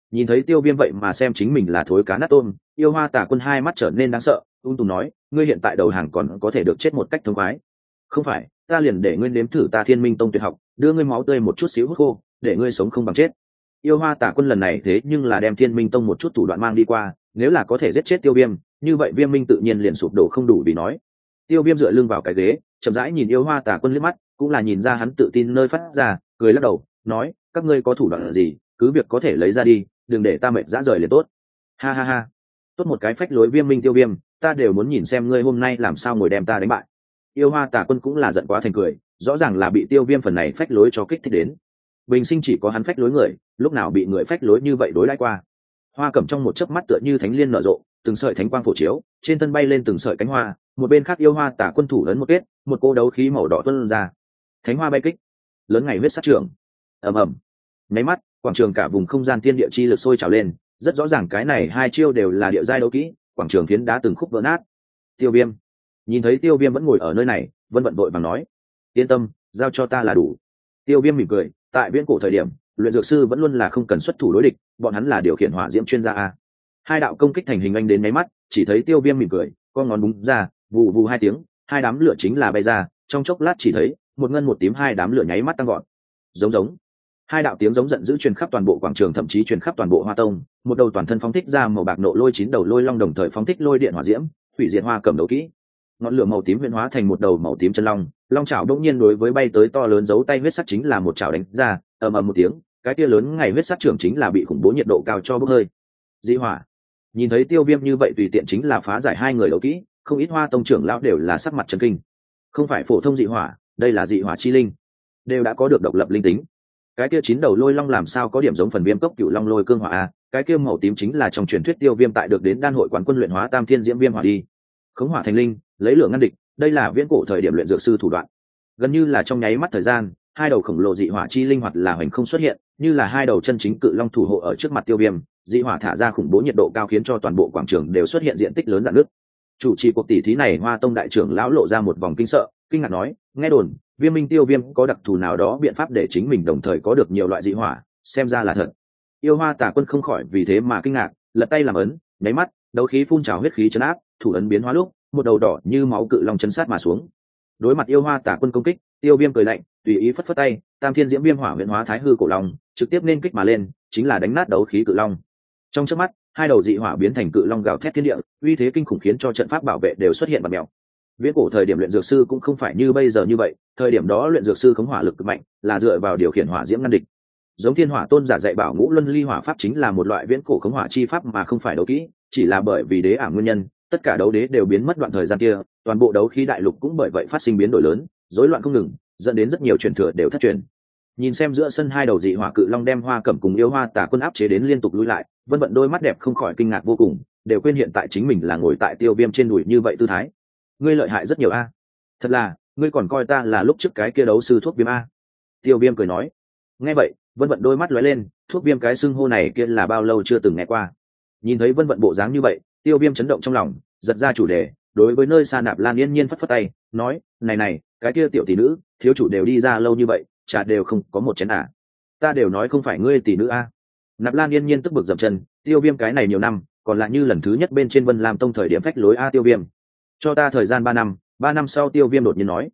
Nhìn thấy Tiêu Viêm vậy mà xem chính mình là thối cá nát tôm, Yêu Hoa Tà Quân hai mắt trở nên đáng sợ, ung tùm nói, ngươi hiện tại đầu hàng còn có thể được chết một cách thông khoái. Không phải, ta liền để ngươi nếm thử ta Thiên Minh Tông tuyệt học, đưa ngươi máu tươi một chút xíu hút khô, để ngươi sống không bằng chết. Yêu Hoa Tà Quân lần này thế nhưng là đem Thiên Minh Tông một chút thủ đoạn mang đi qua, nếu là có thể giết chết Tiêu Viêm, như vậy Viêm Minh tự nhiên liền sụp đổ không đủ vì nói. Tiêu Viêm dựa lưng vào cái ghế, chậm rãi nhìn Yêu Hoa Tà Quân liếc mắt, cũng là nhìn ra hắn tự tin nơi phát ra, cười lắc đầu, nói, các ngươi có thủ đoạn gì, cứ việc có thể lấy ra đi, đừng để ta mệt dã rời liền tốt. Ha ha ha, tốt một cái phách lối Viêm Minh Tiêu Viêm, ta đều muốn nhìn xem ngươi hôm nay làm sao ngồi đem ta đánh bại. Yêu Hoa Tà Quân cũng là giận quá thành cười, rõ ràng là bị Tiêu Viêm phần này phách lối cho kích thích đến. Bình sinh chỉ có hắn phách lối người, lúc nào bị người phách lối như vậy đối đãi qua. Hoa Cẩm trong một chớp mắt tựa như thánh liên nở rộ, từng sợi thánh quang phổ chiếu, trên thân bay lên từng sợi cánh hoa, một bên khác Yêu Hoa Tà Quân thủ lớn một kết, một cô đấu khí màu đỏ tuôn ra. Thánh hoa bay kích, lớn ngày huyết sát trưởng. Ầm ầm. Nháy mắt, quảng trường cả vùng không gian thiên địa chi lực sôi trào lên, rất rõ ràng cái này hai chiêu đều là địa giai đấu kỹ, quảng trường phiến đá từng khúc vỡ nát. Tiêu Viêm, nhìn thấy Tiêu Viêm vẫn ngồi ở nơi này, Vân Vận vội vàng nói, yên tâm, giao cho ta là đủ. Tiêu Viêm mỉm cười, tại viễn cổ thời điểm, luyện dược sư vẫn luôn là không cần xuất thủ đối địch, bọn hắn là điều khiển hỏa diễm chuyên gia a. Hai đạo công kích thành hình anh đến máy mắt, chỉ thấy Tiêu Viêm mỉm cười, con ngón búng ra, vù vù hai tiếng, hai đám lửa chính là bay ra, trong chốc lát chỉ thấy một ngân một tím hai đám lửa nháy mắt tăng gọn. Giống giống. Hai đạo tiếng giống giận dữ truyền khắp toàn bộ quảng trường, thậm chí truyền khắp toàn bộ Hoa Tông, một đầu toàn thân phóng thích ra màu bạc nộ lôi, chín đầu lôi long đồng thời phóng thích lôi điện hỏa diễm, hủy diệt Hoa Cẩm đấu kỹ. Ngọn lửa màu tím huyễn hóa thành một đầu màu tím chân long, long chảo đột nhiên đối với bay tới to lớn giấu tay huyết sắc chính là một chảo đánh ra, ầm ầm một tiếng, cái kia lớn ngày huyết sắc trưởng chính là bị khủng bố nhiệt độ cao cho bốc hơi. Dị hỏa. Nhìn thấy Tiêu Viêm như vậy tùy tiện chính là phá giải hai người đấu kỹ, không ít Hoa Tông trưởng lão đều là sắc mặt chấn kinh. Không phải phổ thông dị hỏa, đây là dị hỏa chi linh, đều đã có được độc lập linh tính. Cái kia chín đầu lôi long làm sao có điểm giống phần Viêm cốc cựu long lôi cương hỏa a, cái kia màu tím chính là trong truyền thuyết Tiêu Viêm tại được đến đan hội quán quân luyện hóa tam thiên diễm viêm hỏa đi. Khống hỏa thành linh, lấy lửa ngăn địch, đây là viễn cổ thời điểm luyện dược sư thủ đoạn. Gần như là trong nháy mắt thời gian, hai đầu khổng lồ dị hỏa chi linh hoạt là hoành không xuất hiện, như là hai đầu chân chính cự long thủ hộ ở trước mặt Tiêu Viêm, dị hỏa thả ra khủng bố nhiệt độ cao khiến cho toàn bộ quảng trường đều xuất hiện diện tích lớn rạn nứt. Chủ trì cuộc tỷ thí này Hoa Tông đại trưởng lão lộ ra một vòng kinh sợ, kinh ngạc nói, nghe đồn Viêm Minh Tiêu Viêm có đặc thù nào đó biện pháp để chính mình đồng thời có được nhiều loại dị hỏa, xem ra là thật. Yêu Hoa Tà Quân không khỏi vì thế mà kinh ngạc, lật tay làm ấn, nháy mắt, đấu khí phun trào huyết khí chấn áp, thủ ấn biến hóa lúc, một đầu đỏ như máu cự long chấn sát mà xuống. Đối mặt Yêu Hoa Tà Quân công kích, Tiêu Viêm cười lạnh, tùy ý phất phất tay, tam thiên diễm viêm hỏa huyễn hóa thái hư cổ long, trực tiếp nên kích mà lên, chính là đánh nát đấu khí cự long. Trong chớp mắt, hai đầu dị hỏa biến thành cự long gào thét thiên địa, uy thế kinh khủng khiến cho trận pháp bảo vệ đều xuất hiện bạt mèo. Viễn cổ thời điểm luyện dược sư cũng không phải như bây giờ như vậy, thời điểm đó luyện dược sư khống hỏa lực cực mạnh, là dựa vào điều khiển hỏa diễm ngăn địch. Giống Thiên Hỏa Tôn giả dạy bảo Ngũ Luân Ly Hỏa pháp chính là một loại viễn cổ khống hỏa chi pháp mà không phải đấu kỹ, chỉ là bởi vì đế ảm nguyên nhân, tất cả đấu đế đều biến mất đoạn thời gian kia, toàn bộ đấu khí đại lục cũng bởi vậy phát sinh biến đổi lớn, rối loạn không ngừng, dẫn đến rất nhiều truyền thừa đều thất truyền. Nhìn xem giữa sân hai đầu dị hỏa cự long đem Hoa Cẩm cùng Yêu Hoa Tà Quân áp chế đến liên tục lùi lại, Vân Vận đôi mắt đẹp không khỏi kinh ngạc vô cùng, đều quên hiện tại chính mình là ngồi tại Tiêu Viêm trên đùi như vậy tư thái. Ngươi lợi hại rất nhiều a. Thật là, ngươi còn coi ta là lúc trước cái kia đấu sư thuốc viêm a. Tiêu Viêm cười nói. Nghe vậy, Vân Vận đôi mắt lóe lên, thuốc viêm cái xưng hô này kia là bao lâu chưa từng nghe qua. Nhìn thấy Vân Vận bộ dáng như vậy, Tiêu Viêm chấn động trong lòng, giật ra chủ đề, đối với nơi xa Nạp Lan yên nhiên phất phất tay, nói, này, cái kia tiểu tỷ nữ, thiếu chủ đều đi ra lâu như vậy, trà đều không có một chén à. Ta đều nói không phải ngươi tỷ nữ a. Nạp Lan yên nhiên tức bực dậm chân, Tiêu Viêm cái này nhiều năm, còn lại như lần thứ nhất bên trên Vân Lam Tông thời điểm phách lối a. Tiêu Viêm, cho ta thời gian 3 năm sau. Tiêu Viêm đột nhiên nói,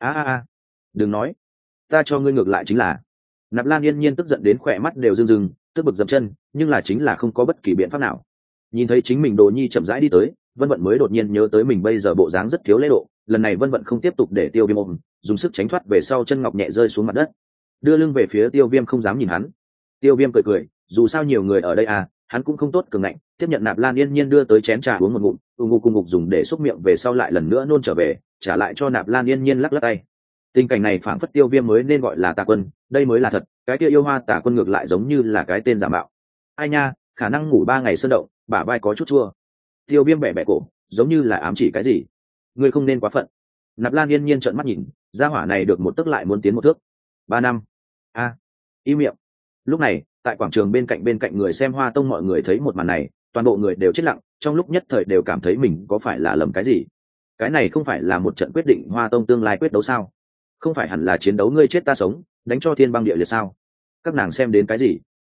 đừng nói, ta cho ngươi ngược lại chính là. Nạp Lan yên nhiên tức giận đến khỏe mắt đều rưng rưng, tức bực dậm chân, nhưng là chính là không có bất kỳ biện pháp nào. Nhìn thấy chính mình Đồ Nhi chậm rãi đi tới, Vân Vận mới đột nhiên nhớ tới mình bây giờ bộ dáng rất thiếu lễ độ, lần này Vân Vận không tiếp tục để Tiêu Viêm ôm, dùng sức tránh thoát về sau, chân ngọc nhẹ rơi xuống mặt đất, đưa lưng về phía Tiêu Viêm không dám nhìn hắn. Tiêu Viêm cười, dù sao nhiều người ở đây à, hắn cũng không tốt cường ngạnh, tiếp nhận Nạp Lan yên nhiên đưa tới chén trà uống một ngụm, cùng ngục dùng để xúc miệng về sau lại lần nữa nôn trở về, trả lại cho Nạp Lan yên nhiên lắc lắc tay. Tình cảnh này phảng phất Tiêu Viêm mới nên gọi là Tà Quân, đây mới là thật, cái kia Yêu Hoa Tà Quân ngược lại giống như là cái tên giả mạo. Ai nha, khả năng ngủ 3 ngày sơn động, bả vai có chút chua. Tiêu Viêm bẻ cổ, giống như là ám chỉ cái gì. Ngươi không nên quá phận. Nạp Lan yên nhiên trợn mắt nhìn, gia hỏa này được một tức lại muốn tiến một thước. 3 năm. Im miệng. Lúc này, tại quảng trường bên cạnh người xem Hoa Tông mọi người thấy một màn này, toàn bộ người đều chết lặng, trong lúc nhất thời đều cảm thấy mình có phải là lầm cái gì. Cái này không phải là một trận quyết định Hoa Tông tương lai quyết đấu sao? Không phải hẳn là chiến đấu ngươi chết ta sống, đánh cho thiên băng địa liệt sao? Các nàng xem đến cái gì?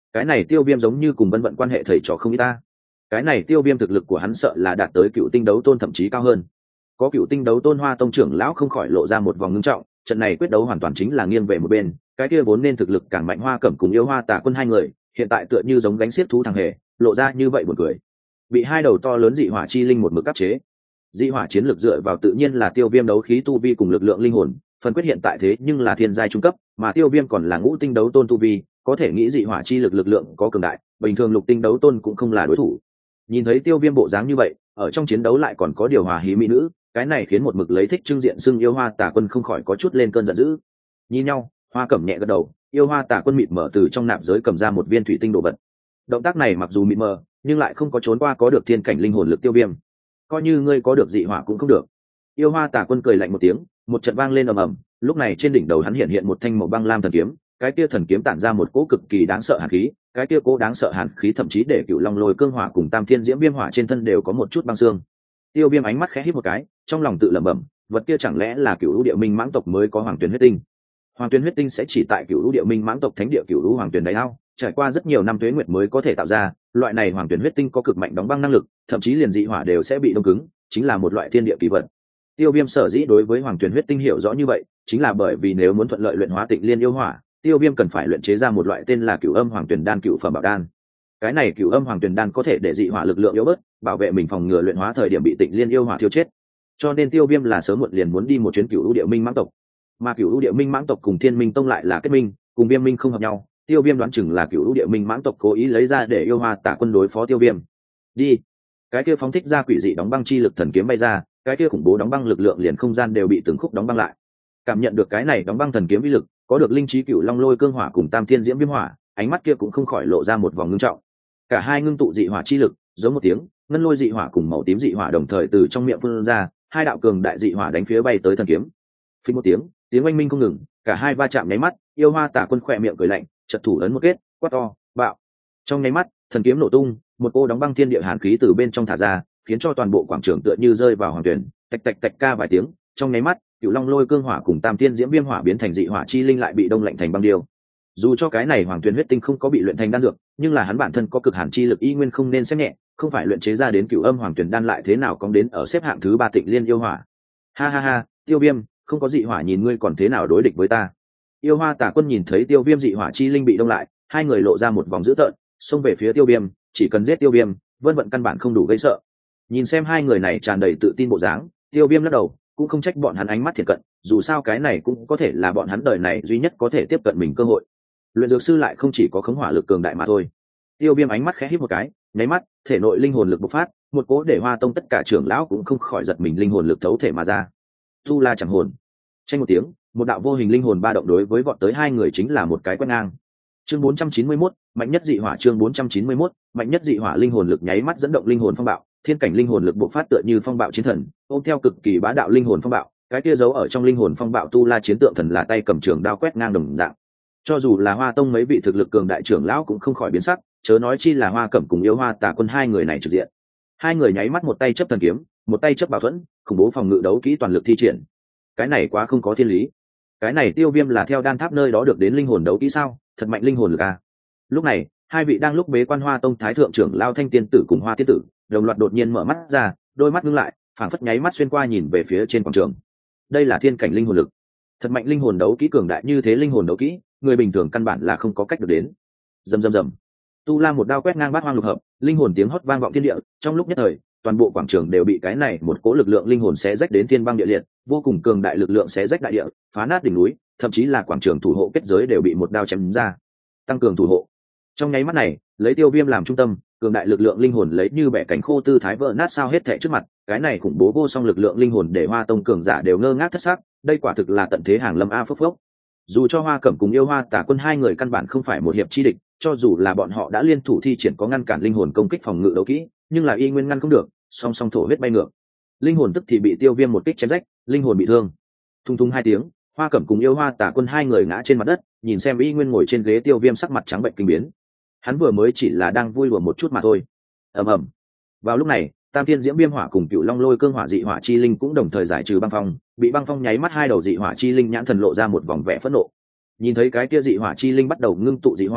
cái này Tiêu Viêm giống như cùng Vân Vận quan hệ thầy trò không ít ta. Cái này Tiêu Viêm thực lực của hắn sợ là đạt tới cựu tinh đấu tôn thậm chí cao hơn. Có cựu tinh đấu tôn Hoa Tông trưởng lão không khỏi lộ ra một vòng ngưng trọng, trận này quyết đấu hoàn toàn chính là nghiêng về một bên, cái kia vốn nên thực lực càng mạnh Hoa Cẩm cùng Yêu Hoa Tà Quân hai người, hiện tại tựa như giống gánh xiết thú thằng hề, lộ ra như vậy buồn cười. Bị hai đầu to lớn dị hỏa chi linh một mực áp chế. Dị hỏa chiến lược dựa vào tự nhiên là Tiêu Viêm đấu khí tu vi cùng lực lượng linh hồn, phần quyết hiện tại thế nhưng là thiên giai trung cấp, mà Tiêu Viêm còn là ngũ tinh đấu tôn tu vi, có thể nghĩ dị hỏa chi lực lượng có cường đại, bình thường lục tinh đấu tôn cũng không là đối thủ. Nhìn thấy Tiêu Viêm bộ dáng như vậy, ở trong chiến đấu lại còn có điều hòa hí mỹ nữ, cái này khiến một mực lấy thích trưng diện xưng Yêu Hoa Tà Quân không khỏi có chút lên cơn giận dữ. Nhìn nhau, Hoa Cẩm nhẹ gật đầu, Yêu Hoa Tà Quân mịt mở từ trong nạp giới cầm ra một viên thủy tinh đồ vật. Động tác này mặc dù mịt mờ, nhưng lại không có trốn qua có được thiên cảnh linh hồn lực Tiêu Viêm. Coi như ngươi có được dị hỏa cũng không được. Yêu Hoa Tà Quân cười lạnh một tiếng, một trận vang lên ầm ầm, lúc này trên đỉnh đầu hắn hiện hiện một thanh màu băng lam thần kiếm, cái kia thần kiếm tản ra một cỗ cực kỳ đáng sợ hàn khí, cái kia cỗ đáng sợ hàn khí thậm chí để Cựu Long Lôi Cương Hỏa cùng Tam Thiên Diễm Viêm Hỏa trên thân đều có một chút băng xương. Tiêu Viêm ánh mắt khẽ híp một cái, trong lòng tự lẩm bẩm, vật kia chẳng lẽ là Cựu Lũ Địa Minh mãng tộc mới có Hoàng Tuyền huyết tinh? Hoàng Tuyền huyết tinh sẽ chỉ tại Cựu Lũ Địa Minh mãng tộc thánh địa Cựu Lũ Hoàng Tuyền đáy ao, trải qua rất nhiều năm tuế nguyệt mới có thể tạo ra, loại này Hoàng Tuyền huyết tinh có cực mạnh đóng băng năng lực, thậm chí liền dị hỏa đều sẽ bị đông cứng, chính là một loại thiên địa kỳ vật. Tiêu Viêm sở dĩ đối với Hoàng Tuyền huyết tinh hiểu rõ như vậy, chính là bởi vì nếu muốn thuận lợi luyện hóa Tịnh Liên yêu hỏa, Tiêu Viêm cần phải luyện chế ra một loại tên là Cửu Âm Hoàng Tuyền đan cựu phẩm bảo đan. Cái này Cửu Âm Hoàng Tuyền đan có thể để dị hỏa lực lượng yếu bớt, bảo vệ mình phòng ngừa luyện hóa thời điểm bị Tịnh Liên yêu hỏa thiêu chết. Cho nên Tiêu Viêm là sớm muộn liền muốn đi một chuyến Cửu Lũ Địa Minh mãng tộc. Mà Cửu Lũ Địa Minh mãng tộc cùng Thiên Minh tông lại là kết minh, cùng Viêm Minh không hợp nhau, Tiêu Viêm đoán chừng là Cửu Lũ Địa Minh mãng tộc cố ý lấy ra để Yêu Hoa Tả Quân đối phó Tiêu Viêm. Đi. Cái kia phóng thích ra quỷ dị đóng băng chi lực thần kiếm bay ra, cái kia khủng bố đóng băng lực lượng liền không gian đều bị từng khúc đóng băng lại. Cảm nhận được cái này đóng băng thần kiếm uy lực, có được linh trí Cựu Long Lôi Cương Hỏa cùng Tam Thiên Diễm Viêm Hỏa, ánh mắt kia cũng không khỏi lộ ra một vòng ngưng trọng. Cả hai ngưng tụ dị hỏa chi lực, giống một tiếng, ngân lôi dị hỏa cùng màu tím dị hỏa đồng thời từ trong miệng phun ra, hai đạo cường đại dị hỏa đánh phía bay tới thần kiếm. Phình một tiếng, tiếng oanh minh không ngừng, cả hai va chạm nháy mắt, Yêu Hoa Tả Quân khỏe miệng cười lạnh, chật thủ ấn một kết, quát to, bạo. Trong nháy mắt, thần kiếm nổ tung, một cô đóng băng thiên địa hàn khí từ bên trong thả ra, khiến cho toàn bộ quảng trường tựa như rơi vào hoàng tuyển, tạch tạch tạch ca vài tiếng, trong nháy mắt, Cựu Long Lôi Cương Hỏa cùng Tam Thiên Diễm Viêm Hỏa biến thành dị hỏa chi linh lại bị đông lạnh thành băng điêu. Dù cho cái này Hoàng Tuyền huyết tinh không có bị luyện thành đan dược, nhưng là hắn bản thân có cực hàn chi lực y nguyên không nên xem nhẹ, không phải luyện chế ra đến Cửu Âm Hoàng Tuyền đan lại thế nào cong đến ở xếp hạng thứ 3 Tịnh Liên yêu hỏa. Ha ha ha, Tiêu Viêm, không có dị hỏa nhìn ngươi còn thế nào đối địch với ta. Yêu Hoa Tả Quân nhìn thấy Tiêu Viêm dị hỏa chi linh bị đông lại, hai người lộ ra một vòng dữ tợn, xông về phía Tiêu Viêm, chỉ cần giết Tiêu Viêm, Vân Vận căn bản không đủ gây sợ. Nhìn xem hai người này tràn đầy tự tin bộ dáng, Tiêu Viêm lắc đầu, cũng không trách bọn hắn ánh mắt thiện cận, dù sao cái này cũng có thể là bọn hắn đời này duy nhất có thể tiếp cận mình cơ hội. Luyện dược sư lại không chỉ có khống hỏa lực cường đại mà thôi. Tiêu Viêm ánh mắt khẽ híp một cái, nháy mắt, thể nội linh hồn lực bộc phát, một cỗ để Hoa Tông tất cả trưởng lão cũng không khỏi giật mình linh hồn lực thấu thể mà ra. Tu La chẳng hồn. Tranh một tiếng, một đạo vô hình linh hồn ba động đối với vọt tới hai người chính là một cái quét ngang. Chương 491, mạnh nhất dị hỏa. Chương 491, mạnh nhất dị hỏa. Linh hồn lực nháy mắt dẫn động linh hồn phong bạo, thiên cảnh linh hồn lực bộc phát tựa như phong bạo chiến thần, ôm theo cực kỳ bá đạo linh hồn phong bạo, cái kia giấu ở trong linh hồn phong bạo Tu La chiến tượng thần là tay cầm trường đao quét ngang đồng dạng. Cho dù là Hoa Tông mấy vị thực lực cường đại trưởng lão cũng không khỏi biến sắc, chớ nói chi là Hoa Cẩm cùng Yêu Hoa Tả Quân hai người này trực diện. Hai người nháy mắt một tay chấp thần kiếm, một tay chấp bảo thuẫn, khủng bố phòng ngự đấu kỹ toàn lực thi triển. Cái này quá không có thiên lý. Cái này Tiêu Viêm là theo đan tháp nơi đó được đến linh hồn đấu kỹ sao? Thật mạnh linh hồn lực à. Lúc này, hai vị đang lúc bế quan Hoa Tông thái thượng trưởng lao Thanh Tiên tử cùng Hoa Tiên tử, đồng loạt đột nhiên mở mắt ra, đôi mắt ngưng lại, phảng phất nháy mắt xuyên qua nhìn về phía trên quảng trường. Đây là thiên cảnh linh hồn lực. Thật mạnh linh hồn đấu kỹ cường đại như thế linh hồn đấu kỹ, người bình thường căn bản là không có cách được đến. Rầm rầm rầm. Tu La một đao quét ngang bát hoang lục hợp, linh hồn tiếng hót vang vọng thiên địa, trong lúc nhất thời, toàn bộ quảng trường đều bị cái này một cỗ lực lượng linh hồn xé rách đến thiên băng địa liệt, vô cùng cường đại lực lượng xé rách đại địa, phá nát đỉnh núi, thậm chí là quảng trường thủ hộ kết giới đều bị một đao chém ra, tăng cường thủ hộ. Trong nháy mắt này, lấy Tiêu Viêm làm trung tâm, cường đại lực lượng linh hồn lấy như bẻ cánh khô tư thái vỡ nát sao hết thảy trước mặt, cái này khủng bố vô song lực lượng linh hồn để Hoa Tông cường giả đều ngơ ngác thất sắc, đây quả thực là tận thế hàng lâm a phốc phốc. Dù cho Hoa Cẩm cùng Yêu Hoa Tả Quân hai người căn bản không phải một hiệp chi địch, cho dù là bọn họ đã liên thủ thi triển có ngăn cản linh hồn công kích phòng ngự đấu kỹ, nhưng là y nguyên ngăn không được, song song thổ huyết bay ngược. Linh hồn tức thì bị Tiêu Viêm một kích chém rách, linh hồn bị thương. Thung thung hai tiếng, Hoa Cẩm cùng Yêu Hoa Tả Quân hai người ngã trên mặt đất, nhìn xem y nguyên ngồi trên ghế Tiêu Viêm sắc mặt trắng bệnh kinh biến. Hắn vừa mới chỉ là đang vui đùa một chút mà thôi. Ầm ầm. Vào lúc này, Tam Thiên Diễm Viêm Hỏa cùng Cựu Long Lôi Cương Hỏa dị hỏa chi linh cũng đồng thời giải trừ băng phong, bị băng phong nháy mắt hai đầu dị hỏa chi linh nhãn thần lộ ra một vòng vẻ phẫn nộ. Nhìn thấy cái kia dị hỏa chi linh bắt đầu ngưng tụ dị hỏa,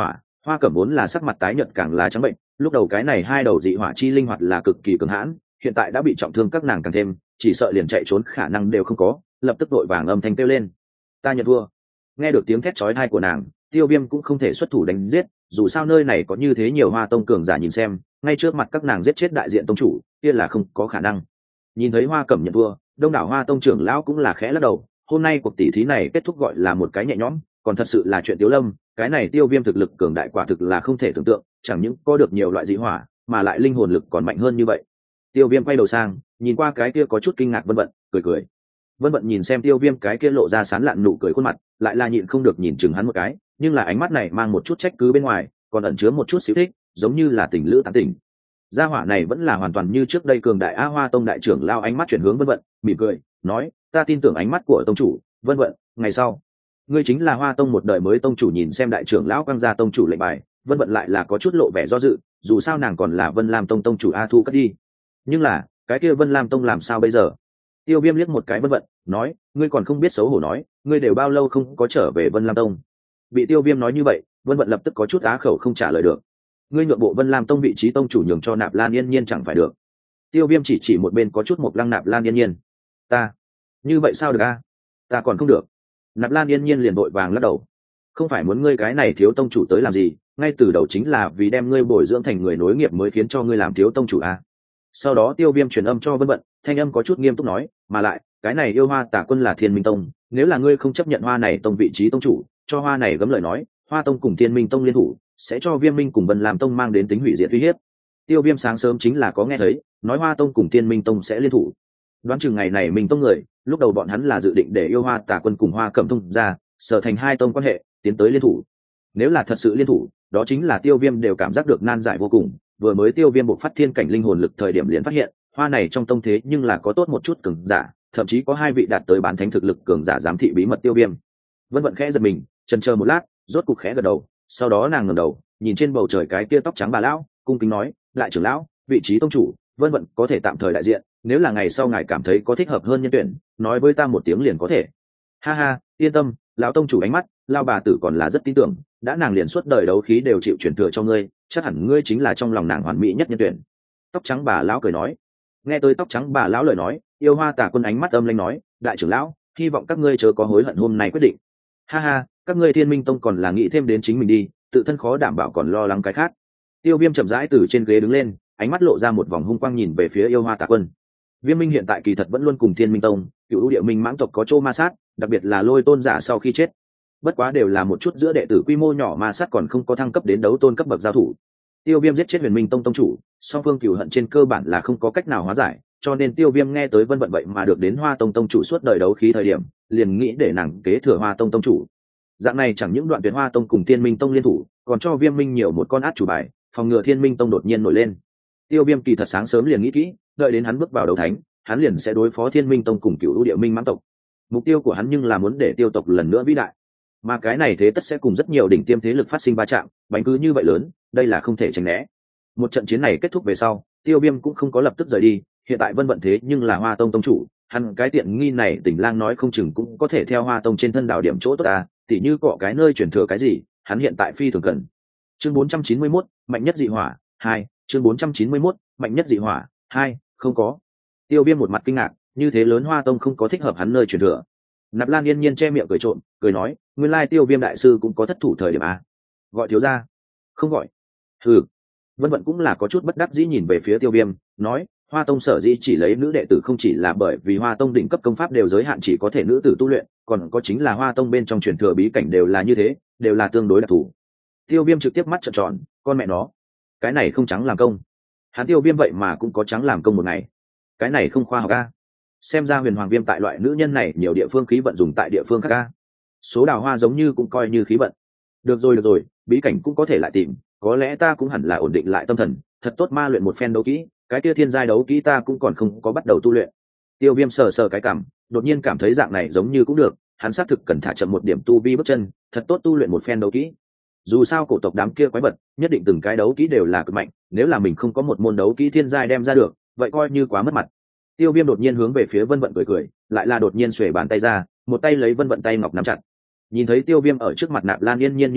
Hoa Cẩm vốn là sắc mặt tái nhợt càng là trắng bệnh, lúc đầu cái này hai đầu dị hỏa chi linh hoạt là cực kỳ cường hãn, hiện tại đã bị trọng thương các nàng càng thêm, chỉ sợ liền chạy trốn khả năng đều không có, lập tức đội vàng âm thanh kêu lên: "Ta nhận thua!" Nghe được tiếng thét chói tai của nàng, Tiêu Viêm cũng không thể xuất thủ đánh giết, dù sao nơi này có như thế nhiều Hoa Tông cường giả nhìn xem, ngay trước mặt các nàng giết chết đại diện tông chủ, kia là không có khả năng. Nhìn thấy Hoa Cẩm nhận thua, đông đảo Hoa Tông trưởng lão cũng là khẽ lắc đầu, hôm nay cuộc tỷ thí này kết thúc gọi là một cái nhẹ nhõm, còn thật sự là chuyện Tiếu Lâm, cái này Tiêu Viêm thực lực cường đại quả thực là không thể tưởng tượng, chẳng những có được nhiều loại dị hỏa, mà lại linh hồn lực còn mạnh hơn như vậy. Tiêu Viêm quay đầu sang, nhìn qua cái kia có chút kinh ngạc Vân Vận, cười cười. Vân Vận nhìn xem Tiêu Viêm cái kia lộ ra sán lạn nụ cười khuôn mặt, lại là nhịn không được nhìn chừng hắn một cái, nhưng là ánh mắt này mang một chút trách cứ bên ngoài, còn ẩn chứa một chút xíu thích, giống như là tình lữ tán tỉnh. Gia hỏa này vẫn là hoàn toàn như trước đây cường đại A Hoa Tông đại trưởng lao ánh mắt chuyển hướng Vân Vận, mỉm cười, nói: "Ta tin tưởng ánh mắt của tông chủ, Vân Vận, ngày sau ngươi chính là Hoa Tông một đời mới tông chủ." Nhìn xem đại trưởng lão quăng ra tông chủ lệnh bài, Vân Vận lại là có chút lộ vẻ do dự, dù sao nàng còn là Vân Lam Tông tông chủ A Thu cất đi. Nhưng là, cái kia Vân Lam Tông làm sao bây giờ? Tiêu Viêm liếc một cái Vân Vận, nói: "Ngươi còn không biết xấu hổ nói, ngươi đều bao lâu không có trở về Vân Lam Tông?" Bị Tiêu Viêm nói như vậy, Vân Vận lập tức có chút á khẩu không trả lời được. "Ngươi nhượng bộ Vân Lam Tông vị trí tông chủ nhường cho Nạp Lan Yên Nhiên chẳng phải được?" Tiêu Viêm chỉ một bên có chút Mộc Lăng Nạp Lan Yên Nhiên. "Ta, như vậy sao được a? Ta còn không được." Nạp Lan Yên Nhiên liền vội vàng lắc đầu. "Không phải muốn ngươi cái này thiếu tông chủ tới làm gì, ngay từ đầu chính là vì đem ngươi bồi dưỡng thành người nối nghiệp mới khiến cho ngươi làm thiếu tông chủ a." Sau đó Tiêu Viêm truyền âm cho Vân Vận, thanh âm có chút nghiêm túc nói: "Mà lại, cái này yêu Hoa Tả Quân là Thiên Minh Tông, nếu là ngươi không chấp nhận Hoa này tông vị trí tông chủ, cho Hoa này gấm lời nói, Hoa Tông cùng Thiên Minh Tông liên thủ, sẽ cho Viêm Minh cùng Vân Lam Tông mang đến tính hủy diệt uy hiếp." Tiêu Viêm sáng sớm chính là có nghe thấy, nói Hoa Tông cùng Thiên Minh Tông sẽ liên thủ. Đoán chừng ngày này Minh Tông người, lúc đầu bọn hắn là dự định để yêu Hoa Tả Quân cùng Hoa Cẩm Tông ra, sở thành hai tông quan hệ, tiến tới liên thủ. Nếu là thật sự liên thủ, đó chính là Tiêu Viêm đều cảm giác được nan giải vô cùng. Vừa mới Tiêu Viêm bộc phát thiên cảnh linh hồn lực thời điểm liền phát hiện, Hoa này trong tông thế nhưng là có tốt một chút cường giả, thậm chí có hai vị đạt tới bán thánh thực lực cường giả giám thị bí mật Tiêu Viêm. Vân Vận khẽ giật mình, chần chờ một lát, rốt cục khẽ gật đầu, sau đó nàng ngẩng đầu, nhìn trên bầu trời cái kia tóc trắng bà lão, cung kính nói: "Lại trưởng lão, vị trí tông chủ, Vân Vận có thể tạm thời đại diện, nếu là ngày sau ngài cảm thấy có thích hợp hơn nhân tuyển, nói với ta một tiếng liền có thể." "Ha ha, yên tâm, lão tông chủ ánh mắt, lão bà tử còn là rất tin tưởng, đã nàng liền suốt đời đấu khí đều chịu chuyển thừa cho ngươi, chắc hẳn ngươi chính là trong lòng nàng hoàn mỹ nhất nhân tuyển." Tóc trắng bà lão cười nói. Nghe tới tóc trắng bà lão lời nói, yêu Hoa Tả Quân ánh mắt âm lãnh nói: "Đại trưởng lão, hy vọng các ngươi chớ có hối hận hôm nay quyết định." "Ha ha, các ngươi Thiên Minh Tông còn là nghĩ thêm đến chính mình đi, tự thân khó đảm bảo còn lo lắng cái khác." Tiêu Viêm chậm rãi từ trên ghế đứng lên, ánh mắt lộ ra một vòng hung quang nhìn về phía yêu Hoa Tả Quân. Viêm Minh hiện tại kỳ thật vẫn luôn cùng Thiên Minh Tông, Cựu Ưu Địa Minh mãng tộc có chỗ ma sát, đặc biệt là Lôi Tôn giả sau khi chết. Bất quá đều là một chút giữa đệ tử quy mô nhỏ ma sát còn không có thăng cấp đến đấu tôn cấp bậc giao thủ. Tiêu Viêm giết chết Huyền Minh Tông tông chủ, song phương cừu hận trên cơ bản là không có cách nào hóa giải, cho nên Tiêu Viêm nghe tới Vân Vận vậy mà được đến Hoa Tông tông chủ suốt đời đấu khí thời điểm, liền nghĩ để nàng kế thừa Hoa Tông tông chủ. Dạng này chẳng những đoạn tuyệt Hoa Tông cùng Thiên Minh Tông liên thủ, còn cho Viêm Minh nhiều một con át chủ bài, phòng ngừa Thiên Minh Tông đột nhiên nổi lên. Tiêu Viêm kỳ thật sáng sớm liền nghĩ kỹ, đợi đến hắn bước vào đấu thánh, hắn liền sẽ đối phó Thiên Minh Tông cùng Cựu Ưu Địa Minh mãng tộc. Mục tiêu của hắn nhưng là muốn để Tiêu tộc lần nữa vĩ đại, mà cái này thế tất sẽ cùng rất nhiều đỉnh tiêm thế lực phát sinh va chạm, bánh cứ như vậy lớn, đây là không thể tránh né. Một trận chiến này kết thúc về sau, Tiêu Viêm cũng không có lập tức rời đi, hiện tại Vân Vận thế nhưng là Hoa Tông tông chủ, hắn cái tiện nghi này Tỉnh Lang nói không chừng cũng có thể theo Hoa Tông trên thân đảo điểm chỗ tốt à, tỉ như cọ cái nơi chuyển thừa cái gì, hắn hiện tại phi thường cần. Chương 491, mạnh nhất dị hỏa 2, chương 491, mạnh nhất dị hỏa 2, không có. Tiêu Viêm một mặt kinh ngạc, như thế lớn Hoa Tông không có thích hợp hắn nơi chuyển thừa. Nạp Lan Yên Nhiên che miệng cười trộm, cười nói: "Nguyên lai Tiêu Viêm đại sư cũng có thất thủ thời điểm à? Gọi thiếu gia." "Không gọi." "Hừ." Vân Vận cũng là có chút bất đắc dĩ nhìn về phía Tiêu Viêm, nói: "Hoa Tông sở dĩ chỉ lấy nữ đệ tử không chỉ là bởi vì Hoa Tông đỉnh cấp công pháp đều giới hạn chỉ có thể nữ tử tu luyện, còn có chính là Hoa Tông bên trong truyền thừa bí cảnh đều là như thế, đều là tương đối đặc thù." Tiêu Viêm trực tiếp mắt trợn tròn, con mẹ nó, cái này không trắng làm công. Hắn Tiêu Viêm vậy mà cũng có trắng làm công một ngày, cái này không khoa học a. Xem ra Huyền Hoàng Viêm tại loại nữ nhân này nhiều địa phương khí vận dùng tại địa phương khác a. Số đào hoa giống như cũng coi như khí vận. Được rồi, bí cảnh cũng có thể lại tìm, có lẽ ta cũng hẳn là ổn định lại tâm thần, thật tốt ma luyện một phen đấu kỹ, cái kia thiên giai đấu kỹ ta cũng còn không có bắt đầu tu luyện. Tiêu Viêm sờ sờ cái cằm, đột nhiên cảm thấy dạng này giống như cũng được, hắn xác thực cần thả chậm một điểm tu vi bước chân, thật tốt tu luyện một phen đấu kỹ. Dù sao cổ tộc đám kia quái vật, nhất định từng cái đấu kỹ đều là cực mạnh, nếu là mình không có một môn đấu kỹ thiên giai đem ra được, vậy coi như quá mất mặt. Tiêu Viêm đột nhiên hướng về phía Vân Vận cười, lại là đột nhiên xuề bàn tay ra, một tay lấy Vân Vận tay ngọc nắm chặt. Nhìn thấy Tiêu Viêm ở trước mặt Nạp Lan Yên Nhiên như vậy,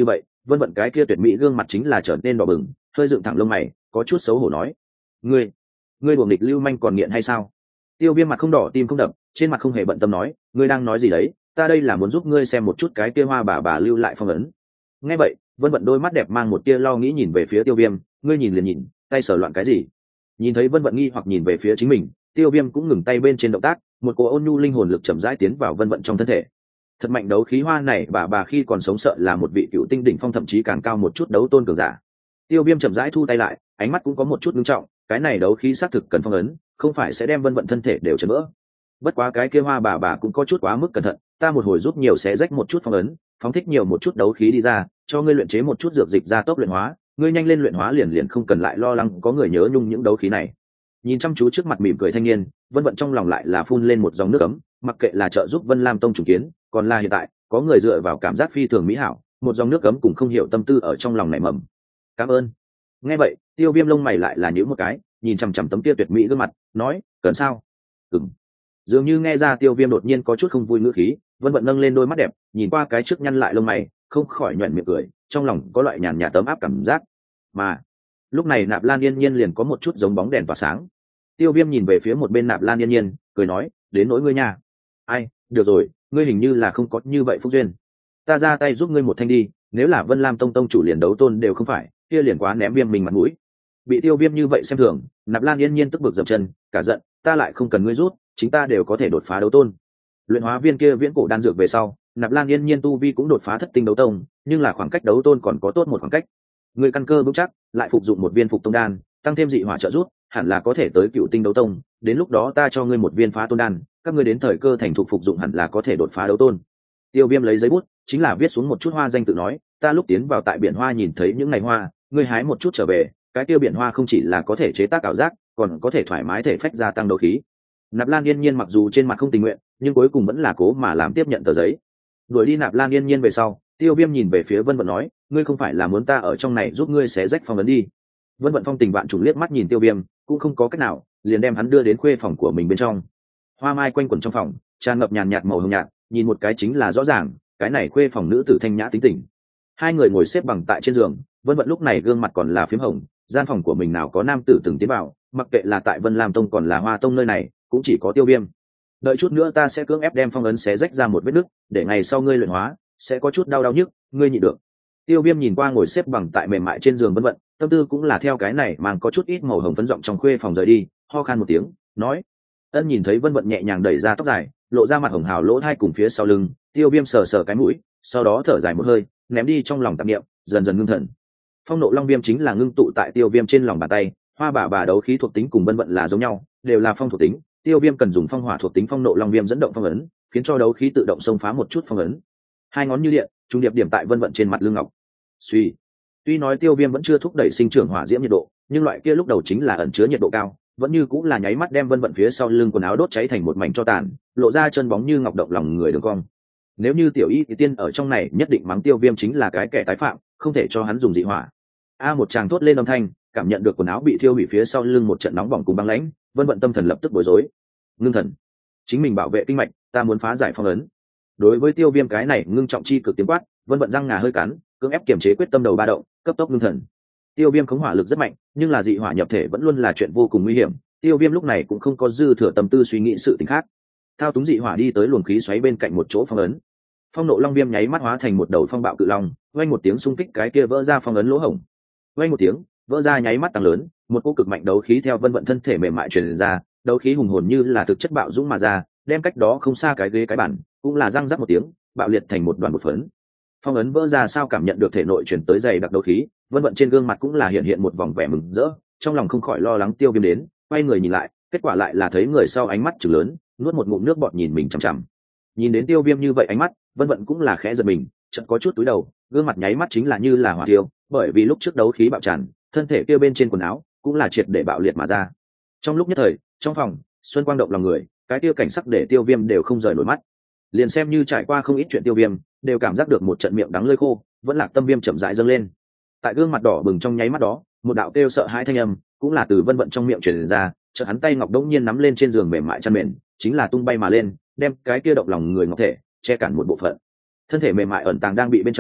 vân vận cái kia tuyệt mỹ gương mặt chính là trở nên đỏ bừng, hơi dựng thẳng lông mày, có chút xấu hổ nói: ngươi đuổi nghịch lưu manh còn nghiện hay sao? Tiêu Viêm mặt không đỏ tim không đập, trên mặt không hề bận tâm nói: ngươi đang nói gì đấy, ta đây là muốn giúp ngươi xem một chút cái kia hoa bà lưu lại phong ấn. Nghe vậy, vân vận đôi mắt đẹp mang một tia lo nghĩ nhìn về phía Tiêu Viêm, ngươi nhìn liền nhìn, tay sờ loạn cái gì? Nhìn thấy vân vận nghi hoặc nhìn về phía chính mình, Tiêu Viêm cũng ngừng tay bên trên động tác, một cô ôn nhu linh hồn lực chậm rãi tiến vào vân vận trong thân thể. Thật mạnh đấu khí hoa này bà khi còn sống sợ là một vị cựu tinh đỉnh phong, thậm chí càng cao một chút đấu tôn cường giả. Tiêu Viêm chậm rãi thu tay lại, ánh mắt cũng có một chút nghiêm trọng, cái này đấu khí xác thực cần phong ấn, không phải sẽ đem vân vận thân thể đều chấn vỡ. Bất quá cái kia hoa bà cũng có chút quá mức cẩn thận, ta một hồi giúp nhiều sẽ rách một chút phong ấn, phóng thích nhiều một chút đấu khí đi ra, cho ngươi luyện chế một chút dược dịch ra tốc luyện hóa, ngươi nhanh lên luyện hóa liền không cần lại lo lắng có người nhớ nhung những đấu khí này. Nhìn chăm chú trước mặt mỉm cười thanh niên, vân vận trong lòng lại là phun lên một dòng nước ấm, mặc kệ là trợ giúp Vân Lam Tông trùng kiến, còn là hiện tại có người dựa vào cảm giác phi thường mỹ hảo, một dòng nước ấm cùng không hiểu tâm tư ở trong lòng nảy mầm. Cảm ơn. Nghe vậy, Tiêu Viêm lông mày lại là nhíu một cái, nhìn chằm chằm tấm kia tuyệt mỹ gương mặt, nói: cần sao? Dường như nghe ra Tiêu Viêm đột nhiên có chút không vui ngữ khí, vân vận nâng lên đôi mắt đẹp, nhìn qua cái trước nhăn lại lông mày, không khỏi nhoẻn miệng cười, trong lòng có loại nhàn nhạt tấm áp cảm giác. Mà lúc này Nạp Lan Yên Nhiên liền có một chút giống bóng đèn tỏa sáng. Tiêu Viêm nhìn về phía một bên Nạp Lan Yên Nhiên, cười nói: đến nỗi ngươi nha. Ai, được rồi, ngươi hình như là không có như vậy phúc duyên, ta ra tay giúp ngươi một thanh đi, nếu là Vân Lam Tông tông chủ liền đấu tôn đều không phải, kia liền quá ném Viêm mình mặt mũi. Bị Tiêu Viêm như vậy xem thường, Nạp Lan Yên Nhiên tức bực dậm chân, cả giận: ta lại không cần ngươi rút, chính ta đều có thể đột phá đấu tôn. Luyện hóa viên kia viễn cổ đan dược về sau, Nạp Lan Yên Nhiên tu vi cũng đột phá thất tinh đấu tông, nhưng là khoảng cách đấu tôn còn có tốt một khoảng cách. Ngươi căn cơ vững chắc, lại phục dụng một viên phục tông đan, tăng thêm dị hỏa trợ giúp, hẳn là có thể tới cựu tinh đấu tông, đến lúc đó ta cho ngươi một viên phá tôn đan, các ngươi đến thời cơ thành thục phục dụng hẳn là có thể đột phá đấu tôn. Tiêu Viêm lấy giấy bút, chính là viết xuống một chút hoa danh tự nói: ta lúc tiến vào tại biển hoa nhìn thấy những ngày hoa, ngươi hái một chút trở về, cái tiêu biển hoa không chỉ là có thể chế tác ảo giác, còn có thể thoải mái thể phách gia tăng đấu khí. Nạp Lan Yên Nhiên mặc dù trên mặt không tình nguyện, nhưng cuối cùng vẫn là cố mà làm tiếp nhận tờ giấy. Đuổi đi Nạp Lan Yên Nhiên về sau, Tiêu Viêm nhìn về phía Vân Vận nói: ngươi không phải là muốn ta ở trong này giúp ngươi xé rách phong ấn đi? Vân Vận phong tình vạn trùng liếc mắt nhìn Tiêu Viêm, cũng không có cách nào, liền đem hắn đưa đến khuê phòng của mình bên trong. Hoa mai quanh quẩn trong phòng, tràn ngập nhàn nhạt màu hồng nhạt, nhìn một cái chính là rõ ràng, cái này khuê phòng nữ tử thanh nhã tính tình. Hai người ngồi xếp bằng tại trên giường, Vân Vận lúc này gương mặt còn là phím hồng, gian phòng của mình nào có nam tử từng tiến vào, mặc kệ là tại Vân Lam Tông còn là Hoa Tông nơi này, cũng chỉ có Tiêu Viêm. Đợi chút nữa ta sẽ cưỡng ép đem phong ấn xé rách ra một vết nứt, để ngày sau ngươi luyện hóa sẽ có chút đau nhức, ngươi nhịn được. Tiêu Viêm nhìn qua ngồi xếp bằng tại mềm mại trên giường Vân Vận, tâm tư cũng là theo cái này mang có chút ít màu hồng phấn rộng trong khuê phòng rời đi, ho khan một tiếng, nói: ân. Nhìn thấy Vân Vận nhẹ nhàng đẩy ra tóc dài, lộ ra mặt hồng hào lỗ hai cùng phía sau lưng, Tiêu Viêm sờ sờ cái mũi, sau đó thở dài một hơi, ném đi trong lòng tạp niệm, dần dần ngưng thần. Phong nộ long viêm chính là ngưng tụ tại Tiêu Viêm trên lòng bàn tay, hoa bà đấu khí thuộc tính cùng Vân Vận là giống nhau, đều là phong thuộc tính. Tiêu Viêm cần dùng phong hỏa thuộc tính phong nộ long viêm dẫn động phong ấn, khiến cho đấu khí tự động xông phá một chút phong ấn. Hai ngón như điện, trung điệp điểm tại Vân Vận trên mặt lưng ngọc. Suy, tuy nói Tiêu Viêm vẫn chưa thúc đẩy sinh trưởng hỏa diễm nhiệt độ, nhưng loại kia lúc đầu chính là ẩn chứa nhiệt độ cao, vẫn như cũng là nháy mắt đem Vân Vận phía sau lưng quần áo đốt cháy thành một mảnh tro tàn, lộ ra chân bóng như ngọc động lòng người đường cong. Nếu như tiểu y thì tiên ở trong này nhất định mắng Tiêu Viêm chính là cái kẻ tái phạm, không thể cho hắn dùng dị hỏa. Một chàng thốt lên âm thanh, cảm nhận được quần áo bị thiêu hủy phía sau lưng một trận nóng bỏng cùng băng lãnh, Vân Vận tâm thần lập tức bối rối. Ngưng thần, chính mình bảo vệ kinh mạch, ta muốn phá giải phong ấn. Đối với Tiêu Viêm cái này ngưng trọng chi cực tiếng quát, Vân Vận răng ngà hơi cắn, cưỡng ép kiềm chế quyết tâm đầu ba động, cấp tốc ngưng thần. Tiêu Viêm khống hỏa lực rất mạnh, nhưng là dị hỏa nhập thể vẫn luôn là chuyện vô cùng nguy hiểm. Tiêu Viêm lúc này cũng không có dư thừa tâm tư suy nghĩ sự tình khác, thao túng dị hỏa đi tới luồng khí xoáy bên cạnh một chỗ phong ấn. Phong nộ long viêm nháy mắt hóa thành một đầu phong bạo cự long, vang một tiếng xung kích cái kia vỡ ra phong ấn lỗ hổng. Vang một tiếng, vỡ ra nháy mắt tăng lớn, một cỗ cực mạnh đấu khí theo Vân Vận thân thể mềm mại truyền ra, đấu khí hùng hồn như là thực chất bạo dũng mà ra, đem cách đó không xa cái ghế cái bản, cũng là răng rắc một tiếng, bạo liệt thành một đoàn bột phấn. Phong ấn vỡ ra sao cảm nhận được thể nội truyền tới dày đặc đấu khí, Vân Vận trên gương mặt cũng là hiện một vòng vẻ mừng rỡ, trong lòng không khỏi lo lắng Tiêu Viêm đến, quay người nhìn lại, kết quả lại là thấy người sau ánh mắt trừng lớn, nuốt một ngụm nước bọt nhìn mình chằm chằm. Nhìn đến Tiêu Viêm như vậy ánh mắt, Vân Vận cũng là khẽ giật mình, chợt có chút túi đầu, gương mặt nháy mắt chính là như là hỏa tiêu, bởi vì lúc trước đấu khí bạo tràn, thân thể kia bên trên quần áo cũng là triệt để bạo liệt mà ra. Trong lúc nhất thời, trong phòng xuân quang động lòng người, cái tiêu cảnh sắc để Tiêu Viêm đều không rời nổi mắt. Liền xem như trải qua không ít chuyện, Tiêu Viêm đều cảm giác được một trận miệng đắng lưỡi khô, vẫn lạc tâm viêm chậm rãi dâng lên. Tại gương mặt đỏ bừng trong nháy mắt đó, một đạo kêu sợ hãi thanh âm cũng là từ Vân Vận trong miệng truyền ra, chợt hắn tay ngọc đống nhiên nắm lên trên giường mềm mại chăn mền, chính là tung bay mà lên, đem cái kia động lòng người ngọc thể che cản một bộ phận. Thân thể mềm mại ẩn tàng đang bị bên trong,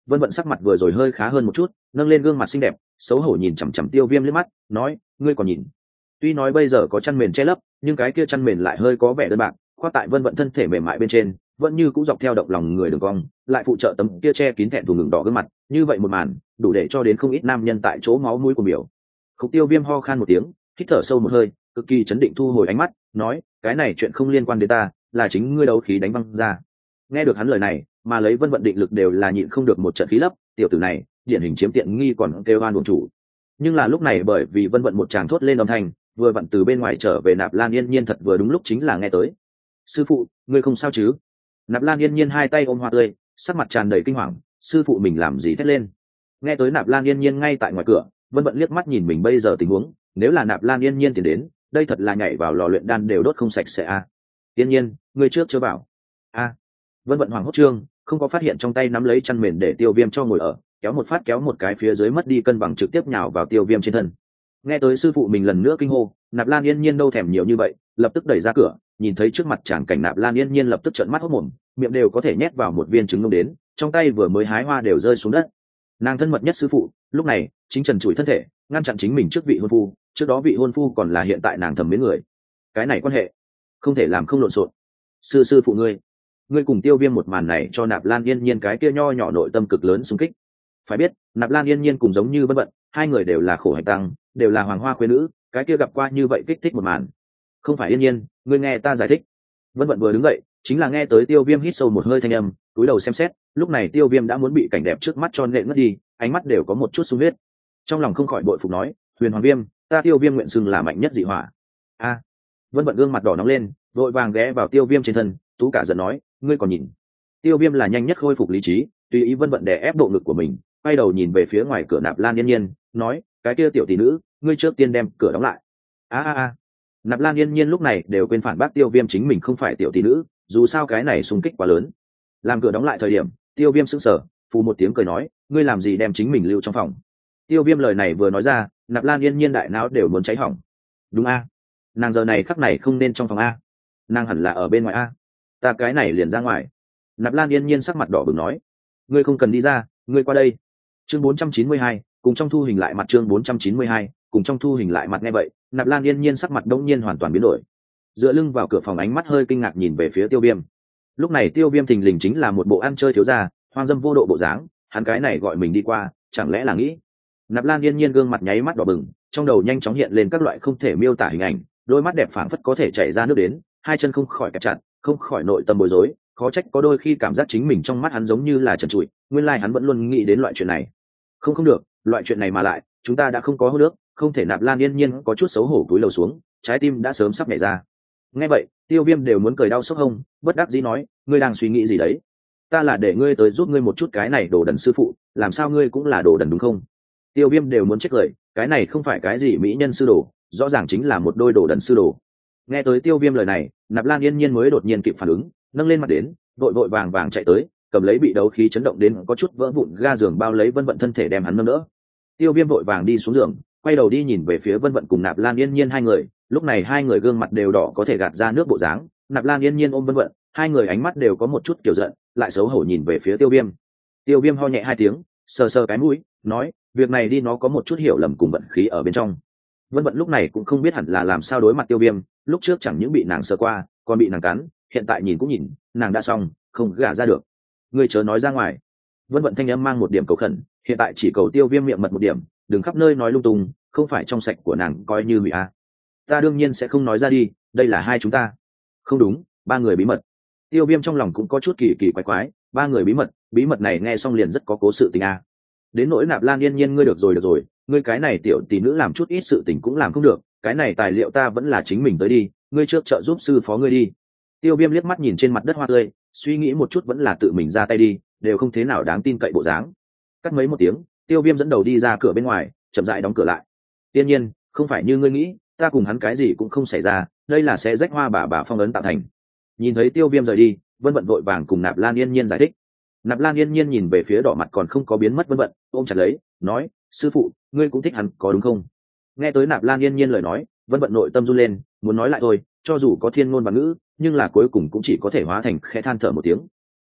Vân vận sắc mặt vừa rồi hơi khá hơn một chút, nâng lên gương mặt xinh đẹp, xấu hổ nhìn chằm chằm Tiêu Viêm liếc mắt, nói, ngươi còn nhìn. Tuy nói bây giờ có chăn mền che lấp, nhưng cái kia chăn mền lại hơi có vẻ đơn bạc, khoác tại Vân vận thân thể mềm mại bên trên, vẫn như cũng dọc theo động lòng người đường cong, lại phụ trợ tấm kia che kín thẹn thùng ngừng đỏ gương mặt, như vậy một màn, đủ để cho đến không ít nam nhân tại chỗ máu mũi của biểu. Khúc Tiêu Viêm ho khan một tiếng, hít thở sâu một hơi, cực kỳ chấn định thu hồi ánh mắt, nói, cái này chuyện không liên quan đến ta, là chính ngươi đấu khí đánh văng ra. Nghe được hắn lời này, mà lấy Vân vận định lực đều là nhịn không được một trận khí lấp, tiểu tử này điển hình chiếm tiện nghi còn kêu oan uổng chủ. Nhưng là lúc này bởi vì Vân vận một tràng thốt lên âm thanh, vừa vặn từ bên ngoài trở về Nạp Lan Yên Nhiên thật vừa đúng lúc chính là nghe tới. Sư phụ, ngươi không sao chứ? Nạp Lan Yên Nhiên hai tay ôm hoa tươi, sắc mặt tràn đầy kinh hoàng, sư phụ mình làm gì thét lên? Nghe tới Nạp Lan Yên Nhiên ngay tại ngoài cửa, Vân vận liếc mắt nhìn mình bây giờ tình huống, nếu là Nạp Lan Yên Nhiên tiến đến, đây thật là nhảy vào lò luyện đan đều đốt không sạch sẽ a. Yên Nhiên, ngươi trước chưa bảo. A. Vân vận hoàng hốt trương, không có phát hiện trong tay nắm lấy chăn mền để Tiêu Viêm cho ngồi ở, kéo một phát kéo một cái phía dưới mất đi cân bằng trực tiếp nhào vào Tiêu Viêm trên thân. Nghe tới sư phụ mình lần nữa kinh hô, Nạp Lan Yên Nhiên đâu thèm nhiều như vậy, lập tức đẩy ra cửa, nhìn thấy trước mặt chàng cảnh Nạp Lan Yên Nhiên lập tức trợn mắt hốt mồm, miệng đều có thể nhét vào một viên trứng ngông đến, trong tay vừa mới hái hoa đều rơi xuống đất. Nàng thân mật nhất sư phụ, lúc này chính trần trụi thân thể, ngăn chặn chính mình trước vị hôn phu, trước đó vị hôn phu còn là hiện tại nàng thầm mến người. Cái này quan hệ không thể làm không lộn xộn. Sư phụ ngươi cùng Tiêu Viêm một màn này cho Nạp Lan Yên Nhiên cái kia nho nhỏ nội tâm cực lớn xung kích. Phải biết, Nạp Lan Yên Nhiên cùng giống như Vân vận, hai người đều là khổ hạnh tăng, đều là hoàng hoa khuê nữ, cái kia gặp qua như vậy kích thích một màn. Không phải Yên Nhiên, ngươi nghe ta giải thích. Vân vận vừa đứng dậy, chính là nghe tới Tiêu Viêm hít sâu một hơi thanh âm, cúi đầu xem xét, lúc này Tiêu Viêm đã muốn bị cảnh đẹp trước mắt cho nện ngất đi, ánh mắt đều có một chút sung huyết. Trong lòng không khỏi bội phục nói, Huyền Hoàng Viêm, ta Tiêu Viêm nguyện xưng là mạnh nhất dị hỏa. A. Vân vận gương mặt đỏ nóng lên, vội vàng ghé vào Tiêu Viêm trên thân, tú cả giận nói, ngươi còn nhìn. Tiêu Viêm là nhanh nhất khôi phục lý trí, tùy ý Vân vận đè ép độ ngực của mình, quay đầu nhìn về phía ngoài cửa Nạp Lan Yên Nhiên, nói, cái kia tiểu tỷ nữ, ngươi trước tiên đem cửa đóng lại. A. Nạp Lan Yên Nhiên lúc này đều quên phản bác Tiêu Viêm chính mình không phải tiểu tỷ nữ, dù sao cái này xung kích quá lớn. Làm cửa đóng lại thời điểm, Tiêu Viêm sững sờ, phù một tiếng cười nói, ngươi làm gì đem chính mình lưu trong phòng. Tiêu Viêm lời này vừa nói ra, Nạp Lan Yên Nhiên đại não đều muốn cháy hỏng. Đúng a, nàng giờ này khắc này không nên trong phòng a, nàng hẳn là ở bên ngoài a. Ta cái này liền ra ngoài. Nạp Lan Yên Nhiên sắc mặt đỏ bừng nói, ngươi không cần đi ra, ngươi qua đây. Chương 492, cùng trong thu hình lại mặt chương 492, cùng trong thu hình lại mặt. Nghe vậy, Nạp Lan Yên Nhiên sắc mặt đống nhiên hoàn toàn biến đổi. Dựa lưng vào cửa phòng, ánh mắt hơi kinh ngạc nhìn về phía Tiêu Viêm. Lúc này Tiêu Viêm thình lình chính là một bộ ăn chơi thiếu gia, hoang dâm vô độ bộ dáng, hắn cái này gọi mình đi qua, chẳng lẽ là nghĩ. Nạp Lan Yên Nhiên gương mặt nháy mắt đỏ bừng, trong đầu nhanh chóng hiện lên các loại không thể miêu tả hình ảnh, đôi mắt đẹp phảng phất có thể chảy ra nước đến, hai chân không khỏi kẹp chặt, không khỏi nội tâm bối rối, khó trách có đôi khi cảm giác chính mình trong mắt hắn giống như là trần trụi, nguyên lai hắn vẫn luôn nghĩ đến loại chuyện này. Không được, loại chuyện này mà lại, chúng ta đã không có hô nước, không thể. Nạp Lan Yên Nhiên có chút xấu hổ cúi đầu xuống, trái tim đã sớm sắp nhảy ra. Nghe vậy, Tiêu Viêm đều muốn cười đau sốc hông, bất đắc dĩ nói, ngươi đang suy nghĩ gì đấy? Ta là để ngươi tới giúp ngươi một chút, cái này đồ đần sư phụ, làm sao ngươi cũng là đồ đần đúng không? Tiêu Viêm đều muốn chết cười, cái này không phải cái gì mỹ nhân sư đồ, rõ ràng chính là một đôi đồ đần sư đồ. Nghe tới Tiêu Viêm lời này, Nạp Lan Yên Nhiên mới đột nhiên kịp phản ứng, nâng lên mặt đến, vội vàng chạy tới, cầm lấy bị đấu khí chấn động đến có chút vỡ vụn ga giường bao lấy Vân vận thân thể đem hắn nâng đỡ. Tiêu Viêm vội vàng đi xuống giường, quay đầu đi nhìn về phía Vân vận cùng Nạp Lan Yên Nhiên hai người, lúc này hai người gương mặt đều đỏ có thể gạt ra nước bộ dáng. Nạp Lan Yên Nhiên ôm Vân vận, hai người ánh mắt đều có một chút kiểu giận, lại xấu hổ nhìn về phía Tiêu Viêm. Tiêu Viêm ho nhẹ hai tiếng, sờ cái mũi, nói, việc này đi, nó có một chút hiểu lầm cùng vận khí ở bên trong. Vân vận lúc này cũng không biết hẳn là làm sao đối mặt Tiêu Viêm, lúc trước chẳng những bị nàng sờ qua, còn bị nàng cắn, hiện tại nhìn cũng nhìn, nàng đã xong, không gả ra được. Ngươi chớ nói ra ngoài. Vân vận thanh âm mang một điểm cầu khẩn, hiện tại chỉ cầu Tiêu Viêm miệng mật một điểm, đừng khắp nơi nói lung tung, không phải trong sạch của nàng coi như hủy a. Ta đương nhiên sẽ không nói ra đi, đây là hai chúng ta. Không đúng, ba người bí mật. Tiêu Viêm trong lòng cũng có chút kỳ quái, ba người bí mật này nghe xong liền rất có cố sự tình a. Đến nỗi Nạp Lan Yên Nhiên, ngươi được rồi, ngươi cái này tiểu tỷ nữ làm chút ít sự tình cũng làm không được, cái này tài liệu ta vẫn là chính mình tới đi, ngươi trước trợ giúp sư phó ngươi đi. Tiêu Viêm liếc mắt nhìn trên mặt đất hoa tươi, suy nghĩ một chút vẫn là tự mình ra tay đi, đều không thế nào đáng tin cậy bộ dáng. Cắt mấy một tiếng, Tiêu Viêm dẫn đầu đi ra cửa bên ngoài, chậm rãi đóng cửa lại. Tiên nhiên, không phải như ngươi nghĩ, ta cùng hắn cái gì cũng không xảy ra, đây là sẽ rách hoa bà phong ấn tạo thành. Nhìn thấy Tiêu Viêm rời đi, Vân vận vội vàng cùng Nạp Lan Yên Nhiên giải thích. Nạp Lan Yên Nhiên nhìn về phía đỏ mặt còn không có biến mất Vân vận, ôm chặt lấy, nói, sư phụ, ngươi cũng thích hắn có đúng không? Nghe tới Nạp Lan Yên Nhiên lời nói, Vân vận nội tâm run lên, muốn nói lại thôi, cho dù có thiên ngôn và ngữ, nhưng là cuối cùng cũng chỉ có thể hóa thành khẽ than thở một tiếng. Ai,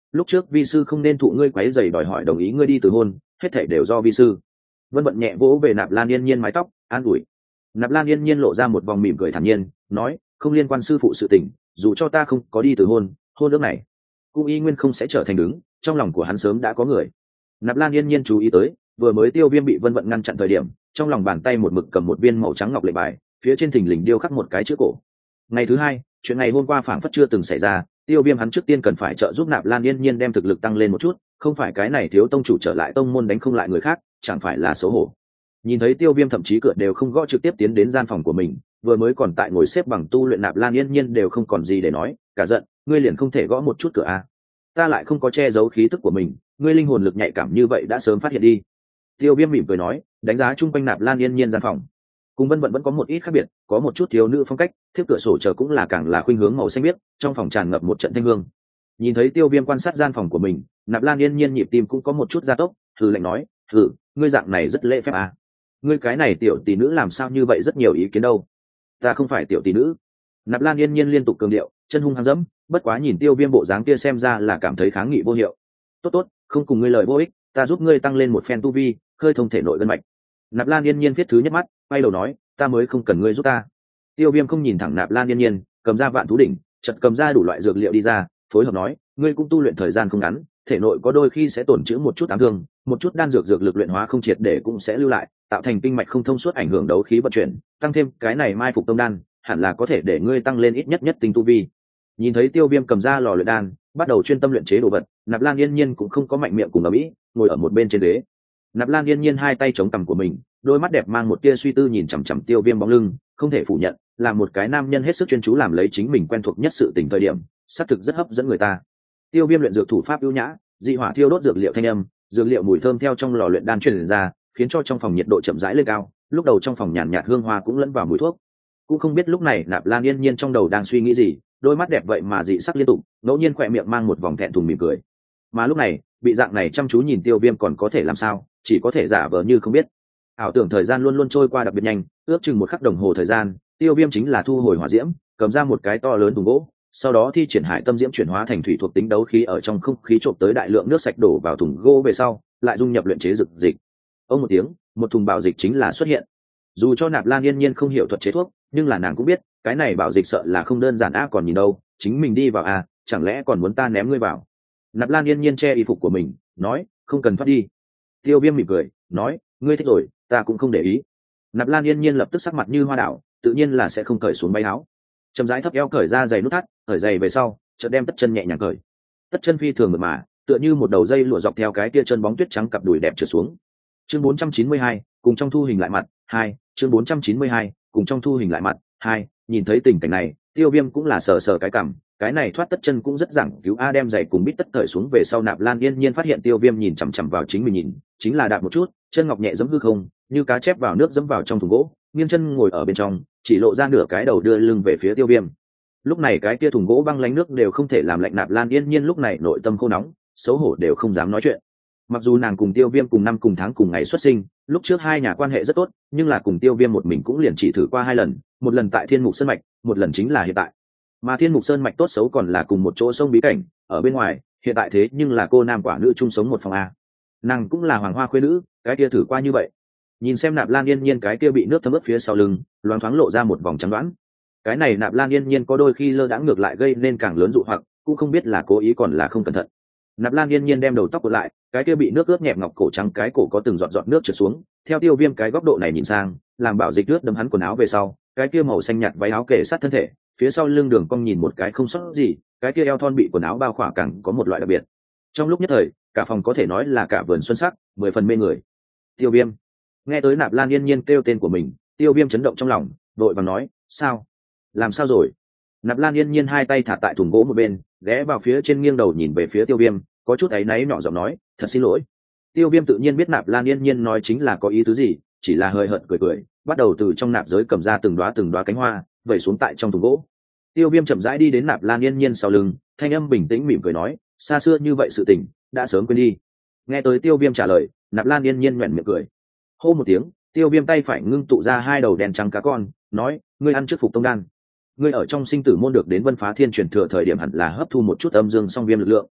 lúc trước vi sư không nên thụ ngươi quấy rầy đòi hỏi đồng ý ngươi đi từ hôn, hết thảy đều do vi sư. Vân Vận nhẹ vỗ về Nạp Lan Yên Nhiên mái tóc, an ủi. Nạp Lan Yên Nhiên lộ ra một vòng mỉm cười thản nhiên, nói, không liên quan sư phụ sự tình, dù cho ta không có đi từ hôn, hôn ước này cũng y nguyên không sẽ trở thành đứng, trong lòng của hắn sớm đã có người. Nạp Lan Yên Nhiên chú ý tới, vừa mới Tiêu Viêm bị Vân Vận ngăn chặn thời điểm, trong lòng bàn tay một mực cầm một viên màu trắng ngọc lệnh bài, phía trên thình lình điêu khắc một cái chữ cổ. Ngày thứ hai, chuyện ngày hôm qua phảng phất chưa từng xảy ra, Tiêu Viêm hắn trước tiên cần phải trợ giúp Nạp Lan Yên Nhiên đem thực lực tăng lên một chút, không phải cái này thiếu tông chủ trở lại tông môn đánh không lại người khác, chẳng phải là xấu hổ. Nhìn thấy Tiêu Viêm thậm chí cửa đều không gõ, trực tiếp tiến đến gian phòng của mình, vừa mới còn tại ngồi xếp bằng tu luyện Nạp Lan Yên Nhiên đều không còn gì để nói, cả giận, ngươi liền không thể gõ một chút cửa à? Ta lại không có che giấu khí tức của mình, ngươi linh hồn lực nhạy cảm như vậy đã sớm phát hiện đi. Tiêu Viêm mỉm cười nói, đánh giá chung quanh Nạp Lan Yên Nhiên gian phòng. Cùng Vân Vận vẫn có một ít khác biệt, có một chút thiếu nữ phong cách, thiết cửa sổ chờ cũng là càng là khuynh hướng màu xanh biếc, trong phòng tràn ngập một trận thanh hương. Nhìn thấy Tiêu Viêm quan sát gian phòng của mình, Nạp Lan Yên Nhiên nhịp tim cũng có một chút gia tốc, thử lạnh nói, "Thử, ngươi dạng này rất lễ phép à? Ngươi cái này tiểu tỷ nữ làm sao như vậy, rất nhiều ý kiến đâu?" "Ta không phải tiểu tỷ nữ." Nạp Lan Yên Nhiên liên tục cường điệu, chân hung hăng dẫm, bất quá nhìn Tiêu Viêm bộ dáng kia xem ra là cảm thấy kháng nghị vô hiệu. "Tốt tốt, không cùng ngươi lời vô ích, ta giúp ngươi tăng lên một phen tu vi, khơi thông thể nội gân mạch." Nạp Lan Yên Nhiên viết thứ nhất mắt, quay đầu nói, "Ta mới không cần ngươi giúp ta." Tiêu Viêm không nhìn thẳng Nạp Lan Yên Nhiên, cầm ra Vạn Thú đỉnh, chợt cầm ra đủ loại dược liệu đi ra, phối hợp nói, "Ngươi cũng tu luyện thời gian không ngắn, thể nội có đôi khi sẽ tổn trữ một chút ám thương, một chút đan dược dược lực luyện hóa không triệt để cũng sẽ lưu lại, tạo thành kinh mạch không thông suốt, ảnh hưởng đấu khí vận chuyển, tăng thêm cái này mai phục tông đan, hẳn là có thể để ngươi tăng lên ít nhất nhất tinh tu vi." Nhìn thấy Tiêu Viêm cầm ra lò luyện đan, bắt đầu chuyên tâm luyện chế đồ vật, Nạp Lan Yên Nhiên cũng không có mạnh miệng cùng ở mỹ, ngồi ở một bên trên ghế. Nạp Lan Yên Nhiên hai tay chống cằm của mình, đôi mắt đẹp mang một tia suy tư nhìn chằm chằm Tiêu Viêm bóng lưng, không thể phủ nhận, là một cái nam nhân hết sức chuyên chú làm lấy chính mình quen thuộc nhất sự tình thời điểm, xác thực rất hấp dẫn người ta. Tiêu Viêm luyện dược thủ pháp ưu nhã, dị hỏa thiêu đốt dược liệu thanh âm, dược liệu mùi thơm theo trong lò luyện đan truyền ra, khiến cho trong phòng nhiệt độ chậm rãi lên cao, lúc đầu trong phòng nhàn nhạt hương hoa cũng lẫn vào mùi thuốc. Cũng không biết lúc này Nạp Lan Yên Nhiên trong đầu đang suy nghĩ gì, đôi mắt đẹp vậy mà dị sắc liên tục, ngẫu nhiên khỏe miệng mang một vòng thẹn thùng mỉm cười. Mà lúc này, bị dạng này chăm chú nhìn Tiêu Viêm còn có thể làm sao, chỉ có thể giả vờ như không biết. Ảo tưởng thời gian luôn luôn trôi qua đặc biệt nhanh, ước chừng một khắc đồng hồ thời gian, Tiêu Viêm chính là thu hồi hỏa diễm, cầm ra một cái to lớn thùng gỗ, sau đó thi triển hải tâm diễm chuyển hóa thành thủy thuộc tính đấu khí, ở trong không khí trộn tới đại lượng nước sạch đổ vào thùng gỗ về sau, lại dung nhập luyện chế dược dịch. Ông một tiếng, một thùng bảo dịch chính là xuất hiện. Dù cho Nạp Lan Yên Nhiên không hiểu thuật chế thuốc, nhưng là nàng cũng biết, cái này bảo dịch sợ là không đơn giản a, còn nhìn đâu, chính mình đi vào a, chẳng lẽ còn muốn ta ném ngươi vào? Nạp Lan Yên Nhiên che y phục của mình, nói, "Không cần thoát đi." Tiêu Viêm mỉm cười, nói, "Ngươi thích rồi, ta cũng không để ý." Nạp Lan Yên Nhiên lập tức sắc mặt như hoa đảo, tự nhiên là sẽ không cởi xuống váy áo, chậm rãi thấp eo cởi ra giày nút thắt, cởi giày về sau, chợt đem tất chân nhẹ nhàng cởi. Tất chân phi thường mượt mà, tựa như một đầu dây lụa dọc theo cái kia chân bóng tuyết trắng cặp đùi đẹp trượt xuống. Chương 492, cùng trong thu hình lại mặt 2, chương 492, cùng trong thu hình lại mặt 2, nhìn thấy tình cảnh này, Tiêu Viêm cũng là sờ sờ cái cằm, cái này thoát tất chân cũng rất giảng cứu a, đem giày cùng bít tất cởi xuống về sau, Nạp Lan Yên Nhiên phát hiện Tiêu Viêm nhìn chằm chằm vào chính mình nhìn, chính là đạp một chút, chân ngọc nhẹ giẫm hư không, như cá chép vào nước giẫm vào trong thùng gỗ, nghiêng chân ngồi ở bên trong, chỉ lộ ra nửa cái đầu đưa lưng về phía Tiêu Viêm. Lúc này cái kia thùng gỗ băng lánh nước đều không thể làm lạnh Nạp Lan Yên Nhiên lúc này nội tâm khô nóng, xấu hổ đều không dám nói chuyện. Mặc dù nàng cùng Tiêu Viêm cùng năm cùng tháng cùng ngày xuất sinh, lúc trước hai nhà quan hệ rất tốt, nhưng là cùng Tiêu Viêm một mình cũng liền chỉ thử qua hai lần, một lần tại Thiên Mục Sơn mạch, một lần chính là hiện tại. Mà Thiên Mục Sơn mạch tốt xấu còn là cùng một chỗ sông bí cảnh, ở bên ngoài, hiện tại thế nhưng là cô nam quả nữ chung sống một phòng a. Nàng cũng là hoàng hoa khuê nữ, cái kia thử qua như vậy. Nhìn xem Nạp Lan Yên Nhiên cái kia bị nước thấm ướt phía sau lưng, loáng thoáng lộ ra một vòng trắng đoán. Cái này Nạp Lan Yên Nhiên có đôi khi lơ đãng ngược lại gây nên càng lớn dụ hoặc, cũng không biết là cố ý còn là không cẩn thận. Nạp Lan Yên Nhiên đem đầu tóc cuộn lại, cái kia bị nước ướt nhẹp ngọc cổ trắng cái cổ có từng giọt giọt nước trượt xuống, theo Tiêu Viêm cái góc độ này nhìn sang, làm bảo dịch nước đâm hắn quần áo về sau, cái kia màu xanh nhạt váy áo kề sát thân thể, phía sau lưng đường cong nhìn một cái không sót gì, cái kia eo thon bị quần áo bao khỏa càng có một loại đặc biệt. Trong lúc nhất thời, cả phòng có thể nói là cả vườn xuân sắc, 10 phần mê người. Tiêu Viêm. Nghe tới Nạp Lan Yên Nhiên kêu tên của mình, Tiêu Viêm chấn động trong lòng, vội vàng nói, "Sao? Làm sao rồi?" Nạp Lan Yên Nhiên hai tay thả tại thùng gỗ một bên, ghé vào phía trên nghiêng đầu nhìn về phía Tiêu Viêm, có chút áy náy nhỏ giọng nói, "Thật xin lỗi." Tiêu Viêm tự nhiên biết Nạp Lan Yên Nhiên nói chính là có ý tứ gì, chỉ là hơi hận cười cười, bắt đầu từ trong nạp giới cầm ra từng đóa cánh hoa, vẩy xuống tại trong thùng gỗ. Tiêu Viêm chậm rãi đi đến Nạp Lan Yên Nhiên sau lưng, thanh âm bình tĩnh mỉm cười nói, "Xa xưa như vậy sự tình, đã sớm quên đi." Nghe tới Tiêu Viêm trả lời, Nạp Lan Yên Nhiên nhếch miệng cười. Hô một tiếng, Tiêu Viêm tay phải ngưng tụ ra hai đầu đèn trắng cá con, nói, "Ngươi ăn trước phục tông đan. Ngươi ở trong sinh tử môn được đến Vân Phá Thiên truyền thừa thời điểm hẳn là hấp thu một chút âm dương song viêm lực lượng,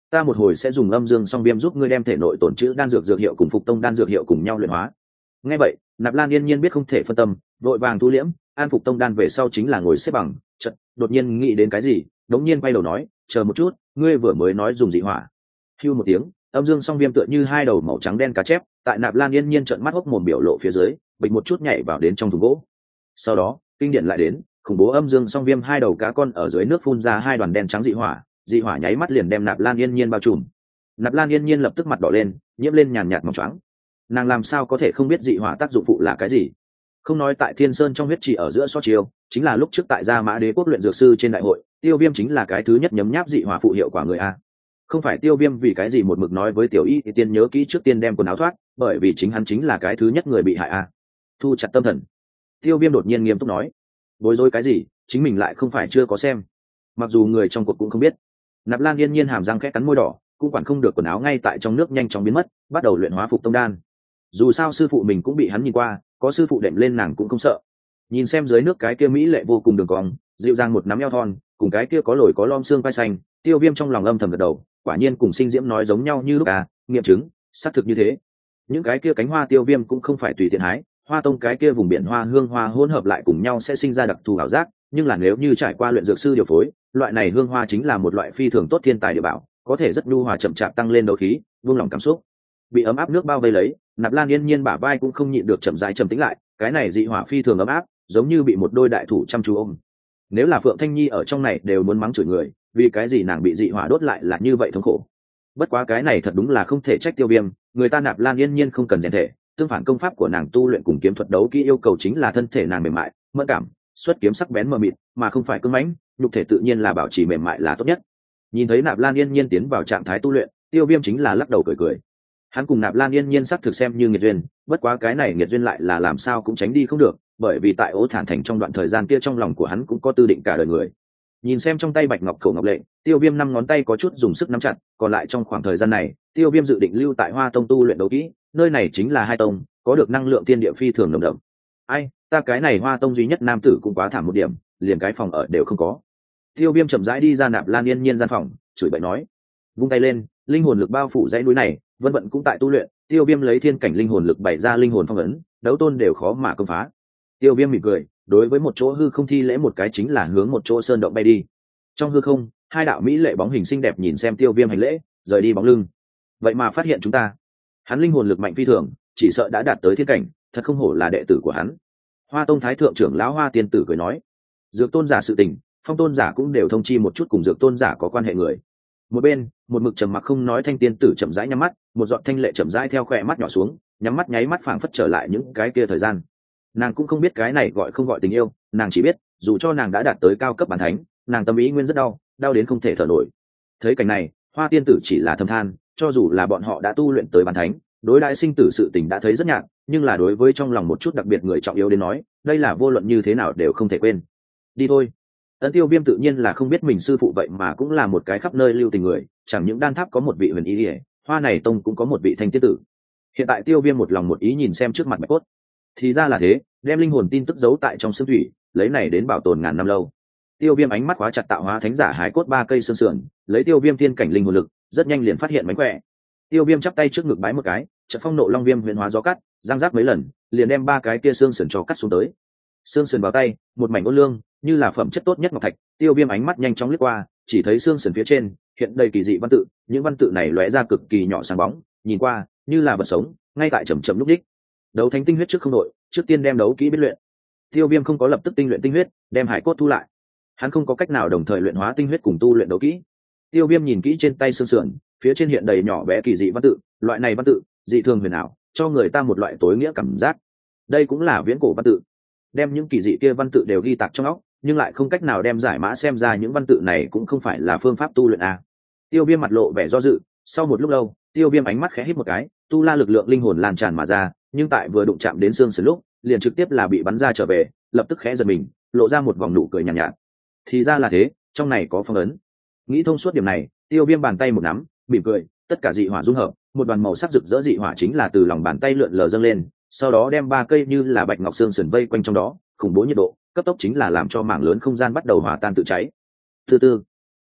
ta một hồi sẽ dùng âm dương song viêm giúp ngươi đem thể nội tổn trữ đan dược dược hiệu cùng phục tông đan dược hiệu cùng nhau luyện hóa. Nghe vậy, Nạp Lan Yên Nhiên biết không thể phân tâm, vội vàng thu liễm, an phục tông đan về sau chính là ngồi xếp bằng, chợt đột nhiên nghĩ đến cái gì, đống nhiên quay đầu nói, chờ một chút, ngươi vừa mới nói dùng dị hỏa. Hưu một tiếng, âm dương song viêm tựa như hai đầu màu trắng đen cá chép, tại Nạp Lan Yên Nhiên trợn mắt hốc mồm biểu lộ phía dưới, bịch một chút nhảy vào đến trong thùng gỗ. Sau đó, kinh điển lại đến, khủng bố âm dương song viêm hai đầu cá con ở dưới nước phun ra hai đoàn đen trắng dị hỏa nháy mắt liền đem Nạp Lan Yên Nhiên bao trùm. Nạp Lan Yên Nhiên lập tức mặt đỏ lên, nhiễm lên nhàn nhạt màu trắng. Nàng làm sao có thể không biết dị hỏa tác dụng phụ là cái gì? Không nói tại Thiên Sơn trong huyết trì ở giữa so chiêu, chính là lúc trước tại Gia Mã Đế quốc luyện dược sư trên đại hội, Tiêu Viêm chính là cái thứ nhất nhấm nháp dị hỏa phụ hiệu quả người a. Không phải Tiêu Viêm vì cái gì một mực nói với Tiểu Y thì tiên nhớ kỹ trước tiên đem quần áo thoát, bởi vì chính hắn chính là cái thứ nhất người bị hại a. Thu chặt tâm thần. Tiêu Viêm đột nhiên nghiêm túc nói, bối rối cái gì, chính mình lại không phải chưa có xem. Mặc dù người trong cuộc cũng không biết. Nạp Lan Yên Nhiên hàm răng khẽ cắn môi đỏ, cũng quản không được quần áo ngay tại trong nước nhanh chóng biến mất, bắt đầu luyện hóa phục tông đan. Dù sao sư phụ mình cũng bị hắn nhìn qua, có sư phụ đệm lên nàng cũng không sợ. Nhìn xem dưới nước cái kia mỹ lệ vô cùng đường cong, dịu dàng một nắm eo thon, cùng cái kia có lồi có lõm xương vai xanh, Tiêu Viêm trong lòng âm thầm gật đầu, quả nhiên cùng Sinh Diễm nói giống nhau như lúc à, nghiệm chứng, xác thực như thế. Những cái kia cánh hoa Tiêu Viêm cũng không phải tùy tiện hái, hoa tông cái kia vùng biển hoa hương hoa hỗn hợp lại cùng nhau sẽ sinh ra đặc thù ảo giác, nhưng là nếu như trải qua luyện dược sư điều phối, loại này hương hoa chính là một loại phi thường tốt thiên tài địa bảo, có thể rất nhu hòa chậm chạp tăng lên đấu khí, vương lòng cảm xúc. Bị ấm áp nước bao vây lấy, Nạp Lan Yên Nhiên bả vai cũng không nhịn được chậm rãi trầm tĩnh lại, cái này dị hỏa phi thường ấm áp, giống như bị một đôi đại thủ chăm chú ôm. Nếu là Phượng Thanh Nhi ở trong này đều muốn mắng chửi người, vì cái gì nàng bị dị hỏa đốt lại là như vậy thống khổ. Bất quá cái này thật đúng là không thể trách Tiêu Viêm, người ta Nạp Lan Yên Nhiên không cần rèn thể, tương phản công pháp của nàng tu luyện cùng kiếm thuật đấu kỹ yêu cầu chính là thân thể nàng mềm mại, mẫn cảm, xuất kiếm sắc bén mờ mịt, mà không phải cứng mãnh, nhục thể tự nhiên là bảo trì mềm mại là tốt nhất. Nhìn thấy Nạp Lan Yên Nhiên tiến vào trạng thái tu luyện, Tiêu Viêm chính là lắc đầu cười cười. Hắn cùng Nạp Lan Yên Nhiên xác thực xem như nghiệt duyên, bất quá cái này nghiệt duyên lại là làm sao cũng tránh đi không được, bởi vì tại Ô Thản Thành trong đoạn thời gian kia trong lòng của hắn cũng có tư định cả đời người. Nhìn xem trong tay bạch ngọc khẩu ngọc lệnh, Tiêu Viêm năm ngón tay có chút dùng sức nắm chặt, còn lại trong khoảng thời gian này, Tiêu Viêm dự định lưu tại Hoa Tông tu luyện đấu kỹ, nơi này chính là hai tông, có được năng lượng thiên địa phi thường nồng đậm. Ai, ta cái này Hoa Tông duy nhất nam tử cũng quá thảm một điểm, liền cái phòng ở đều không có. Tiêu Viêm chậm rãi đi ra Nạp Lan Yên Nhiên gian phòng, chửi bậy nói, vung tay lên, linh hồn lực bao phủ dãy núi này, Vân Vận cũng tại tu luyện, Tiêu Viêm lấy thiên cảnh linh hồn lực bày ra linh hồn phong ấn, đấu tôn đều khó mà công phá. Tiêu Viêm mỉm cười, đối với một chỗ hư không thi lễ một cái chính là hướng một chỗ sơn động bay đi. Trong hư không, hai đạo mỹ lệ bóng hình xinh đẹp nhìn xem Tiêu Viêm hành lễ, rời đi bóng lưng. Vậy mà phát hiện chúng ta, hắn linh hồn lực mạnh phi thường, chỉ sợ đã đạt tới thiên cảnh, thật không hổ là đệ tử của hắn. Hoa Tông thái thượng trưởng lão Hoa Tiên tử cười nói, Dược tôn giả sự tình, Phong tôn giả cũng đều thông chi một chút cùng Dược tôn giả có quan hệ người. Một bên, một mực trầm mặc không nói Thanh tiên tử chậm rãi nhắm mắt, một giọt thanh lệ chậm rãi theo khóe mắt nhỏ xuống, nhắm mắt nháy mắt phảng phất trở lại những cái kia thời gian. Nàng cũng không biết cái này gọi không gọi tình yêu, nàng chỉ biết, dù cho nàng đã đạt tới cao cấp bản thánh, nàng tâm ý nguyên rất đau, đau đến không thể thở nổi. Thấy cảnh này, Hoa tiên tử chỉ là thầm than, cho dù là bọn họ đã tu luyện tới bản thánh, đối đại sinh tử sự tình đã thấy rất nhạt, nhưng là đối với trong lòng một chút đặc biệt người trọng yếu đến nói, đây là vô luận như thế nào đều không thể quên. Đi thôi. Ấn Tiêu Viêm tự nhiên là không biết mình sư phụ vậy mà cũng là một cái khắp nơi lưu tình người, chẳng những Đan Tháp có một vị Huyền Ý Ỉa, Hoa này tông cũng có một vị Thanh Tiết tử. Hiện tại Tiêu Viêm một lòng một ý nhìn xem trước mặt Bạch Cốt. Thì ra là thế, đem linh hồn tin tức giấu tại trong xương thủy, lấy này đến bảo tồn ngàn năm lâu. Tiêu Viêm ánh mắt khóa chặt tạo hóa thánh giả hái cốt ba cây xương sườn, lấy Tiêu Viêm thiên cảnh linh hồn lực, rất nhanh liền phát hiện mánh khỏe. Tiêu Viêm chắp tay trước ngực bái một cái, chợt phong nộ long viêm huyền hóa gió cắt, giang rác mấy lần, liền đem ba cái kia xương sườn cho cắt xuống tới. Xương sườn vào tay, một mảnh ôn lương, như là phẩm chất tốt nhất ngọc thạch. Tiêu Viêm ánh mắt nhanh chóng lướt qua, chỉ thấy xương sườn phía trên hiện đầy kỳ dị văn tự, những văn tự này lóe ra cực kỳ nhỏ sáng bóng, nhìn qua như là vật sống, ngay tại chậm chậm lúc đích. Đấu thánh tinh huyết trước không đội, trước tiên đem đấu kỹ biết luyện. Tiêu Viêm không có lập tức tinh luyện tinh huyết, đem hải cốt thu lại. Hắn không có cách nào đồng thời luyện hóa tinh huyết cùng tu luyện đấu kỹ. Tiêu Viêm nhìn kỹ trên tay xương sườn, phía trên hiện đầy nhỏ bé kỳ dị văn tự, loại này văn tự dị thường huyền ảo, cho người ta một loại tối nghĩa cảm giác. Đây cũng là viễn cổ văn tự. Đem những kỳ dị kia văn tự đều ghi tạc trong óc, nhưng lại không cách nào đem giải mã, xem ra những văn tự này cũng không phải là phương pháp tu luyện a. Tiêu Viêm mặt lộ vẻ do dự, sau một lúc lâu, Tiêu Viêm ánh mắt khẽ híp một cái, tu la lực lượng linh hồn lan tràn mà ra, nhưng tại vừa đụng chạm đến xương sườn lúc, liền trực tiếp là bị bắn ra trở về, lập tức khẽ giật mình, lộ ra một vòng nụ cười nhàn nhạt. Thì ra là thế, trong này có phong ấn. Nghĩ thông suốt điểm này, Tiêu Viêm bàn tay một nắm, mỉm cười, tất cả dị hỏa dung hợp, một đoàn màu sắc rực rỡ dị hỏa chính là từ lòng bàn tay lượn lờ dâng lên, sau đó đem ba cây như là bạch ngọc xương sườn vây quanh trong đó, khủng bố nhiệt độ, cấp tốc chính là làm cho mảng lớn không gian bắt đầu hòa tan tự cháy. Từ từ,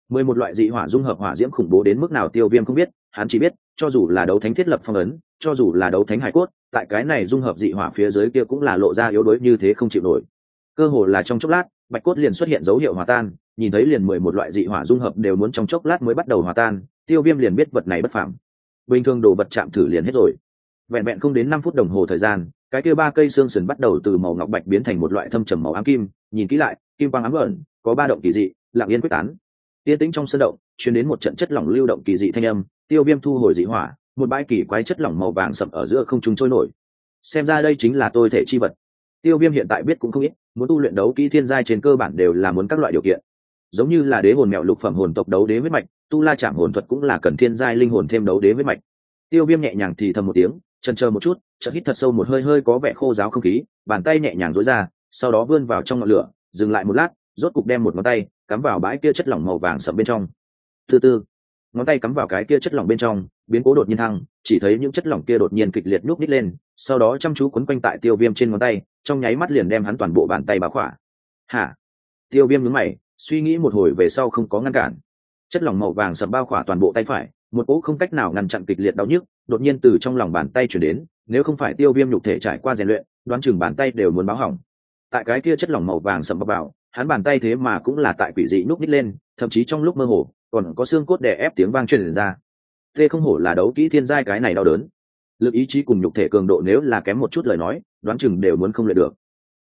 11 loại dị hỏa dung hợp hỏa diễm khủng bố đến mức nào Tiêu Viêm không biết, hắn chỉ biết, cho dù là đấu thánh thiết lập phong ấn, cho dù là đấu thánh hải cốt, tại cái này dung hợp dị hỏa phía dưới kia cũng là lộ ra yếu đuối như thế không chịu nổi. Cơ hồ là trong chốc lát, bạch cốt liền xuất hiện dấu hiệu hòa tan, nhìn thấy liền 11 loại dị hỏa dung hợp đều muốn trong chốc lát mới bắt đầu hòa tan, Tiêu Viêm liền biết vật này bất phàm. Bình thường đồ vật chạm thử liền hết rồi. Vẹn vẹn không đến 5 phút đồng hồ thời gian, cái kia 3 cây xương sườn bắt đầu từ màu ngọc bạch biến thành một loại thâm trầm màu ám kim, nhìn kỹ lại, kim quang ám ẩn, có ba động kỳ dị, lặng yên quyết tán. Yên tĩnh trong sân động, truyền đến một trận chất lỏng lưu động kỳ dị thanh âm, Tiêu Viêm thu hồi dị hỏa, một bãi kỳ quái chất lỏng màu vàng sậm ở giữa không trung trôi nổi. Xem ra đây chính là tôi thể chi vật. Tiêu Viêm hiện tại biết cũng không ít, muốn tu luyện đấu kỹ thiên giai trên cơ bản đều là muốn các loại điều kiện. Giống như là đế hồn mèo lục phẩm hồn tộc đấu đế huyết mạch, tu la chạm hồn thuật cũng là cần thiên giai linh hồn thêm đấu đế huyết mạch. Tiêu Viêm nhẹ nhàng thì thầm một tiếng, chần chờ một chút, chợt hít thật sâu một hơi hơi có vẻ khô ráo không khí, bàn tay nhẹ nhàng duỗi ra, sau đó vươn vào trong ngọn lửa, dừng lại một lát, rốt cục đem một ngón tay cắm vào bãi kia chất lỏng màu vàng sậm bên trong. Từ từ, ngón tay cắm vào cái kia chất lỏng bên trong, biến cố đột nhiên thăng, chỉ thấy những chất lỏng kia đột nhiên kịch liệt nhúc nhích lên, sau đó chăm chú quấn quanh tại Tiêu Viêm trên ngón tay, trong nháy mắt liền đem hắn toàn bộ bàn tay bao khỏa. Hả? Tiêu Viêm nhướng mày, suy nghĩ một hồi về sau không có ngăn cản. Chất lỏng màu vàng sậm bao khỏa toàn bộ tay phải, một cỗ không cách nào ngăn chặn kịch liệt đau nhức đột nhiên từ trong lòng bàn tay chuyển đến, nếu không phải Tiêu Viêm nhục thể trải qua rèn luyện, đoán chừng bàn tay đều muốn báo hỏng. Tại cái kia chất lỏng màu vàng sậm bọc vào, hắn bàn tay thế mà cũng là tại quỷ dị núp nít lên, thậm chí trong lúc mơ hồ còn có xương cốt đè ép tiếng vang truyền ra. Tê không hổ là đấu kỹ thiên giai, cái này đau đớn. Lực ý chí cùng nhục thể cường độ nếu là kém một chút lời nói, đoán chừng đều muốn không luyện được.